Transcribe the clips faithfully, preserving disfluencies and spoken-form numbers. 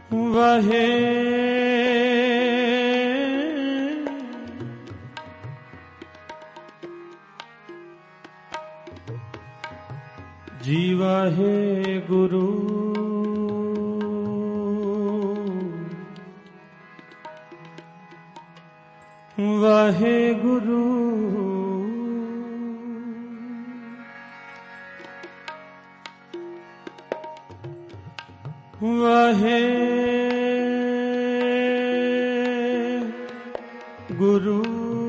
ਵਾਹੇ ਜੀ ਵਾਹਿਗੁਰੂ ਵਾਹਿਗੁਰੂ ਵਾਹਿਗੁਰੂ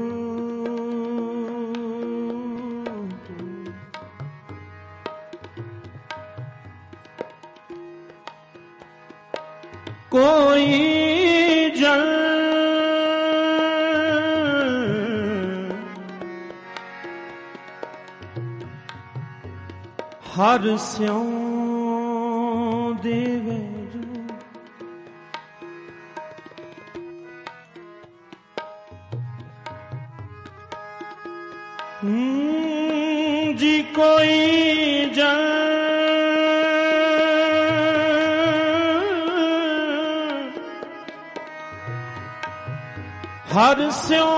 ਕੋਈ ਜਨ ਹਰ ਸਿਉ ਦੇਵੇ ਜੀ ਕੋਈ ਜਨ ਹਰ ਸਿਉ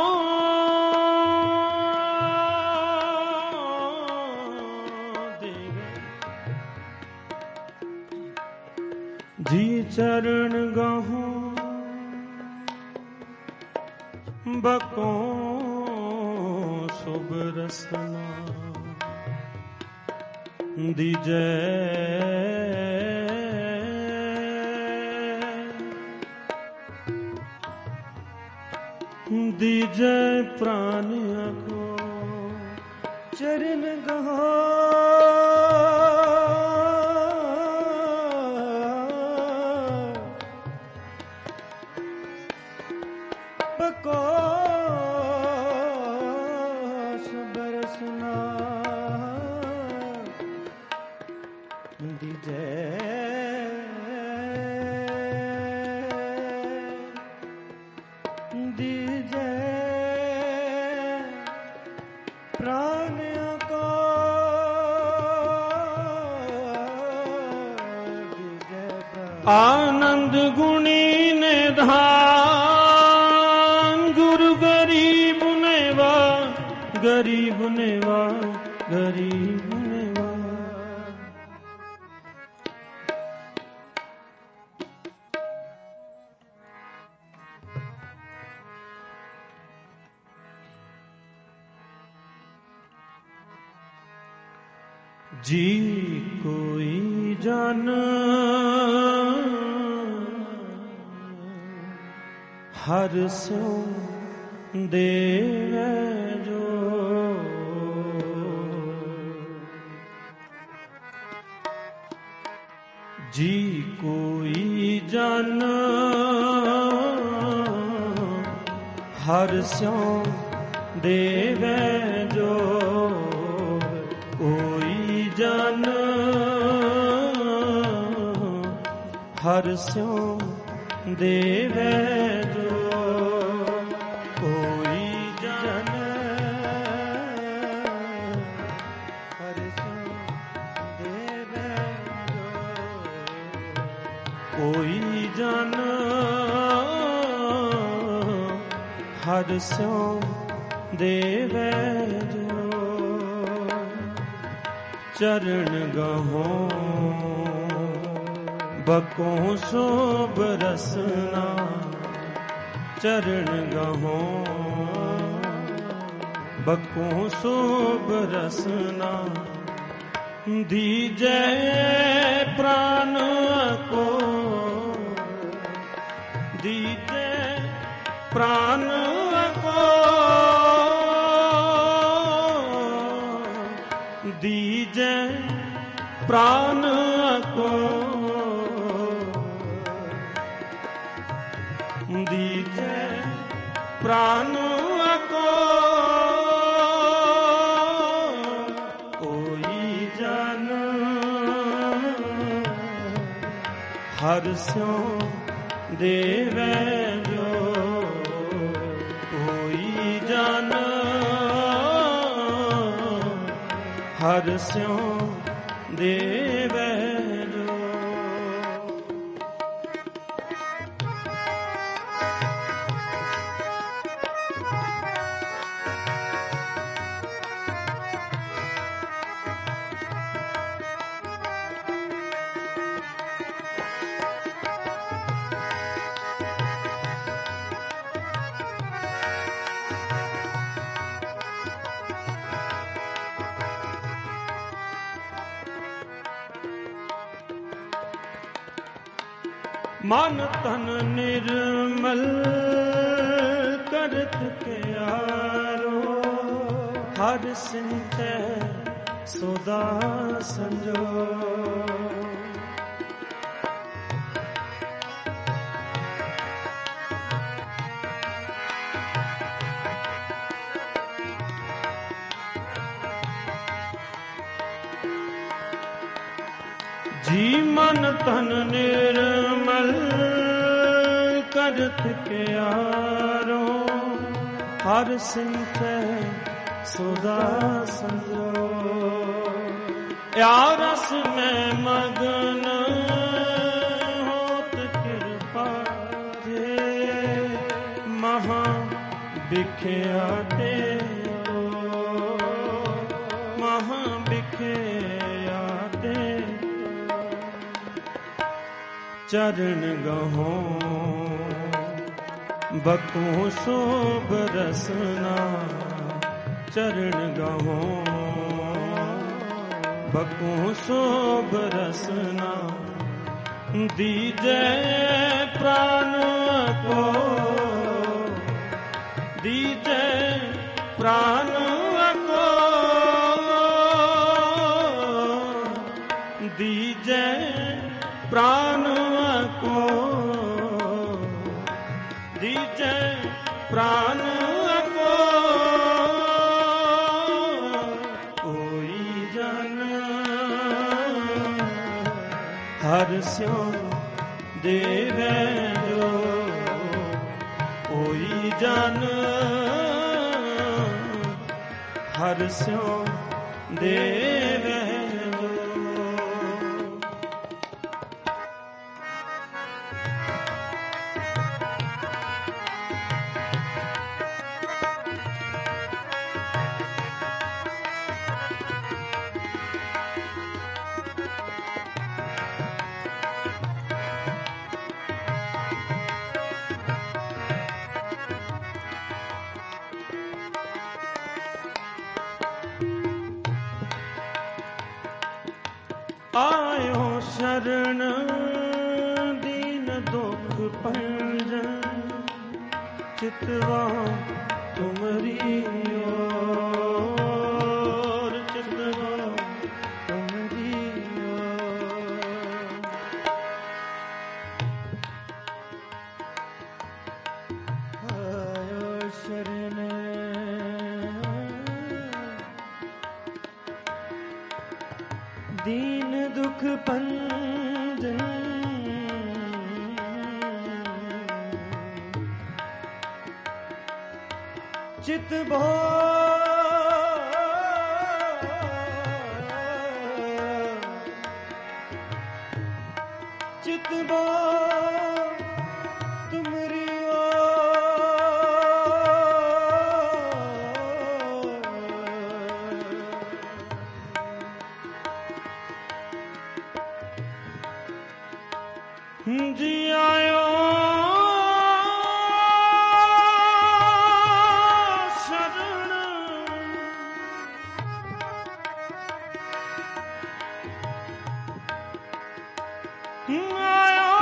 ਦੇਵੇ ਜੀ ਚਰਨ ਗਾਹੋਂ ਬਕੋਂ ਸੁਭ ਰਸਨਾ ਦੀਜੈ ਦੀਜੈ ਪ੍ਰਾਨਿਆ ਕੋ ਚਰਨ ਗਾਹੋਂ ਬਕੋ ਆਨੰਦ ਗੁਣੀ ਨਿਧਾਨ ਗੁਰੂ ਗਰੀਬ ਨੇਵਾ ਗਰੀਬ ਨੇਵਾ ਗਰੀਬ ਨੇਵਾ ਜੀ ਕੋਈ ਜਨ ਹਰ ਸਿਉ ਦੇਵੈ ਜੋ ਜੀ ਕੋਈ ਜਨ ਹਰ ਸਿਉ ਦੇਵੈ ਜੋ ਕੋਈ ਜਨ ਹਰ ਸਿਉ ਦੇਵੈ ਜੋ ਕੋਈ ਜਨ ਹਰ ਸਿਉ ਦੇਵੈ ਜੋ ਕੋਈ ਜਨ ਹਰ ਸਿਉ ਦੇਵੈ ਜੋ ਚਰਨ ਗਾਹੋਂ ਬਕੋਂ ਸੋਭ ਰਸਨਾ ਚਰਨ ਗਾਹੋਂ ਬਕੋਂ ਸੋਭ ਰਸਨਾ ਦੀਜੈ ਪ੍ਰਾਨ ਕੋ ਦੀਜੈ ਪ੍ਰਾਨ ਕੋ ਦੀਜੈ ਪ੍ਰਾਨ ਕੋ ਦੀਜੈ ਪ੍ਰਾਨ ਕੋ ਕੋਈ ਜਨ ਹਰ ਸਿਉ ਦੇਵੈ ਜੋ ਕੋਈ ਜਨ ਹਰ ਸਿਉ ਦੇਵੈ ਜੋ ਮਨ ਤਨ ਨਿਰਮਲ ਕਰਤ ਕਿਆਰੋ ਹਰ ਸਿੰਚੈ ਸੋਦਾ ਸੰਜੋ ਜੀ ਮਨ ਤਨ ਨਿਰਮਲ ਕਰਤ ਕਿਆਰੋ ਹਰ ਸਿੰਚੈ ਸੋਦਾ ਸੰਜੋ ਯਾ ਰਸ ਮੈਂ ਮਗਨ ਹੋਤ ਕਿਰਪਾ ਜੇ ਮਹਾ ਬਿਖਿਆ ਤੇ ਮਹਾ ਬਿਖਿਆ ਤੇ ਚਰਨ ਗਹੋ ਬਕੂ ਸੋਭ ਰਸਨਾ ਚਰਨ ਗਹੋ ਬਕੂ ਸੋਭ ਰਸਨਾ ਦੀਜੈ ਪ੍ਰਾਨ ਕੋ ਦੀਜੈ ਪ੍ਰਾਨ ਕੋ ਦੀਜੈ ਪ੍ਰਾਨ ਕੋ ਦੀਜੈ ਪ੍ਰਾਨ ਕੋ ਕੋਈ ਜਨ ਹਰਿ ਸਿਉ ਦੇਵੈ ਜੋ ਕੋਈ ਜਨ ਹਰਿ ਸਿਉ ਦੇਵੈ ਆਇਓ ਸ਼ਰਨ ਦੀਨ ਦੁਖ ਭੰਜਨ ਚਿਤਵਾ ਤੁਮਰੀ ਓਰ ਚਿਤਵਾ ਤੁਮਰੀ ਓਰ ਆਇਓ ਸ਼ਰਨ ਦੀਨ ਦੁਖ ਭੰਜਨ ਚਿਤ ਭੋ ਚਿਤ ਭੋ ਤੁਮਰੀ ਜੀ ਆਇਓ ਸ਼ਰਨ ਆਇਓ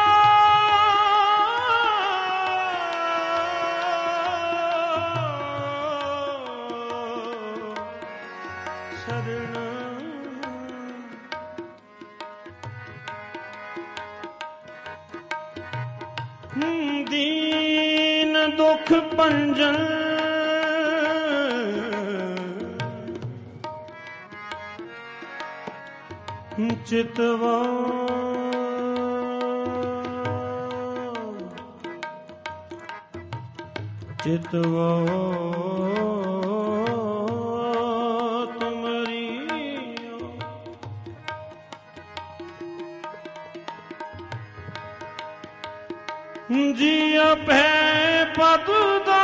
ਸ਼ਰਨ ਦੀਨ ਦੁਖ ਭੰਜਨ ਚਿਤਵਾ ਚਿਤਵਾ ਤੁਮਰੀ जिया भै पददा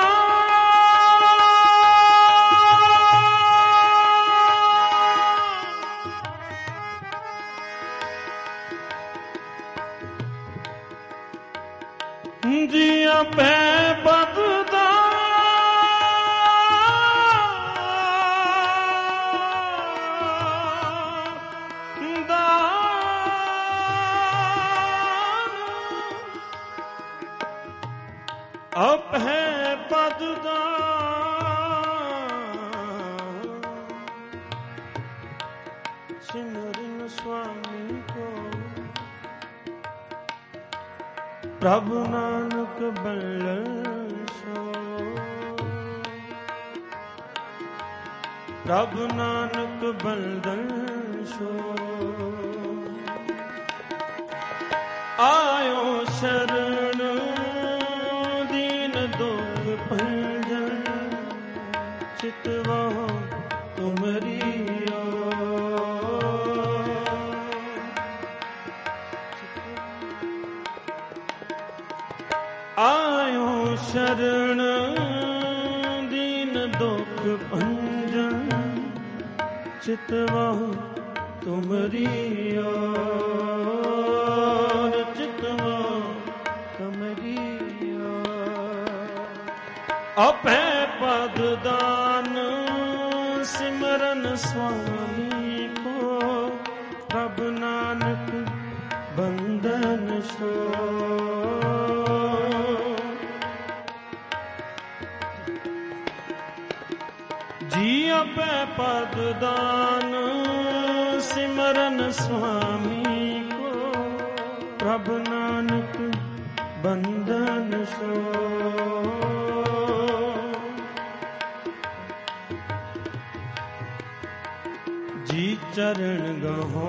जिया भै पददा अब है पददा सिमरन स्वामी को प्रभु नानक बल्लसो प्रभु नानक बल्लसो आयो शरण दुख भंजन चितवा तुमरी आयो शरण दीन दुख भंजन चितवा तुमरी चितवा तुमरी अपै पद दान सिमरन स्वामी को प्रभु नानक बंदन सो जी अपै पद दान सिमरन स्वामी को प्रभु नानक बंदन सो जी चरण गहो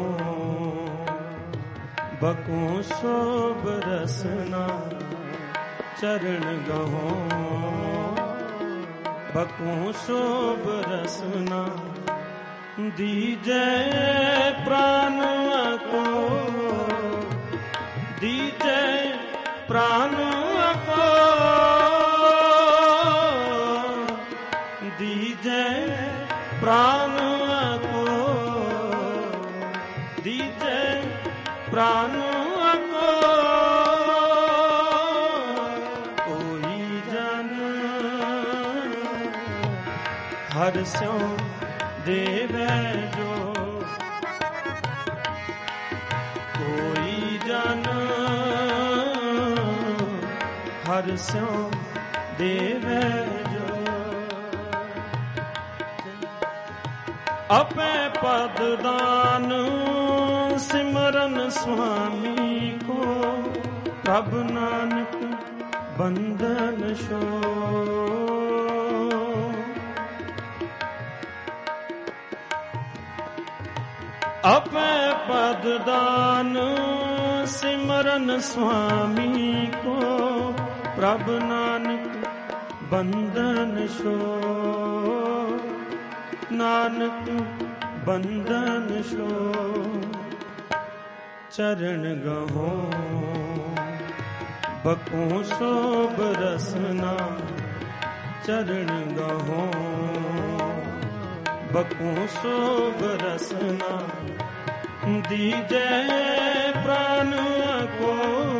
बको सो बरसना चरण गहो बको सो बरसना दीजे प्राण को दीजे प्राण को दीजे प्राण दीजे प्राण को कोई जन हर स्यो देवे जो कोई जन हर स्यो देवे जो अपै पद दान सिमरन स्वामी को प्रभु नानक बंदन सो अपै पद दान सिमरन स्वामी को प्रभु नानक बंदन सो नानक बंदन सो चरण गहो बको सो बरसना चरण गहो बको सो बरसना दीजे प्राण को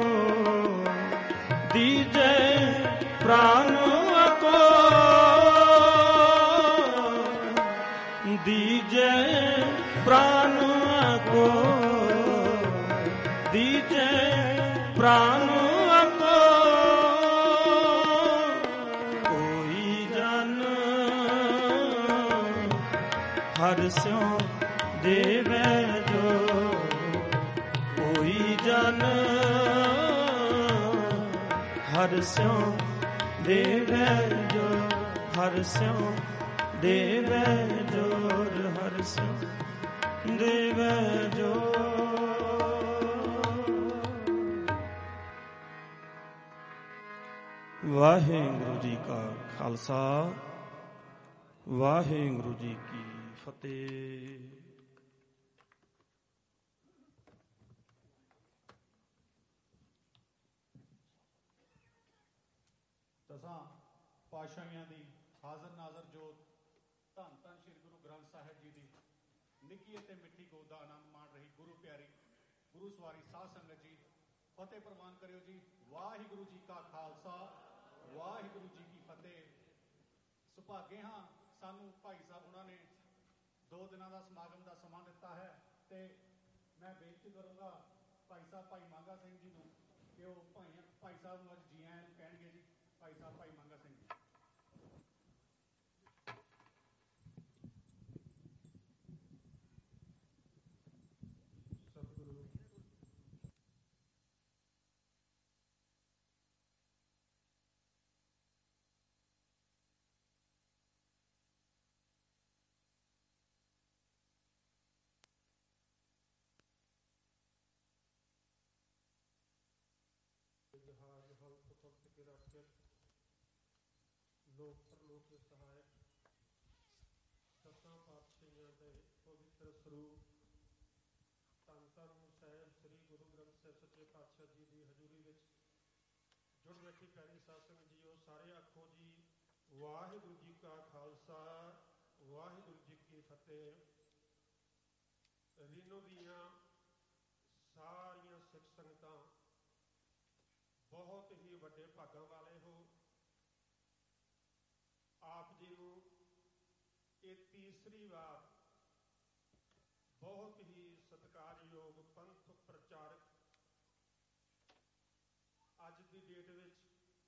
दीजे प्राण को दीजे प्राण को दीजे प्राण को कोई जन हर स्यो देवे जो कोई जन हर स्यो देवे जो हर स्यो देवे जोर हर स्यो देवे जो वाहेगुरु जी का खालसा वाहेगुरु जी की फतेह। ਦਸਾਂ ਪਾਤਸ਼ਾਹੀਆਂ ਦੀ ਹਾਜ਼ਰ ਨਾਜ਼ਰ ਜੋਤ ਧੰਨ ਧੰਨ ਸ਼੍ਰੀ ਗੁਰੂ ਗ੍ਰੰਥ ਸਾਹਿਬ ਜੀ ਦੀ ਨਿੱਕੀ ਅਤੇ ਮਿੱਠੀ ਗੋਦ ਦਾ ਆਨੰਦ ਮਾਣ ਰਹੀ ਗੁਰੂ ਪਿਆਰੀ ਗੁਰੂ ਸਵਾਰੀ ਸਾਧ ਸੰਗਤ ਜੀ, ਫਤਿਹ ਪ੍ਰਵਾਨ ਕਰਿਓ ਜੀ। ਵਾਹਿਗੁਰੂ ਜੀ ਕਾ ਖਾਲਸਾ, ਵਾਹਿਗੁਰੂ ਜੀ ਕੀ ਫਤਿਹ। ਸੁਭਾਗੇ ਹਾਂ, ਸਾਨੂੰ ਭਾਈ ਸਾਹਿਬ ਉਹਨਾਂ ਨੇ ਦੋ ਦਿਨਾਂ ਦਾ ਸਮਾਗਮ ਦਾ ਸਮਾਂ ਦਿੱਤਾ ਹੈ ਤੇ ਮੈਂ ਬੇਨਤੀ ਕਰੂੰਗਾ ਭਾਈ ਸਾਹਿਬ ਭਾਈ ਮੰਗਾ ਸਿੰਘ ਜੀ ਨੂੰ ਕਿ ਉਹ ਭਾਈ ਭਾਈ ਸਾਹਿਬ ਨੂੰ ਅੱਜ ਜੀ ਆਇਆਂ ਨੂੰ ਕਹਿਣਗੇ ਜੀ। ਭਾਈ ਸਾਹਿਬ ਭਾਈ ਮੰਗਾ ਸਿੰਘ ਜੀ। ਸਤਿਗੁਰੂ जहाज हल्प भक्त के रक्षक लोक परलोक के सहायक दसां पातशाहियां दे पवित्र सरूप धन धन ਸਾਹਿਬ श्री गुरु ग्रंथ ਸਾਹਿਬ सच्चे पातशाह जी की हजूरी विच जुड़ बैठी प्यारी साध संगत जीओ, सारे आखो जी वाहिगुरू जी का खालसा, वाहिगुरू जी की फतेह। रीनो दियां सारियां सिख संगतां बहुत ही ਵੱਡੇ ਭਾਗਾਂ ਵਾਲੇ ਹੋ। ਆਪ ਜੀ ਨੂੰ ਇਹ ਤੀਸਰੀ ਵਾਰ ਬਹੁਤ ਹੀ ਸਤਿਕਾਰਯੋਗ ਪੰਥ ਪ੍ਰਚਾਰਕ ਅੱਜ ਦੀ ਡੇਟ ਵਿੱਚ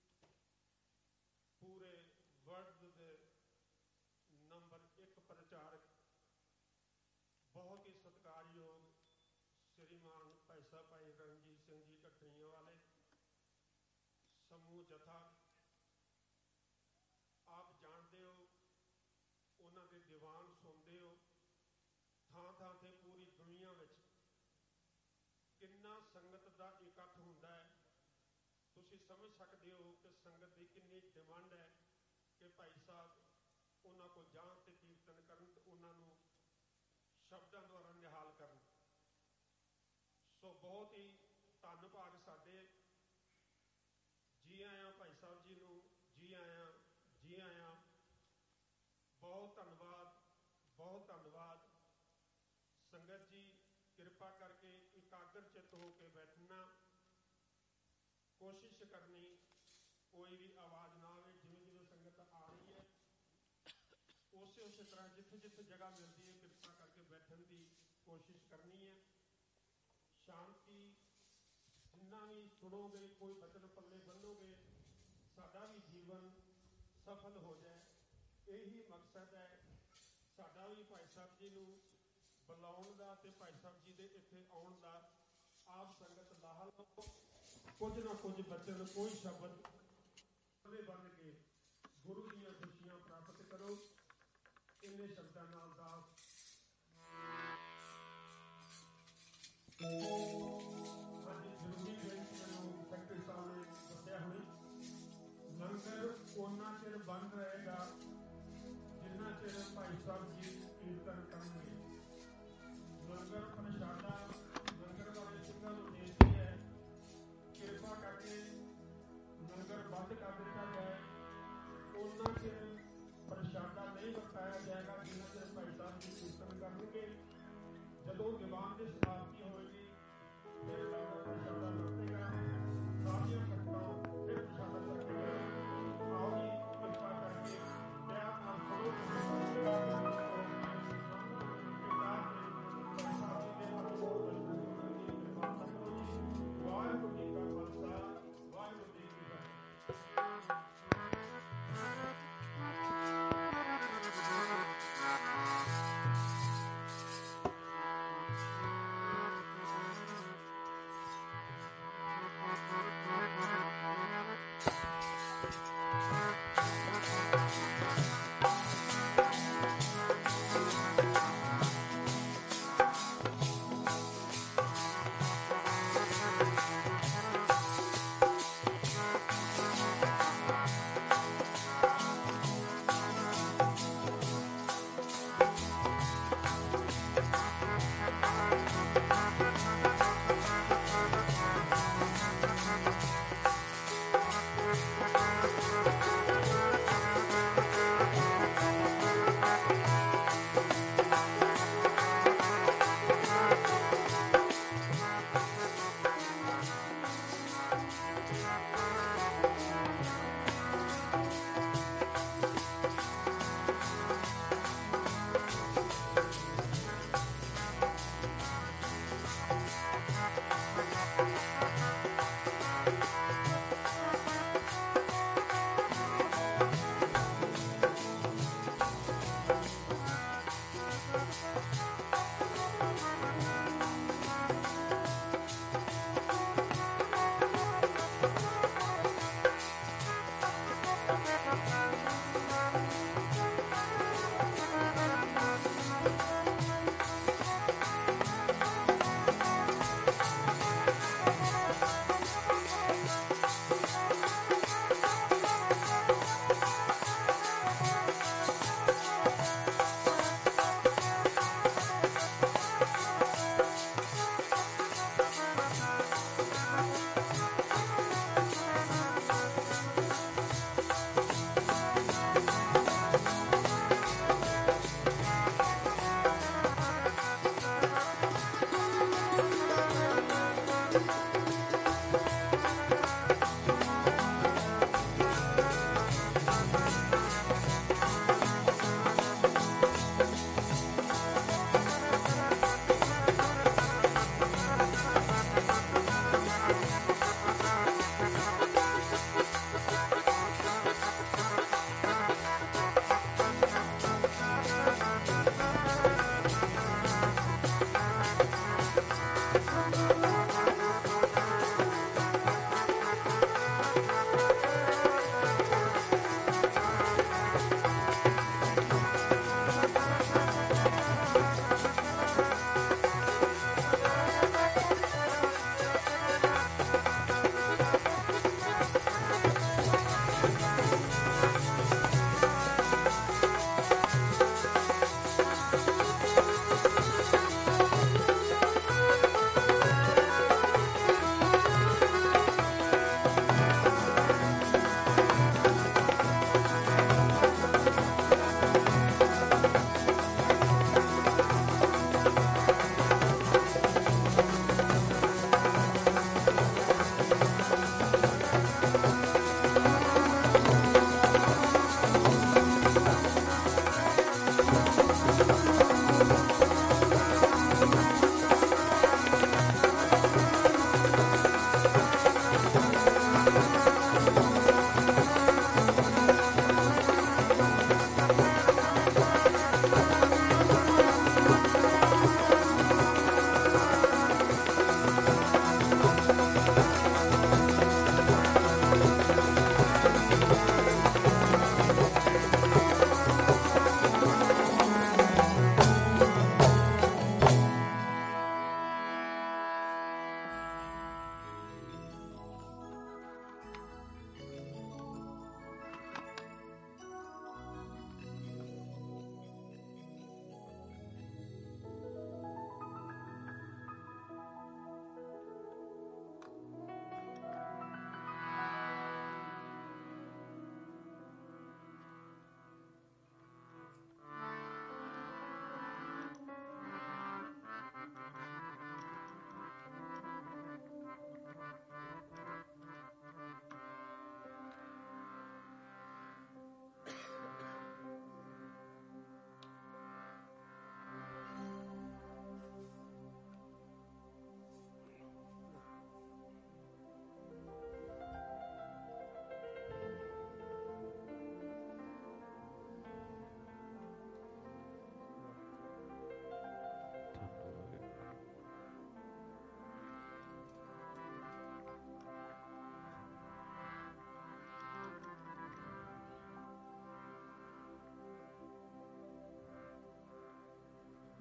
ਪੂਰੇ ਵਰਲਡ ਦੇ ਨੰਬਰ ਇੱਕ ਪ੍ਰਚਾਰਕ ਬਹੁਤ ਹੀ ਸਤਿਕਾਰਯੋਗ ਸ਼੍ਰੀਮਾਨ ਭਾਈ ਸਾਹਿਬ ਭਾਈ ਰਣਜੀਤ ਸਿੰਘ ਜੀ ਢੱਡਰੀਆਂ ਵਾਲੇ ਸਮੂਹ ਜਥਾ, ਆਪ ਜਾਣਦੇ ਹੋ ਉਹਨਾਂ ਦੇ ਦੀਵਾਨ ਸੁਣਦੇ ਹੋ। ਥਾਂ ਥਾਂ ਤੇ ਪੂਰੀ ਦੁਨੀਆ ਵਿੱਚ ਕਿੰਨਾ ਸੰਗਤ ਦਾ ਇਕੱਠ ਹੁੰਦਾ ਹੈ। ਤੁਸੀਂ ਸਮਝ ਸਕਦੇ ਹੋ ਕਿ ਸੰਗਤ ਦੀ ਕਿੰਨੀ ਡਿਮਾਂਡ ਹੈ ਕਿ ਭਾਈ ਸਾਹਿਬ ਉਹਨਾਂ ਕੋਲ ਜਾਣ ਤੇ ਕੀਰਤਨ ਕਰਨ ਤੇ ਉਹਨਾਂ ਨੂੰ ਸ਼ਬਦਾਂ ਦੁਆਰਾ ਨਿਹਾਲ ਕਰਨ। ਸੋ ਬਹੁਤ ਹੀ ਧੰਨ ਭਾਗ ਸਾਡੇ। ਜੀ ਆਇਆਂ ਭਾਈ ਸਾਹਿਬ ਜੀ ਨੂੰ, ਜੀ ਆਇਆਂ, ਜੀ ਆਇਆਂ। ਬਹੁਤ ਧੰਨਵਾਦ, ਬਹੁਤ ਧੰਨਵਾਦ। ਸੰਗਤ ਜੀ ਕਿਰਪਾ ਕਰਕੇ ਇਕਾਗਰ ਚਿੱਤ ਹੋ ਕੇ ਬੈਠਣਾ, ਕੋਸ਼ਿਸ਼ ਕਰਨੀ ਕੋਈ ਵੀ ਆਵਾਜ਼ ਨਾ ਆਵੇ। ਜਿਵੇਂ ਜਿਵੇਂ ਸੰਗਤ ਆ ਰਹੀ ਹੈ ਉਸੇ ਉਸੇ ਤਰ੍ਹਾਂ ਜਿੱਥੇ ਜਿੱਥੇ ਜਗ੍ਹਾ ਮਿਲਦੀ ਹੈ ਕਿਰਪਾ ਕਰਕੇ ਬੈਠਣ ਦੀ ਕੋਸ਼ਿਸ਼ ਕਰਨੀ ਹੈ। ਸ਼ਾਂਤੀ, ਜਿੰਨਾ ਵੀ ਸੁਣੋਗੇ, ਕੋਈ ਬਚਨ ਪੱਲੇ ਬੰਨੋਗੇ, ਸਾਡਾ ਵੀ ਜੀਵਨ ਸਫਲ ਹੋ ਜਾਏ, ਇਹੀ ਮਕਸਦ ਹੈ ਸਾਡਾ ਵੀ। ਭਾਈ ਸਾਹਿਬ ਜੀ ਨੂੰ ਬੁਲਾਉਣ ਦਾ ਤੇ ਭਾਈ ਸਾਹਿਬ ਜੀ ਦੇ ਇੱਥੇ ਆਉਣ ਦਾ ਆਪ ਸੰਗਤ ਲਾਹਾ ਲਓ। ਕੁਝ ਨਾ ਕੁਝ ਬਚਨ, ਕੋਈ ਸ਼ਬਦ ਬਣ ਕੇ ਗੁਰੂ ਦੀਆਂ ਖੁਸ਼ੀਆਂ ਪ੍ਰਾਪਤ ਕਰੋ। ਇੰਨੇ ਸ਼ਬਦਾਂ ਨਾਲ ਦਾਸ ਜ਼ਰੂਰੀ ਬੇਨਤੀ ਮੈਨੂੰ ਸੈਕਟਰੀ ਸਾਹਿਬ ਨੇ ਦੱਸਿਆ ਹੋਣੀ, ਲੰਗਰ ਉਹਨਾਂ ਚਿਰ ਬੰਦ ਰਹੇਗਾ ਜਿੰਨਾ ਚਿਰ ਭਾਈ ਸਾਹਿਬ ਜੀ ਕੀਰਤਨ ਕਰਨਗੇ। ਲੰਗਰ ਪ੍ਰਸ਼ਾਦਾ ਲੰਗਰ ਵਾਲੇ ਸਿੰਘਾਂ ਨੂੰ ਬੇਨਤੀ ਹੈ ਕਿਰਪਾ ਕਰਕੇ ਲੰਗਰ ਬੰਦ ਕਰ ਦਿੱਤਾ ਜਾਏ। ਉਹਨਾਂ ਚਿਰ ਪ੍ਰਸ਼ਾਦਾ ਨਹੀਂ ਵਰਤਾਇਆ ਜਾਏਗਾ ਜਿੰਨਾ ਚਿਰ ਭਾਈ ਸਾਹਿਬ ਜੀ ਕੀਰਤਨ ਕਰਨਗੇ। ਜਦੋਂ ਦੀਵਾਨ ਦੀ ਸਮਾਪਤੀ ਹੋਏਗੀ ਫਿਰ ਪ੍ਰਸ਼ਾਦਾ ਵਰਤੇਗਾ। ਸਾਰੀਆਂ ਸੰਗਤਾਂ ਫਿਰ ਪ੍ਰਸ਼ਾਦਾ ਵਰਤੇਗਾ। ਆਓ ਜੀ ਕਿਰਪਾ ਕਰਕੇ ਪਿਆਰ ਨਾਲ ਕਰੋ। ਵਾਹਿਗੁਰੂ ਜੀ ਕਾ ਖਾਲਸਾ, ਵਾਹਿਗੁਰੂ ਜੀ ਕੀ ਫਤਿਹ। Thank you.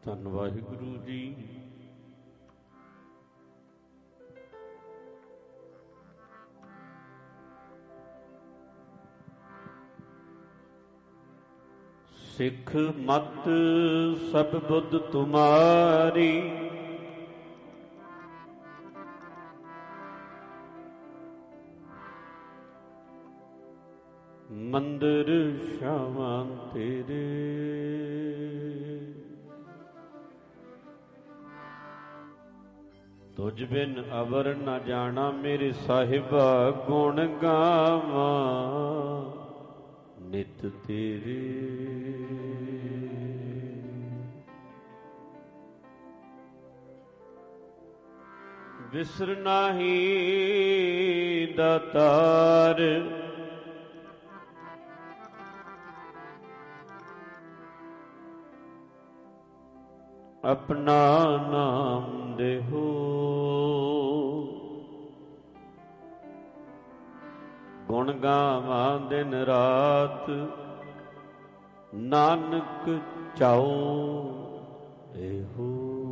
ਧੰਨ ਵਾਹਿਗੁਰੂ ਜੀ। ਸਿੱਖ ਮਤ ਸਭ ਬੁੱਧ ਤੁਮਾਰੀ, ਮੰਦਰ ਸ਼ਾਵਾਂ ਤੇਰੇ। ਤੁਝ ਬਿਨ ਅਵਰ ਨ ਜਾਣਾ ਮੇਰੇ ਸਾਹਿਬਾ, ਗੁਣ ਗਾਵਾਂ ਨਿਤ ਤੇਰੇ। ਵਿਸਰ ਨਾਹੀ ਦਾਤਾਰ, ਆਪਣਾ ਨਾਮ ਦੇਹੋ। ਗੁਣ ਗਾਵਾਂ ਦਿਨ ਰਾਤ, ਨਾਨਕ ਚਾਓ ਇਹੋ।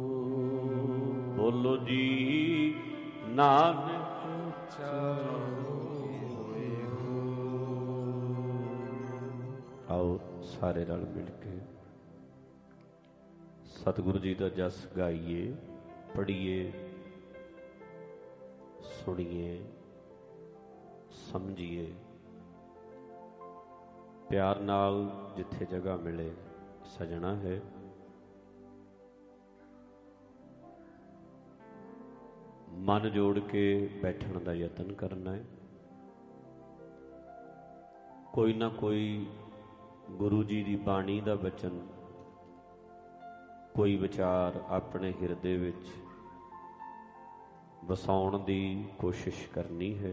ਬੋਲੋ ਜੀ, ਨਾਨਕ ਚਾਓ ਇਹੋ। ਆਓ ਸਾਰੇ ਰਲ ਮਿਲ ਕੇ ਸਤਿਗੁਰੂ ਜੀ ਦਾ ਜਸ ਗਾਈਏ, ਪੜ੍ਹੀਏ, ਸੁਣੀਏ, ਸਮਝੀਏ। ਪਿਆਰ ਨਾਲ ਜਿੱਥੇ ਜਗ੍ਹਾ ਮਿਲੇ ਸਜਣਾ ਹੈ। ਮਨ ਜੋੜ ਕੇ ਬੈਠਣ ਦਾ ਯਤਨ ਕਰਨਾ ਹੈ। ਕੋਈ ਨਾ ਕੋਈ ਗੁਰੂ ਜੀ ਦੀ ਬਾਣੀ ਦਾ ਬਚਨ, ਕੋਈ ਵਿਚਾਰ ਆਪਣੇ ਹਿਰਦੇ ਵਿੱਚ ਵਸਾਉਣ ਦੀ ਕੋਸ਼ਿਸ਼ ਕਰਨੀ ਹੈ।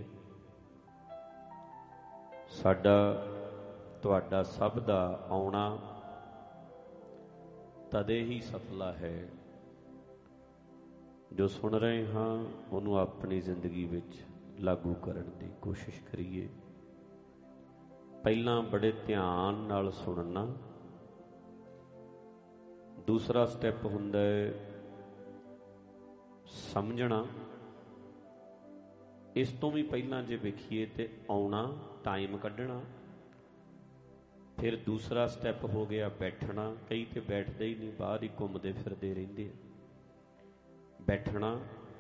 ਸਾਡਾ ਤੁਹਾਡਾ ਸਭ ਦਾ ਆਉਣਾ ਤਦੇ ਹੀ ਸਫਲਾ ਹੈ ਜੋ ਸੁਣ ਰਹੇ ਹਾਂ ਉਹਨੂੰ ਆਪਣੀ ਜ਼ਿੰਦਗੀ ਵਿੱਚ ਲਾਗੂ ਕਰਨ ਦੀ ਕੋਸ਼ਿਸ਼ ਕਰੀਏ। ਪਹਿਲਾਂ ਬੜੇ ਧਿਆਨ ਨਾਲ ਸੁਣਨਾ। ਦੂਸਰਾ ਸਟੈਪ ਹੁੰਦਾ ਹੈ ਸਮਝਣਾ। ਇਸ ਤੋਂ ਵੀ ਪਹਿਲਾਂ ਜੇ ਵੇਖੀਏ ਤੇ ਆਉਣਾ, ਟਾਈਮ ਕੱਢਣਾ। ਫਿਰ ਦੂਸਰਾ ਸਟੈਪ ਹੋ ਗਿਆ ਬੈਠਣਾ। ਕਈ ਤੇ ਬੈਠਦੇ ਹੀ ਨਹੀਂ, ਬਾਹਰ ਹੀ ਘੁੰਮਦੇ ਫਿਰਦੇ ਰਹਿੰਦੇ ਆ। ਬੈਠਣਾ।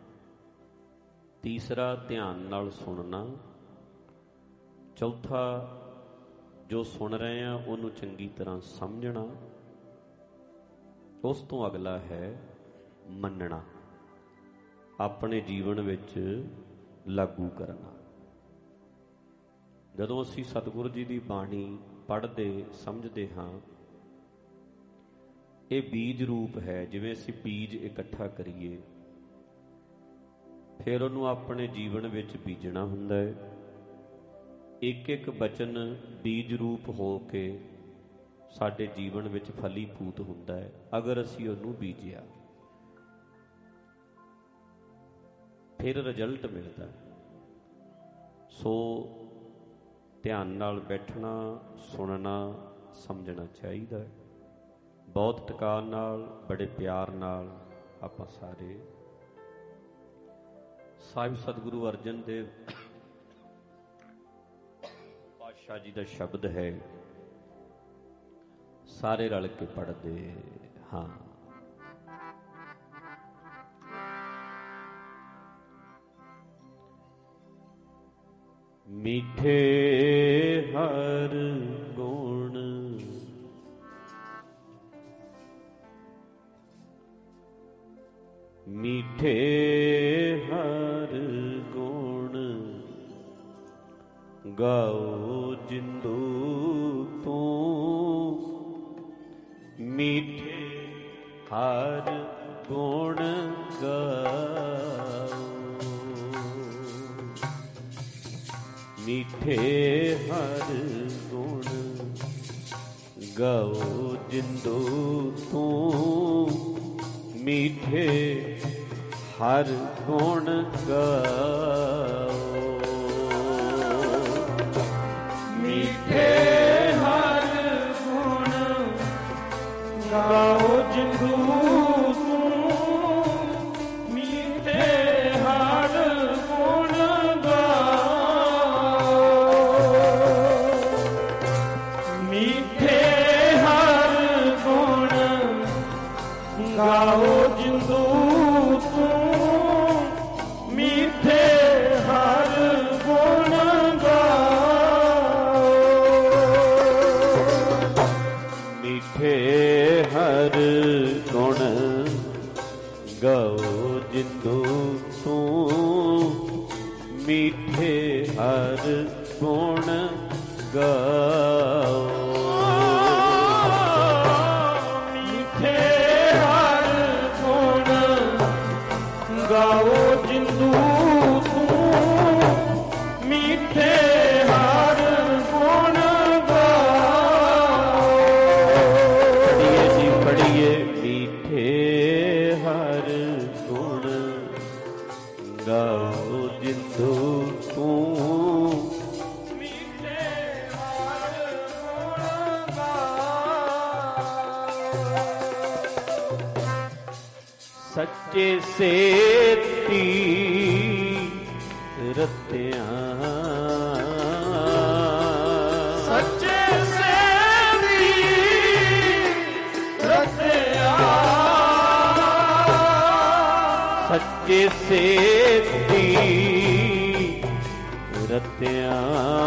ਤੀਸਰਾ ਧਿਆਨ ਨਾਲ ਸੁਣਨਾ। ਚੌਥਾ ਜੋ ਸੁਣ ਰਹੇ ਆ ਉਹਨੂੰ ਚੰਗੀ ਤਰ੍ਹਾਂ ਸਮਝਣਾ। ਉਸ ਤੋਂ ਅਗਲਾ ਹੈ ਮੰਨਣਾ, ਆਪਣੇ ਜੀਵਨ ਵਿੱਚ ਲਾਗੂ ਕਰਨਾ। ਜਦੋਂ ਅਸੀਂ ਸਤਿਗੁਰੂ ਜੀ ਦੀ ਬਾਣੀ ਪੜ੍ਹਦੇ ਸਮਝਦੇ ਹਾਂ, ਇਹ ਬੀਜ ਰੂਪ ਹੈ। ਜਿਵੇਂ ਅਸੀਂ ਬੀਜ ਇਕੱਠਾ ਕਰੀਏ, ਫਿਰ ਉਹਨੂੰ ਆਪਣੇ ਜੀਵਨ ਵਿੱਚ ਬੀਜਣਾ ਹੁੰਦਾ ਹੈ। ਇੱਕ ਇੱਕ ਬਚਨ ਬੀਜ ਰੂਪ ਹੋ ਕੇ ਸਾਡੇ ਜੀਵਨ ਵਿੱਚ ਫਲੀਭੂਤ ਹੁੰਦਾ ਹੈ, ਅਗਰ ਅਸੀਂ ਉਹਨੂੰ ਬੀਜਿਆ। ਫਿਰ ਰਿਜ਼ਲਟ ਮਿਲਦਾ। ਸੋ ਧਿਆਨ ਨਾਲ ਬੈਠਣਾ, ਸੁਣਨਾ, ਸਮਝਣਾ ਚਾਹੀਦਾ ਹੈ। ਬਹੁਤ ਟਿਕਾ ਨਾਲ, ਬੜੇ ਪਿਆਰ ਨਾਲ ਆਪਾਂ ਸਾਰੇ ਸਾਹਿਬ ਸਤਿਗੁਰੂ ਅਰਜਨ ਦੇਵ ਪਾਤਸ਼ਾਹ ਜੀ ਦਾ ਸ਼ਬਦ ਹੈ, ਸਾਰੇ ਰਲ ਕੇ ਪੜ੍ਹਦੇ ਹਾਂ। ਮਿੱਠੇ ਹਰ ਗੁਣ ਮਿੱਠੇ ਹਰ ਗੁਣ ਗਾਓ ਜਿੰਦੂ ਤੂੰ। ਮਿੱਠੇ ਹਰ ਗੁਣ ਗਾਓ, ਮਿੱਠੇ ਹਰ ਗੁਣ ਗਾਓ ਜਿੰਦੂ ਤੂੰ। ਮਿੱਠੇ ਹਰ ਗੁਣ ਗਾਓ, ਮਿੱਠੇ ਹਰ ਗੁਣ ਗਾਓ ਜਿੰਦੂ मीठे हर गुण गाओ। मीठे हर गुण गाओ जिंदू तू, मीठे हर गुण गाओ। पढ़िए जी पढ़िए मीठे हर गुण गाओ जिंदू तू, मीठे हर गुण गाओ। सच्चे सेती रत्तियां, सच्चे सेती रत्तियां, सच्चे सेती रत्तियां,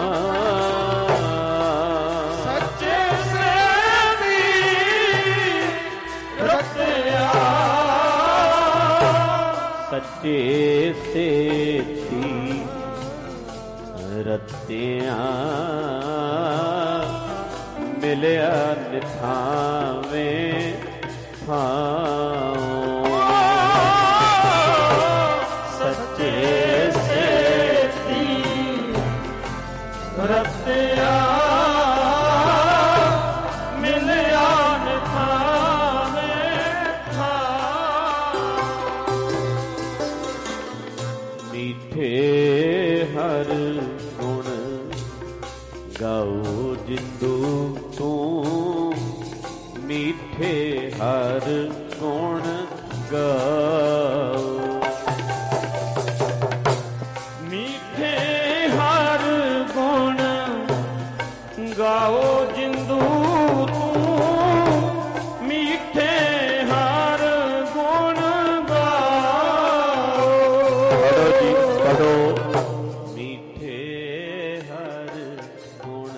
सच्चे सेती रत्तियां, सच्चे सेती रत्तियां, मिलिया निथावें थाओ। सच्चे सेती रत्तियां, मिलिया निथावें थाओ। मीठे हर गुण गाओ जिंदू तू, मीठे हर गुण गाओ। मीठे हर गुण गाओ जिंदू तू, मीठे हर गुण गाओ। पढ़ो जी पढ़ो मीठे हर गुण,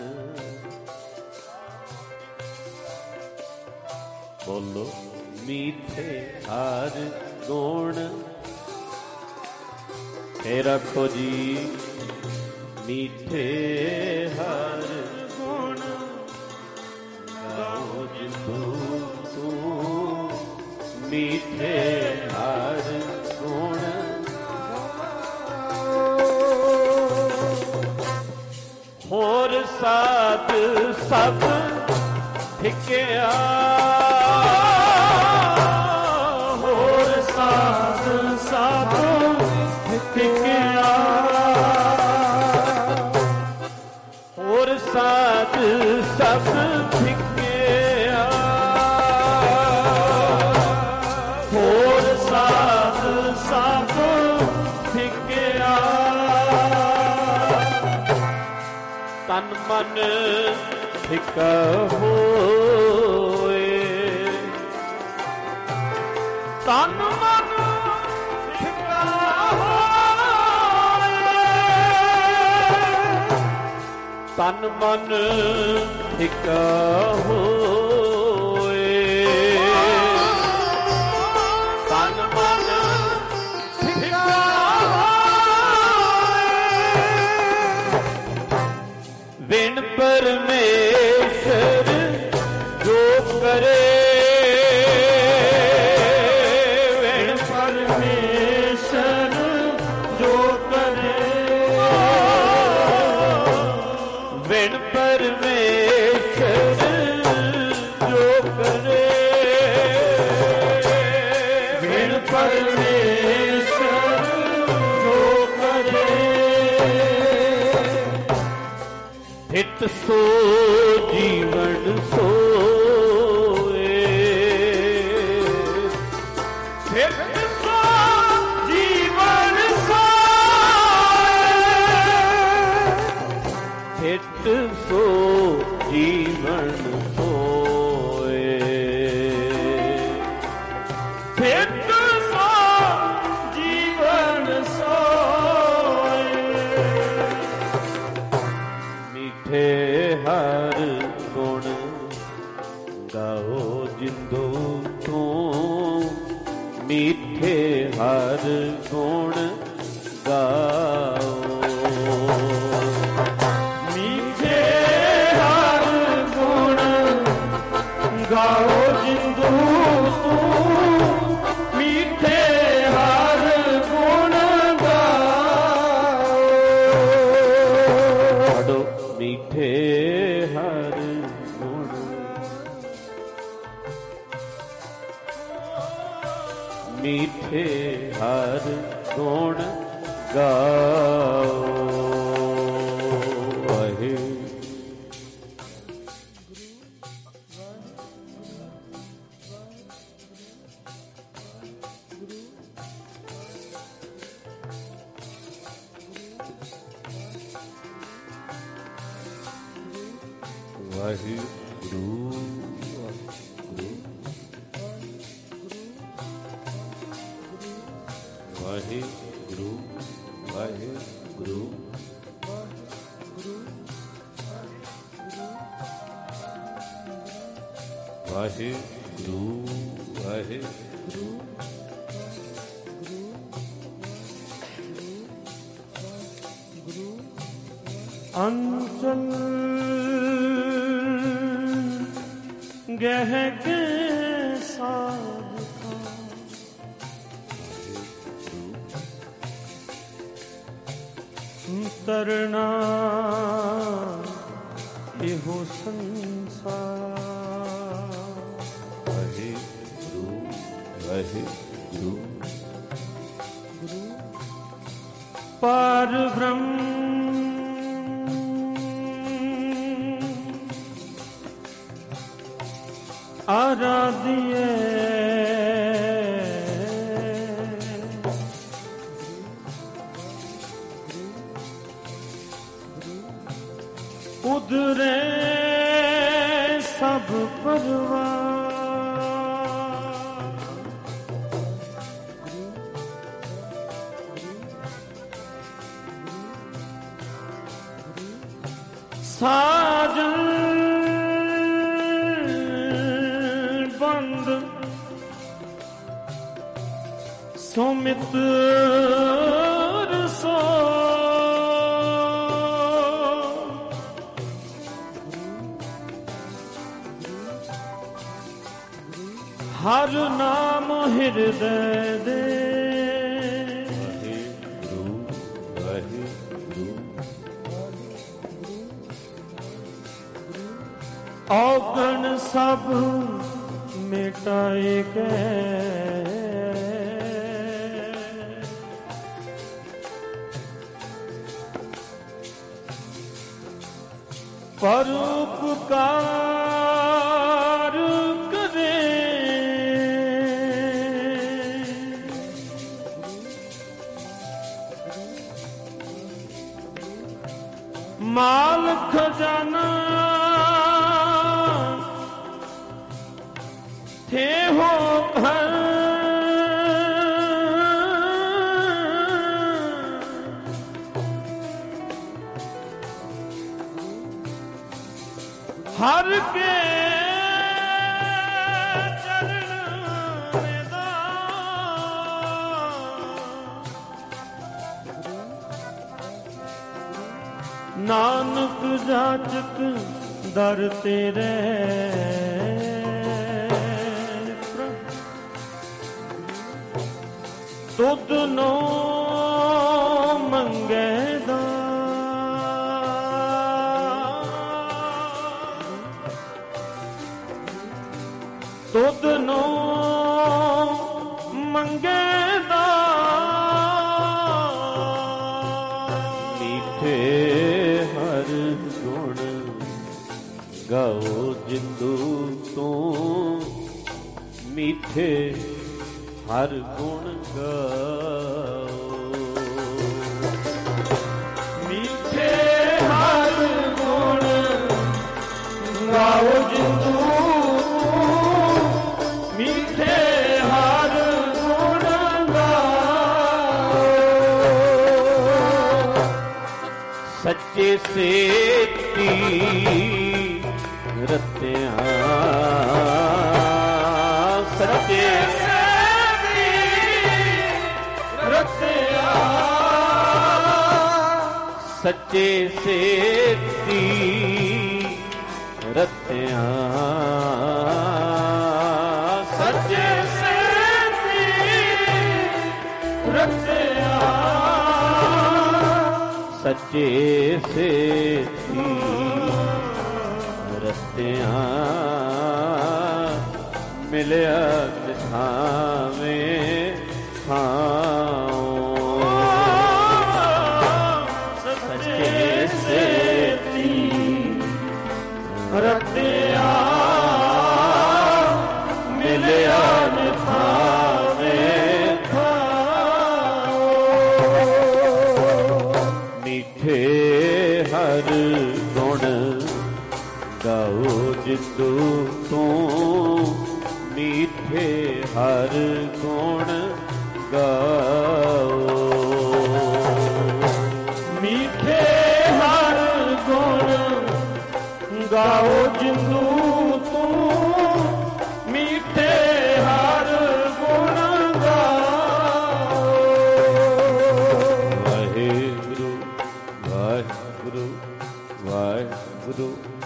बोलो मीठे हर गुण। हे रखो जी मीठे हर गुण गाओ जिंदू तू, मीठे हर गुण। होर साध सब फिकिया, होर साध सब फिकिया, होर साध सब फिकिया, होर साध सब फिकिया। तन मन ਫਿਕਾ ਹੋਏ, ਤਨ ਮਨ ਫਿਕਾ ਹੋਏ, ਤਨ ਮਨ ਫਿਕਾ ਹੋਏ, ਤਨ ਮਨ ਫਿਕਾ ਹੋਏ। ਬਿਨ ਪਰਮੇਸ਼ਰ ਜੋ ਕਰੇ, ਬਿਨ ਪਰਮੇਸ਼ਰ ਜੋ ਕਰੇ, ਬਿਨ ਪਰਮੇਸ਼ਰ ਜੋ ਕਰੇ, ਬਿਨ ਪਰਮੇਸ਼ਰ ਜੋ ਕਰੇ। ਹਿਤ ਸੋ ਜੀਵਨ ਸੋਏ, ਹਿਤ ਸੋ ਜੀਵਨ ਸੋਏ, ਹਿਤ ਸੋ ਜੀਵਨ ਸੋਏ, ਹਿਤ ਸੋ ਜੀਵਨ ਸੋਏ। ਮਿੱਠੇ ਹਰ ਗੁਣ ਗਾਓ ਜਿੰਦੂ ਤੂੰ, ਮਿੱਠੇ ਹਰ ਗੁਣ ਗਾਓ। मीठे हर गुण मीठे हर गुण गाओ वाहे वाहिगुरु वाहिगुरु वाहिगुरु वाहिगुरु वाहिगुरु अंचल गह के साध तरना एहो संसार वाहिगुरु वाहिगुरु पार ब्रह्म आराध्य उधरे सब परवार साजन बंद सुमित्र सो हर नाम हृदय दे वाहिगुरु वाहिगुरु औगण सब मिटाए गए परोपकार करे माल खजाना थे हो घर हर के चरण में दान नानक जाचक दर तेरे तुद नो मंगे तुद नो मंगे मीठे हर गुण गाओ जिंदू तू मीठे हर गुण गाओ मीठे हर गुण गाओ जिंदू मीठे हर गुण गाओ सच्चे सेती रत्या सच्चे सच्चे सेती रत्या सच्चे सेती रत्या ਸੱਚੇ ਸੇਤੀ ਰਸਤਿਆਂ ਮਿਲਿਆ ਥਾਵੇਂ ਥਾਉ ਸੱਚੇ ਸੇਤੀ ਰਸਤਿਆਂ ਮਿਲਿਆ ਥਾਵੇਂ ਥਾਉ ਮਿੱਠੇ ਹਰ ਗੁਣ ਗਾਓ ਜਿਤੂ ਤੂੰ ਮਿੱਠੇ ਹਰ ਗੁਣ ਗਾਓ ਮਿੱਠੇ ਹਰ ਗੁਣ ਗਾਓ ਜਿਤੂ ਤੂੰ ਮਿੱਠੇ ਹਰ ਗੁਣ ਗਾਓ ਵਾਹਿਗੁਰੂ ਵਾਹਿਗੁਰੂ ਵਾਹਿਗੁਰੂ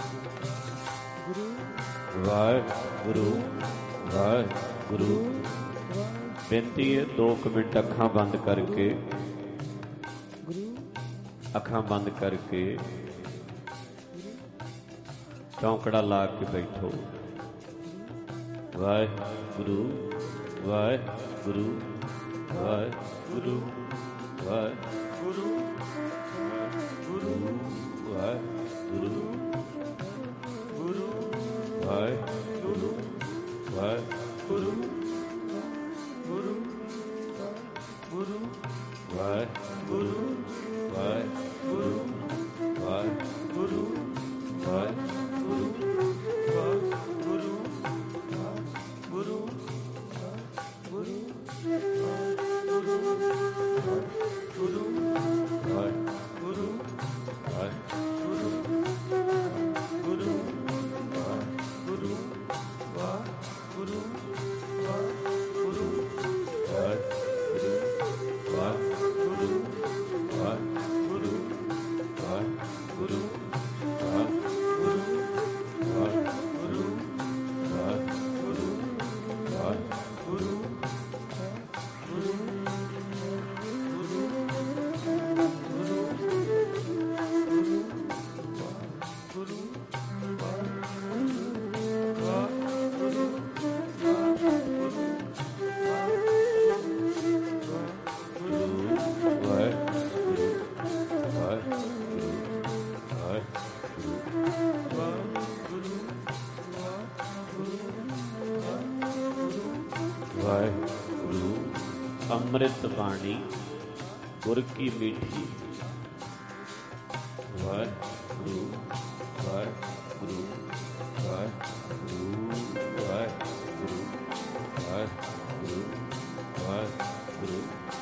ਵਾਹਿਗੁਰੂ ਵਾਹਿਗੁਰੂ। ਬੇਨਤੀ ਹੈ ਦੋ ਕੁ ਮਿੰਟ ਅੱਖਾਂ ਬੰਦ ਕਰਕੇ ਅੱਖਾਂ ਬੰਦ ਕਰਕੇ ਚੌਂਕੜਾ ਲਾ ਕੇ ਬੈਠੋ। ਵਾਹਿਗੁਰੂ ਵਾਹਿਗੁਰੂ ਵਾਹਿਗੁਰੂ ਵਾਹਿਗੁਰੂ ਵਾਹਿਗੁਰੂ ਵਾਹਿਗੁਰੂ ਗੁਰੂ ਵਾਹਿਗੁਰੂ ਵਾਹਿਗੁਰੂ ਗੁਰੂ ਗੁਰੂ ਵਾਹਿਗੁਰੂ ਵਾਹਿਗੁਰੂ ਵਾਹਿਗੁਰੂ ਵਾਹਿਗੁਰੂ ਵਾਹਿਗੁਰੂ ਗੁਰੂ ਗੁਰੂ ਗੁਰੂ ਗੁਰੂ ਵਾਹਿਗੁਰੂ ਵਾਹਿਗੁਰੂ ਗੁਰੂ ਗੁਰੂ ਵਾਹਿਗੁਰੂ ਵਾਹਿਗੁਰੂ ਵਾਹਿਗੁਰੂ ਵਾਹਿਗੁਰੂ ਵਾਹਿਗੁਰੂ ਵਾਹਿਗੁਰੂ ਵਾਹਿਗੁਰੂ ਵਾਹਿਗੁਰੂ ਵਾਹਿਗੁਰੂ ਵਾਹਿਗੁਰੂ। ਅੰਮ੍ਰਿਤ ਬਾਣੀ ਗੁਰ ਕੀ ਮੀਠੀ। ਵਾਹਿਗੁਰੂ ਵਾਹਿਗੁਰੂ ਵਾਹਿਗੁਰੂ ਵਾਹਿਗੁਰੂ ਵਾਹਿਗੁਰੂ ਵਾਹਿਗੁਰੂ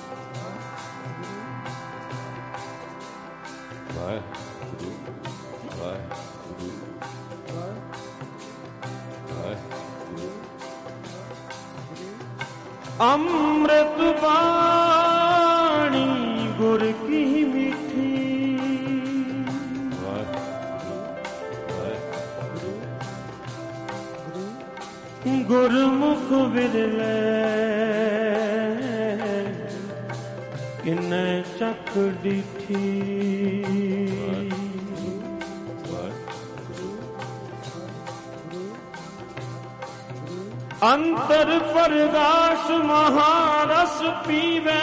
ਵਾਹਿਗੁਰੂ ਵਾਹਿਗੁਰੂ ਵਾਹਿਗੁਰੂ। ਅੰਮ੍ਰਿਤ ਬਾਣੀ ਗੁਰ ਕੀ ਮਿੱਠੀ। ਵਾਹਿਗੁਰੂ ਵਾਹਿਗੁਰੂ ਗੁਰਮੁਖ ਵਿਰਲੇ ਕਿਨੇ ਚੱਕ ਡਿਠੀ। ਅੰਤਰ ਪ੍ਰਗਾਸ਼ ਮਹਾਰਸ ਪੀਵੇ।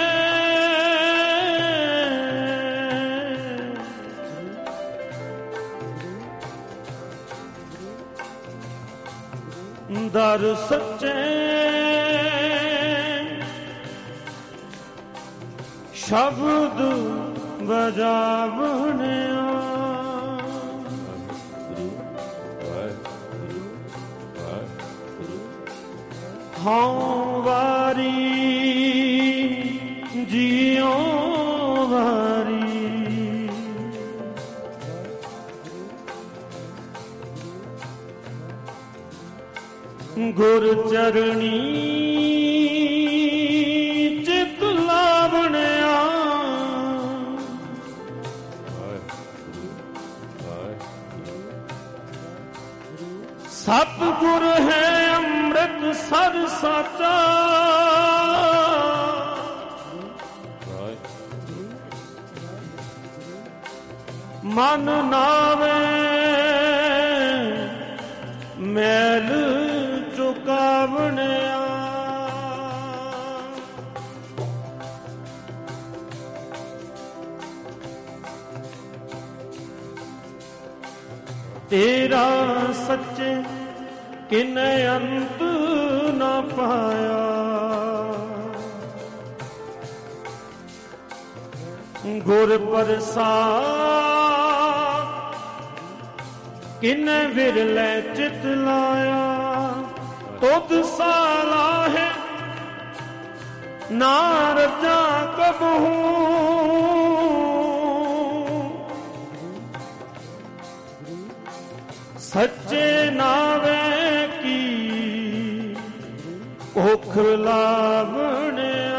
ਦਰ ਸੱਚੇ ਸ਼ਬਦ ਬਜਾਵਣਿਆ। ਹਉ ਵਾਰੀ ਜਿਉ ਵਾਰੀ। ਗੁਰ ਚਰਣੀ ਚਿਤ ਲਾਵਣਿਆ। ਸਤਿਗੁਰ ਹੈ ਅੰਮ੍ਰਿਤ ਸਰ ਸਾਚਾ। ਮਨ ਨਾਵੇ ਮੈਲ ਚੁਕਾਵਣਿਆ। ਤੇਰਾ ਸੱਚੇ ਕਿਨੇ ਅੰਤ ਨਾ ਪਾਇਆ। ਗੁਰ ਪ੍ਰਸਾਦ ਕਿਨੇ ਵਿਰਲੇ ਚਿਤ ਲਾਇਆ। ਤੁਧ ਸਾਲਾਹੇ ਨਾ ਰਜਾ ਕਬਹੂ। ਸੱਚੇ ਨਾਵੇ ਕੀ ਕੁਖ ਲਾਵਣਿਆ।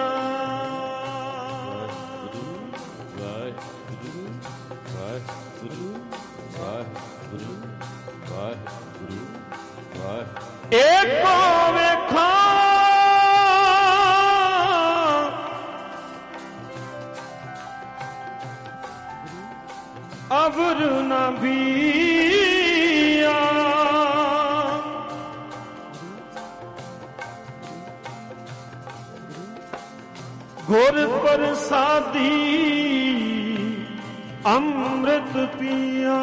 ਏਕੋ ਵੇਖਾਂ ਅਵਰ ਨ ਬੀਆ। ਗੁਰ ਪ੍ਰਸਾਦੀ ਅੰਮ੍ਰਿਤ ਪੀਆ।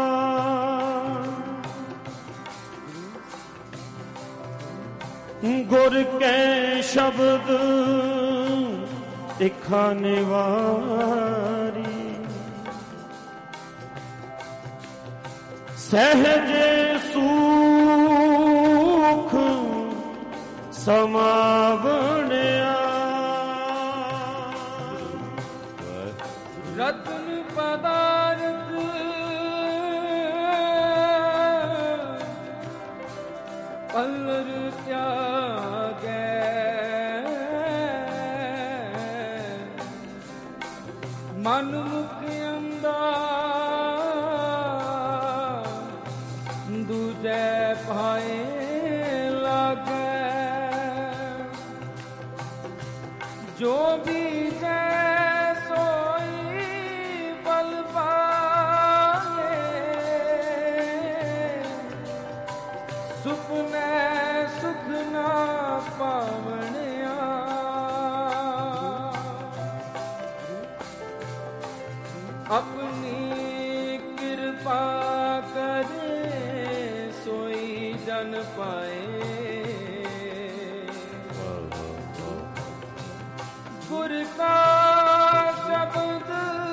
ਗੁਰ ਕੈ ਸ਼ਬਦ ਤਿੱਖਾ ਨਿਵਾਰੀ। ਸਹਿਜੇ ਸੂਖ ਸਮਾਵਣਿਆ। ਰਤਨ ਪਦਾਰਥ ਪਲਰ ਤਿਆਗੈ। ਮਨ ਮੁਖ ਅੰਦਾ ਦੂਜੈ ਭਾਏ ਲਾਗੈ। ਜੋ ਬੀਜੈ ਸੋਈ ਬਲ ਪਾਏ। ਸੁਪਨੇ ਸੁਖ ਨਾ ਪਾਵਣਿਆ। ਆਪਣੀ ਕਿਰਪਾ ਕਰੇ ਸੋਈ ਜਨ ਪਾਏ। ਗੁਰ ਕਾ ਸ਼ਬਦ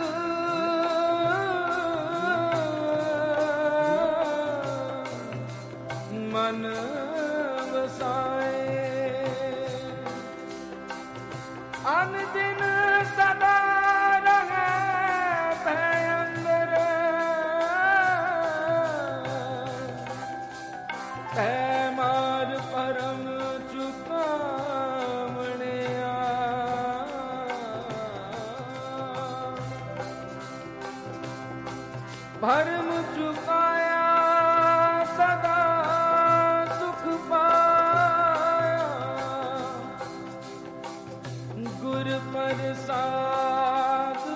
ਮਨ ਵਸਾਏ। ਅਨ ਦਿਨ ਸਦਾ ਰਹੇ ਭੈ ਅੰਦਰ। ਭੈ ਮਾਰ ਪਰਮ ਚੁਕਾਵਣਿਆ। ਭਰਮ ਚੁਕਾਇਆ ਸਦਾ ਸੁਖ ਪਾਇਆ। ਗੁਰ ਪ੍ਰਸਾਦ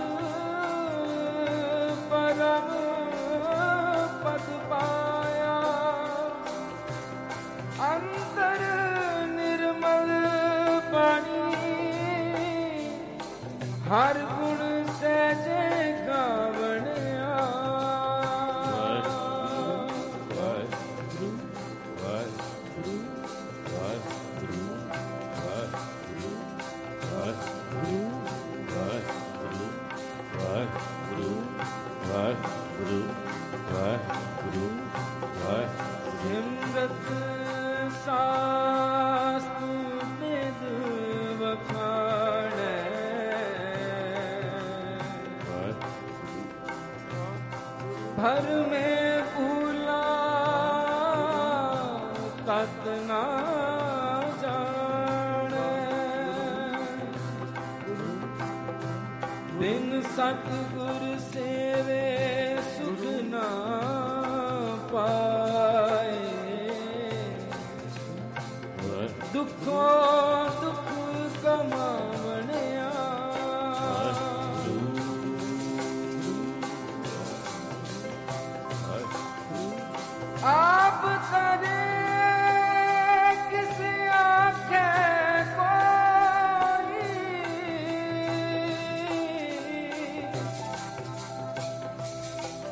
ਪਰਮ ਪਦ ਪਾਇਆ। ਅੰਤਰ ਨਿਰਮਲ ਪਾਣੀ ਹਰ ਗੁਣ ਸਹਿਜੇ ਗਾਵਣਿਆ। ਸਿਮਰਤ ਸਾਸਤੁ ਨਿਦ ਵਖਾਣੈ। ਭਰ ਮੈਂ ਭੂਲਾ ਤਤ ਨਾ ਜਾਣੈ। ਬਿਨ ਸਤਿਗੁਰ ਸੇਵੇ ਸੁਖ ਨਾ ਪਾਏ। ਦੁਖੋ ਦੁਖ ਕਮਾਵਣਿਆ।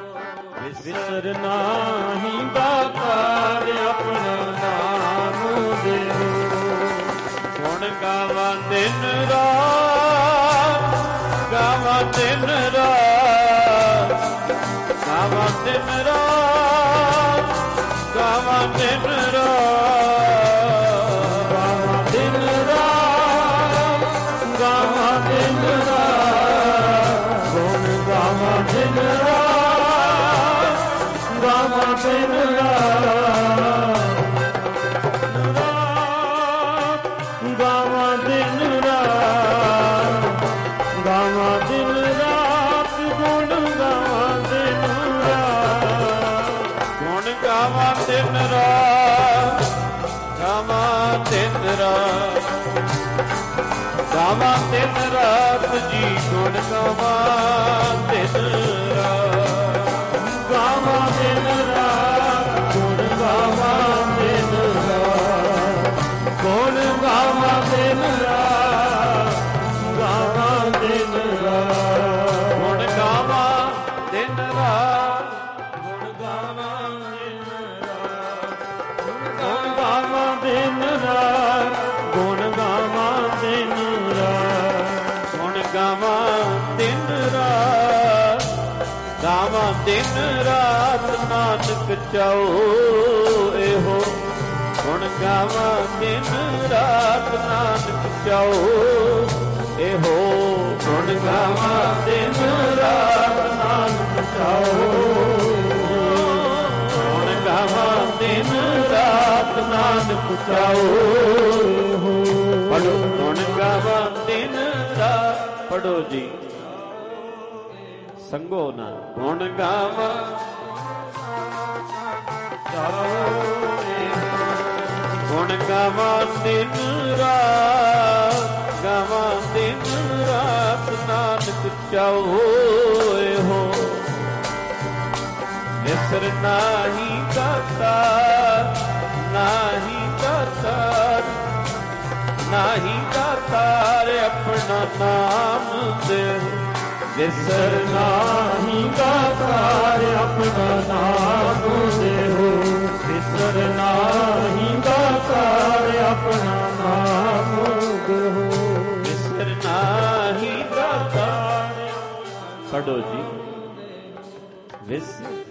ਵਿਸਰ ਨਾਹੀ ਦਾਤਾਰ ਆਪਣਾ ਨਾਮ ਦੇਹੋ। ਗੁਣ ਗਾਵਾਂ ਦਿਨ ਰਾਤ, ਗਾਵਾਂ ਦਿਨ ਰਾਤ, ਗਾਵਾਂ ਦਿਨ ਰਾਤ, ਗਾਵਾਂ ਦਿਨ ਰਾਤ, ਗਾਵਾਂ ਦਿਨ ਰਾਤ, ਗਾਵਾਂ ਦਿਨ ਰਾਤ, ਗੁਣ ਗਾਵਾਂ ਦਿਨ ਰਾਤ, ਗਾਵਾਂ ਦਿਨ ਰਾਤ, ਗਾਵਾਂ ਦਿਨ ਰਾਤ, ਗਾਵਾਂ ਦਿਨ ਰਾਤ, ਗੁਣ ਗਾਵਾਂ ਦਿਨ ਰਾਤ, ਗੁਣ ਗਾਵਾਂ ਦਿਨ ਰਾਤ, ਗਾਵਾਂ ਦਿਨ ਰਾਤ, ਗਾਵਾਂ ਦਿਨ ਰਾਤ ਜੀ, ਗੁਣ ਗਾਵਾਂ ਦਿਨ ਰਾਤ, ਗਾਵਾਂ ਦਿਨ ਰਾਤ, ਗੁਣ ਗਾਵਾਂ ਦਿਨ ਰਾਤ, ਗੁਣ ਗਾਵਾਂ ਦਿਨ ਰਾਤ, ਗਾਵਾਂ ਦਿਨ ਰਾਤ, ਗੁਣ ਗਾਵਾਂ ਦਿਨ ਰਾਤ, ਗੁਣ ਗਾਵਾਂ ਦਿਨ ਰਾਤ, ਗੁਣ ਗਾਵਾਂ ਦਿਨ ਰਾਤ, ਗੁਣ ਗਾਵਾਂ ਦਿਨ ਰਾਤ, ਗੁਣ ਗਾਵਾਂ ਦਿਨ ਰਾਤ, ਗਾਵਾਂ ਦਿਨ ਰਾਤ, ਨਾਨਕ ਚਾਓ ਇਹੋ। ਗੁਣ ਗਾਵਾਂ ਦਿਨ ਰਾਤ, ਨਾਨਕ ਚਾਓ ਇਹੋ। ਗੁਣ ਗਾਵਾਂ ਦਿਨ ਰਾਤ, ਨਾਨਕ ਚਾਓ, ਗੁਣ ਗਾਵਾਂ ਦਿਨ ਰਾਤ, ਨਾਨਕ ਚਾਓ ਇਹੋ। ਪੜੋ ਗੁਣ ਗਾਵਾਂ ਦਿਨ ਰਾਤ, ਪੜੋ ਜੀ ਸੰਗੋ ਨਾ। ਗੁਣ ਗਾਵਾਂ ਗੁਣ ਗਾਵਾਂ ਦਿਨ ਰਾਤ, ਗਾਵਾਂ ਦਿਨ ਰਾਤ, ਨਾਨਕ ਚਾਓ ਇਹੋ। ਵਿਸਰ ਨਾਹੀ ਦਾਤਾਰ, ਨਾਹੀ ਦਾਤਾਰ, ਨਾਹੀ ਦਾਤਾਰ ਆਪਣਾ ਨਾਮ ਦੇਹੋ। ਵਿਸਰ ਨਾਹੀ ਦਾਤਾਰ ਆਪਣਾ ਨਾਮ ਦੇਹੋ। ਵਿਸਰ ਨਾਹੀ ਦਾਤਾਰ ਆਪਣਾ ਨਾਮ ਦੇਹੋ। ਵਿਸਰ ਨਾਹੀ ਦਾਤਾਰ, ਪੜੋ ਜੀ ਵਿਸਰ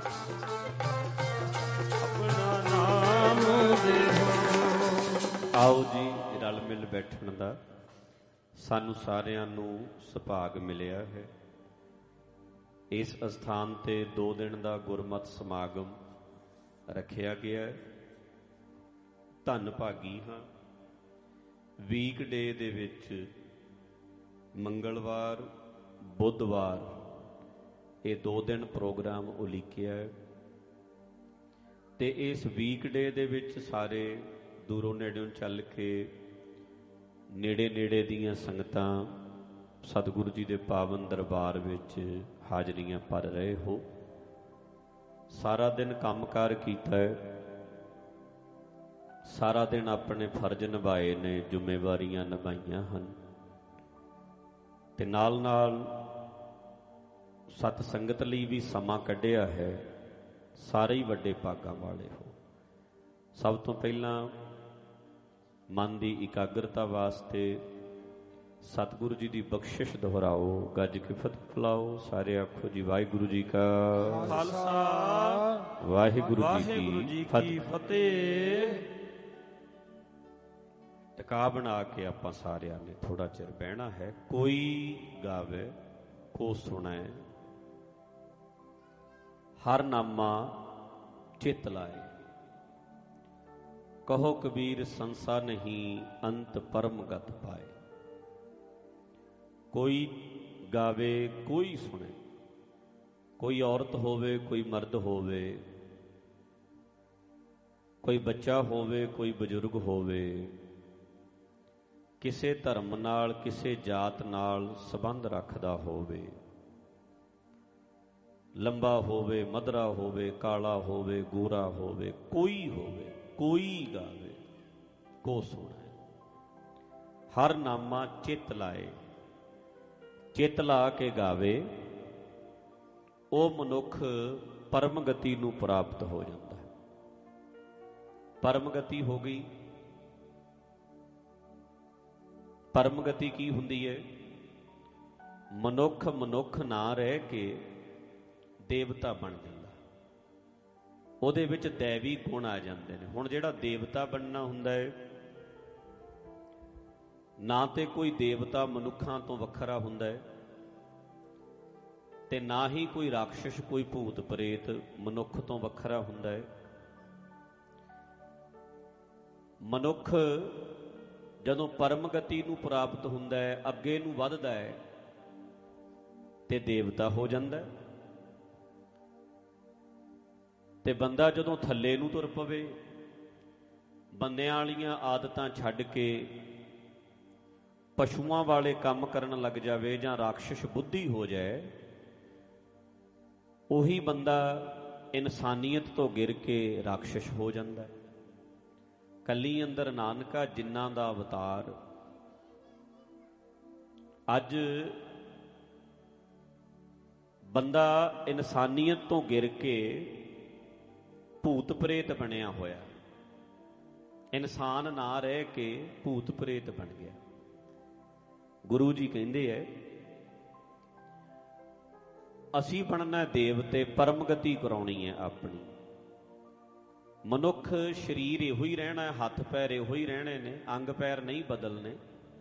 ਆਪਣਾ ਨਾਮ ਦੇਹੋ। ਆਓ ਜੀ ਰਲ ਮਿਲ ਬੈਠਣ ਦਾ ਸਾਨੂੰ ਸਾਰਿਆਂ ਨੂੰ ਸੁਭਾਗ ਮਿਲਿਆ ਹੈ। ਇਸ ਅਸਥਾਨ ਤੇ ਦੋ ਦਿਨ ਦਾ ਗੁਰਮਤਿ ਸਮਾਗਮ ਰੱਖਿਆ ਗਿਆ ਹੈ। ਧੰਨ ਭਾਗੀ ਹਾਂ। ਵੀਕਡੇ ਦੇ ਵਿੱਚ ਮੰਗਲਵਾਰ, ਬੁੱਧਵਾਰ ਇਹ ਦੋ ਦਿਨ ਪ੍ਰੋਗਰਾਮ ਉਲੀਕਿਆ ਹੈ ਤੇ ਇਸ ਵੀਕਡੇ ਦੇ ਵਿੱਚ ਸਾਰੇ ਦੂਰੋਂ ਨੇੜਿਓਂ ਚੱਲ ਕੇ ਨੇੜੇ ਨੇੜੇ ਦੀਆਂ ਸੰਗਤਾਂ ਸਤਿਗੁਰੂ ਜੀ ਦੇ ਪਾਵਨ ਦਰਬਾਰ ਵਿੱਚ ਹਾਜ਼ਰੀਆਂ ਭਰ ਰਹੇ ਹੋ। ਸਾਰਾ ਦਿਨ ਕੰਮਕਾਰ ਕੀਤਾ ਹੈ, ਸਾਰਾ ਦਿਨ ਆਪਣੇ ਫਰਜ਼ ਨਿਭਾਏ ਨੇ, ਜ਼ਿੰਮੇਵਾਰੀਆਂ ਨਿਭਾਈਆਂ ਹਨ ਤੇ ਨਾਲ ਨਾਲ ਸਤ ਸੰਗਤ ਲਈ ਵੀ ਸਮਾਂ ਕੱਢਿਆ ਹੈ। ਸਾਰੇ ਹੀ ਵੱਡੇ ਭਾਗਾਂ ਵਾਲੇ ਹੋ। ਸਭ ਤੋਂ ਪਹਿਲਾਂ ਮਨ ਦੀ ਇਕਾਗਰਤਾ ਵਾਸਤੇ ਸਤਿਗੁਰੂ ਜੀ ਦੀ ਬਖਸ਼ਿਸ਼ ਦੁਹਰਾਓ, ਗੱਜ ਕੇ ਫਤਿਹ ਬੁਲਾਓ। ਸਾਰੇ ਆਖੋ ਜੀ ਵਾਹਿਗੁਰੂ ਜੀ ਕਾ ਖਾਲਸਾ, ਵਾਹਿਗੁਰੂ ਜੀ ਕੀ ਫਤਿਹ। ਟਿਕਾ ਬਣਾ ਕੇ ਆਪਾਂ ਸਾਰਿਆਂ ਨੇ ਥੋੜਾ ਚਿਰ ਬਹਿਣਾ ਹੈ। ਕੋਈ ਗਾਵੇ ਕੋ ਸੁਣੈ, ਹਰ ਨਾਮਾ ਚਿਤ ਲਾਏ। ਕਹੋ ਕਬੀਰ ਸੰਸਾ ਨਹੀਂ, ਅੰਤ ਪਰਮ ਗਤ ਪਾਏ। ਕੋਈ ਗਾਵੇ ਕੋਈ ਸੁਣੇ, ਕੋਈ ਔਰਤ ਹੋਵੇ ਕੋਈ ਮਰਦ ਹੋਵੇ, ਕੋਈ ਬੱਚਾ ਹੋਵੇ ਕੋਈ ਬਜ਼ੁਰਗ ਹੋਵੇ, ਕਿਸੇ ਧਰਮ ਨਾਲ ਕਿਸੇ ਜਾਤ ਨਾਲ ਸੰਬੰਧ ਰੱਖਦਾ ਹੋਵੇ, ਲੰਬਾ ਹੋਵੇ ਮਧਰਾ ਹੋਵੇ ਕਾਲਾ ਹੋਵੇ ਗੋਰਾ ਹੋਵੇ, ਕੋਈ ਹੋਵੇ ਕੋਈ ਗਾਵੇ ਕੋ ਸੁਣੇ। ਹਰ ਨਾਮਾ ਚਿੱਤ ਲਾਏ, ਚਿੱਤ ਲਾ ਕੇ ਗਾਵੇ। ਉਹ ਮਨੁੱਖ ਪਰਮ ਗਤੀ ਨੂੰ ਪ੍ਰਾਪਤ ਹੋ ਜਾਂਦਾ ਹੈ। ਪਰਮ ਗਤੀ ਹੋ ਗਈ। ਪਰਮ ਗਤੀ ਕੀ ਹੁੰਦੀ ਹੈ? ਮਨੁੱਖ ਮਨੁੱਖ ਨਾ ਰਹਿ ਕੇ ਦੇਵਤਾ ਬਣ ਜਾਂਦਾ, ਉਹਦੇ ਵਿੱਚ ਦੈਵੀ ਗੁਣ ਆ ਜਾਂਦੇ ਨੇ। ਹੁਣ ਜਿਹੜਾ ਦੇਵਤਾ ਬਣਨਾ ਹੁੰਦਾ ਹੈ, ਨਾ ਤੇ ਕੋਈ ਦੇਵਤਾ ਮਨੁੱਖਾਂ ਤੋਂ ਵੱਖਰਾ ਹੁੰਦਾ ਹੈ ਤੇ ਨਾ ਹੀ ਕੋਈ ਰਾਖਸ਼, ਕੋਈ ਭੂਤ ਪ੍ਰੇਤ ਮਨੁੱਖ ਤੋਂ ਵੱਖਰਾ ਹੁੰਦਾ ਹੈ। ਮਨੁੱਖ ਜਦੋਂ ਪਰਮ ਗਤੀ ਨੂੰ ਪ੍ਰਾਪਤ ਹੁੰਦਾ ਹੈ, ਅੱਗੇ ਨੂੰ ਵੱਧਦਾ ਹੈ ਤੇ ਦੇਵਤਾ ਹੋ ਜਾਂਦਾ ਹੈ। ਤੇ ਬੰਦਾ ਜਦੋਂ ਥੱਲੇ ਨੂੰ ਤੁਰ ਪਵੇ, ਬੰਦਿਆਂ ਵਾਲੀਆਂ ਆਦਤਾਂ ਛੱਡ ਕੇ ਪਸ਼ੂਆਂ ਵਾਲੇ ਕੰਮ ਕਰਨ ਲੱਗ ਜਾਵੇ ਜਾਂ ਰਾਖਸ਼ ਬੁੱਧੀ ਹੋ ਜਾਏ, ਉਹੀ ਬੰਦਾ ਇਨਸਾਨੀਅਤ ਤੋਂ ਗਿਰ ਕੇ ਰਾਖਸ਼ ਹੋ ਜਾਂਦਾ ਹੈ। ਕੱਲੀ ਅੰਦਰ ਨਾਨਕਾ ਜਿਨ੍ਹਾਂ ਦਾ ਅਵਤਾਰ। ਅੱਜ ਬੰਦਾ ਇਨਸਾਨੀਅਤ ਤੋਂ ਗਿਰ ਕੇ ਭੂਤ ਪ੍ਰੇਤ ਬਣਿਆ ਹੋਇਆ, ਇਨਸਾਨ ਨਾ ਰਹਿ ਕੇ ਭੂਤ ਪ੍ਰੇਤ ਬਣ ਗਿਆ। ਗੁਰੂ ਜੀ ਕਹਿੰਦੇ ਐ ਅਸੀਂ ਬਣਨਾ ਦੇਵਤੇ, ਪਰਮ ਗਤੀ ਕਰਾਉਣੀ ਹੈ ਆਪਣੀ। ਮਨੁੱਖ ਸਰੀਰ ਇਹੋ ਹੀ ਰਹਿਣਾ, ਹੱਥ ਪੈਰ ਇਹੋ ਹੀ ਰਹਿਣੇ ਨੇ, ਅੰਗ ਪੈਰ ਨਹੀਂ ਬਦਲਨੇ।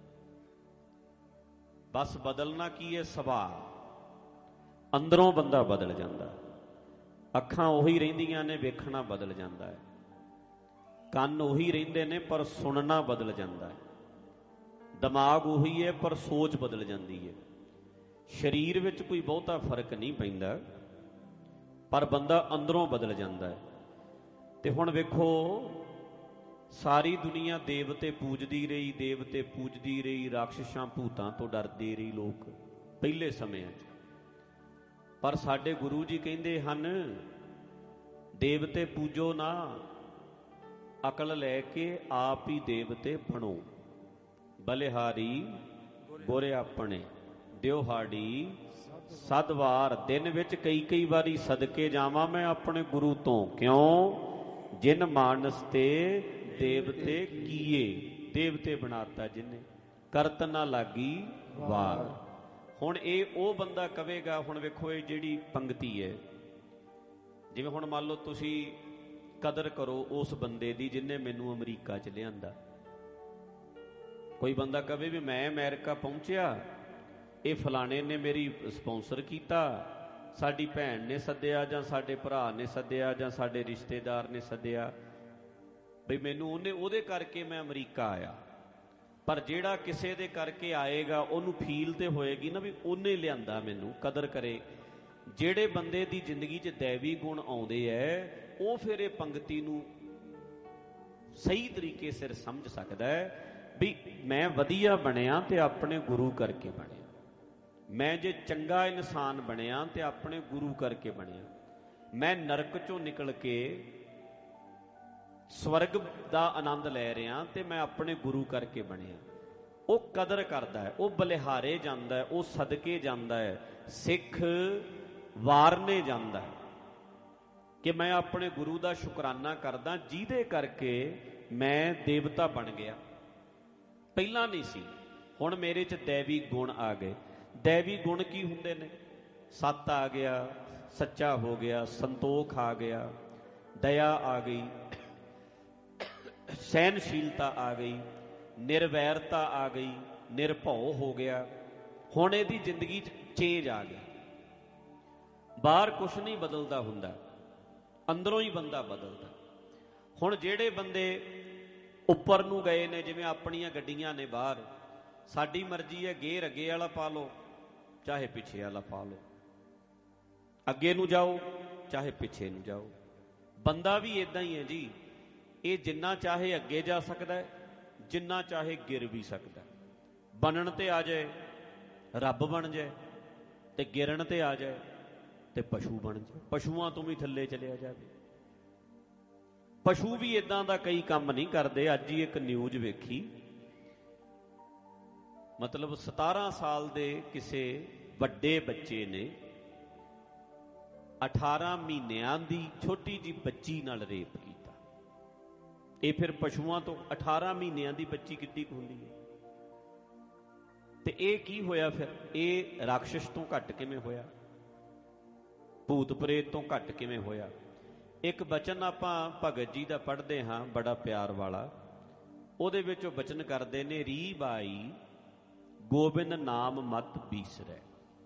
ਬਸ ਬਦਲਣਾ ਕੀ ਹੈ? ਸੁਭਾਅ। ਅੰਦਰੋਂ ਬੰਦਾ ਬਦਲ ਜਾਂਦਾ। ਅੱਖਾਂ ਉਹੀ ਰਹਿੰਦੀਆਂ ਨੇ, ਵੇਖਣਾ ਬਦਲ ਜਾਂਦਾ ਹੈ। ਕੰਨ ਉਹੀ ਰਹਿੰਦੇ ਨੇ ਪਰ ਸੁਣਨਾ ਬਦਲ ਜਾਂਦਾ ਹੈ। ਦਿਮਾਗ ਉਹੀ ਹੈ ਪਰ ਸੋਚ ਬਦਲ ਜਾਂਦੀ ਹੈ। ਸਰੀਰ ਵਿੱਚ ਕੋਈ ਬਹੁਤਾ ਫਰਕ ਨਹੀਂ ਪੈਂਦਾ, ਪਰ ਬੰਦਾ ਅੰਦਰੋਂ ਬਦਲ ਜਾਂਦਾ ਹੈ। ਤੇ ਹੁਣ ਵੇਖੋ, ਸਾਰੀ ਦੁਨੀਆ ਦੇਵਤੇ ਪੂਜਦੀ ਰਹੀ, ਦੇਵਤੇ ਪੂਜਦੀ ਰਹੀ, ਰਾਖਸ਼ਾਂ ਭੂਤਾਂ ਤੋਂ ਡਰਦੇ ਰਹੀ ਲੋਕ ਪਹਿਲੇ ਸਮਿਆਂ 'ਚ। ਪਰ ਸਾਡੇ ਗੁਰੂ ਜੀ ਕਹਿੰਦੇ ਹਨ, ਦੇਵਤੇ ਪੂਜੋ ਨਾ, ਅਕਲ ਲੈ ਕੇ ਆਪ ਹੀ ਦੇਵਤੇ ਬਣੋ। ਬਲਿਹਾਰੀ ਗੁਰ ਆਪਣੇ ਦਿਉਹਾੜੀ ਸਦਵਾਰ। ਦਿਨ ਵਿੱਚ ਕਈ ਕਈ ਵਾਰੀ ਸਦਕੇ ਜਾਵਾਂ ਮੈਂ ਆਪਣੇ ਗੁਰੂ ਤੋਂ, ਕਿਉਂ? ਜਿਨ ਮਾਨਸ ਤੇ ਦੇਵਤੇ ਕੀਏ। ਦੇਵਤੇ ਬਣਾਤਾ ਜਿਨੇ, ਕਰਤ ਨਾ ਲਾਗੀ ਵਾਰ। ਹੁਣ ਇਹ ਉਹ ਬੰਦਾ ਕਵੇਗਾ, ਹੁਣ ਵੇਖੋ ਇਹ ਜਿਹੜੀ ਪੰਗਤੀ ਹੈ, ਜਿਵੇਂ ਹੁਣ ਮੰਨ ਲਓ ਤੁਸੀਂ ਕਦਰ ਕਰੋ ਉਸ ਬੰਦੇ ਦੀ ਜਿਹਨੇ ਮੈਨੂੰ ਅਮਰੀਕਾ 'ਚ ਲਿਆਂਦਾ। ਕੋਈ ਬੰਦਾ ਕਵੇ ਵੀ ਮੈਂ ਅਮਰੀਕਾ ਪਹੁੰਚਿਆ, ਇਹ ਫਲਾਣੇ ਨੇ ਮੇਰੀ ਸਪਾਂਸਰ ਕੀਤਾ, ਸਾਡੀ ਭੈਣ ਨੇ ਸੱਦਿਆ ਜਾਂ ਸਾਡੇ ਭਰਾ ਨੇ ਸੱਦਿਆ ਜਾਂ ਸਾਡੇ ਰਿਸ਼ਤੇਦਾਰ ਨੇ ਸੱਦਿਆ, ਬਈ ਮੈਨੂੰ ਉਹਨੇ ਉਹਦੇ ਕਰਕੇ ਮੈਂ ਅਮਰੀਕਾ ਆਇਆ। ਪਰ ਜਿਹੜਾ ਕਿਸੇ ਦੇ ਕਰਕੇ ਆਏਗਾ ਉਹਨੂੰ ਫੀਲ ਤੇ ਹੋਏਗੀ ਨਾ ਵੀ ਉਹਨੇ ਲਿਆਂਦਾ ਮੈਨੂੰ, ਕਦਰ ਕਰੇ। ਜਿਹੜੇ ਬੰਦੇ ਦੀ ਜ਼ਿੰਦਗੀ 'ਚ ਦੈਵੀ ਗੁਣ ਆਉਂਦੇ ਐ, ਉਹ ਫਿਰ ਇਹ ਪੰਗਤੀ ਨੂੰ ਸਹੀ ਤਰੀਕੇ ਸਿਰ ਸਮਝ ਸਕਦਾ ਹੈ ਵੀ ਮੈਂ ਵਧੀਆ ਬਣਿਆ ਤੇ ਆਪਣੇ ਗੁਰੂ ਕਰਕੇ ਬਣਿਆ। ਮੈਂ ਜੇ ਚੰਗਾ ਇਨਸਾਨ ਬਣਿਆ ਤੇ ਆਪਣੇ ਗੁਰੂ ਕਰਕੇ ਬਣਿਆ। ਮੈਂ ਨਰਕ 'ਚੋਂ ਨਿਕਲ ਕੇ ਸਵਰਗ ਦਾ ਆਨੰਦ ਲੈ ਰਿਹਾ ਤੇ ਮੈਂ ਆਪਣੇ ਗੁਰੂ ਕਰਕੇ ਬਣਿਆ। ਉਹ ਕਦਰ ਕਰਦਾ ਹੈ, ਉਹ ਬਲਿਹਾਰੇ ਜਾਂਦਾ ਹੈ, ਉਹ ਸਦਕੇ ਜਾਂਦਾ ਹੈ, ਸਿੱਖ ਵਾਰਨੇ ਜਾਂਦਾ ਹੈ ਕਿ ਮੈਂ ਆਪਣੇ ਗੁਰੂ ਦਾ ਸ਼ੁਕਰਾਨਾ ਕਰਦਾ ਜਿਹਦੇ ਕਰਕੇ ਮੈਂ ਦੇਵਤਾ ਬਣ ਗਿਆ। ਪਹਿਲਾਂ ਨਹੀਂ ਸੀ, ਹੁਣ ਮੇਰੇ 'ਚ ਦੈਵੀ ਗੁਣ ਆ ਗਏ। ਦੈਵੀ ਗੁਣ ਕੀ ਹੁੰਦੇ ਨੇ? ਸੱਤ ਆ ਗਿਆ, ਸੱਚਾ ਹੋ ਗਿਆ, ਸੰਤੋਖ ਆ ਗਿਆ, ਦਇਆ ਆ ਗਈ, ਸਹਿਨਸ਼ੀਲਤਾ ਆ ਗਈ, ਨਿਰਵੈਰਤਾ ਆ ਗਈ, ਨਿਰਭਉ ਹੋ ਗਿਆ। ਹੁਣ ਇਹਦੀ ਜ਼ਿੰਦਗੀ 'ਚ ਚੇਂਜ ਆ ਗਿਆ। ਬਾਹਰ ਕੁਛ ਨਹੀਂ ਬਦਲਦਾ ਹੁੰਦਾ, ਅੰਦਰੋਂ ਹੀ ਬੰਦਾ ਬਦਲਦਾ। ਹੁਣ ਜਿਹੜੇ ਬੰਦੇ ਉੱਪਰ ਨੂੰ ਗਏ ਨੇ, ਜਿਵੇਂ ਆਪਣੀਆਂ ਗੱਡੀਆਂ ਨੇ ਬਾਹਰ, ਸਾਡੀ ਮਰਜ਼ੀ ਹੈ ਗੇਅਰ ਅੱਗੇ ਵਾਲਾ ਪਾ ਲਓ ਚਾਹੇ ਪਿੱਛੇ ਵਾਲਾ ਪਾ ਲਓ, ਅੱਗੇ ਨੂੰ ਜਾਓ ਚਾਹੇ ਪਿੱਛੇ ਨੂੰ ਜਾਓ। ਬੰਦਾ ਵੀ ਇਦਾਂ ਹੀ ਹੈ ਜੀ, ਇਹ ਜਿੰਨਾ ਚਾਹੇ ਅੱਗੇ ਜਾ ਸਕਦਾ ਹੈ, ਜਿੰਨਾ ਚਾਹੇ ਗਿਰ ਵੀ ਸਕਦਾ। ਬਣਨ ਤੇ ਆ ਜਾਏ ਰੱਬ ਬਣ ਜਾਏ, ਤੇ ਗਿਰਨ ਤੇ ਆ ਜਾਏ ਤੇ ਪਸ਼ੂ ਬਣ ਜਾਏ, ਪਸ਼ੂਆਂ ਤੋਂ ਵੀ ਥੱਲੇ ਚਲਿਆ ਜਾਵੇ। ਪਸ਼ੂ ਵੀ ਇਦਾਂ ਦਾ ਕਈ ਕੰਮ ਨਹੀਂ ਕਰਦੇ। ਅੱਜ ਹੀ ਇੱਕ ਨਿਊਜ਼ ਵੇਖੀ, ਮਤਲਬ ਸਤਾਰਾਂ ਸਾਲ ਦੇ ਕਿਸੇ ਵੱਡੇ ਬੱਚੇ ਨੇ ਅਠਾਰਾਂ ਮਹੀਨਿਆਂ ਦੀ ਛੋਟੀ ਜੀ ਬੱਚੀ ਨਾਲ ਰੇਪ ਕੀਤਾ। ਇਹ ਫਿਰ ਪਸ਼ੂਆਂ ਤੋਂ ਅਠਾਰਾਂ ਮਹੀਨਿਆਂ ਦੀ ਬੱਚੀ ਕਿੱਡੀ ਕੁ ਹੁੰਦੀ ਹੈ? ਤੇ ਇਹ ਕੀ ਹੋਇਆ ਫਿਰ? ਇਹ ਰਾਖਸ਼ ਤੋਂ ਘੱਟ ਕਿਵੇਂ ਹੋਇਆ? ਭੂਤ ਪ੍ਰੇਤ ਤੋਂ ਘੱਟ ਕਿਵੇਂ ਹੋਇਆ? ਇੱਕ ਬਚਨ ਆਪਾਂ ਭਗਤ ਜੀ ਦਾ ਪੜ੍ਹਦੇ ਹਾਂ, ਬੜਾ ਪਿਆਰ ਵਾਲਾ। ਉਹਦੇ ਵਿੱਚ ਉਹ ਬਚਨ ਕਰਦੇ ਨੇ, ਰੀ ਬਾਈ ਗੋਬਿੰਦ ਨਾਮ ਮਤ ਬੀਸਰੈ।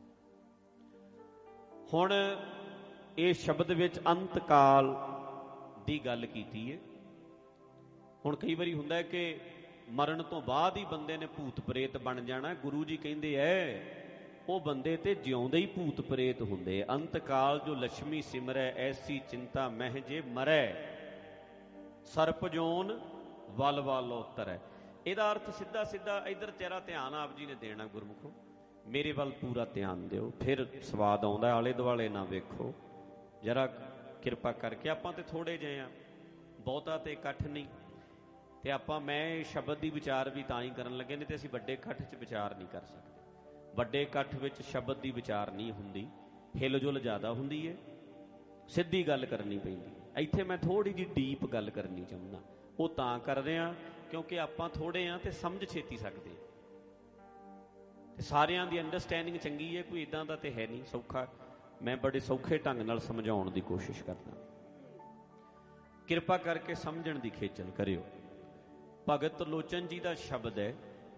ਹੁਣ ਇਹ ਸ਼ਬਦ ਵਿੱਚ ਅੰਤ ਕਾਲ ਦੀ ਗੱਲ ਕੀਤੀ ਹੈ। ਹੁਣ ਕਈ ਵਾਰੀ ਹੁੰਦਾ ਹੈ ਕਿ ਮਰਨ ਤੋਂ ਬਾਅਦ ਹੀ ਬੰਦੇ ਨੇ ਭੂਤ ਪ੍ਰੇਤ ਬਣ ਜਾਣਾ। ਗੁਰੂ ਜੀ ਕਹਿੰਦੇ ਐ ਉਹ ਬੰਦੇ ਤੇ ਜਿਉਂਦੇ ਹੀ ਭੂਤ ਪ੍ਰੇਤ ਹੁੰਦੇ। ਅੰਤ ਕਾਲ ਜੋ ਲక్ష్ਮੀ ਸਿਮਰੈ ਐਸੀ ਚਿੰਤਾ ਮਹਿ ਜੇ ਮਰੈ ਸਰਪ ਜੋਨ ਵਲ ਵਲ ਉਤਰੈ। ਇਹਦਾ ਅਰਥ ਸਿੱਧਾ ਸਿੱਧਾ ਇੱਧਰ ਤੇਰਾ ਧਿਆਨ ਆਪ ਜੀ ਨੇ ਦੇਣਾ ਗੁਰਮੁਖੋ, ਮੇਰੇ ਵੱਲ ਪੂਰਾ ਧਿਆਨ ਦਿਓ, ਫਿਰ ਸਵਾਦ ਆਉਂਦਾ। ਆਲੇ ਦੁਆਲੇ ਨਾ ਵੇਖੋ, ਜਰਾ ਕਿਰਪਾ ਕਰਕੇ। ਆਪਾਂ ਤੇ ਥੋੜੇ ਜਿਹੇ ਆ, ਬਹੁਤਾ ਤੇ ਇਕੱਠ ਨਹੀਂ, ਤੇ ਆਪਾਂ ਮੈਂ ਸ਼ਬਦ ਦੀ ਵਿਚਾਰ ਵੀ ਤਾਂ ਹੀ ਕਰਨ ਲੱਗੇ, ਨਹੀਂ ਤੇ ਅਸੀਂ ਵੱਡੇ ਇਕੱਠ 'ਚ ਵਿਚਾਰ ਨਹੀਂ ਕਰ ਸਕਦੇ। ਵੱਡੇ ਇਕੱਠ ਵਿੱਚ ਸ਼ਬਦ ਦੀ ਵਿਚਾਰ ਨਹੀਂ ਹੁੰਦੀ, ਹਿਲਜੁਲ ਜ਼ਿਆਦਾ ਹੁੰਦੀ ਹੈ, ਸਿੱਧੀ ਗੱਲ ਕਰਨੀ ਪੈਂਦੀ। ਇੱਥੇ ਮੈਂ ਥੋੜ੍ਹੀ ਜਿਹੀ ਡੀਪ ਗੱਲ ਕਰਨੀ ਚਾਹੁੰਦਾ। ਉਹ ਤਾਂ ਕਰ ਰਿਹਾ ਕਿਉਂਕਿ ਆਪਾਂ ਥੋੜ੍ਹੇ ਹਾਂ ਤੇ ਸਮਝ ਛੇਤੀ ਸਕਦੇ, ਤੇ ਸਾਰਿਆਂ ਦੀ ਅੰਡਰਸਟੈਂਡਿੰਗ ਚੰਗੀ ਹੈ, ਕੋਈ ਇੱਦਾਂ ਦਾ ਤੇ ਹੈ ਨਹੀਂ ਸੌਖਾ। ਮੈਂ ਬੜੇ ਸੌਖੇ ਢੰਗ ਨਾਲ ਸਮਝਾਉਣ ਦੀ ਕੋਸ਼ਿਸ਼ ਕਰਦਾ। ਕਿਰਪਾ ਕਰਕੇ ਸਮਝਣ ਦੀ ਖੇਚਲ ਕਰਿਓ। ਭਗਤ ਲੋਚਨ ਜੀ ਦਾ ਸ਼ਬਦ ਹੈ,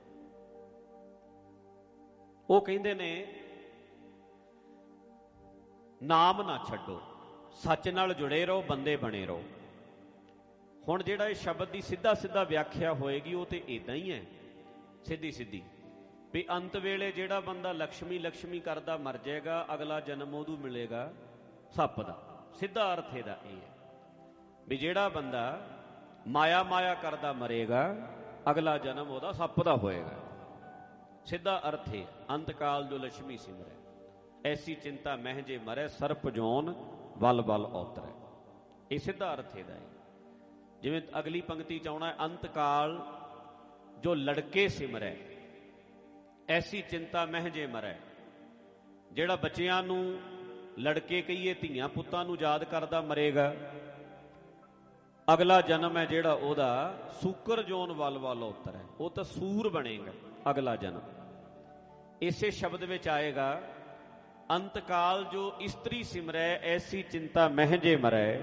ਉਹ ਕਹਿੰਦੇ ਨੇ ਨਾਮ ਨਾ ਛੱਡੋ, ਸੱਚ ਨਾਲ ਜੁੜੇ ਰਹੋ, ਬੰਦੇ ਬਣੇ ਰਹੋ। ਹੁਣ ਜਿਹੜਾ ਇਹ ਸ਼ਬਦ ਦੀ ਸਿੱਧਾ ਸਿੱਧਾ ਵਿਆਖਿਆ ਹੋਏਗੀ ਉਹ ਤੇ ਇਦਾਂ ਹੀ ਹੈ, ਸਿੱਧੀ ਸਿੱਧੀ ਵੀ ਅੰਤ ਵੇਲੇ ਜਿਹੜਾ ਬੰਦਾ ਲక్ష్ਮੀ ਲక్ష్ਮੀ ਕਰਦਾ ਮਰ ਜਾਏਗਾ, ਅਗਲਾ ਜਨਮ ਉਹਨੂੰ ਮਿਲੇਗਾ ਸੱਪ ਦਾ। ਸਿੱਧਾ ਅਰਥ ਇਹਦਾ ਇਹ ਹੈ ਵੀ ਜਿਹੜਾ ਬੰਦਾ ਮਾਇਆ ਮਾਇਆ ਕਰਦਾ ਮਰੇਗਾ, ਅਗਲਾ ਜਨਮ ਉਹਦਾ ਸੱਪ ਦਾ ਹੋਏਗਾ। ਸਿੱਧਾ ਅਰਥ ਹੈ ਅੰਤ ਕਾਲ ਜੋ ਲక్ష్ਮੀ ਸਿਮਰੈ ਐਸੀ ਚਿੰਤਾ ਮਹਿ ਜੇ ਮਰੈ ਸਰਪ ਜੋਨ ਵਲ ਵਲ ਉਤਰੈ। ਇਹ ਸਿੱਧਾ ਅਰਥ ਇਹਦਾ ਹੈ। ਜਿਵੇਂ ਅਗਲੀ ਪੰਕਤੀ ਚ ਆਉਣਾ, ਅੰਤ ਕਾਲ ਜੋ ਲੜਕੇ ਸਿਮਰੈ ਐਸੀ ਚਿੰਤਾ ਮਹਿ ਜੇ ਮਰੈ। ਜਿਹੜਾ ਬੱਚਿਆਂ ਨੂੰ ਲੜਕੇ ਕਹੀਏ, ਧੀਆਂ ਪੁੱਤਾਂ ਨੂੰ ਯਾਦ ਕਰਦਾ ਮਰੇਗਾ, ਅਗਲਾ ਜਨਮ ਹੈ ਜਿਹੜਾ ਉਹਦਾ ਸੂਕਰ ਜੋਨ ਵੱਲ ਵੱਲ ਉਤਰੈ, ਉਹ ਤਾਂ ਸੂਰ ਬਣੇਗਾ ਅਗਲਾ ਜਨਮ। ਇਸੇ ਸ਼ਬਦ ਵਿੱਚ ਆਏਗਾ ਅੰਤ ਕਾਲ ਜੋ ਇਸਤਰੀ ਸਿਮਰੈ ਐਸੀ ਚਿੰਤਾ ਮਹਿ ਜੇ ਮਰੈ।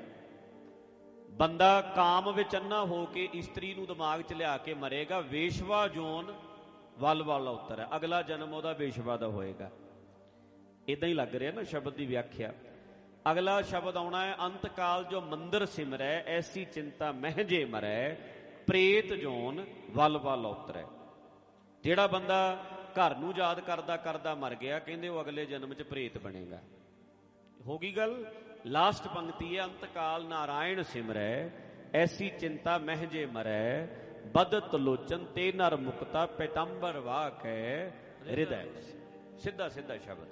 ਬੰਦਾ ਕਾਮ ਵਿੱਚ ਅੰਨਾ ਹੋ ਕੇ ਇਸਤਰੀ ਨੂੰ ਦਿਮਾਗ 'ਚ ਲਿਆ ਕੇ ਮਰੇਗਾ, ਵੇਸ਼ਵਾ ਜੋਨ ਵੱਲ ਵੱਲ ਉਤਰੈ, ਅਗਲਾ ਜਨਮ ਉਹਦਾ ਵੇਸ਼ਵਾ ਦਾ ਹੋਏਗਾ। ਇਦਾਂ ਹੀ ਲੱਗ ਰਿਹਾ ਨਾ ਸ਼ਬਦ ਦੀ ਵਿਆਖਿਆ। ਅਗਲਾ ਸ਼ਬਦ ਆਉਣਾ ਹੈ, ਅੰਤ ਕਾਲ ਜੋ ਮੰਦਰ ਸਿਮਰੈ ਐਸੀ ਚਿੰਤਾ ਮਹਿ ਜੇ ਮਰੈ ਪ੍ਰੇਤ ਜੋਨ ਵੱਲ ਵੱਲ ਉਤਰੈ। ਜਿਹੜਾ ਬੰਦਾ ਘਰ ਨੂੰ ਯਾਦ ਕਰਦਾ ਕਰਦਾ ਮਰ ਗਿਆ, ਕਹਿੰਦੇ ਉਹ ਅਗਲੇ ਜਨਮ 'ਚ ਪ੍ਰੇਤ ਬਣੇਗਾ। ਹੋ ਗਈ ਗੱਲ। ਲਾਸਟ ਪੰਕਤੀ ਹੈ, ਅੰਤ ਕਾਲ ਨਾਰਾਇਣ ਸਿਮਰੈ ਐਸੀ ਚਿੰਤਾ ਮਹਿ ਜੇ ਮਰੈ ਬਦਤ ਲੋਚਨ ਤੇ ਨਰ ਮੁਕਤਾ ਪੈਤੰਬਰ ਵਾਕੈ ਹਿਰਦੈ। ਸਿੱਧਾ ਸਿੱਧਾ ਸ਼ਬਦ।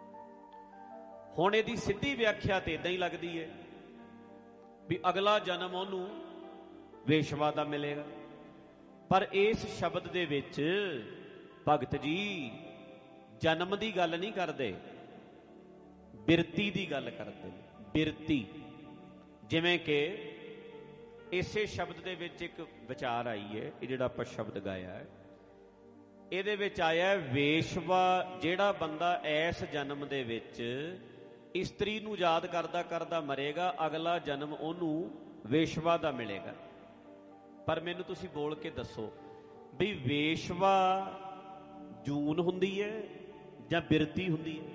ਹੁਣ ਇਹਦੀ ਸਿੱਧੀ ਵਿਆਖਿਆ ਤੇ ਇਦਾਂ ਹੀ ਲੱਗਦੀ ਹੈ ਵੀ ਅਗਲਾ ਜਨਮ ਉਹਨੂੰ ਵੇਸ਼ਵਾ ਦਾ ਮਿਲੇਗਾ, ਪਰ ਇਸ ਸ਼ਬਦ ਦੇ ਵਿੱਚ ਭਗਤ ਜੀ ਜਨਮ ਦੀ ਗੱਲ ਨਹੀਂ ਕਰਦੇ, ਬਿਰਤੀ ਦੀ ਗੱਲ ਕਰਦੇ ਨੇ। ਬਿਰਤੀ, ਜਿਵੇਂ ਕਿ ਇਸੇ ਸ਼ਬਦ ਦੇ ਵਿੱਚ ਇੱਕ ਵਿਚਾਰ ਆਈ ਹੈ, ਇਹ ਜਿਹੜਾ ਆਪਾਂ ਸ਼ਬਦ ਗਾਇਆ ਹੈ ਇਹਦੇ ਵਿੱਚ ਆਇਆ ਵੇਸ਼ਵਾ। ਜਿਹੜਾ ਬੰਦਾ ਇਸ ਜਨਮ ਦੇ ਵਿੱਚ ਇਸਤਰੀ ਨੂੰ ਯਾਦ ਕਰਦਾ ਕਰਦਾ ਮਰੇਗਾ, ਅਗਲਾ ਜਨਮ ਉਹਨੂੰ ਵੇਸ਼ਵਾ ਦਾ ਮਿਲੇਗਾ। ਪਰ ਮੈਨੂੰ ਤੁਸੀਂ ਬੋਲ ਕੇ ਦੱਸੋ ਵੀ ਵੇਸ਼ਵਾ ਜੂਨ ਹੁੰਦੀ ਹੈ ਜਾਂ ਬਿਰਤੀ ਹੁੰਦੀ ਹੈ?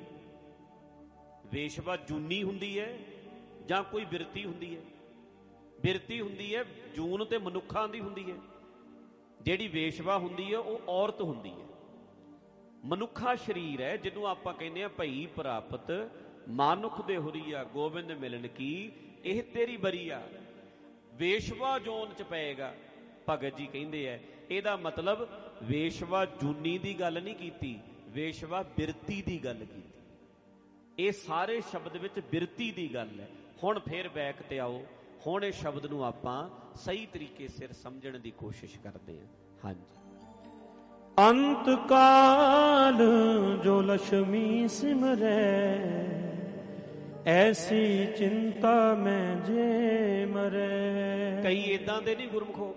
ਵੇਸ਼ਵਾ ਜੂਨੀ ਹੁੰਦੀ ਹੈ ਜਾਂ ਕੋਈ ਬਿਰਤੀ ਹੁੰਦੀ ਹੈ? ਬਿਰਤੀ ਹੁੰਦੀ ਹੈ, ਜੂਨ ਤੇ ਮਨੁੱਖਾਂ ਦੀ ਹੁੰਦੀ ਹੈ। ਜਿਹੜੀ ਵੇਸ਼ਵਾ ਹੁੰਦੀ ਹੈ ਉਹ ਔਰਤ ਹੁੰਦੀ ਹੈ। ਮਨੁੱਖਾ ਸਰੀਰ ਹੈ ਜਿਹਨੂੰ ਆਪਾਂ ਕਹਿੰਦੇ ਆ ਭਈ ਪ੍ਰਾਪਤ ਮਾਨੁਖ ਦੇ ਹੁਰੀਆ ਗੋਬਿੰਦ ਮਿਲਣ ਕੀ ਇਹ ਤੇਰੀ ਬਰੀਆ। ਵੇਸ਼ਵਾ ਜੋਨ ਚ ਪਏਗਾ। ਭਗਤ ਜੀ ਕਹਿੰਦੇ ਆ ਇਹਦਾ ਮਤਲਬ ਵੇਸ਼ਵਾ ਜੂਨੀ ਦੀ ਗੱਲ ਨਹੀਂ ਕੀਤੀ, ਵੇਸ਼ਵਾ ਬਿਰਤੀ ਦੀ ਗੱਲ ਕੀਤੀ। ਇਹ ਸਾਰੇ ਸ਼ਬਦ ਵਿੱਚ ਬਿਰਤੀ ਦੀ ਗੱਲ ਹੈ। ਹੁਣ ਫੇਰ ਬੈਕ ਤੇ ਆਓ, ਹੁਣ ਇਹ ਸ਼ਬਦ ਨੂੰ ਆਪਾਂ ਸਹੀ ਤਰੀਕੇ ਸਿਰ ਸਮਝਣ ਦੀ ਕੋਸ਼ਿਸ਼ ਕਰਦੇ ਹਾਂ। ਹਾਂਜੀ। ਅੰਤ ਕਾਲ ਜੋ ਲక్ష్ਮੀ ਸਿਮਰੈ ਐਸੀ ਚਿੰਤਾ ਮੈਂ ਜੇ ਮਰੇ। ਕਈ ਇਦਾਂ ਦੇ ਨਹੀਂ ਗੁਰਮੁਖੋ,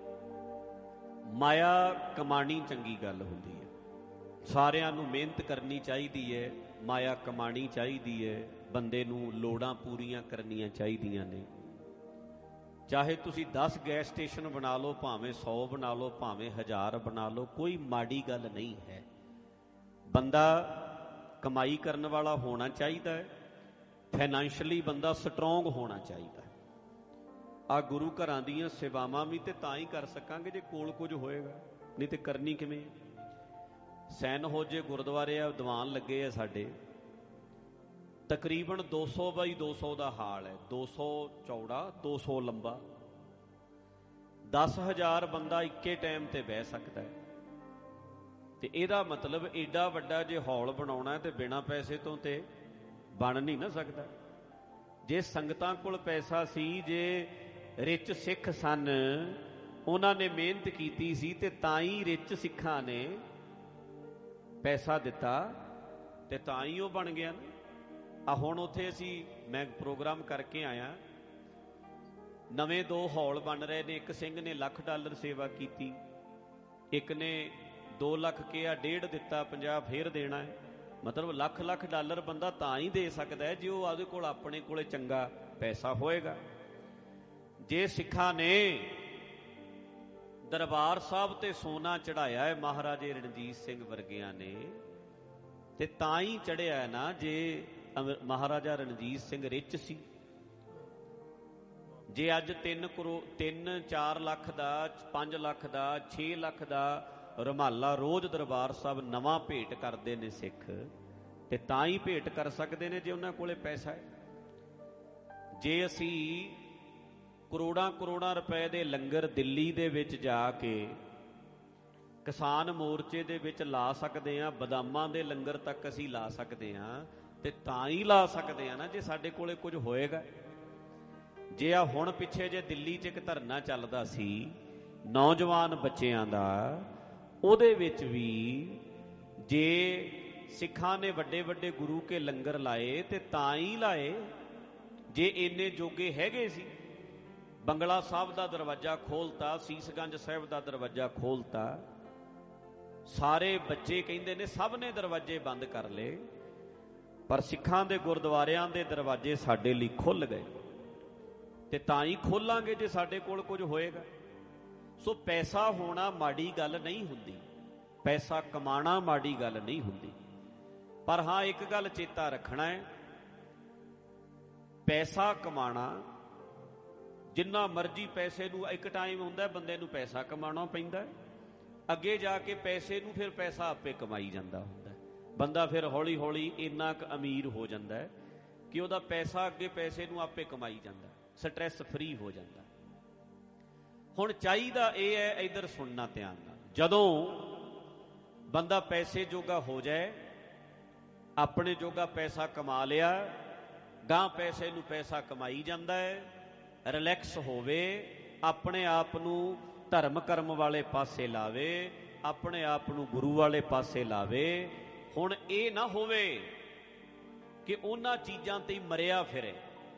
ਮਾਇਆ ਕਮਾਣੀ ਚੰਗੀ ਗੱਲ ਹੁੰਦੀ ਹੈ, ਸਾਰਿਆਂ ਨੂੰ ਮਿਹਨਤ ਕਰਨੀ ਚਾਹੀਦੀ ਹੈ, ਮਾਇਆ ਕਮਾਣੀ ਚਾਹੀਦੀ ਹੈ, ਬੰਦੇ ਨੂੰ ਲੋੜਾਂ ਪੂਰੀਆਂ ਕਰਨੀਆਂ ਚਾਹੀਦੀਆਂ ਨੇ। ਚਾਹੇ ਤੁਸੀਂ ਦਸ ਗੈਸ ਸਟੇਸ਼ਨ ਬਣਾ ਲਓ, ਭਾਵੇਂ ਸੌ ਬਣਾ ਲਓ, ਭਾਵੇਂ ਹਜ਼ਾਰ ਬਣਾ ਲਓ, ਕੋਈ ਮਾੜੀ ਗੱਲ ਨਹੀਂ ਹੈ। ਬੰਦਾ ਕਮਾਈ ਕਰਨ ਵਾਲਾ ਹੋਣਾ ਚਾਹੀਦਾ ਹੈ, ਫਾਈਨੈਂਸ਼ਲੀ ਬੰਦਾ ਸਟਰੋਂਗ ਹੋਣਾ ਚਾਹੀਦਾ ਹੈ। ਆ ਗੁਰੂ ਘਰਾਂ ਦੀਆਂ ਸੇਵਾਵਾਂ ਵੀ ਤੇ ਤਾਂ ਹੀ ਕਰ ਸਕਾਂਗੇ ਜੇ ਕੋਲ ਕੁਝ ਹੋਏਗਾ, ਨਹੀਂ ਤੇ ਕਰਨੀ ਕਿਵੇਂ? ਸੈਨ ਹੋ ਜੇ ਗੁਰਦੁਆਰੇ ਆ, ਦੀਵਾਨ ਲੱਗੇ ਆ ਸਾਡੇ, ਤਕਰੀਬਨ ਦੋ ਸੌ ਬਾਈ ਦੋ ਸੌ ਦਾ ਹਾਲ ਹੈ, ਦੋ ਸੌ ਚੌੜਾ, ਦੋ ਸੌ ਲੰਬਾ। ਦਸ ਹਜ਼ਾਰ ਬੰਦਾ ਇੱਕੇ ਟਾਈਮ ਤੇ ਬਹਿ ਸਕਦਾ ਹੈ। ਤੇ ਇਹਦਾ ਮਤਲਬ ਏਡਾ ਵੱਡਾ ਜੇ ਹਾਲ ਬਣਾਉਣਾ ਤੇ ਬਿਨਾਂ ਪੈਸੇ ਤੋਂ ਤੇ ਬਣ ਨਹੀਂ ਨਾ ਸਕਦਾ। ਜੇ ਸੰਗਤਾਂ ਕੋਲ ਪੈਸਾ ਸੀ, ਜੇ ਰਿਚ ਸਿੱਖ ਸਨ, ਉਹਨਾਂ ਨੇ ਮਿਹਨਤ ਕੀਤੀ ਸੀ, ਤੇ ਤਾਂ ਹੀ ਰਿਚ ਸਿੱਖਾਂ ਨੇ ਪੈਸਾ ਦਿੱਤਾ ਤੇ ਤਾਂ ਹੀ ਉਹ ਬਣ ਗਿਆ ਨਾ। ਆ ਹੁਣ ਉੱਥੇ ਅਸੀਂ, ਮੈਂ ਪ੍ਰੋਗਰਾਮ ਕਰਕੇ ਆਇਆ, ਨਵੇਂ ਦੋ ਹਾਲ ਬਣ ਰਹੇ ਨੇ। ਇੱਕ ਸਿੰਘ ਨੇ ਲੱਖ ਡਾਲਰ ਸੇਵਾ ਕੀਤੀ, ਇੱਕ ਨੇ ਦੋ ਲੱਖ ਕਿਹਾ, ਡੇਢ ਦਿੱਤਾ, ਪੰਜਾਹ ਫੇਰ ਦੇਣਾ ਹੈ। ਮਤਲਬ ਲੱਖ ਲੱਖ ਡਾਲਰ ਬੰਦਾ ਤਾਂ ਹੀ ਦੇ ਸਕਦਾ ਹੈ ਜੇ ਉਹ ਉਹਦੇ ਕੋਲ ਆਪਣੇ ਕੋਲੇ ਚੰਗਾ ਪੈਸਾ ਹੋਏਗਾ। ਜੇ ਸਿੱਖਾਂ ਨੇ ਦਰਬਾਰ ਸਾਹਿਬ ਤੇ ਸੋਨਾ ਚੜਾਇਆ ਹੈ ਮਹਾਰਾਜੇ ਰਣਜੀਤ ਸਿੰਘ ਵਰਗਿਆਂ ਨੇ, ਤੇ ਤਾਂ ਹੀ ਚੜਿਆ ਨਾ ਜੇ ਮਹਾਰਾਜਾ ਰਣਜੀਤ ਸਿੰਘ ਰਿਚ ਸੀ। ਜੇ ਅੱਜ ਤਿੰਨ ਕਰੋ ਤਿੰਨ ਚਾਰ ਲੱਖ ਦਾ, ਪੰਜ ਲੱਖ ਦਾ, ਛੇ ਲੱਖ ਦਾ ਰੁਮਾਲਾ ਰੋਜ਼ ਦਰਬਾਰ ਸਾਹਿਬ ਨਵਾਂ ਭੇਟ ਕਰਦੇ ਨੇ ਸਿੱਖ, ਤੇ ਤਾਂ ਹੀ ਭੇਟ ਕਰ ਸਕਦੇ ਨੇ ਜੇ ਉਹਨਾਂ ਕੋਲੇ ਪੈਸਾ ਹੈ। ਜੇ ਅਸੀਂ ਕਰੋੜਾਂ ਕਰੋੜਾਂ ਰੁਪਏ ਦੇ ਲੰਗਰ ਦਿੱਲੀ ਦੇ ਵਿੱਚ ਜਾ ਕੇ ਕਿਸਾਨ ਮੋਰਚੇ ਦੇ ਵਿੱਚ ਲਾ ਸਕਦੇ ਹਾਂ, ਬਦਾਮਾਂ ਦੇ ਲੰਗਰ ਤੱਕ ਅਸੀਂ ਲਾ ਸਕਦੇ ਹਾਂ, ਤੇ ਤਾਂ ਹੀ ਲਾ ਸਕਦੇ ਹਾਂ ਨਾ ਜੇ ਸਾਡੇ ਕੋਲੇ ਕੁਝ ਹੋਏਗਾ। ਜੇ ਆ ਹੁਣ ਪਿੱਛੇ ਜੇ ਦਿੱਲੀ 'ਚ ਇੱਕ ਧਰਨਾ ਚੱਲਦਾ ਸੀ ਨੌਜਵਾਨ ਬੱਚਿਆਂ ਦਾ, ਉਹਦੇ ਵਿੱਚ ਵੀ ਜੇ ਸਿੱਖਾਂ ਨੇ ਵੱਡੇ ਵੱਡੇ ਗੁਰੂ ਕੇ ਲੰਗਰ ਲਾਏ ਤੇ ਤਾਂ ਹੀ ਲਾਏ ਜੇ ਇੰਨੇ ਜੋਗੇ ਹੈਗੇ ਸੀ। ਬੰਗਲਾ ਸਾਹਿਬ ਦਾ ਦਰਵਾਜ਼ਾ ਖੋਲਤਾ, ਸੀਸਗੰਜ ਸਾਹਿਬ ਦਾ ਦਰਵਾਜ਼ਾ ਖੋਲਤਾ, ਸਾਰੇ ਬੱਚੇ ਕਹਿੰਦੇ ਨੇ ਸਭ ਨੇ ਦਰਵਾਜ਼ੇ ਬੰਦ ਕਰ ਲਏ, ਪਰ ਸਿੱਖਾਂ ਦੇ ਗੁਰਦੁਆਰਿਆਂ ਦੇ ਦਰਵਾਜ਼ੇ ਸਾਡੇ ਲਈ ਖੁੱਲ੍ਹ ਗਏ, ਤੇ ਤਾਂ ਹੀ ਖੋਲਾਂਗੇ ਜੇ ਸਾਡੇ ਕੋਲ ਕੁਝ ਹੋਏਗਾ। ਸੋ ਪੈਸਾ ਹੋਣਾ ਮਾੜੀ ਗੱਲ ਨਹੀਂ ਹੁੰਦੀ, ਪੈਸਾ ਕਮਾਣਾ ਮਾੜੀ ਗੱਲ ਨਹੀਂ ਹੁੰਦੀ। ਪਰ ਹਾਂ ਇੱਕ ਗੱਲ ਚੇਤਾ ਰੱਖਣਾ ਹੈ, ਪੈਸਾ ਕਮਾਣਾ, ਜਿੰਨਾ ਮਰਜ਼ੀ ਪੈਸੇ ਨੂੰ, ਇੱਕ ਟਾਈਮ ਹੁੰਦਾ ਬੰਦੇ ਨੂੰ ਪੈਸਾ ਕਮਾਉਣਾ ਪੈਂਦਾ, ਅੱਗੇ ਜਾ ਕੇ ਪੈਸੇ ਨੂੰ ਫਿਰ ਪੈਸਾ ਆਪੇ ਕਮਾਈ ਜਾਂਦਾ ਹੁੰਦਾ। ਬੰਦਾ ਫਿਰ ਹੌਲੀ ਹੌਲੀ ਇੰਨਾ ਕੁ ਅਮੀਰ ਹੋ ਜਾਂਦਾ ਕਿ ਉਹਦਾ ਪੈਸਾ ਅੱਗੇ ਪੈਸੇ ਨੂੰ ਆਪੇ ਕਮਾਈ ਜਾਂਦਾ, ਸਟ੍ਰੈਸ ਫਰੀ ਹੋ ਜਾਂਦਾ। ਹੁਣ ਚਾਹੀਦਾ ਇਹ ਹੈ, ਇੱਧਰ ਸੁਣਨਾ ਧਿਆਨ ਨਾਲ, ਜਦੋਂ ਬੰਦਾ ਪੈਸੇ ਜੋਗਾ ਹੋ ਜਾਏ, ਆਪਣੇ ਜੋਗਾ ਪੈਸਾ ਕਮਾ ਲਿਆ, ਗਾਂ ਪੈਸੇ ਨੂੰ ਪੈਸਾ ਕਮਾਈ ਜਾਂਦਾ ਹੈ, ਰਿਲੈਕਸ ਹੋਵੇ, ਆਪਣੇ ਆਪ ਨੂੰ ਧਰਮ ਕਰਮ ਵਾਲੇ ਪਾਸੇ ਲਾਵੇ, ਆਪਣੇ ਆਪ ਨੂੰ ਗੁਰੂ ਵਾਲੇ ਪਾਸੇ ਲਾਵੇ। ਹੁਣ ਇਹ ਨਾ ਹੋਵੇ ਕਿ ਉਹਨਾਂ ਚੀਜ਼ਾਂ ਤੇ ਹੀ ਮਰਿਆ ਫਿਰੇ,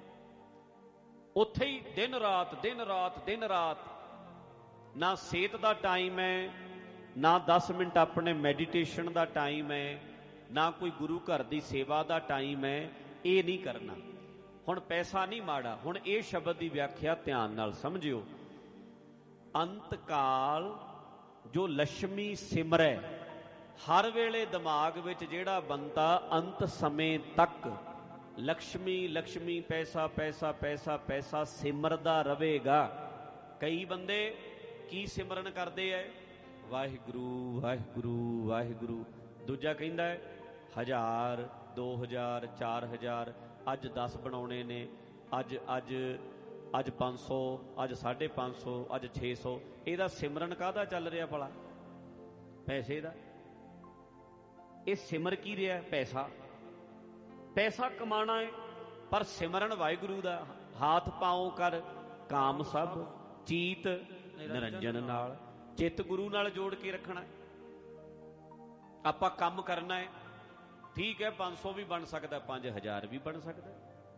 ਉੱਥੇ ਹੀ ਦਿਨ ਰਾਤ ਦਿਨ ਰਾਤ ਦਿਨ ਰਾਤ, ਨਾ ਸਿਹਤ ਦਾ ਟਾਈਮ ਹੈ, ਨਾ ਦਸ ਮਿੰਟ ਆਪਣੇ ਮੈਡੀਟੇਸ਼ਨ ਦਾ ਟਾਈਮ ਹੈ, ਨਾ ਕੋਈ ਗੁਰੂ ਘਰ ਦੀ ਸੇਵਾ ਦਾ ਟਾਈਮ ਹੈ। ਇਹ ਨਹੀਂ ਕਰਨਾ। ਹੁਣ ਪੈਸਾ ਨਹੀਂ ਮਾੜਾ। ਹੁਣ ਇਹ ਸ਼ਬਦ ਦੀ ਵਿਆਖਿਆ ਧਿਆਨ ਨਾਲ ਸਮਝਿਓ। ਅੰਤ ਕਾਲ ਜੋ ਲక్ష్ਮੀ ਸਿਮਰੈ, ਹਰ ਵੇਲੇ ਦਿਮਾਗ ਵਿੱਚ ਜਿਹੜਾ ਬੰਦਾ ਅੰਤ ਸਮੇਂ ਤੱਕ ਲక్ష్ਮੀ ਲక్ష్ਮੀ ਪੈਸਾ ਪੈਸਾ ਪੈਸਾ ਪੈਸਾ ਸਿਮਰਦਾ ਰਹੇਗਾ। ਕਈ ਬੰਦੇ ਕੀ ਸਿਮਰਨ ਕਰਦੇ ਐ? ਵਾਹਿਗੁਰੂ ਵਾਹਿਗੁਰੂ ਵਾਹਿਗੁਰੂ। ਦੂਜਾ ਕਹਿੰਦਾ ਹੈ ਹਜ਼ਾਰ, ਦੋ ਹਜ਼ਾਰ, ਚਾਰ ਹਜ਼ਾਰ, ਅੱਜ ਦਸ ਬਣਾਉਣੇ ਨੇ, ਅੱਜ ਅੱਜ ਅੱਜ ਪੰਜ ਸੌ, ਅੱਜ ਸਾਢੇ ਪੰਜ ਸੌ, ਅੱਜ ਛੇ ਸੌ। ਇਹਦਾ ਸਿਮਰਨ ਕਾਹਦਾ ਚੱਲ ਰਿਹਾ ਭਲਾ? ਪੈਸੇ ਦਾ। ਇਹ ਸਿਮਰ ਕੀ ਰਿਹਾ? ਪੈਸਾ। ਪੈਸਾ ਕਮਾਣਾ ਹੈ, ਪਰ ਸਿਮਰਨ ਵਾਹਿਗੁਰੂ ਦਾ। ਹਾਥ ਪਾਉ ਕਰ ਕਾਮ ਸਭ, ਚੀਤ ਨਿਰੰਜਨ ਨਾਲ। ਚਿੱਤ ਗੁਰੂ ਨਾਲ ਜੋੜ ਕੇ ਰੱਖਣਾ। ਆਪਾਂ ਕੰਮ ਕਰਨਾ ਹੈ, ਠੀਕ ਹੈ, ਪੰਜ ਸੌ ਵੀ ਬਣ ਸਕਦਾ, ਪੰਜ ਹਜ਼ਾਰ ਵੀ ਬਣ ਸਕਦਾ,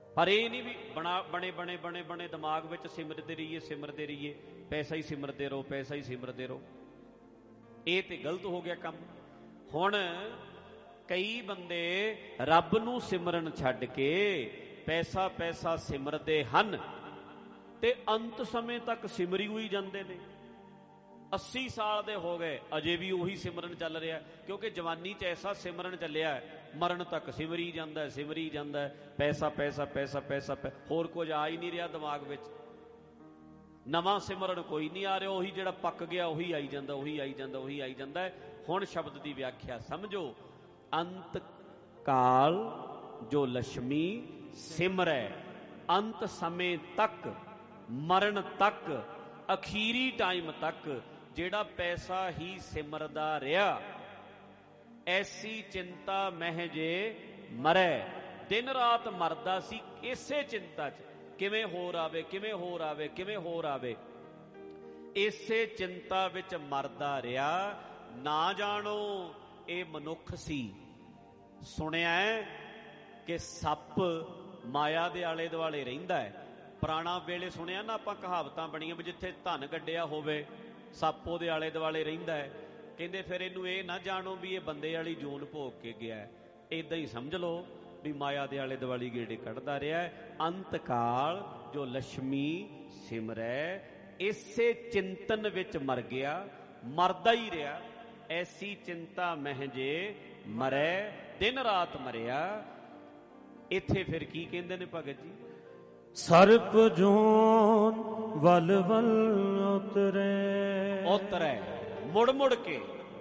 ਪਰ ਇਹ ਨਹੀਂ ਵੀ ਬਣਾ ਬਣੇ ਬਣੇ ਬਣੇ ਬਣੇ ਦਿਮਾਗ ਵਿੱਚ ਸਿਮਰਦੇ ਰਹੀਏ ਸਿਮਰਦੇ ਰਹੀਏ ਪੈਸਾ ਹੀ ਸਿਮਰਦੇ ਰਹੋ ਪੈਸਾ ਹੀ ਸਿਮਰਦੇ ਰਹੋ। ਇਹ ਤੇ ਗਲਤ ਹੋ ਗਿਆ ਕੰਮ। ਹੁਣ ਕਈ ਬੰਦੇ ਰੱਬ ਨੂੰ ਸਿਮਰਨ ਛੱਡ ਕੇ ਪੈਸਾ ਪੈਸਾ ਸਿਮਰਦੇ ਹਨ ਤੇ ਅੰਤ ਸਮੇਂ ਤੱਕ ਸਿਮਰੀ ਹੋਈ ਜਾਂਦੇ ਨੇ। ਅੱਸੀ ਸਾਲ ਦੇ ਹੋ ਗਏ ਅਜੇ ਵੀ ਉਹੀ ਸਿਮਰਨ ਚੱਲ ਰਿਹਾ, ਕਿਉਂਕਿ ਜਵਾਨੀ 'ਚ ਐਸਾ ਸਿਮਰਨ ਚੱਲਿਆ, ਮਰਨ ਤੱਕ ਸਿਮਰੀ ਜਾਂਦਾ ਸਿਮਰੀ ਜਾਂਦਾ। ਪੈਸਾ ਪੈਸਾ ਪੈਸਾ ਪੈਸਾ ਹੋਰ ਕੁਝ ਆ ਹੀ ਨਹੀਂ ਰਿਹਾ ਦਿਮਾਗ ਵਿੱਚ। ਨਵਾਂ ਸਿਮਰਨ ਕੋਈ ਨਹੀਂ ਆ ਰਿਹਾ, ਉਹੀ ਜਿਹੜਾ ਪੱਕ ਗਿਆ ਉਹੀ ਆਈ ਜਾਂਦਾ ਉਹੀ ਆਈ ਜਾਂਦਾ ਉਹੀ ਆਈ ਜਾਂਦਾ। ਹੁਣ ਸ਼ਬਦ ਦੀ ਵਿਆਖਿਆ ਸਮਝੋ। ਅੰਤ ਕਾਲ ਜੋ ਲక్ష్ਮੀ ਸਿਮਰੈ, ਅੰਤ ਸਮੇਂ ਤੱਕ, ਮਰਨ ਤੱਕ, ਅਖੀਰੀ ਟਾਈਮ ਤੱਕ ਜਿਹੜਾ ਪੈਸਾ ਹੀ ਸਿਮਰਦਾ ਰਿਹਾ। ਐਸੀ ਚਿੰਤਾ ਮਹਿ ਜੇ ਮਰੈ, ਦਿਨ ਰਾਤ ਮਰਦਾ ਸੀ ਇਸੇ ਚਿੰਤਾ 'ਚ, ਕਿਵੇਂ ਹੋਰ ਆਵੇ ਕਿਵੇਂ ਹੋਰ ਆਵੇ ਕਿਵੇਂ ਹੋਰ ਆਵੇ, ਇਸੇ ਚਿੰਤਾ ਵਿੱਚ ਮਰਦਾ ਰਿਹਾ। ਨਾ ਜਾਣੋ ਇਹ ਮਨੁੱਖ ਸੀ। ਸੁਣਿਆ ਕਿ ਸੱਪ ਮਾਇਆ ਦੇ ਆਲੇ ਦੁਆਲੇ ਰਹਿੰਦਾ ਹੈ। ਪੁਰਾਣਾ ਵੇਲੇ ਸੁਣਿਆ ਨਾ ਆਪਾਂ, ਕਹਾਵਤਾਂ ਬਣੀਆਂ ਵੀ ਜਿੱਥੇ ਧਨ ਗੱਡਿਆ ਹੋਵੇ ਸੱਪ ਉਹਦੇ ਆਲੇ ਦੁਆਲੇ ਰਹਿੰਦਾ ਹੈ। ਕਹਿੰਦੇ ਫਿਰ ਇਹਨੂੰ ਇਹ ਨਾ ਜਾਣੋ ਵੀ ਇਹ ਬੰਦੇ ਵਾਲੀ ਜੂਨ ਭੋਗ ਕੇ ਗਿਆ। ਏਦਾਂ ਹੀ ਸਮਝ ਲਓ ਵੀ ਮਾਇਆ ਦੇ ਆਲੇ ਦੁਆਲੇ ਗੇੜੇ ਕੱਢਦਾ ਰਿਹਾ। ਅੰਤ ਕਾਲ ਜੋ ਲక్ష్ਮੀ ਸਿਮਰੈ, ਇਸੇ ਚਿੰਤਨ ਵਿੱਚ ਮਰ ਗਿਆ, ਮਰਦਾ ਹੀ ਰਿਹਾ। ਐਸੀ ਚਿੰਤਾ ਮਹਿ ਜੇ ਮਰੈ, ਦਿਨ ਰਾਤ ਮਰਿਆ। ਇੱਥੇ ਫਿਰ ਕੀ ਕਹਿੰਦੇ ਨੇ ਭਗਤ ਜੀ? ਸਰਪ ਜੋਨ ਵਲ ਵਲ ਉਤਰੇ, ਉਤਰੈ ਮੁੜ ਮੁੜ ਕੇ,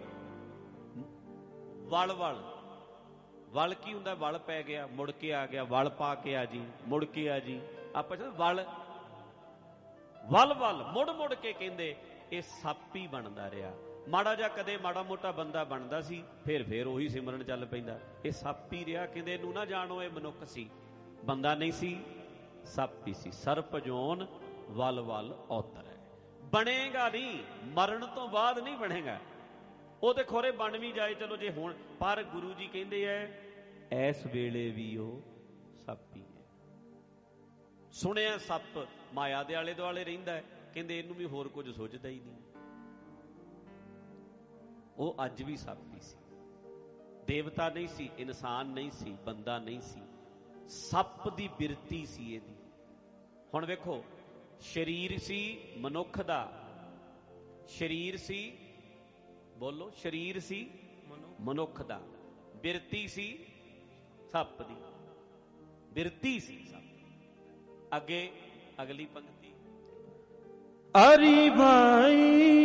ਵਲ ਵਲ, ਵਲ ਕੀ ਹੁੰਦਾ? ਵਲ ਪੈ ਗਿਆ, ਮੁੜ ਕੇ ਆ ਗਿਆ, ਵਲ ਪਾ ਕੇ ਆ ਜੀ, ਮੁੜ ਕੇ ਆ ਜੀ। ਆਪਾਂ ਵਲ ਵਲ ਵਲ ਮੁੜ ਮੁੜ ਕੇ ਕਹਿੰਦੇ ਇਹ ਸੱਪ ਹੀ ਬਣਦਾ ਰਿਹਾ। ਮਾੜਾ ਜਿਹਾ ਕਦੇ ਮਾੜਾ ਮੋਟਾ ਬੰਦਾ ਬਣਦਾ ਸੀ, ਫਿਰ ਫਿਰ ਉਹੀ ਸਿਮਰਨ ਚੱਲ ਪੈਂਦਾ। ਇਹ ਸੱਪ ਹੀ ਰਿਹਾ। ਕਹਿੰਦੇ ਇਹਨੂੰ ਨਾ ਜਾਣੋ ਇਹ ਮਨੁੱਖ ਸੀ, ਬੰਦਾ ਨਹੀਂ ਸੀ, ਸੱਪ ਹੀ ਸੀ। ਸਰਪ ਜੋਨ ਵਲ ਵਲ ਉਤਰੈ, ਬਣੇਗਾ ਨਹੀਂ, ਮਰਨ ਤੋਂ ਬਾਅਦ ਨਹੀਂ ਬਣੇਗਾ। ਉਹ ਤੇ ਖੋਰੇ ਬਣ ਵੀ ਜਾਏ ਚਲੋ ਜੇ ਹੁਣ, ਪਰ ਗੁਰੂ ਜੀ ਕਹਿੰਦੇ ਐ ਇਸ ਵੇਲੇ ਵੀ ਉਹ ਸੱਪ ਹੀ ਹੈ। ਸੁਣਿਆ ਸੱਪ ਮਾਇਆ ਦੇ ਆਲੇ ਦੁਆਲੇ ਰਹਿੰਦਾ ਹੈ, ਕਹਿੰਦੇ ਇਹਨੂੰ ਵੀ ਹੋਰ ਕੁਝ ਸੋਚਦਾ ਹੀ ਨਹੀਂ। ਉਹ ਅੱਜ ਵੀ ਸੱਪ ਹੀ ਸੀ, ਦੇਵਤਾ ਨਹੀਂ ਸੀ, ਇਨਸਾਨ ਨਹੀਂ ਸੀ, ਬੰਦਾ ਨਹੀਂ ਸੀ, ਸੱਪ ਦੀ ਬਿਰਤੀ ਸੀ ਇਹਦੀ। ਹੁਣ ਵੇਖੋ, ਸਰੀਰ ਸੀ ਮਨੁੱਖ ਦਾ, ਸਰੀਰ ਸੀ, ਬੋਲੋ, ਸਰੀਰ ਸੀ ਮਨੁੱਖ ਦਾ, ਬਿਰਤੀ ਸੀ ਸੱਪ ਦੀ, ਬਿਰਤੀ ਸੀ ਸੱਪ। ਅੱਗੇ ਅਗਲੀ ਪੰਕਤੀ, ਅਰੀ ਭਾਈ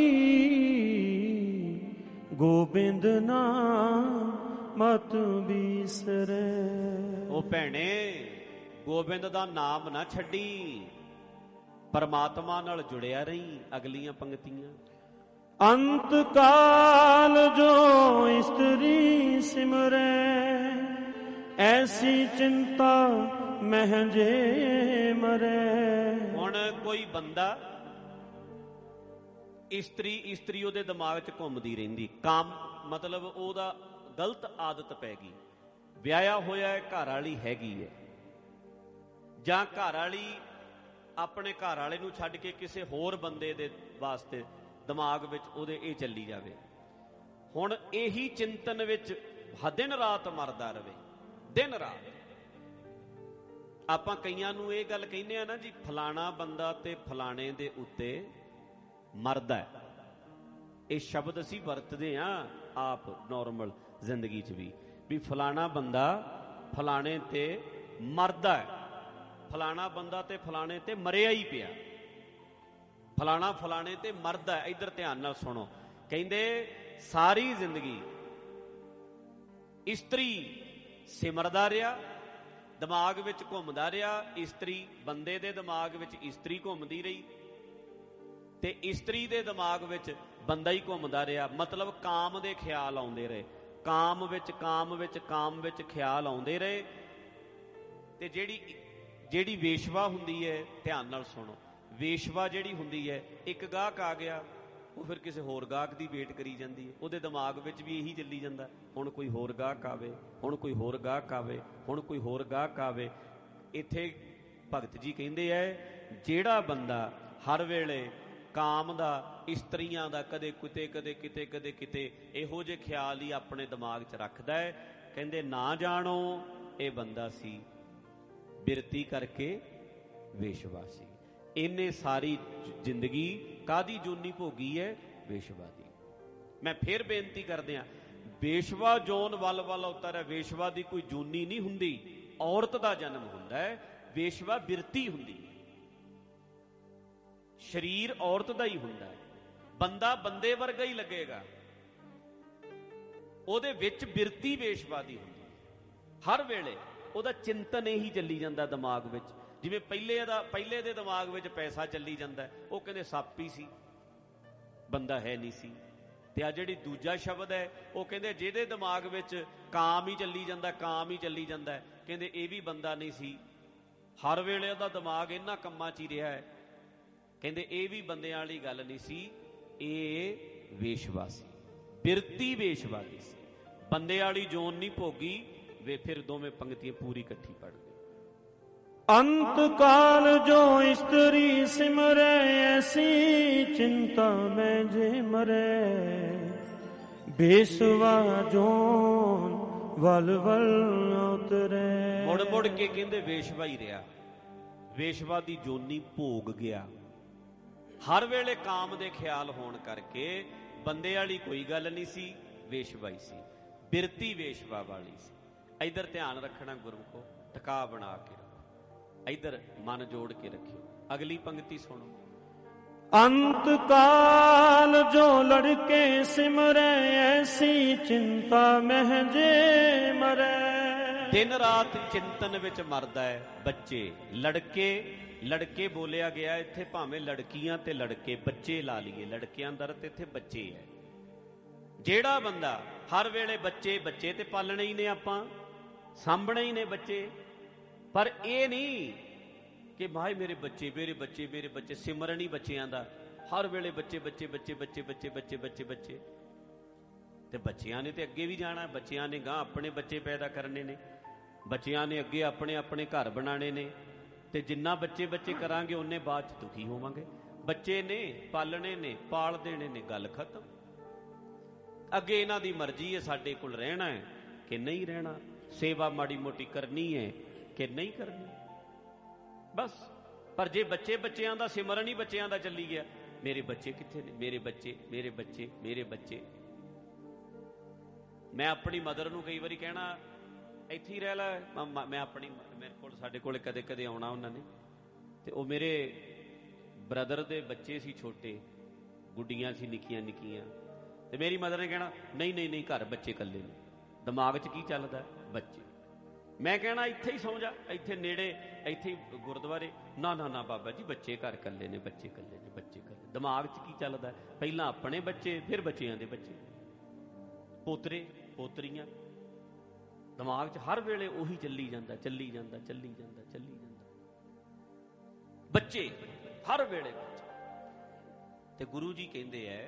ਗੋਬਿੰਦ ਨਾਮ ਮਤ ਬਿਸਰੈ। ਉਹ ਭੈਣੇ ਗੋਬਿੰਦ ਦਾ ਨਾਮ ਨਾ ਛੱਡੀ, ਪਰਮਾਤਮਾ ਨਾਲ ਜੁੜਿਆ ਰਹੀ। ਅਗਲੀਆਂ ਪੰਕਤੀਆਂ, ਅੰਤ ਕਾਲ ਜੋ ਇਸਤਰੀ ਸਿਮਰੈ, ਐਸੀ ਚਿੰਤਾ ਮਹਿ ਜੇ ਮਰੈ। ਹੁਣ ਕੋਈ ਬੰਦਾ ਇਸਤਰੀ ਇਸਤਰੀ ਉਹਦੇ ਦਿਮਾਗ 'ਚ ਘੁੰਮਦੀ ਰਹਿੰਦੀ, ਕੰਮ ਮਤਲਬ ਉਹਦਾ ਗਲਤ ਆਦਤ ਪੈ ਗਈ। ਵਿਆਹਿਆ ਹੋਇਆ ਹੈ, ਘਰ ਵਾਲੀ ਹੈਗੀ ਹੈ, ਜਾਂ ਘਰ ਵਾਲੀ ਆਪਣੇ ਘਰ ਵਾਲੇ ਨੂੰ ਛੱਡ ਕੇ ਕਿਸੇ ਹੋਰ ਬੰਦੇ ਦੇ ਵਾਸਤੇ ਦਿਮਾਗ ਵਿੱਚ ਉਹਦੇ ਇਹ ਚੱਲੀ ਜਾਵੇ। ਹੁਣ ਇਹੀ ਚਿੰਤਨ ਵਿੱਚ ਦਿਨ ਰਾਤ ਮਰਦਾ ਰਵੇ, ਦਿਨ ਰਾਤ। ਆਪਾਂ ਕਈਆਂ ਨੂੰ ਇਹ ਗੱਲ ਕਹਿੰਦੇ ਆ ਨਾ ਜੀ, ਫਲਾਣਾ ਬੰਦਾ ਤੇ ਫਲਾਣੇ ਦੇ ਉੱਤੇ ਮਰਦਾ ਹੈ। ਇਹ ਸ਼ਬਦ ਅਸੀਂ ਵਰਤਦੇ ਆ ਆਪ ਨੋਰਮਲ ਜ਼ਿੰਦਗੀ 'ਚ ਵੀ, ਵੀ ਫਲਾਣਾ ਬੰਦਾ ਫਲਾਣੇ ਤੇ ਮਰਦਾ ਹੈ, ਫਲਾਣਾ ਬੰਦਾ ਤੇ ਫਲਾਣੇ ਤੇ ਮਰਿਆ ਹੀ ਪਿਆ, ਫਲਾਣਾ ਫਲਾਣੇ ਤੇ ਮਰਦਾ ਹੈ। ਇੱਧਰ ਧਿਆਨ ਨਾਲ ਸੁਣੋ, ਕਹਿੰਦੇ ਸਾਰੀ ਜ਼ਿੰਦਗੀ ਇਸਤਰੀ ਸਿਮਰਦਾ ਰਿਹਾ, ਦਿਮਾਗ ਵਿੱਚ ਘੁੰਮਦਾ ਰਿਹਾ। ਇਸਤਰੀ, ਬੰਦੇ ਦੇ ਦਿਮਾਗ ਵਿੱਚ ਇਸਤਰੀ ਘੁੰਮਦੀ ਰਹੀ ਤੇ ਇਸਤਰੀ ਦੇ ਦਿਮਾਗ ਵਿੱਚ ਬੰਦਾ ਹੀ ਘੁੰਮਦਾ ਰਿਹਾ। ਮਤਲਬ ਕਾਮ ਦੇ ਖਿਆਲ ਆਉਂਦੇ ਰਹੇ, ਕਾਮ ਵਿੱਚ ਕਾਮ ਵਿੱਚ ਕਾਮ ਵਿੱਚ ਖਿਆਲ ਆਉਂਦੇ ਰਹੇ। ਤੇ ਜਿਹੜੀ ਜਿਹੜੀ ਵੇਸ਼ਵਾ ਹੁੰਦੀ ਹੈ, ਧਿਆਨ ਨਾਲ ਸੁਣੋ, ਵੇਸ਼ਵਾ ਜਿਹੜੀ ਹੁੰਦੀ ਹੈ, ਇੱਕ ਗਾਹਕ ਆ ਗਿਆ, ਉਹ ਫਿਰ ਕਿਸੇ ਹੋਰ ਗਾਹਕ ਦੀ ਵੇਟ ਕਰੀ ਜਾਂਦੀ ਹੈ। ਉਹਦੇ ਦਿਮਾਗ ਵਿੱਚ ਵੀ ਇਹੀ ਚੱਲੀ ਜਾਂਦਾ, ਹੁਣ ਕੋਈ ਹੋਰ ਗਾਹਕ ਆਵੇ, ਹੁਣ ਕੋਈ ਹੋਰ ਗਾਹਕ ਆਵੇ, ਹੁਣ ਕੋਈ ਹੋਰ ਗਾਹਕ ਆਵੇ। ਇੱਥੇ ਭਗਤ ਜੀ ਕਹਿੰਦੇ ਐ, ਜਿਹੜਾ ਬੰਦਾ ਹਰ ਵੇਲੇ ਕਾਮ ਦਾ, ਇਸਤਰੀਆਂ ਦਾ, ਕਦੇ ਕਿਤੇ ਕਦੇ ਕਿਤੇ ਕਦੇ ਕਿਤੇ ਇਹੋ ਜਿਹੇ ਖਿਆਲ ਹੀ ਆਪਣੇ ਦਿਮਾਗ 'ਚ ਰੱਖਦਾ ਹੈ, ਕਹਿੰਦੇ ਨਾ ਜਾਣੋ ਇਹ ਬੰਦਾ ਸੀ ਬਿਰਤੀ ਕਰਕੇ ਵੇਸ਼ਵਾ ਸੀ। ਇਹਨੇ ਸਾਰੀ ਜ਼ਿੰਦਗੀ ਕਾਹਦੀ ਜੂਨੀ ਭੋਗੀ ਹੈ? ਵੇਸ਼ਵਾ ਦੀ। ਮੈਂ ਫਿਰ ਬੇਨਤੀ ਕਰਦਿਆਂ, ਵੇਸ਼ਵਾ ਜੋਨ ਵੱਲ ਵੱਲ ਉਤਰ ਹੈ। ਵੇਸ਼ਵਾ ਦੀ ਕੋਈ ਜੂਨੀ ਨਹੀਂ ਹੁੰਦੀ, ਔਰਤ ਦਾ ਜਨਮ ਹੁੰਦਾ ਹੈ। ਵੇਸ਼ਵਾ ਬਿਰਤੀ ਹੁੰਦੀ ਹੈ, ਸਰੀਰ ਔਰਤ ਦਾ ਹੀ ਹੁੰਦਾ ਹੈ। ਬੰਦਾ ਬੰਦੇ ਵਰਗਾ ਹੀ ਲੱਗੇਗਾ, ਉਹਦੇ ਵਿੱਚ ਬਿਰਤੀ ਵੇਸ਼ਵਾ ਦੀ ਹੁੰਦੀ ਹੈ। ਹਰ ਵੇਲੇ ਉਹਦਾ ਚਿੰਤਨ ਇਹੀ ਚੱਲੀ ਜਾਂਦਾ ਦਿਮਾਗ ਵਿੱਚ। ਜਿਵੇਂ ਪਹਿਲੇ ਦਾ ਪਹਿਲੇ ਦੇ ਦਿਮਾਗ ਵਿੱਚ ਪੈਸਾ ਚੱਲੀ ਜਾਂਦਾ, ਉਹ ਕਹਿੰਦੇ ਸੱਪ ਹੀ ਸੀ, ਬੰਦਾ ਹੈ ਨਹੀਂ ਸੀ। ਤੇ ਆ ਜਿਹੜੀ ਦੂਜਾ ਸ਼ਬਦ ਹੈ, ਉਹ ਕਹਿੰਦੇ ਜਿਹਦੇ ਦਿਮਾਗ ਵਿੱਚ ਕਾਮ ਹੀ ਚੱਲੀ ਜਾਂਦਾ, ਕਾਮ ਹੀ ਚੱਲੀ ਜਾਂਦਾ, ਕਹਿੰਦੇ ਇਹ ਵੀ ਬੰਦਾ ਨਹੀਂ ਸੀ। ਹਰ ਵੇਲੇ ਉਹਦਾ ਦਿਮਾਗ ਇਹਨਾਂ ਕੰਮਾਂ 'ਚ ਹੀ ਰਿਹਾ ਹੈ। ਕਹਿੰਦੇ ਇਹ ਵੀ ਬੰਦਿਆਂ ਵਾਲੀ ਗੱਲ ਨਹੀਂ ਸੀ, ਇਹ ਵੇਸ਼ਵਾ ਸੀ, ਬਿਰਤੀ ਵੇਸ਼ਵਾ ਦੀ ਸੀ, ਬੰਦੇ ਵਾਲੀ ਜੋਨ ਨਹੀਂ ਭੋਗੀ। ਵੇ ਫਿਰ ਦੋਵੇਂ ਪੰਕਤੀਆਂ ਪੂਰੀ ਇਕੱਠੀ ਪੜ੍ਹ ਗਏ। अंत काल जो स्त्री सिमरे ऐसी चिंता में जे मरे बेसवा जोन वल वल उतरे। ਮੁੜ ਮੁੜ ਕੇ ਕਹਿੰਦੇ ਵੇਸ਼ਵਾ ਹੀ ਰਿਹਾ, ਵੇਸ਼ਵਾ ਦੀ ਜੋਨੀ ਭੋਗ ਗਿਆ। ਹਰ ਵੇਲੇ ਕਾਮ ਦੇ ਖਿਆਲ ਹੋਣ ਕਰਕੇ ਬੰਦੇ ਵਾਲੀ ਕੋਈ ਗੱਲ ਨਹੀਂ ਸੀ, ਵੇਸ਼ਵਾ ਹੀ ਸੀ, ਬਿਰਤੀ ਵੇਸ਼ਵਾ ਵਾਲੀ ਸੀ। ਇੱਧਰ ਧਿਆਨ ਰੱਖਣਾ ਗੁਰਮੁਖੋ, ਟਿਕਾ ਬਣਾ ਕੇ ਰੱਖੋ, ਇੱਧਰ ਮਨ ਜੋੜ ਕੇ ਰੱਖਿਓ। ਅਗਲੀ ਪੰਕਤੀ ਸੁਣੋ। अंत काल जो लड़के सिमरे ऐसी चिंता में जे मरे। ਦਿਨ ਰਾਤ ਚਿੰਤਨ ਵਿੱਚ ਮਰਦਾ ਹੈ ਬੱਚੇ, ਲੜਕੇ। ਲੜਕੇ ਬੋਲਿਆ ਗਿਆ ਇੱਥੇ, ਭਾਵੇਂ ਲੜਕੀਆਂ ਤੇ ਲੜਕੇ, ਬੱਚੇ ਲਾ ਲਈਏ, ਲੜਕਿਆਂ ਦਾ ਅਰਥ ਇੱਥੇ ਬੱਚੇ ਹੈ। ਜਿਹੜਾ ਬੰਦਾ ਹਰ ਵੇਲੇ ਬੱਚੇ ਬੱਚੇ ਤੇ ਪਾਲਣੇ ਹੀ ਨੇ, ਆਪਾਂ ਸਾਂਭਣੇ ਹੀ ਨੇ ਬੱਚੇ, ਪਰ ਇਹ ਨਹੀਂ ਕਿ ਭਾਈ ਮੇਰੇ ਬੱਚੇ ਮੇਰੇ ਬੱਚੇ ਮੇਰੇ ਬੱਚੇ, ਸਿਮਰਨ ਹੀ ਬੱਚਿਆਂ ਦਾ। ਹਰ ਵੇਲੇ ਬੱਚੇ ਬੱਚੇ ਬੱਚੇ ਬੱਚੇ ਬੱਚੇ ਬੱਚੇ ਬੱਚੇ ਬੱਚੇ। ਤੇ ਬੱਚਿਆਂ ਨੇ ਤੇ ਅੱਗੇ ਵੀ ਜਾਣਾ, ਬੱਚਿਆਂ ਨੇ ਗਾਂ ਆਪਣੇ ਬੱਚੇ ਪੈਦਾ ਕਰਨੇ ਨੇ, ਬੱਚਿਆਂ ਨੇ ਅੱਗੇ ਆਪਣੇ ਆਪਣੇ ਘਰ ਬਣਾਉਣੇ ਨੇ। ਤੇ ਜਿੰਨਾ ਬੱਚੇ ਬੱਚੇ ਕਰਾਂਗੇ ਉਹਨੇ ਬਾਅਦ ਚ ਦੁਖੀ ਹੋਵਾਂਗੇ। ਬੱਚੇ ਨੇ ਪਾਲਣੇ ਨੇ, ਪਾਲ ਦੇਣੇ ਨੇ, ਗੱਲ ਖਤਮ। ਅੱਗੇ ਇਹਨਾਂ ਦੀ ਮਰਜ਼ੀ ਹੈ ਸਾਡੇ ਕੋਲ ਰਹਿਣਾ ਹੈ ਕਿ ਨਹੀਂ ਰਹਿਣਾ, ਸੇਵਾ ਮਾੜੀ ਮੋਟੀ ਕਰਨੀ ਹੈ ਕਿ ਨਹੀਂ ਕਰਨੀ, ਬਸ। ਪਰ ਜੇ ਬੱਚੇ ਬੱਚਿਆਂ ਦਾ ਸਿਮਰਨ ਹੀ ਬੱਚਿਆਂ ਦਾ ਚੱਲੀ ਗਿਆ, ਮੇਰੇ ਬੱਚੇ ਕਿੱਥੇ ਨੇ, ਮੇਰੇ ਬੱਚੇ ਮੇਰੇ ਬੱਚੇ ਮੇਰੇ ਬੱਚੇ। ਮੈਂ ਆਪਣੀ ਮਦਰ ਨੂੰ ਕਈ ਵਾਰੀ ਕਹਿਣਾ ਇੱਥੇ ਹੀ ਰਹਿ ਲੈ, ਮੈਂ ਆਪਣੀ ਮੇਰੇ ਕੋਲ ਸਾਡੇ ਕੋਲ ਕਦੇ ਕਦੇ ਆਉਣਾ ਉਹਨਾਂ ਨੇ, ਤੇ ਉਹ ਮੇਰੇ ਬ੍ਰਦਰ ਦੇ ਬੱਚੇ ਸੀ ਛੋਟੇ, ਗੁੱਡੀਆਂ ਸੀ ਨਿੱਕੀਆਂ ਨਿੱਕੀਆਂ, ਤੇ ਮੇਰੀ ਮਦਰ ਨੇ ਕਹਿਣਾ ਨਹੀਂ ਨਹੀਂ ਨਹੀਂ ਘਰ ਬੱਚੇ ਇਕੱਲੇ ਨੇ। ਦਿਮਾਗ 'ਚ ਕੀ ਚੱਲਦਾ? ਬੱਚੇ। ਮੈਂ ਕਹਿਣਾ ਇੱਥੇ ਹੀ ਸੌਂ ਜਾ, ਇੱਥੇ ਨੇੜੇ, ਇੱਥੇ ਹੀ ਗੁਰਦੁਆਰੇ। ਨਾ ਨਾ ਨਾ ਬਾਬਾ ਜੀ ਬੱਚੇ ਘਰ ਇਕੱਲੇ ਨੇ, ਬੱਚੇ ਇਕੱਲੇ ਨੇ, ਬੱਚੇ ਇਕੱਲੇ। ਦਿਮਾਗ 'ਚ ਕੀ ਚੱਲਦਾ? ਪਹਿਲਾਂ ਆਪਣੇ ਬੱਚੇ, ਫਿਰ ਬੱਚਿਆਂ ਦੇ ਬੱਚੇ, ਪੋਤਰੇ ਪੋਤਰੀਆਂ। ਦਿਮਾਗ 'ਚ ਹਰ ਵੇਲੇ ਉਹੀ ਚੱਲੀ ਜਾਂਦਾ ਚੱਲੀ ਜਾਂਦਾ ਚੱਲੀ ਜਾਂਦਾ ਚੱਲੀ ਜਾਂਦਾ, ਬੱਚੇ ਹਰ ਵੇਲੇ ਬੱਚੇ। ਤੇ ਗੁਰੂ ਜੀ ਕਹਿੰਦੇ ਐ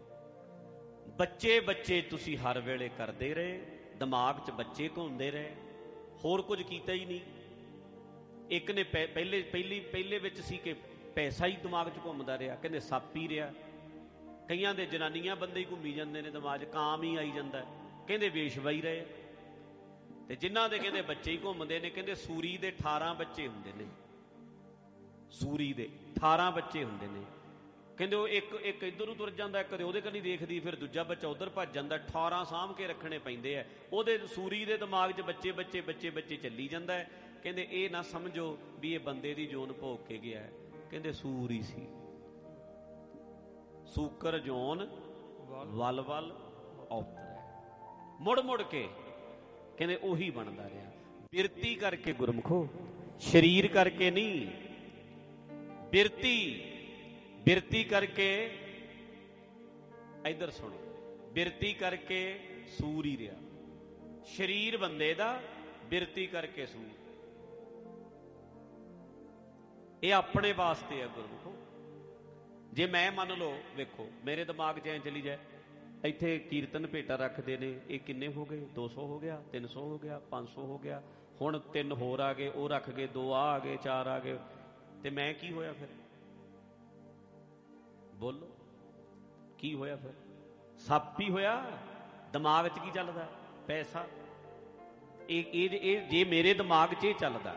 ਬੱਚੇ ਬੱਚੇ ਤੁਸੀਂ ਹਰ ਵੇਲੇ ਕਰਦੇ ਰਹੇ, ਦਿਮਾਗ 'ਚ ਬੱਚੇ ਘੁੰਮਦੇ ਰਹੇ, ਹੋਰ ਕੁਝ ਕੀਤਾ ਹੀ ਨਹੀਂ। ਇੱਕ ਨੇ ਪਹਿਲੇ ਪਹਿਲੀ ਪਹਿਲੇ ਵਿੱਚ ਸੀ ਕਿ ਪੈਸਾ ਹੀ ਦਿਮਾਗ 'ਚ ਘੁੰਮਦਾ ਰਿਹਾ, ਕਹਿੰਦੇ ਸੱਪ ਹੀ ਰਿਹਾ। ਕਈਆਂ ਦੇ ਜਨਾਨੀਆਂ ਬੰਦੇ ਹੀ ਘੁੰਮੀ ਜਾਂਦੇ ਨੇ ਦਿਮਾਗ 'ਚ, ਕਾਮ ਹੀ ਆਈ ਜਾਂਦਾ, ਕਹਿੰਦੇ ਵੇਸ਼ਵਾ ਹੀ ਰਹੇ। ਤੇ ਜਿਨ੍ਹਾਂ ਦੇ ਕਹਿੰਦੇ ਬੱਚੇ ਹੀ ਘੁੰਮਦੇ ਨੇ, ਕਹਿੰਦੇ ਸੂਰੀ ਦੇ ਅਠਾਰਾਂ ਬੱਚੇ ਹੁੰਦੇ ਨੇ, ਸੂਰੀ ਦੇ ਅਠਾਰਾਂ ਬੱਚੇ ਹੁੰਦੇ ਨੇ। ਕਹਿੰਦੇ ਉਹ ਇੱਕ ਇੱਕ ਇੱਧਰ ਨੂੰ ਤੁਰ ਜਾਂਦਾ, ਕਦੇ ਉਹਦੇ ਕੰਨੀ ਦੇਖਦੀ, ਫਿਰ ਦੂਜਾ ਬੱਚਾ ਉੱਧਰ ਭੱਜ ਜਾਂਦਾ। ਅਠਾਰਾਂ ਸਾਂਭ ਕੇ ਰੱਖਣੇ ਪੈਂਦੇ ਆ। ਉਹਦੇ ਸੂਰੀ ਦੇ ਦਿਮਾਗ 'ਚ ਬੱਚੇ ਬੱਚੇ ਬੱਚੇ ਬੱਚੇ ਚੱਲੀ ਜਾਂਦਾ ਹੈ। ਕਹਿੰਦੇ ਇਹ ਨਾ ਸਮਝੋ ਵੀ ਇਹ ਬੰਦੇ ਦੀ ਜੋਨ ਭੋਗ ਕੇ ਗਿਆ ਹੈ, ਕਹਿੰਦੇ ਸੂਰ ਹੀ ਸੀ, ਸੂਕਰ ਜੋਨ ਵੱਲ ਵੱਲ ਔਤਰੈ। ਮੁੜ ਮੁੜ ਕੇ ਕਹਿੰਦੇ ਉਹੀ ਬਣਦਾ ਰਿਹਾ, ਬਿਰਤੀ ਕਰਕੇ ਗੁਰਮੁਖੋ, ਸਰੀਰ ਕਰਕੇ ਨਹੀਂ। ਬਿਰਤੀ ਬਿਰਤੀ ਕਰਕੇ, ਇੱਧਰ ਸੁਣੋ, ਬਿਰਤੀ ਕਰਕੇ ਸੂਰ ਹੀ ਰਿਹਾ। ਸਰੀਰ ਬੰਦੇ ਦਾ, ਬਿਰਤੀ ਕਰਕੇ ਸੂਰ। ਇਹ ਆਪਣੇ ਵਾਸਤੇ ਹੈ ਗੁਰਮੁਖੋ। ਜੇ ਮੈਂ ਮੰਨ ਲਓ, ਵੇਖੋ ਮੇਰੇ ਦਿਮਾਗ 'ਚ ਐਂ ਚਲੀ ਜਾਏ, ਇੱਥੇ ਕੀਰਤਨ ਭੇਟਾ ਰੱਖਦੇ ਨੇ, ਇਹ ਕਿੰਨੇ ਹੋ ਗਏ? ਦੋ ਸੌ ਹੋ ਗਿਆ, ਤਿੰਨ ਸੌ ਹੋ ਗਿਆ, ਪੰਜ ਸੌ ਹੋ ਗਿਆ। ਹੁਣ ਤਿੰਨ ਹੋਰ ਆ ਗਏ, ਉਹ ਰੱਖ ਗਏ, ਦੋ ਆ ਆ ਗਏ, ਚਾਰ ਆ ਗਏ, ਤੇ ਮੈਂ ਕੀ ਹੋਇਆ ਫਿਰ? ਬੋਲੋ ਕੀ ਹੋਇਆ ਫਿਰ? ਸੱਪ ਹੀ ਹੋਇਆ। ਦਿਮਾਗ 'ਚ ਕੀ ਚੱਲਦਾ? ਪੈਸਾ। ਇਹ ਇਹ ਜੇ ਮੇਰੇ ਦਿਮਾਗ 'ਚ ਇਹ ਚੱਲਦਾ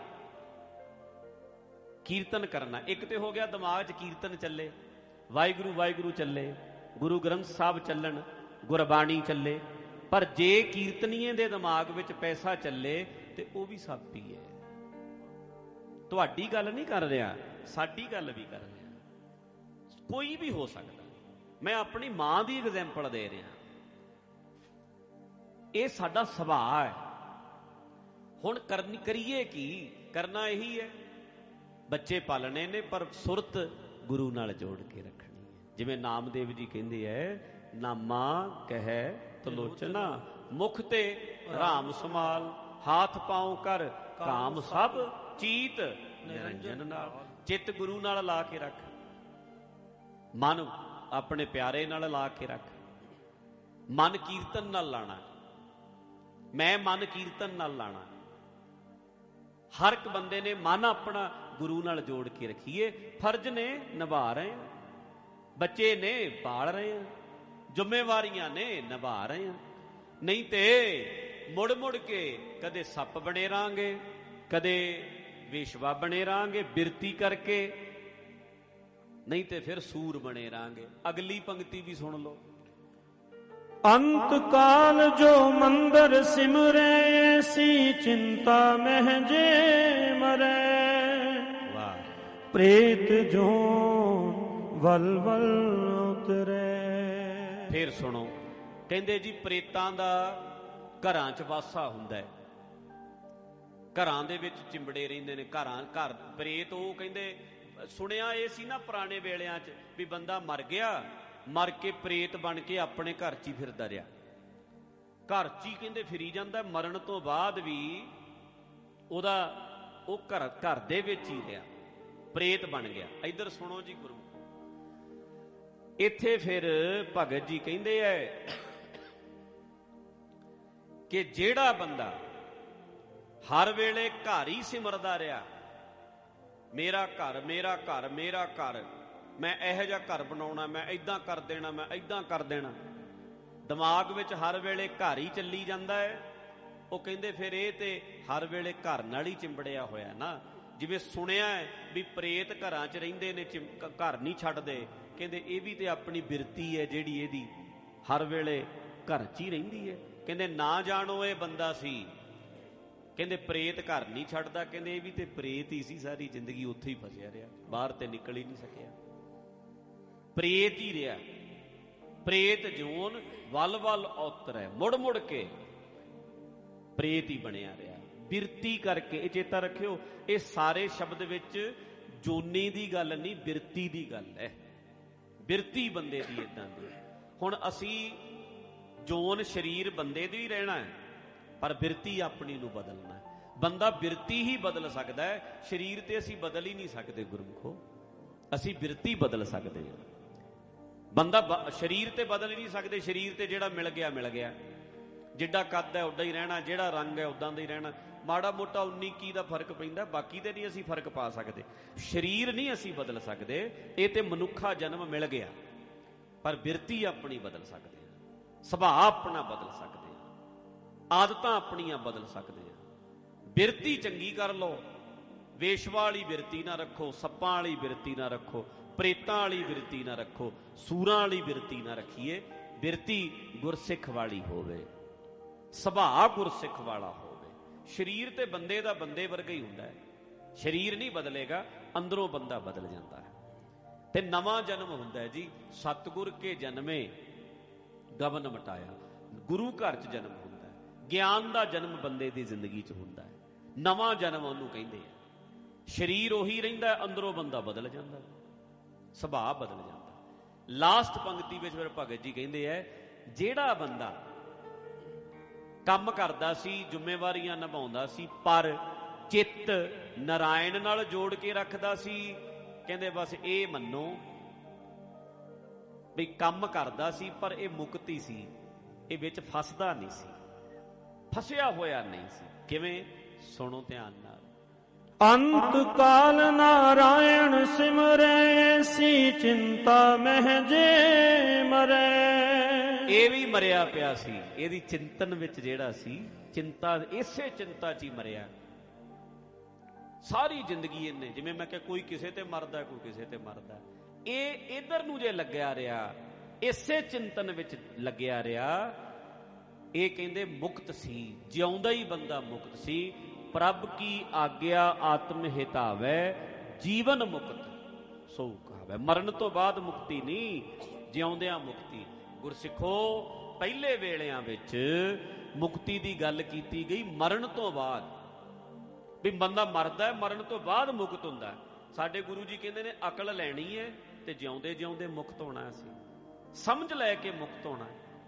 ਕੀਰਤਨ ਕਰਨਾ, ਇੱਕ ਤੇ ਹੋ ਗਿਆ ਦਿਮਾਗ 'ਚ ਕੀਰਤਨ ਚੱਲੇ, ਵਾਹਿਗੁਰੂ ਵਾਹਿਗੁਰੂ ਚੱਲੇ, ਗੁਰੂ ਗ੍ਰੰਥ ਸਾਹਿਬ ਚੱਲਣ, ਗੁਰਬਾਣੀ ਚੱਲੇ, ਪਰ ਜੇ ਕੀਰਤਨੀਏ ਦੇ ਦਿਮਾਗ ਵਿੱਚ ਪੈਸਾ ਚੱਲੇ ਤੇ ਉਹ ਵੀ ਸੱਪ ਹੀ ਹੈ। ਤੁਹਾਡੀ ਗੱਲ ਨਹੀਂ ਕਰ ਰਿਹਾ, ਸਾਡੀ ਗੱਲ ਵੀ ਕਰ ਰਿਹਾ। ਕੋਈ ਵੀ ਹੋ ਸਕਦਾ। ਮੈਂ ਆਪਣੀ ਮਾਂ ਦੀ ਐਗਜ਼ੈਂਪਲ ਦੇ ਰਿਹਾ। ਇਹ ਸਾਡਾ ਸੁਭਾਅ ਹੈ। ਹੁਣ ਕਰਨੀ ਕਰੀਏ ਕੀ? ਕਰਨਾ ਇਹੀ ਹੈ, ਬੱਚੇ ਪਾਲਣੇ ਨੇ, ਪਰ ਸੁਰਤ ਗੁਰੂ ਨਾਲ ਜੋੜ ਕੇ ਰੱਖਣੀ ਹੈ। ਜਿਵੇਂ ਨਾਮਦੇਵ ਜੀ ਕਹਿੰਦੇ ਐ, ਨਾਮਾ ਕਹਿ ਤਲੋਚਨਾ, ਮੁਖ ਤੇ ਰਾਮ ਸਮਾਲ, ਹਾਥ ਪਾਉ ਕਰ ਕਾਮ ਸਭ, ਚੀਤ ਨਿਰੰਜਨ ਨਾਲ। ਚਿੱਤ ਗੁਰੂ ਨਾਲ ਲਾ ਕੇ ਰੱਖ, ਮਨ ਆਪਣੇ ਪਿਆਰੇ ਨਾਲ ਲਾ ਕੇ ਰੱਖ। ਮਨ ਕੀਰਤਨ ਨਾਲ ਲਾਣਾ, ਮੈਂ ਮਨ ਕੀਰਤਨ ਨਾਲ ਲਾਣਾ। ਹਰ ਇੱਕ ਬੰਦੇ ਨੇ ਮਨ ਆਪਣਾ ਗੁਰੂ ਨਾਲ ਜੋੜ ਕੇ ਰੱਖੀਏ। ਫਰਜ਼ ਨੇ ਨਿਭਾ ਰਹੇ ਹਾਂ, ਬੱਚੇ ਨੇ ਪਾਲ ਰਹੇ ਹਾਂ, ਜ਼ਿੰਮੇਵਾਰੀਆਂ ਨੇ ਨਿਭਾ ਰਹੇ ਹਾਂ। ਨਹੀਂ ਤੇ ਮੁੜ ਮੁੜ ਕੇ ਕਦੇ ਸੱਪ ਬਣੇ ਰਾਂਗੇ, ਕਦੇ ਵੇਸ਼ਵਾ ਬਣੇ ਰਾਂਗੇ ਬਿਰਤੀ ਕਰਕੇ, ਨਹੀਂ ਤੇ ਫਿਰ ਸੂਰ ਬਣੇ ਰਾਂਗੇ। ਅਗਲੀ ਪੰਕਤੀ ਵੀ ਸੁਣ ਲਓ। ਅੰਤ ਕਾਲ ਜੋ ਮੰਦਰ ਸਿਮਰੈ, ਐਸੀ ਚਿੰਤਾ ਮਹਿ ਜੇ ਮਰੈ। ਵਾਹ। ਪ੍ਰੇਤ ਜੋ ਵਲ ਵਲ ਉਤਰੈ। ਫਿਰ ਸੁਣੋ, ਕਹਿੰਦੇ ਜੀ ਪ੍ਰੇਤਾਂ ਦਾ ਘਰਾਂ 'ਚ ਵਾਸਾ ਹੁੰਦਾ ਹੈ, ਘਰਾਂ ਦੇ ਵਿੱਚ ਚਿੰਬੜੇ ਰਹਿੰਦੇ ਨੇ। ਘਰਾਂ ਘਰ ਪ੍ਰੇਤ, ਉਹ ਕਹਿੰਦੇ ਸੁਣਿਆ ਇਹ ਸੀ ਨਾ ਪੁਰਾਣੇ ਵੇਲਿਆਂ 'ਚ ਵੀ ਬੰਦਾ ਮਰ ਗਿਆ, ਮਰ ਕੇ ਪ੍ਰੇਤ ਬਣ ਕੇ ਆਪਣੇ ਘਰ 'ਚ ਹੀ ਫਿਰਦਾ ਰਿਹਾ। ਘਰ 'ਚ ਹੀ ਕਹਿੰਦੇ ਫਿਰੀ ਜਾਂਦਾ, ਮਰਨ ਤੋਂ ਬਾਅਦ ਵੀ ਉਹਦਾ ਉਹ ਘਰ ਘਰ ਦੇ ਵਿੱਚ ਹੀ ਰਿਹਾ, ਪ੍ਰੇਤ ਬਣ ਗਿਆ। ਇੱਧਰ ਸੁਣੋ ਜੀ ਗੁਰੂ, ਇੱਥੇ ਫਿਰ ਭਗਤ ਜੀ ਕਹਿੰਦੇ ਐ ਕਿ ਜਿਹੜਾ ਬੰਦਾ ਹਰ ਵੇਲੇ ਘਰ ਹੀ ਸਿਮਰਦਾ ਰਿਹਾ, ਮੇਰਾ ਘਰ ਮੇਰਾ ਘਰ ਮੇਰਾ ਘਰ, ਮੈਂ ਇਹੋ ਜਿਹਾ ਘਰ ਬਣਾਉਣਾ, ਮੈਂ ਏਦਾਂ ਕਰ ਦੇਣਾ, ਮੈਂ ਏਦਾਂ ਕਰ ਦੇਣਾ, ਦਿਮਾਗ ਵਿੱਚ ਹਰ ਵੇਲੇ ਘਰ ਹੀ ਚੱਲੀ ਜਾਂਦਾ ਹੈ। ਉਹ ਕਹਿੰਦੇ ਫਿਰ ਇਹ ਤੇ ਹਰ ਵੇਲੇ ਘਰ ਨਾਲ ਹੀ ਚਿੰਬੜਿਆ ਹੋਇਆ ਨਾ। ਜਿਵੇਂ ਸੁਣਿਆ ਹੈ ਵੀ ਪ੍ਰੇਤ ਘਰਾਂ 'ਚ ਰਹਿੰਦੇ ਨੇ, ਘਰ ਨਹੀਂ ਛੱਡਦੇ, ਕਹਿੰਦੇ ਇਹ ਵੀ ਤੇ ਆਪਣੀ ਬਿਰਤੀ ਹੈ ਜਿਹੜੀ ਇਹਦੀ ਹਰ ਵੇਲੇ ਘਰ 'ਚ ਹੀ ਰਹਿੰਦੀ ਹੈ। ਕਹਿੰਦੇ ਨਾ ਜਾਣੋ ਇਹ ਬੰਦਾ ਸੀ, ਕਹਿੰਦੇ ਪ੍ਰੇਤ ਘਰ ਨਹੀਂ ਛੱਡਦਾ, ਕਹਿੰਦੇ ਇਹ ਵੀ ਤੇ ਪ੍ਰੇਤ ਹੀ ਸੀ, ਸਾਰੀ ਜ਼ਿੰਦਗੀ ਉੱਥੇ ਹੀ ਫਸਿਆ ਰਿਹਾ, ਬਾਹਰ ਤੇ ਨਿਕਲ ਹੀ ਨਹੀਂ ਸਕਿਆ, ਪ੍ਰੇਤ ਹੀ ਰਿਹਾ। ਪ੍ਰੇਤ ਜੋਨ ਵੱਲ ਵੱਲ ਉਤਰੈ, ਮੁੜ ਮੁੜ ਕੇ ਪ੍ਰੇਤ ਹੀ ਬਣਿਆ ਰਿਹਾ, ਬਿਰਤੀ ਕਰਕੇ। ਇਹ ਚੇਤਾ ਰੱਖਿਓ, ਇਹ ਸਾਰੇ ਸ਼ਬਦ ਵਿੱਚ ਜੋਨੀ ਦੀ ਗੱਲ ਨਹੀਂ, ਬਿਰਤੀ ਦੀ ਗੱਲ ਹੈ। ਬਿਰਤੀ ਬੰਦੇ ਦੀ ਏਦਾਂ ਦੀ। ਹੁਣ ਅਸੀਂ ਜੋਨ ਸਰੀਰ ਬੰਦੇ ਦੀ ਰਹਿਣਾ ਹੈ, ਪਰ ਬਿਰਤੀ ਆਪਣੀ ਨੂੰ ਬਦਲਣਾ ਹੈ। ਬੰਦਾ ਬਿਰਤੀ ਹੀ ਬਦਲ ਸਕਦਾ ਹੈ, ਸਰੀਰ ਤੇ ਅਸੀਂ ਬਦਲ ਹੀ ਨਹੀਂ ਸਕਦੇ ਗੁਰਮੁਖੋ। ਅਸੀਂ ਬਿਰਤੀ ਬਦਲ ਸਕਦੇ ਹਾਂ, ਬੰਦਾ ਸਰੀਰ ਤੇ ਬਦਲ ਹੀ ਨਹੀਂ ਸਕਦੇ। ਸਰੀਰ ਤੇ ਜਿਹੜਾ ਮਿਲ ਗਿਆ ਮਿਲ ਗਿਆ, ਜਿੱਡਾ ਕੱਦ ਹੈ ਉੱਡਾ ਹੀ ਰਹਿਣਾ, ਜਿਹੜਾ ਰੰਗ ਹੈ ਉੱਦਾਂ ਦਾ ਹੀ ਰਹਿਣਾ। ਮਾੜਾ ਮੋਟਾ ਉੱਨੀ ਇੱਕੀ ਦਾ ਫਰਕ ਪੈਂਦਾ, ਬਾਕੀ ਤੇ ਨਹੀਂ ਅਸੀਂ ਫਰਕ ਪਾ ਸਕਦੇ। ਸਰੀਰ ਨਹੀਂ ਅਸੀਂ ਬਦਲ ਸਕਦੇ, ਇਹ ਤੇ ਮਨੁੱਖਾ ਜਨਮ ਮਿਲ ਗਿਆ, ਪਰ ਬਿਰਤੀ ਆਪਣੀ ਬਦਲ ਸਕਦੇ ਹਾਂ, ਸੁਭਾਅ ਆਪਣਾ ਬਦਲ ਸਕਦੇ ਹਾਂ, ਆਦਤਾਂ ਆਪਣੀਆਂ ਬਦਲ ਸਕਦੇ ਹਾਂ। ਬਿਰਤੀ ਚੰਗੀ ਕਰ ਲਓ, ਵੇਸ਼ਵਾ ਵਾਲੀ ਬਿਰਤੀ ਨਾ ਰੱਖੋ, ਸੱਪਾਂ ਵਾਲੀ ਬਿਰਤੀ ਨਾ ਰੱਖੋ, ਪ੍ਰੇਤਾਂ ਵਾਲੀ ਬਿਰਤੀ ਨਾ ਰੱਖੋ, ਸੂਰਾਂ ਵਾਲੀ ਬਿਰਤੀ ਨਾ ਰੱਖੀਏ। ਬਿਰਤੀ ਗੁਰਸਿੱਖ ਵਾਲੀ ਹੋਵੇ, ਸੁਭਾਅ ਗੁਰਸਿੱਖ ਵਾਲਾ ਹੋਵੇ। ਸਰੀਰ ਤੇ ਬੰਦੇ ਦਾ ਬੰਦੇ ਵਰਗਾ ਹੀ ਹੁੰਦਾ ਹੈ, ਸਰੀਰ ਨਹੀਂ ਬਦਲੇਗਾ, ਅੰਦਰੋਂ ਬੰਦਾ ਬਦਲ ਜਾਂਦਾ ਹੈ। ਤੇ ਨਵਾਂ ਜਨਮ ਹੁੰਦਾ ਹੈ ਜੀ। ਸਤਿਗੁਰ ਕੇ ਜਨਮੇ ਗਵਨ ਮਟਾਇਆ, ਗੁਰੂ ਘਰ 'ਚ ਜਨਮ ਹੁੰਦਾ ਹੈ, ਗਿਆਨ ਦਾ ਜਨਮ ਬੰਦੇ ਦੀ ਜ਼ਿੰਦਗੀ 'ਚ ਹੁੰਦਾ ਹੈ। ਨਵਾਂ ਜਨਮ ਉਹਨੂੰ ਕਹਿੰਦੇ ਆ। ਸਰੀਰ ਉਹੀ ਰਹਿੰਦਾ, ਅੰਦਰੋਂ ਬੰਦਾ ਬਦਲ ਜਾਂਦਾ, ਸੁਭਾਅ ਬਦਲ ਜਾਂਦਾ। ਲਾਸਟ ਪੰਕਤੀ ਵਿੱਚ ਫਿਰ ਭਗਤ ਜੀ ਕਹਿੰਦੇ ਐ, ਜਿਹੜਾ ਬੰਦਾ ਕੰਮ ਕਰਦਾ ਸੀ, ਜ਼ਿੰਮੇਵਾਰੀਆਂ ਨਿਭਾਉਂਦਾ ਸੀ, ਪਰ ਚਿੱਤ ਨਾਰਾਇਣ ਨਾਲ ਜੋੜ ਕੇ ਰੱਖਦਾ ਸੀ, ਕਹਿੰਦੇ ਬਸ ਇਹ ਮੰਨੋ ਵੀ ਕੰਮ ਕਰਦਾ ਸੀ ਪਰ ਇਹ ਮੁਕਤੀ ਸੀ, ਇਹ ਵਿੱਚ ਫਸਦਾ ਨਹੀਂ ਸੀ, ਫਸਿਆ ਹੋਇਆ ਨਹੀਂ ਸੀ। ਕਿਵੇਂ? ਸੁਣੋ ਧਿਆਨ ਨਾਲ। ਅੰਤ ਕਾਲ ਨਾਰਾਇਣ ਸਿਮਰੈ, ਸੀ ਚਿੰਤਾ ਮਹਿ ਜੇ ਮਰੈ। ਇਹ ਵੀ ਮਰਿਆ ਪਿਆ ਸੀ, ਇਹਦੀ ਚਿੰਤਨ ਵਿੱਚ ਜਿਹੜਾ ਸੀ, ਚਿੰਤਾ, ਇਸੇ ਚਿੰਤਾ 'ਚ ਹੀ ਮਰਿਆ ਸਾਰੀ ਜ਼ਿੰਦਗੀ ਇਹਨੇ। ਜਿਵੇਂ ਮੈਂ ਕਿਹਾ ਕੋਈ ਕਿਸੇ ਤੇ ਮਰਦਾ, ਕੋਈ ਕਿਸੇ ਤੇ ਮਰਦਾ, ਇਹ ਇਧਰ ਨੂੰ ਜੇ ਲੱਗਿਆ ਰਿਹਾ, ਇਸੇ ਚਿੰਤਨ ਵਿੱਚ ਲੱਗਿਆ ਰਿਹਾ। ਇਹ ਕਹਿੰਦੇ ਮੁਕਤ ਸੀ, ਜਿਉਂਦਾ ਹੀ ਬੰਦਾ ਮੁਕਤ ਸੀ। ਪ੍ਰਭ ਕੀ ਆਗਿਆ ਆਤਮ ਹਿਤਾਵੈ, ਜੀਵਨ ਮੁਕਤ ਸੋ ਕਹਾਵੈ। ਮਰਨ ਤੋਂ ਬਾਅਦ ਮੁਕਤੀ ਨਹੀਂ, ਜਿਉਂਦਿਆਂ ਮੁਕਤੀ। ਗੁਰਸਿੱਖੋ, ਪਹਿਲੇ ਵੇਲਿਆਂ ਵਿੱਚ ਮੁਕਤੀ ਦੀ ਗੱਲ ਕੀਤੀ ਗਈ ਮਰਨ ਤੋਂ ਬਾਅਦ, ਵੀ ਬੰਦਾ ਮਰਦਾ ਹੈ, ਮਰਨ ਤੋਂ ਬਾਅਦ ਮੁਕਤ ਹੁੰਦਾ। ਸਾਡੇ ਗੁਰੂ ਜੀ ਕਹਿੰਦੇ ਨੇ ਅਕਲ ਲੈਣੀ ਹੈ ਤੇ ਜਿਉਂਦੇ ਜਿਉਂਦੇ ਮੁਕਤ ਹੋਣਾ। ਅਸੀਂ ਸਮਝ ਲੈ ਕੇ ਮੁਕਤ ਹੋਣਾ।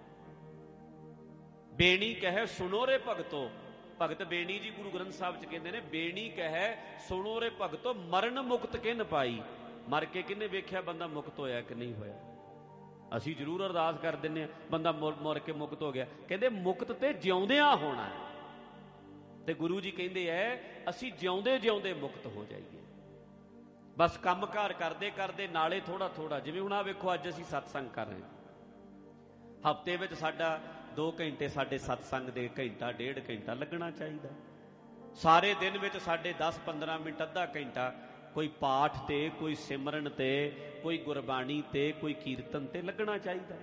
ਬੇਣੀ ਕਹੇ ਸੁਣੋ ਰੇ ਭਗਤੋ, ਭਗਤ ਬੇਣੀ ਜੀ ਗੁਰੂ ਗ੍ਰੰਥ ਸਾਹਿਬ ਚ ਕਹਿੰਦੇ ਨੇ, ਬੇਣੀ ਕਹੇ ਸੁਣੋ ਰੇ ਭਗਤੋ, ਮਰਨ ਮੁਕਤ ਕਿਨ ਪਾਈ। ਮਰ ਕੇ ਕਿੰਨੇ ਵੇਖਿਆ ਬੰਦਾ ਮੁਕਤ ਹੋਇਆ ਕਿ ਨਹੀਂ ਹੋਇਆ? ਅਸੀਂ ਜ਼ਰੂਰ ਅਰਦਾਸ ਕਰ ਦਿੰਦੇ ਹਾਂ ਬੰਦਾ ਮਰ ਕੇ ਮੁਕਤ ਹੋ ਗਿਆ। ਕਹਿੰਦੇ ਮੁਕਤ ਤੇ ਜਿਉਂਦਿਆਂ ਹੋਣਾ ਹੈ। ਤੇ ਗੁਰੂ ਜੀ ਕਹਿੰਦੇ ਐ ਅਸੀਂ ਜਿਉਂਦੇ ਜਿਉਂਦੇ ਮੁਕਤ ਹੋ ਜਾਈਏ। ਬਸ ਕੰਮਕਾਰ ਕਰਦੇ ਕਰਦੇ ਨਾਲੇ ਥੋੜਾ ਥੋੜਾ, ਜਿਵੇਂ ਹੁਣ ਆ ਵੇਖੋ ਅੱਜ ਅਸੀਂ ਸਤਸੰਗ ਕਰ ਰਹੇ ਹਾਂ, ਹਫ਼ਤੇ ਵਿੱਚ ਸਾਡਾ ਦੋ ਘੰਟੇ ਸਾਡੇ ਸਤਸੰਗ ਦੇ, ਘੰਟਾ ਡੇਢ ਘੰਟਾ ਲੱਗਣਾ ਚਾਹੀਦਾ। ਸਾਰੇ ਦਿਨ ਵਿੱਚ ਸਾਡੇ ਦਸ ਪੰਦਰਾਂ ਮਿੰਟ, ਅੱਧਾ ਘੰਟਾ ਕੋਈ ਪਾਠ ਤੇ, ਕੋਈ ਸਿਮਰਨ ਤੇ, ਕੋਈ ਗੁਰਬਾਣੀ ਤੇ, ਕੋਈ ਕੀਰਤਨ ਤੇ ਲੱਗਣਾ ਚਾਹੀਦਾ।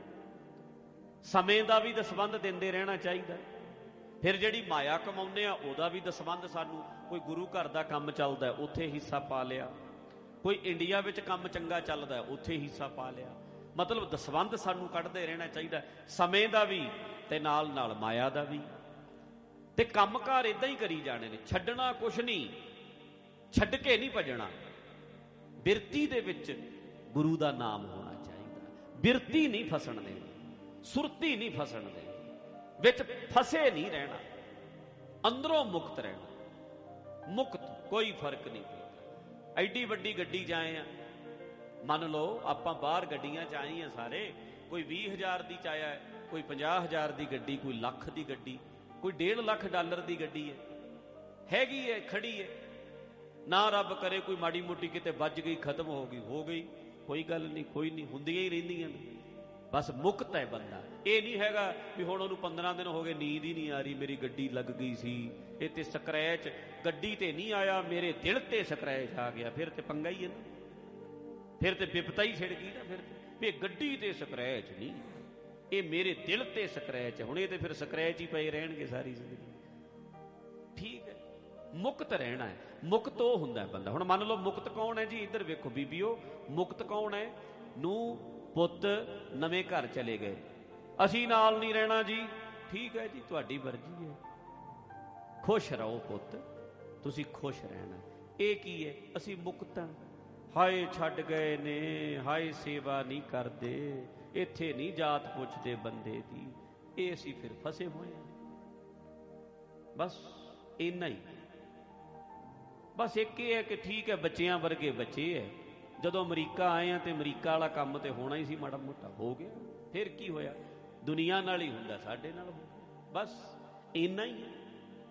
ਸਮੇਂ ਦਾ ਵੀ ਦਸਵੰਧ ਦਿੰਦੇ ਰਹਿਣਾ ਚਾਹੀਦਾ। ਫਿਰ ਜਿਹੜੀ ਮਾਇਆ ਕਮਾਉਂਦੇ ਆ ਉਹਦਾ ਵੀ ਦਸਵੰਧ ਸਾਨੂੰ, ਕੋਈ ਗੁਰੂ ਘਰ ਦਾ ਕੰਮ ਚੱਲਦਾ ਉੱਥੇ ਹਿੱਸਾ ਪਾ ਲਿਆ, ਕੋਈ ਇੰਡੀਆ ਵਿੱਚ ਕੰਮ ਚੰਗਾ ਚੱਲਦਾ ਉੱਥੇ ਹਿੱਸਾ ਪਾ ਲਿਆ। ਮਤਲਬ ਦਸਵੰਧ ਸਾਨੂੰ ਕੱਢਦੇ ਰਹਿਣਾ ਚਾਹੀਦਾ, ਸਮੇਂ ਦਾ ਵੀ ਤੇ ਨਾਲ ਨਾਲ ਮਾਇਆ ਦਾ ਵੀ। ਤੇ ਕੰਮਕਾਰ ਇਦਾਂ ਹੀ ਕਰੀ ਜਾਣੇ ਨੇ, ਛੱਡਣਾ ਕੁਛ ਨਹੀਂ, ਛੱਡ ਕੇ ਨਹੀਂ ਭੱਜਣਾ। ਬਿਰਤੀ ਦੇ ਵਿੱਚ ਗੁਰੂ ਦਾ ਨਾਮ ਹੋਣਾ ਚਾਹੀਦਾ। ਬਿਰਤੀ ਨਹੀਂ ਫਸਣ ਦੇਣੀ, ਸੁਰਤੀ ਨਹੀਂ ਫਸਣ ਦੇਣੀ, ਵਿੱਚ ਫਸੇ ਨਹੀਂ ਰਹਿਣਾ, ਅੰਦਰੋਂ ਮੁਕਤ ਰਹਿਣਾ। ਮੁਕਤ ਕੋਈ ਫਰਕ ਨਹੀਂ ਪੈਂਦਾ। ਐਡੀ ਵੱਡੀ ਗੱਡੀ 'ਚ ਆਏ ਆ, ਮੰਨ ਲਓ ਆਪਾਂ ਬਾਹਰ ਗੱਡੀਆਂ 'ਚ ਆਏ ਆ ਸਾਰੇ, ਕੋਈ ਵੀਹ ਹਜ਼ਾਰ ਦੀ 'ਚ ਆਇਆ, ਕੋਈ ਪੰਜਾਹ ਹਜ਼ਾਰ ਦੀ ਗੱਡੀ, ਕੋਈ ਲੱਖ ਦੀ ਗੱਡੀ, ਕੋਈ ਡੇਢ ਲੱਖ ਡਾਲਰ ਦੀ ਗੱਡੀ ਹੈ, ਹੈਗੀ ਹੈ, ਖੜੀ ਹੈ। ਨਾ ਰੱਬ ਕਰੇ ਕੋਈ ਮਾੜੀ ਮੋਟੀ ਕਿਤੇ ਵੱਜ ਗਈ, ਖਤਮ ਹੋ ਗਈ, ਹੋ ਗਈ, ਕੋਈ ਗੱਲ ਨਹੀਂ, ਕੋਈ ਨਹੀਂ, ਹੁੰਦੀਆਂ ਹੀ ਰਹਿੰਦੀਆਂ ਨੇ। ਬਸ ਮੁਕਤ ਹੈ ਬੰਦਾ। ਇਹ ਨਹੀਂ ਹੈਗਾ ਵੀ ਹੁਣ ਉਹਨੂੰ ਪੰਦਰਾਂ ਦਿਨ ਹੋ ਗਏ ਨੀਂਦ ਹੀ ਨਹੀਂ ਆ ਰਹੀ, ਮੇਰੀ ਗੱਡੀ ਲੱਗ ਗਈ ਸੀ, ਇਹ ਤੇ ਸਕਰੈਚ, ਗੱਡੀ ਤੇ ਨਹੀਂ ਆਇਆ, ਮੇਰੇ ਦਿਲ ਤੇ ਸਕਰੈਚ ਆ ਗਿਆ, ਫਿਰ ਤੇ ਪੰਗਾ ਹੀ ਹੈ ਨਾ, ਫਿਰ ਤੇ ਬਿਪਤਾ ਹੀ ਛਿੜ ਗਈ ਨਾ। ਫਿਰ ਵੀ ਗੱਡੀ ਤੇ ਸਕਰੈਚ ਨਹੀਂ, ਇਹ ਮੇਰੇ ਦਿਲ ਤੇ ਸਕਰੈਚ। ਹੁਣ ਇਹ ਤੇ ਫਿਰ ਸਕਰੈਚ ਹੀ ਪਏ ਰਹਿਣਗੇ ਸਾਰੀ ਜ਼ਿੰਦਗੀ। ਠੀਕ ਹੈ, ਮੁਕਤ ਰਹਿਣਾ ਹੈ। ਮੁਕਤ ਉਹ ਹੁੰਦਾ ਬੰਦਾ। ਹੁਣ ਮੰਨ ਲਓ ਮੁਕਤ ਕੌਣ ਹੈ ਜੀ? ਇੱਧਰ ਵੇਖੋ ਬੀਬੀਓ, ਮੁਕਤ ਕੌਣ ਹੈ? ਨੂੰ ਪੁੱਤ ਨਵੇਂ ਘਰ ਚਲੇ ਗਏ, ਅਸੀਂ ਨਾਲ ਨਹੀਂ ਰਹਿਣਾ ਜੀ, ਠੀਕ ਹੈ ਜੀ, ਤੁਹਾਡੀ ਮਰਜ਼ੀ ਹੈ, ਖੁਸ਼ ਰਹੋ ਪੁੱਤ, ਤੁਸੀਂ ਖੁਸ਼ ਰਹਿਣਾ। ਇਹ ਕੀ ਹੈ? ਅਸੀਂ ਮੁਕਤ ਹਾਂ। ਹਾਏ ਛੱਡ ਗਏ ਨੇ, ਹਾਏ ਸੇਵਾ ਨਹੀਂ ਕਰਦੇ, ਇੱਥੇ ਨਹੀਂ ਜਾਤ ਪੁੱਛਦੇ ਬੰਦੇ ਦੀ, ਇਹ ਅਸੀਂ ਫਿਰ ਫਸੇ ਹੋਏ ਹਾਂ। ਬਸ ਇੰਨਾ ਹੀ। ਬਸ ਇੱਕ ਇਹ ਹੈ ਕਿ ਠੀਕ ਹੈ, ਬੱਚਿਆਂ ਵਰਗੇ ਬੱਚੇ ਹੈ, ਜਦੋਂ ਅਮਰੀਕਾ ਆਏ ਆ ਤੇ ਅਮਰੀਕਾ ਵਾਲਾ ਕੰਮ ਤੇ ਹੋਣਾ ਹੀ ਸੀ, ਮਾੜਾ ਮੋਟਾ ਹੋ ਗਿਆ, ਫਿਰ ਕੀ ਹੋਇਆ, ਦੁਨੀਆ ਨਾਲ ਹੀ ਹੁੰਦਾ, ਸਾਡੇ ਨਾਲ ਹੋ, ਬਸ ਇੰਨਾ ਹੀ ਹੈ।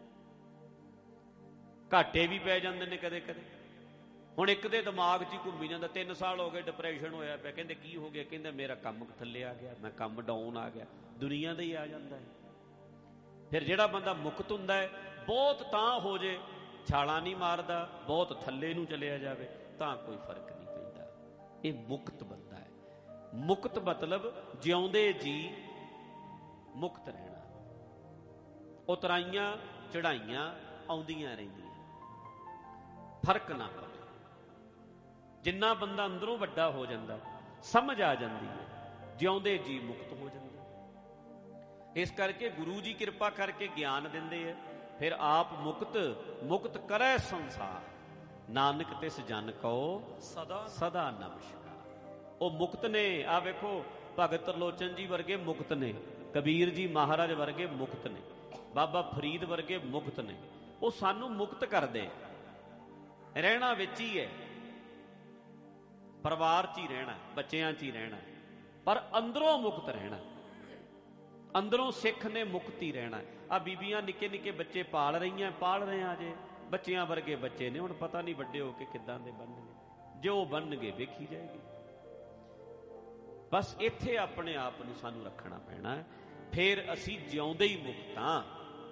ਘਾਟੇ ਵੀ ਪੈ ਜਾਂਦੇ ਨੇ ਕਦੇ ਕਦੇ। ਹੁਣ ਇੱਕ ਦੇ ਦਿਮਾਗ 'ਚ ਹੀ ਘੁੰਮੀ ਜਾਂਦਾ, ਤਿੰਨ ਸਾਲ ਹੋ ਗਏ ਡਿਪਰੈਸ਼ਨ ਹੋਇਆ ਪਿਆ, ਕਹਿੰਦੇ ਕੀ ਹੋ ਗਿਆ? ਕਹਿੰਦੇ ਮੇਰਾ ਕੰਮ ਥੱਲੇ ਆ ਗਿਆ, ਮੈਂ ਕੰਮ ਡਾਊਨ ਆ ਗਿਆ। ਦੁਨੀਆ ਦਾ ਹੀ ਆ ਜਾਂਦਾ ਹੈ। ਫਿਰ ਜਿਹੜਾ ਬੰਦਾ ਮੁਕਤ ਹੁੰਦਾ ਹੈ, ਬਹੁਤ ਤਾਂ ਹੋ ਜੇ, ਛਾਲਾਂ ਨਹੀਂ ਮਾਰਦਾ, ਬਹੁਤ ਥੱਲੇ ਨੂੰ ਚਲਿਆ ਜਾਵੇ ਤਾਂ ਕੋਈ ਫਰਕ ਨਹੀਂ ਪੈਂਦਾ। ਇਹ ਮੁਕਤ ਬੰਦਾ ਹੈ। ਮੁਕਤ ਮਤਲਬ ਜਿਉਂਦੇ ਜੀ ਮੁਕਤ ਰਹਿਣਾ। ਉਤਰਾਈਆਂ ਚੜਾਈਆਂ ਆਉਂਦੀਆਂ ਰਹਿੰਦੀਆਂ, ਫਰਕ ਨਾ ਪਵੇ। ਜਿੰਨਾ ਬੰਦਾ ਅੰਦਰੋਂ ਵੱਡਾ ਹੋ ਜਾਂਦਾ, ਸਮਝ ਆ ਜਾਂਦੀ ਹੈ, ਜਿਉਂਦੇ ਜੀ ਮੁਕਤ ਹੋ ਜਾਂਦਾ। ਇਸ ਕਰਕੇ ਗੁਰੂ ਜੀ ਕਿਰਪਾ ਕਰਕੇ ਗਿਆਨ ਦਿੰਦੇ ਹੈ, ਫਿਰ ਆਪ ਮੁਕਤ ਮੁਕਤ ਕਰੈ ਸੰਸਾਰ, ਨਾਨਕ ਤਿਸ ਜਨ ਕਉ ਸਦਾ ਸਦਾ ਨਮਸਕਾਰ। ਉਹ ਮੁਕਤ ਨੇ। ਆ ਵੇਖੋ ਭਗਤ ਤਰਲੋਚਨ ਜੀ ਵਰਗੇ ਮੁਕਤ ਨੇ, ਕਬੀਰ ਜੀ ਮਹਾਰਾਜ ਵਰਗੇ ਮੁਕਤ ਨੇ, ਬਾਬਾ ਫਰੀਦ ਵਰਗੇ ਮੁਕਤ ਨੇ। ਉਹ ਸਾਨੂੰ ਮੁਕਤ ਕਰਦੇ। ਰਹਿਣਾ ਵਿੱਚ ਹੀ ਹੈ, ਪਰਿਵਾਰ 'ਚ ਹੀ ਰਹਿਣਾ, ਬੱਚਿਆਂ 'ਚ ਹੀ ਰਹਿਣਾ, ਪਰ ਅੰਦਰੋਂ ਮੁਕਤ ਰਹਿਣਾ। ਅੰਦਰੋਂ ਸਿੱਖ ਨੇ ਮੁਕਤੀ ਰਹਿਣਾ। ਆ ਬੀਬੀਆਂ ਨਿੱਕੇ ਨਿੱਕੇ ਬੱਚੇ ਪਾਲ ਰਹੀਆਂ, ਪਾਲ ਰਹੇ ਆ ਜੇ, ਬੱਚਿਆਂ ਵਰਗੇ ਬੱਚੇ ਨੇ, ਹੁਣ ਪਤਾ ਨਹੀਂ ਵੱਡੇ ਹੋ ਕੇ ਕਿੱਦਾਂ ਦੇ ਬਣਨਗੇ। ਜੋ ਬਣਨਗੇ ਵੇਖੀ ਜਾਏਗੀ। ਬਸ ਇੱਥੇ ਆਪਣੇ ਆਪ ਨੂੰ ਸਾਨੂੰ ਰੱਖਣਾ ਪੈਣਾ ਹੈ, ਫਿਰ ਅਸੀਂ ਜਿਉਂਦੇ ਹੀ ਮੁਕਤ ਹਾਂ।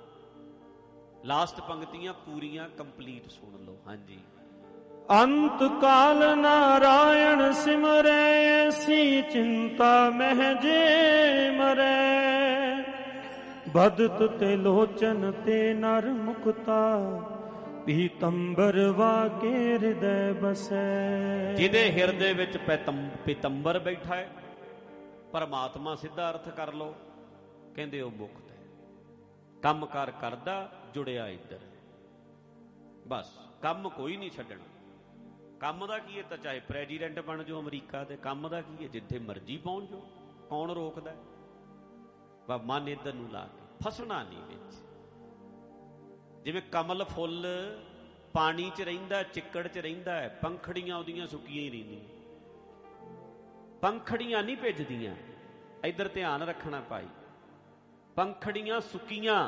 ਲਾਸਟ ਪੰਕਤੀਆਂ ਪੂਰੀਆਂ ਕੰਪਲੀਟ ਸੁਣ ਲਓ। ਹਾਂਜੀ। ਅੰਤ ਕਾਲ ਨਾਰਾਇਣ ਸਿਮਰੈ, ਐਸੀ ਚਿੰਤਾ ਮਹਿ ਜੇ ਮਰੈ। ਬਦਤ ਤੇ ਲੋਚਨ ਤੇ ਨਰ ਮੁਕਤਾ, ਪੀਤੰਬਰ ਵਾਕੇ ਹਿਰਦੈ ਬਸੈ। ਜਿਹਦੇ ਹਿਰਦੇ ਵਿੱਚ ਪੀਤੰਬਰ ਬੈਠਾ ਹੈ, ਪਰਮਾਤਮਾ ਸਿੱਧਾ ਅਰਥ ਕਰ ਲਓ, ਕਹਿੰਦੇ ਉਹ ਮੁਕਤ ਹੈ। ਕੰਮ ਕਾਰ ਕਰਦਾ, ਜੁੜਿਆ ਇੱਧਰ। ਬਸ ਕੰਮ ਕੋਈ ਨਹੀਂ ਛੱਡਣਾ। ਕੰਮ ਦਾ ਕੀ ਹੈ? ਤਾਂ ਚਾਹੇ ਪ੍ਰੈਜ਼ੀਡੈਂਟ ਬਣ ਜਾਓ ਅਮਰੀਕਾ ਦੇ, ਕੰਮ ਦਾ ਕੀ ਹੈ? ਜਿੱਥੇ ਮਰਜ਼ੀ ਪਹੁੰਚ ਜਾਓ, ਕੌਣ ਰੋਕਦਾ? ਵਾ ਮਨ ਇੱਧਰ ਨੂੰ ਲਾ ਕੇ ਫਸਣਾ ਨਹੀਂ ਵਿੱਚ। ਜਿਵੇਂ ਕਮਲ ਫੁੱਲ ਪਾਣੀ 'ਚ ਰਹਿੰਦਾ, ਚਿੱਕੜ 'ਚ ਰਹਿੰਦਾ ਹੈ, ਪੰਖੜੀਆਂ ਉਹਦੀਆਂ ਸੁੱਕੀਆਂ ਹੀ ਰਹਿੰਦੀਆਂ, ਪੰਖੜੀਆਂ ਨਹੀਂ ਭਿੱਜਦੀਆਂ। ਇੱਧਰ ਧਿਆਨ ਰੱਖਣਾ ਭਾਈ, ਪੰਖੜੀਆਂ ਸੁੱਕੀਆਂ।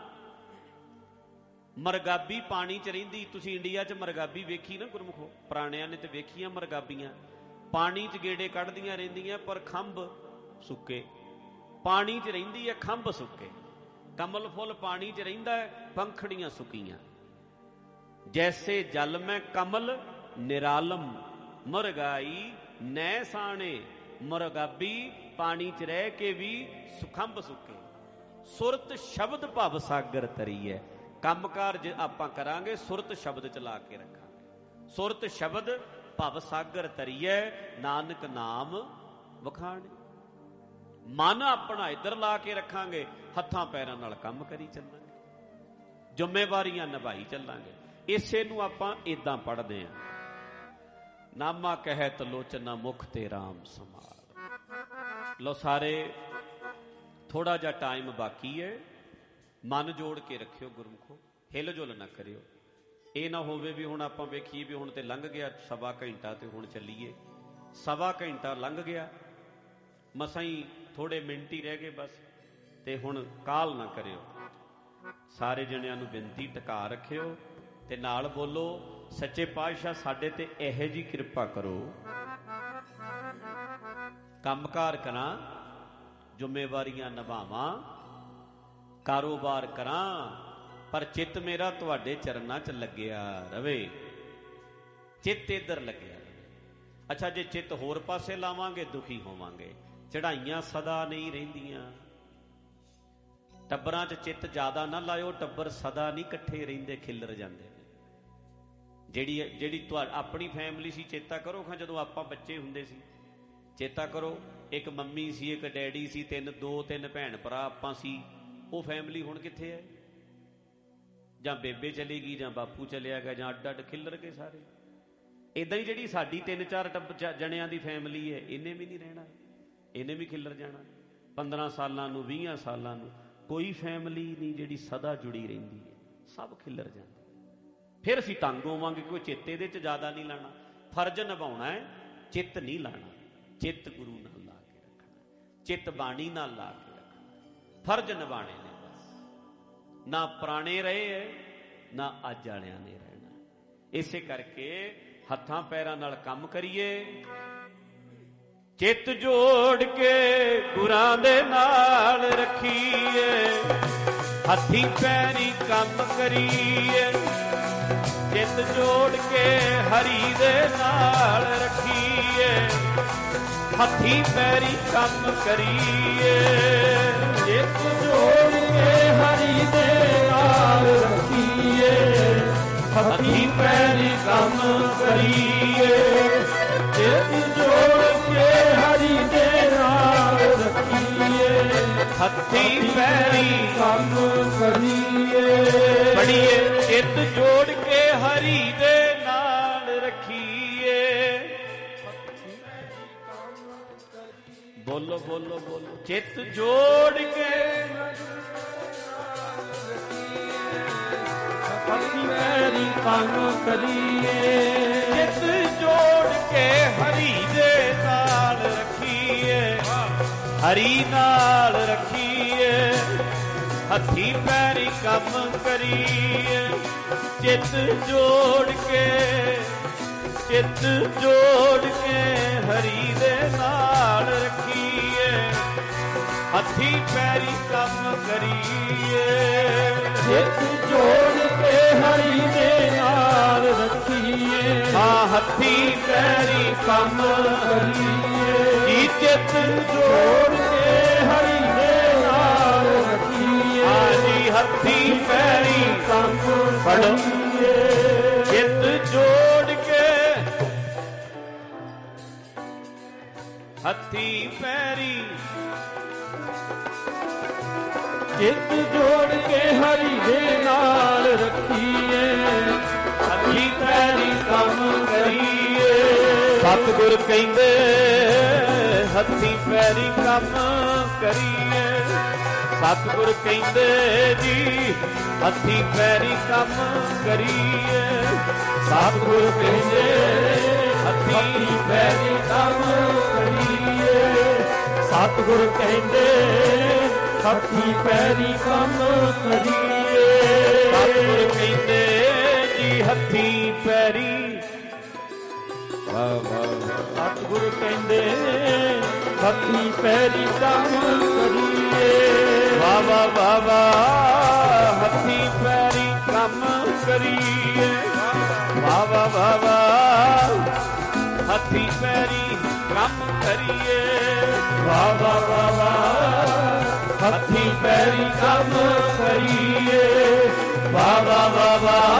ਮਰਗਾਬੀ ਪਾਣੀ 'ਚ ਰਹਿੰਦੀ। ਤੁਸੀਂ ਇੰਡੀਆ 'ਚ ਮਰਗਾਬੀ ਵੇਖੀ ਨਾ ਗੁਰਮੁਖੋ, ਪੁਰਾਣਿਆਂ ਨੇ ਤੇ ਵੇਖੀਆਂ ਮਰਗਾਬੀਆਂ, ਪਾਣੀ 'ਚ ਗੇੜੇ ਕੱਢਦੀਆਂ ਰਹਿੰਦੀਆਂ, ਪਰ ਖੰਭ ਸੁੱਕੇ। ਪਾਣੀ 'ਚ ਰਹਿੰਦੀ ਹੈ, ਖੰਭ ਸੁੱਕੇ। ਕਮਲ ਫੁੱਲ ਪਾਣੀ 'ਚ ਰਹਿੰਦਾ ਹੈ, ਪੰਖੜੀਆਂ ਸੁੱਕੀਆਂ। ਜੈਸੇ ਜਲ ਮੈਂ ਕਮਲ ਨਿਰਾਲਮ, ਮੁਰਗਾਈ ਨੈ ਸਾਣੇ। ਮੁਰਗਾਬੀ ਪਾਣੀ 'ਚ ਰਹਿ ਕੇ ਵੀ ਖੰਭ ਸੁੱਕੇ। ਸੁਰਤ ਸ਼ਬਦ ਭਵ ਸਾਗਰ ਤਰੀ ਹੈ। ਕੰਮਕਾਰ ਜੇ ਆਪਾਂ ਕਰਾਂਗੇ, ਸੁਰਤ ਸ਼ਬਦ ਚ ਲਾ ਕੇ ਰੱਖਾਂਗੇ। ਸੁਰਤ ਸ਼ਬਦ ਭਵ ਸਾਗਰ ਤਰੀਐ, ਨਾਨਕ ਨਾਮ ਵਖਾਣੇ। ਮਨ ਆਪਣਾ ਇੱਧਰ ਲਾ ਕੇ ਰੱਖਾਂਗੇ, ਹੱਥਾਂ ਪੈਰਾਂ ਨਾਲ ਕੰਮ ਕਰੀ ਚੱਲਾਂਗੇ, ਜ਼ਿੰਮੇਵਾਰੀਆਂ ਨਿਭਾਈ ਚੱਲਾਂਗੇ। ਇਸੇ ਨੂੰ ਆਪਾਂ ਏਦਾਂ ਪੜ੍ਹਦੇ ਹਾਂ, ਨਾਮਾ ਕਹਿਤ ਲੋਚਨਾ ਮੁਖ ਤੇ ਰਾਮ ਸਮਾਰ। ਲੋ ਸਾਰੇ ਥੋੜਾ ਜਿਹਾ ਟਾਈਮ ਬਾਕੀ ਹੈ, ਮਨ ਜੋੜ ਕੇ ਰੱਖਿਓ ਗੁਰਮੁਖੋ, ਹਿਲ ਜੁਲ ਨਾ ਕਰਿਓ। ਇਹ ਨਾ ਹੋਵੇ ਵੀ ਹੁਣ ਆਪਾਂ ਵੇਖੀਏ ਵੀ ਹੁਣ ਤੇ ਲੰਘ ਗਿਆ ਸਵਾ ਘੰਟਾ ਤੇ ਹੁਣ ਚੱਲੀਏ। ਸਵਾ ਘੰਟਾ ਲੰਘ ਗਿਆ, ਮਸਾਂ ਹੀ ਥੋੜੇ ਮਿੰਟ ਹੀ ਰਹਿ ਗਏ ਬਸ, ਤੇ ਹੁਣ ਕਾਹਲ ਨਾ ਕਰਿਓ। ਸਾਰੇ ਜਣਿਆਂ ਨੂੰ ਬੇਨਤੀ, ਟਿਕਾ ਰੱਖਿਓ ਤੇ ਨਾਲ ਬੋਲੋ, ਸੱਚੇ ਪਾਤਸ਼ਾਹ ਸਾਡੇ ਤੇ ਇਹੋ ਜਿਹੀ ਕਿਰਪਾ ਕਰੋ, ਕੰਮਕਾਰ ਕਰਾਂ, ਜ਼ਿੰਮੇਵਾਰੀਆਂ ਨਿਭਾਵਾਂ, ਕਾਰੋਬਾਰ ਕਰਾਂ, ਪਰ ਚਿੱਤ ਮੇਰਾ ਤੁਹਾਡੇ ਚਰਨਾਂ 'ਚ ਲੱਗਿਆ ਰਵੇ। ਚਿੱਤ ਇੱਧਰ ਲੱਗਿਆ ਰਵੇ। ਅੱਛਾ, ਜੇ ਚਿੱਤ ਹੋਰ ਪਾਸੇ ਲਾਵਾਂਗੇ ਦੁਖੀ ਹੋਵਾਂਗੇ। ਚੜਾਈਆਂ ਸਦਾ ਨਹੀਂ ਰਹਿੰਦੀਆਂ। ਟੱਬਰਾਂ 'ਚ ਚਿੱਤ ਜ਼ਿਆਦਾ ਨਾ ਲਾਇਓ, ਟੱਬਰ ਸਦਾ ਨਹੀਂ ਇਕੱਠੇ ਰਹਿੰਦੇ, ਖਿੱਲਰ ਜਾਂਦੇ ਨੇ। ਜਿਹੜੀ ਜਿਹੜੀ ਤੁਹਾਡੀ ਆਪਣੀ ਫੈਮਿਲੀ ਸੀ, ਚੇਤਾ ਕਰੋ ਖਾਂ ਜਦੋਂ ਆਪਾਂ ਬੱਚੇ ਹੁੰਦੇ ਸੀ, ਚੇਤਾ ਕਰੋ, ਇੱਕ ਮੰਮੀ ਸੀ, ਇੱਕ ਡੈਡੀ ਸੀ, ਤਿੰਨ ਦੋ ਤਿੰਨ ਭੈਣ ਭਰਾ ਆਪਾਂ ਸੀ। ਉਹ ਫੈਮਿਲੀ ਹੁਣ ਕਿੱਥੇ ਹੈ? ਜਾਂ ਬੇਬੇ ਚਲੀ ਗਈ, ਜਾਂ ਬਾਪੂ ਚਲਿਆ ਗਿਆ, ਜਾਂ ਅੱਡ ਅੱਡ ਖਿੱਲਰ ਗਏ ਸਾਰੇ। ਏਦਾਂ ਹੀ ਜਿਹੜੀ ਸਾਡੀ ਤਿੰਨ ਚਾਰ ਟੱਬ ਜਣਿਆਂ ਦੀ ਫੈਮਿਲੀ ਹੈ, ਇਹਨੇ ਵੀ ਨਹੀਂ ਰਹਿਣਾ, ਇਹਨੇ ਵੀ ਖਿੱਲਰ ਜਾਣਾ। ਪੰਦਰਾਂ ਸਾਲਾਂ ਨੂੰ, ਵੀਹਾਂ ਸਾਲਾਂ ਨੂੰ ਕੋਈ ਫੈਮਿਲੀ ਨਹੀਂ ਜਿਹੜੀ ਸਦਾ ਜੁੜੀ ਰਹਿੰਦੀ ਹੈ, ਸਭ ਖਿੱਲਰ ਜਾਂਦੇ। ਫਿਰ ਅਸੀਂ ਤੰਗ ਹੋਵਾਂਗੇ, ਕੋਈ ਚਿੱਤ ਇਹਦੇ 'ਚ ਜ਼ਿਆਦਾ ਨਹੀਂ ਲਾਣਾ। ਫਰਜ਼ ਨਿਭਾਉਣਾ ਹੈ, ਚਿੱਤ ਨਹੀਂ ਲਾਣਾ। ਚਿੱਤ ਗੁਰੂ ਨਾਲ ਲਾ ਕੇ ਰੱਖਣਾ, ਚਿੱਤ ਬਾਣੀ ਨਾਲ ਲਾ ਕੇ ਰੱਖਣਾ। ਫਰਜ਼ ਨਿਭਾਣੇ ਨੇ ਬਸ। ਨਾ ਪੁਰਾਣੇ ਰਹੇ ਹੈ, ਨਾ ਅੱਜ ਵਾਲਿਆਂ ਨੇ ਰਹਿਣਾ। ਇਸੇ ਕਰਕੇ ਹੱਥਾਂ ਪੈਰਾਂ ਨਾਲ ਕੰਮ ਕਰੀਏ, ਚਿੱਤ ਜੋੜ ਕੇ ਗੁਰਾਂ ਦੇ ਨਾਲ ਰੱਖੀਏ, ਹੱਥੀਂ ਪੈਰੀ ਕੰਮ ਕਰੀਏ, ਚਿੱਤ ਜੋੜ ਕੇ ਹਰੀ ਦੇ ਨਾਲ ਰੱਖੀਏ, ਹੱਥੀਂ ਪੈਰੀ ਕੰਮ ਕਰੀਏ, ਚਿੱਤ ਜੋੜ ਕੇ ਹਰੀ ਦੇ ਨਾਲ ਰੱਖੀਏ, ਹੱਥੀਂ ਪੈਰੀ ਕੰਮ ਕਰੀਏ, ਚਿੱਤ ਜੋੜ ਕੇ ਹਰੀ ਦੇ ਨਾਲ ਰੱਖੀਏ, ਹੱਥੀਂ ਪੈਰੀ ਕੰਮ ਕਰੀਏ। ਪੜੀਏ, ਚਿੱਤ ਜੋੜ ਕੇ ਹਰੀ ਦੇ ਨਾਲ ਰੱਖੀਏ। ਬੋਲੋ ਬੋਲੋ ਬੋਲੋ, ਚਿੱਤ ਜੋੜ ਕੇ ਹੱਥੀਂ ਪੈਰੀ ਕੰਮ ਕਰੀਏ, ਚਿੱਤ ਜੋੜ ਕੇ ਹਰੀ ਦੇ ਨਾਲ ਰੱਖੀਏ, ਹਰੀ ਨਾਲ ਰੱਖੀਏ, ਹੱਥੀ ਪੈਰੀ ਕੰਮ ਕਰੀਏ ਚਿੱਤ ਜੋੜ ਕੇ ਚਿੱਤ ਜੋੜ ਕੇ ਹਰੀ ਦੇ ਨਾਲ ਰੱਖੀਏ ਹੱਥੀ ਪੈਰੀ ਕੰਮ ਕਰੀਏ ਚਿੱਤ ਜੋੜ ਕੇ ਹਰੀ ਦੇ ਨਾਲ ਰੱਖੀਏ ਹਾਂ ਹੱਥੀ ਪੈਰੀ ਕੰਮ ਕਰੀਏ ਜੀ ਚਿੱਤ ਜੋੜ ਕੇ ਹਰੀ ਦੇ ਨਾਲ ਰੱਖੀਏ ਹਾਂ ਜੀ ਹੱਥੀ ਪੈਰੀ ਕੰਮ ਪੜੋ ਕਰੀਏ ਚਿੱਤ ਜੋੜ ਕੇ ਹੱਥੀ ਪੈਰੀ ਚਿੱਤ ਜੋੜ ਕੇ ਹਰੀ ਦੇ ਨਾਲ ਰੱਖੀਏ ਹੱਥੀ ਪੈਰੀ ਕੰਮ ਕਰੀਏ ਸਤਿਗੁਰ ਕਹਿੰਦੇ ਹੱਥੀ ਪੈਰੀ ਕੰਮ ਕਰੀਏ ਸਤਿਗੁਰ ਕਹਿੰਦੇ ਜੀ ਹੱਥੀ ਪੈਰੀ ਕੰਮ ਕਰੀਏ ਸਤਿਗੁਰ ਕਹਿੰਦੇ ਹੱਥੀ ਪੈਰੀ ਕੰਮ ਕਰੀਏ ਸਤਿਗੁਰ ਕਹਿੰਦੇ ਹੱਥੀ ਪੈਰੀ ਕੰਮ ਕਰੀਏ ਸਤਿਗੁਰ ਕਹਿੰਦੇ ਜੀ ਹੱਥੀ ਪੈਰੀ ਵਾਹ ਵਾਹ ਸਤਿਗੁਰ ਕਹਿੰਦੇ ਹੱਥੀ ਪੈਰੀ ਕੰਮ ਕਰੀਏ ਵਾਹ ਵਾਹ ਵਾਹ ਵਾਹ ਹੱਥੀ ਪੈਰੀ ਕੰਮ ਕਰੀਏ ਵਾਹ ਵਾਹ ਵਾਹ ਵਾਹ ਹੱਥੀ ਪੈਰੀ ਕੰਮ ਕਰੀਏ ਵਾਹ ਵਾਹ ਵਾਹ ਵਾਹ ਹੱਥੀ ਪੈਰੀ ਕੰਮ ਕਰੀਏ ਵਾਹ ਵਾਹ ਵਾਹ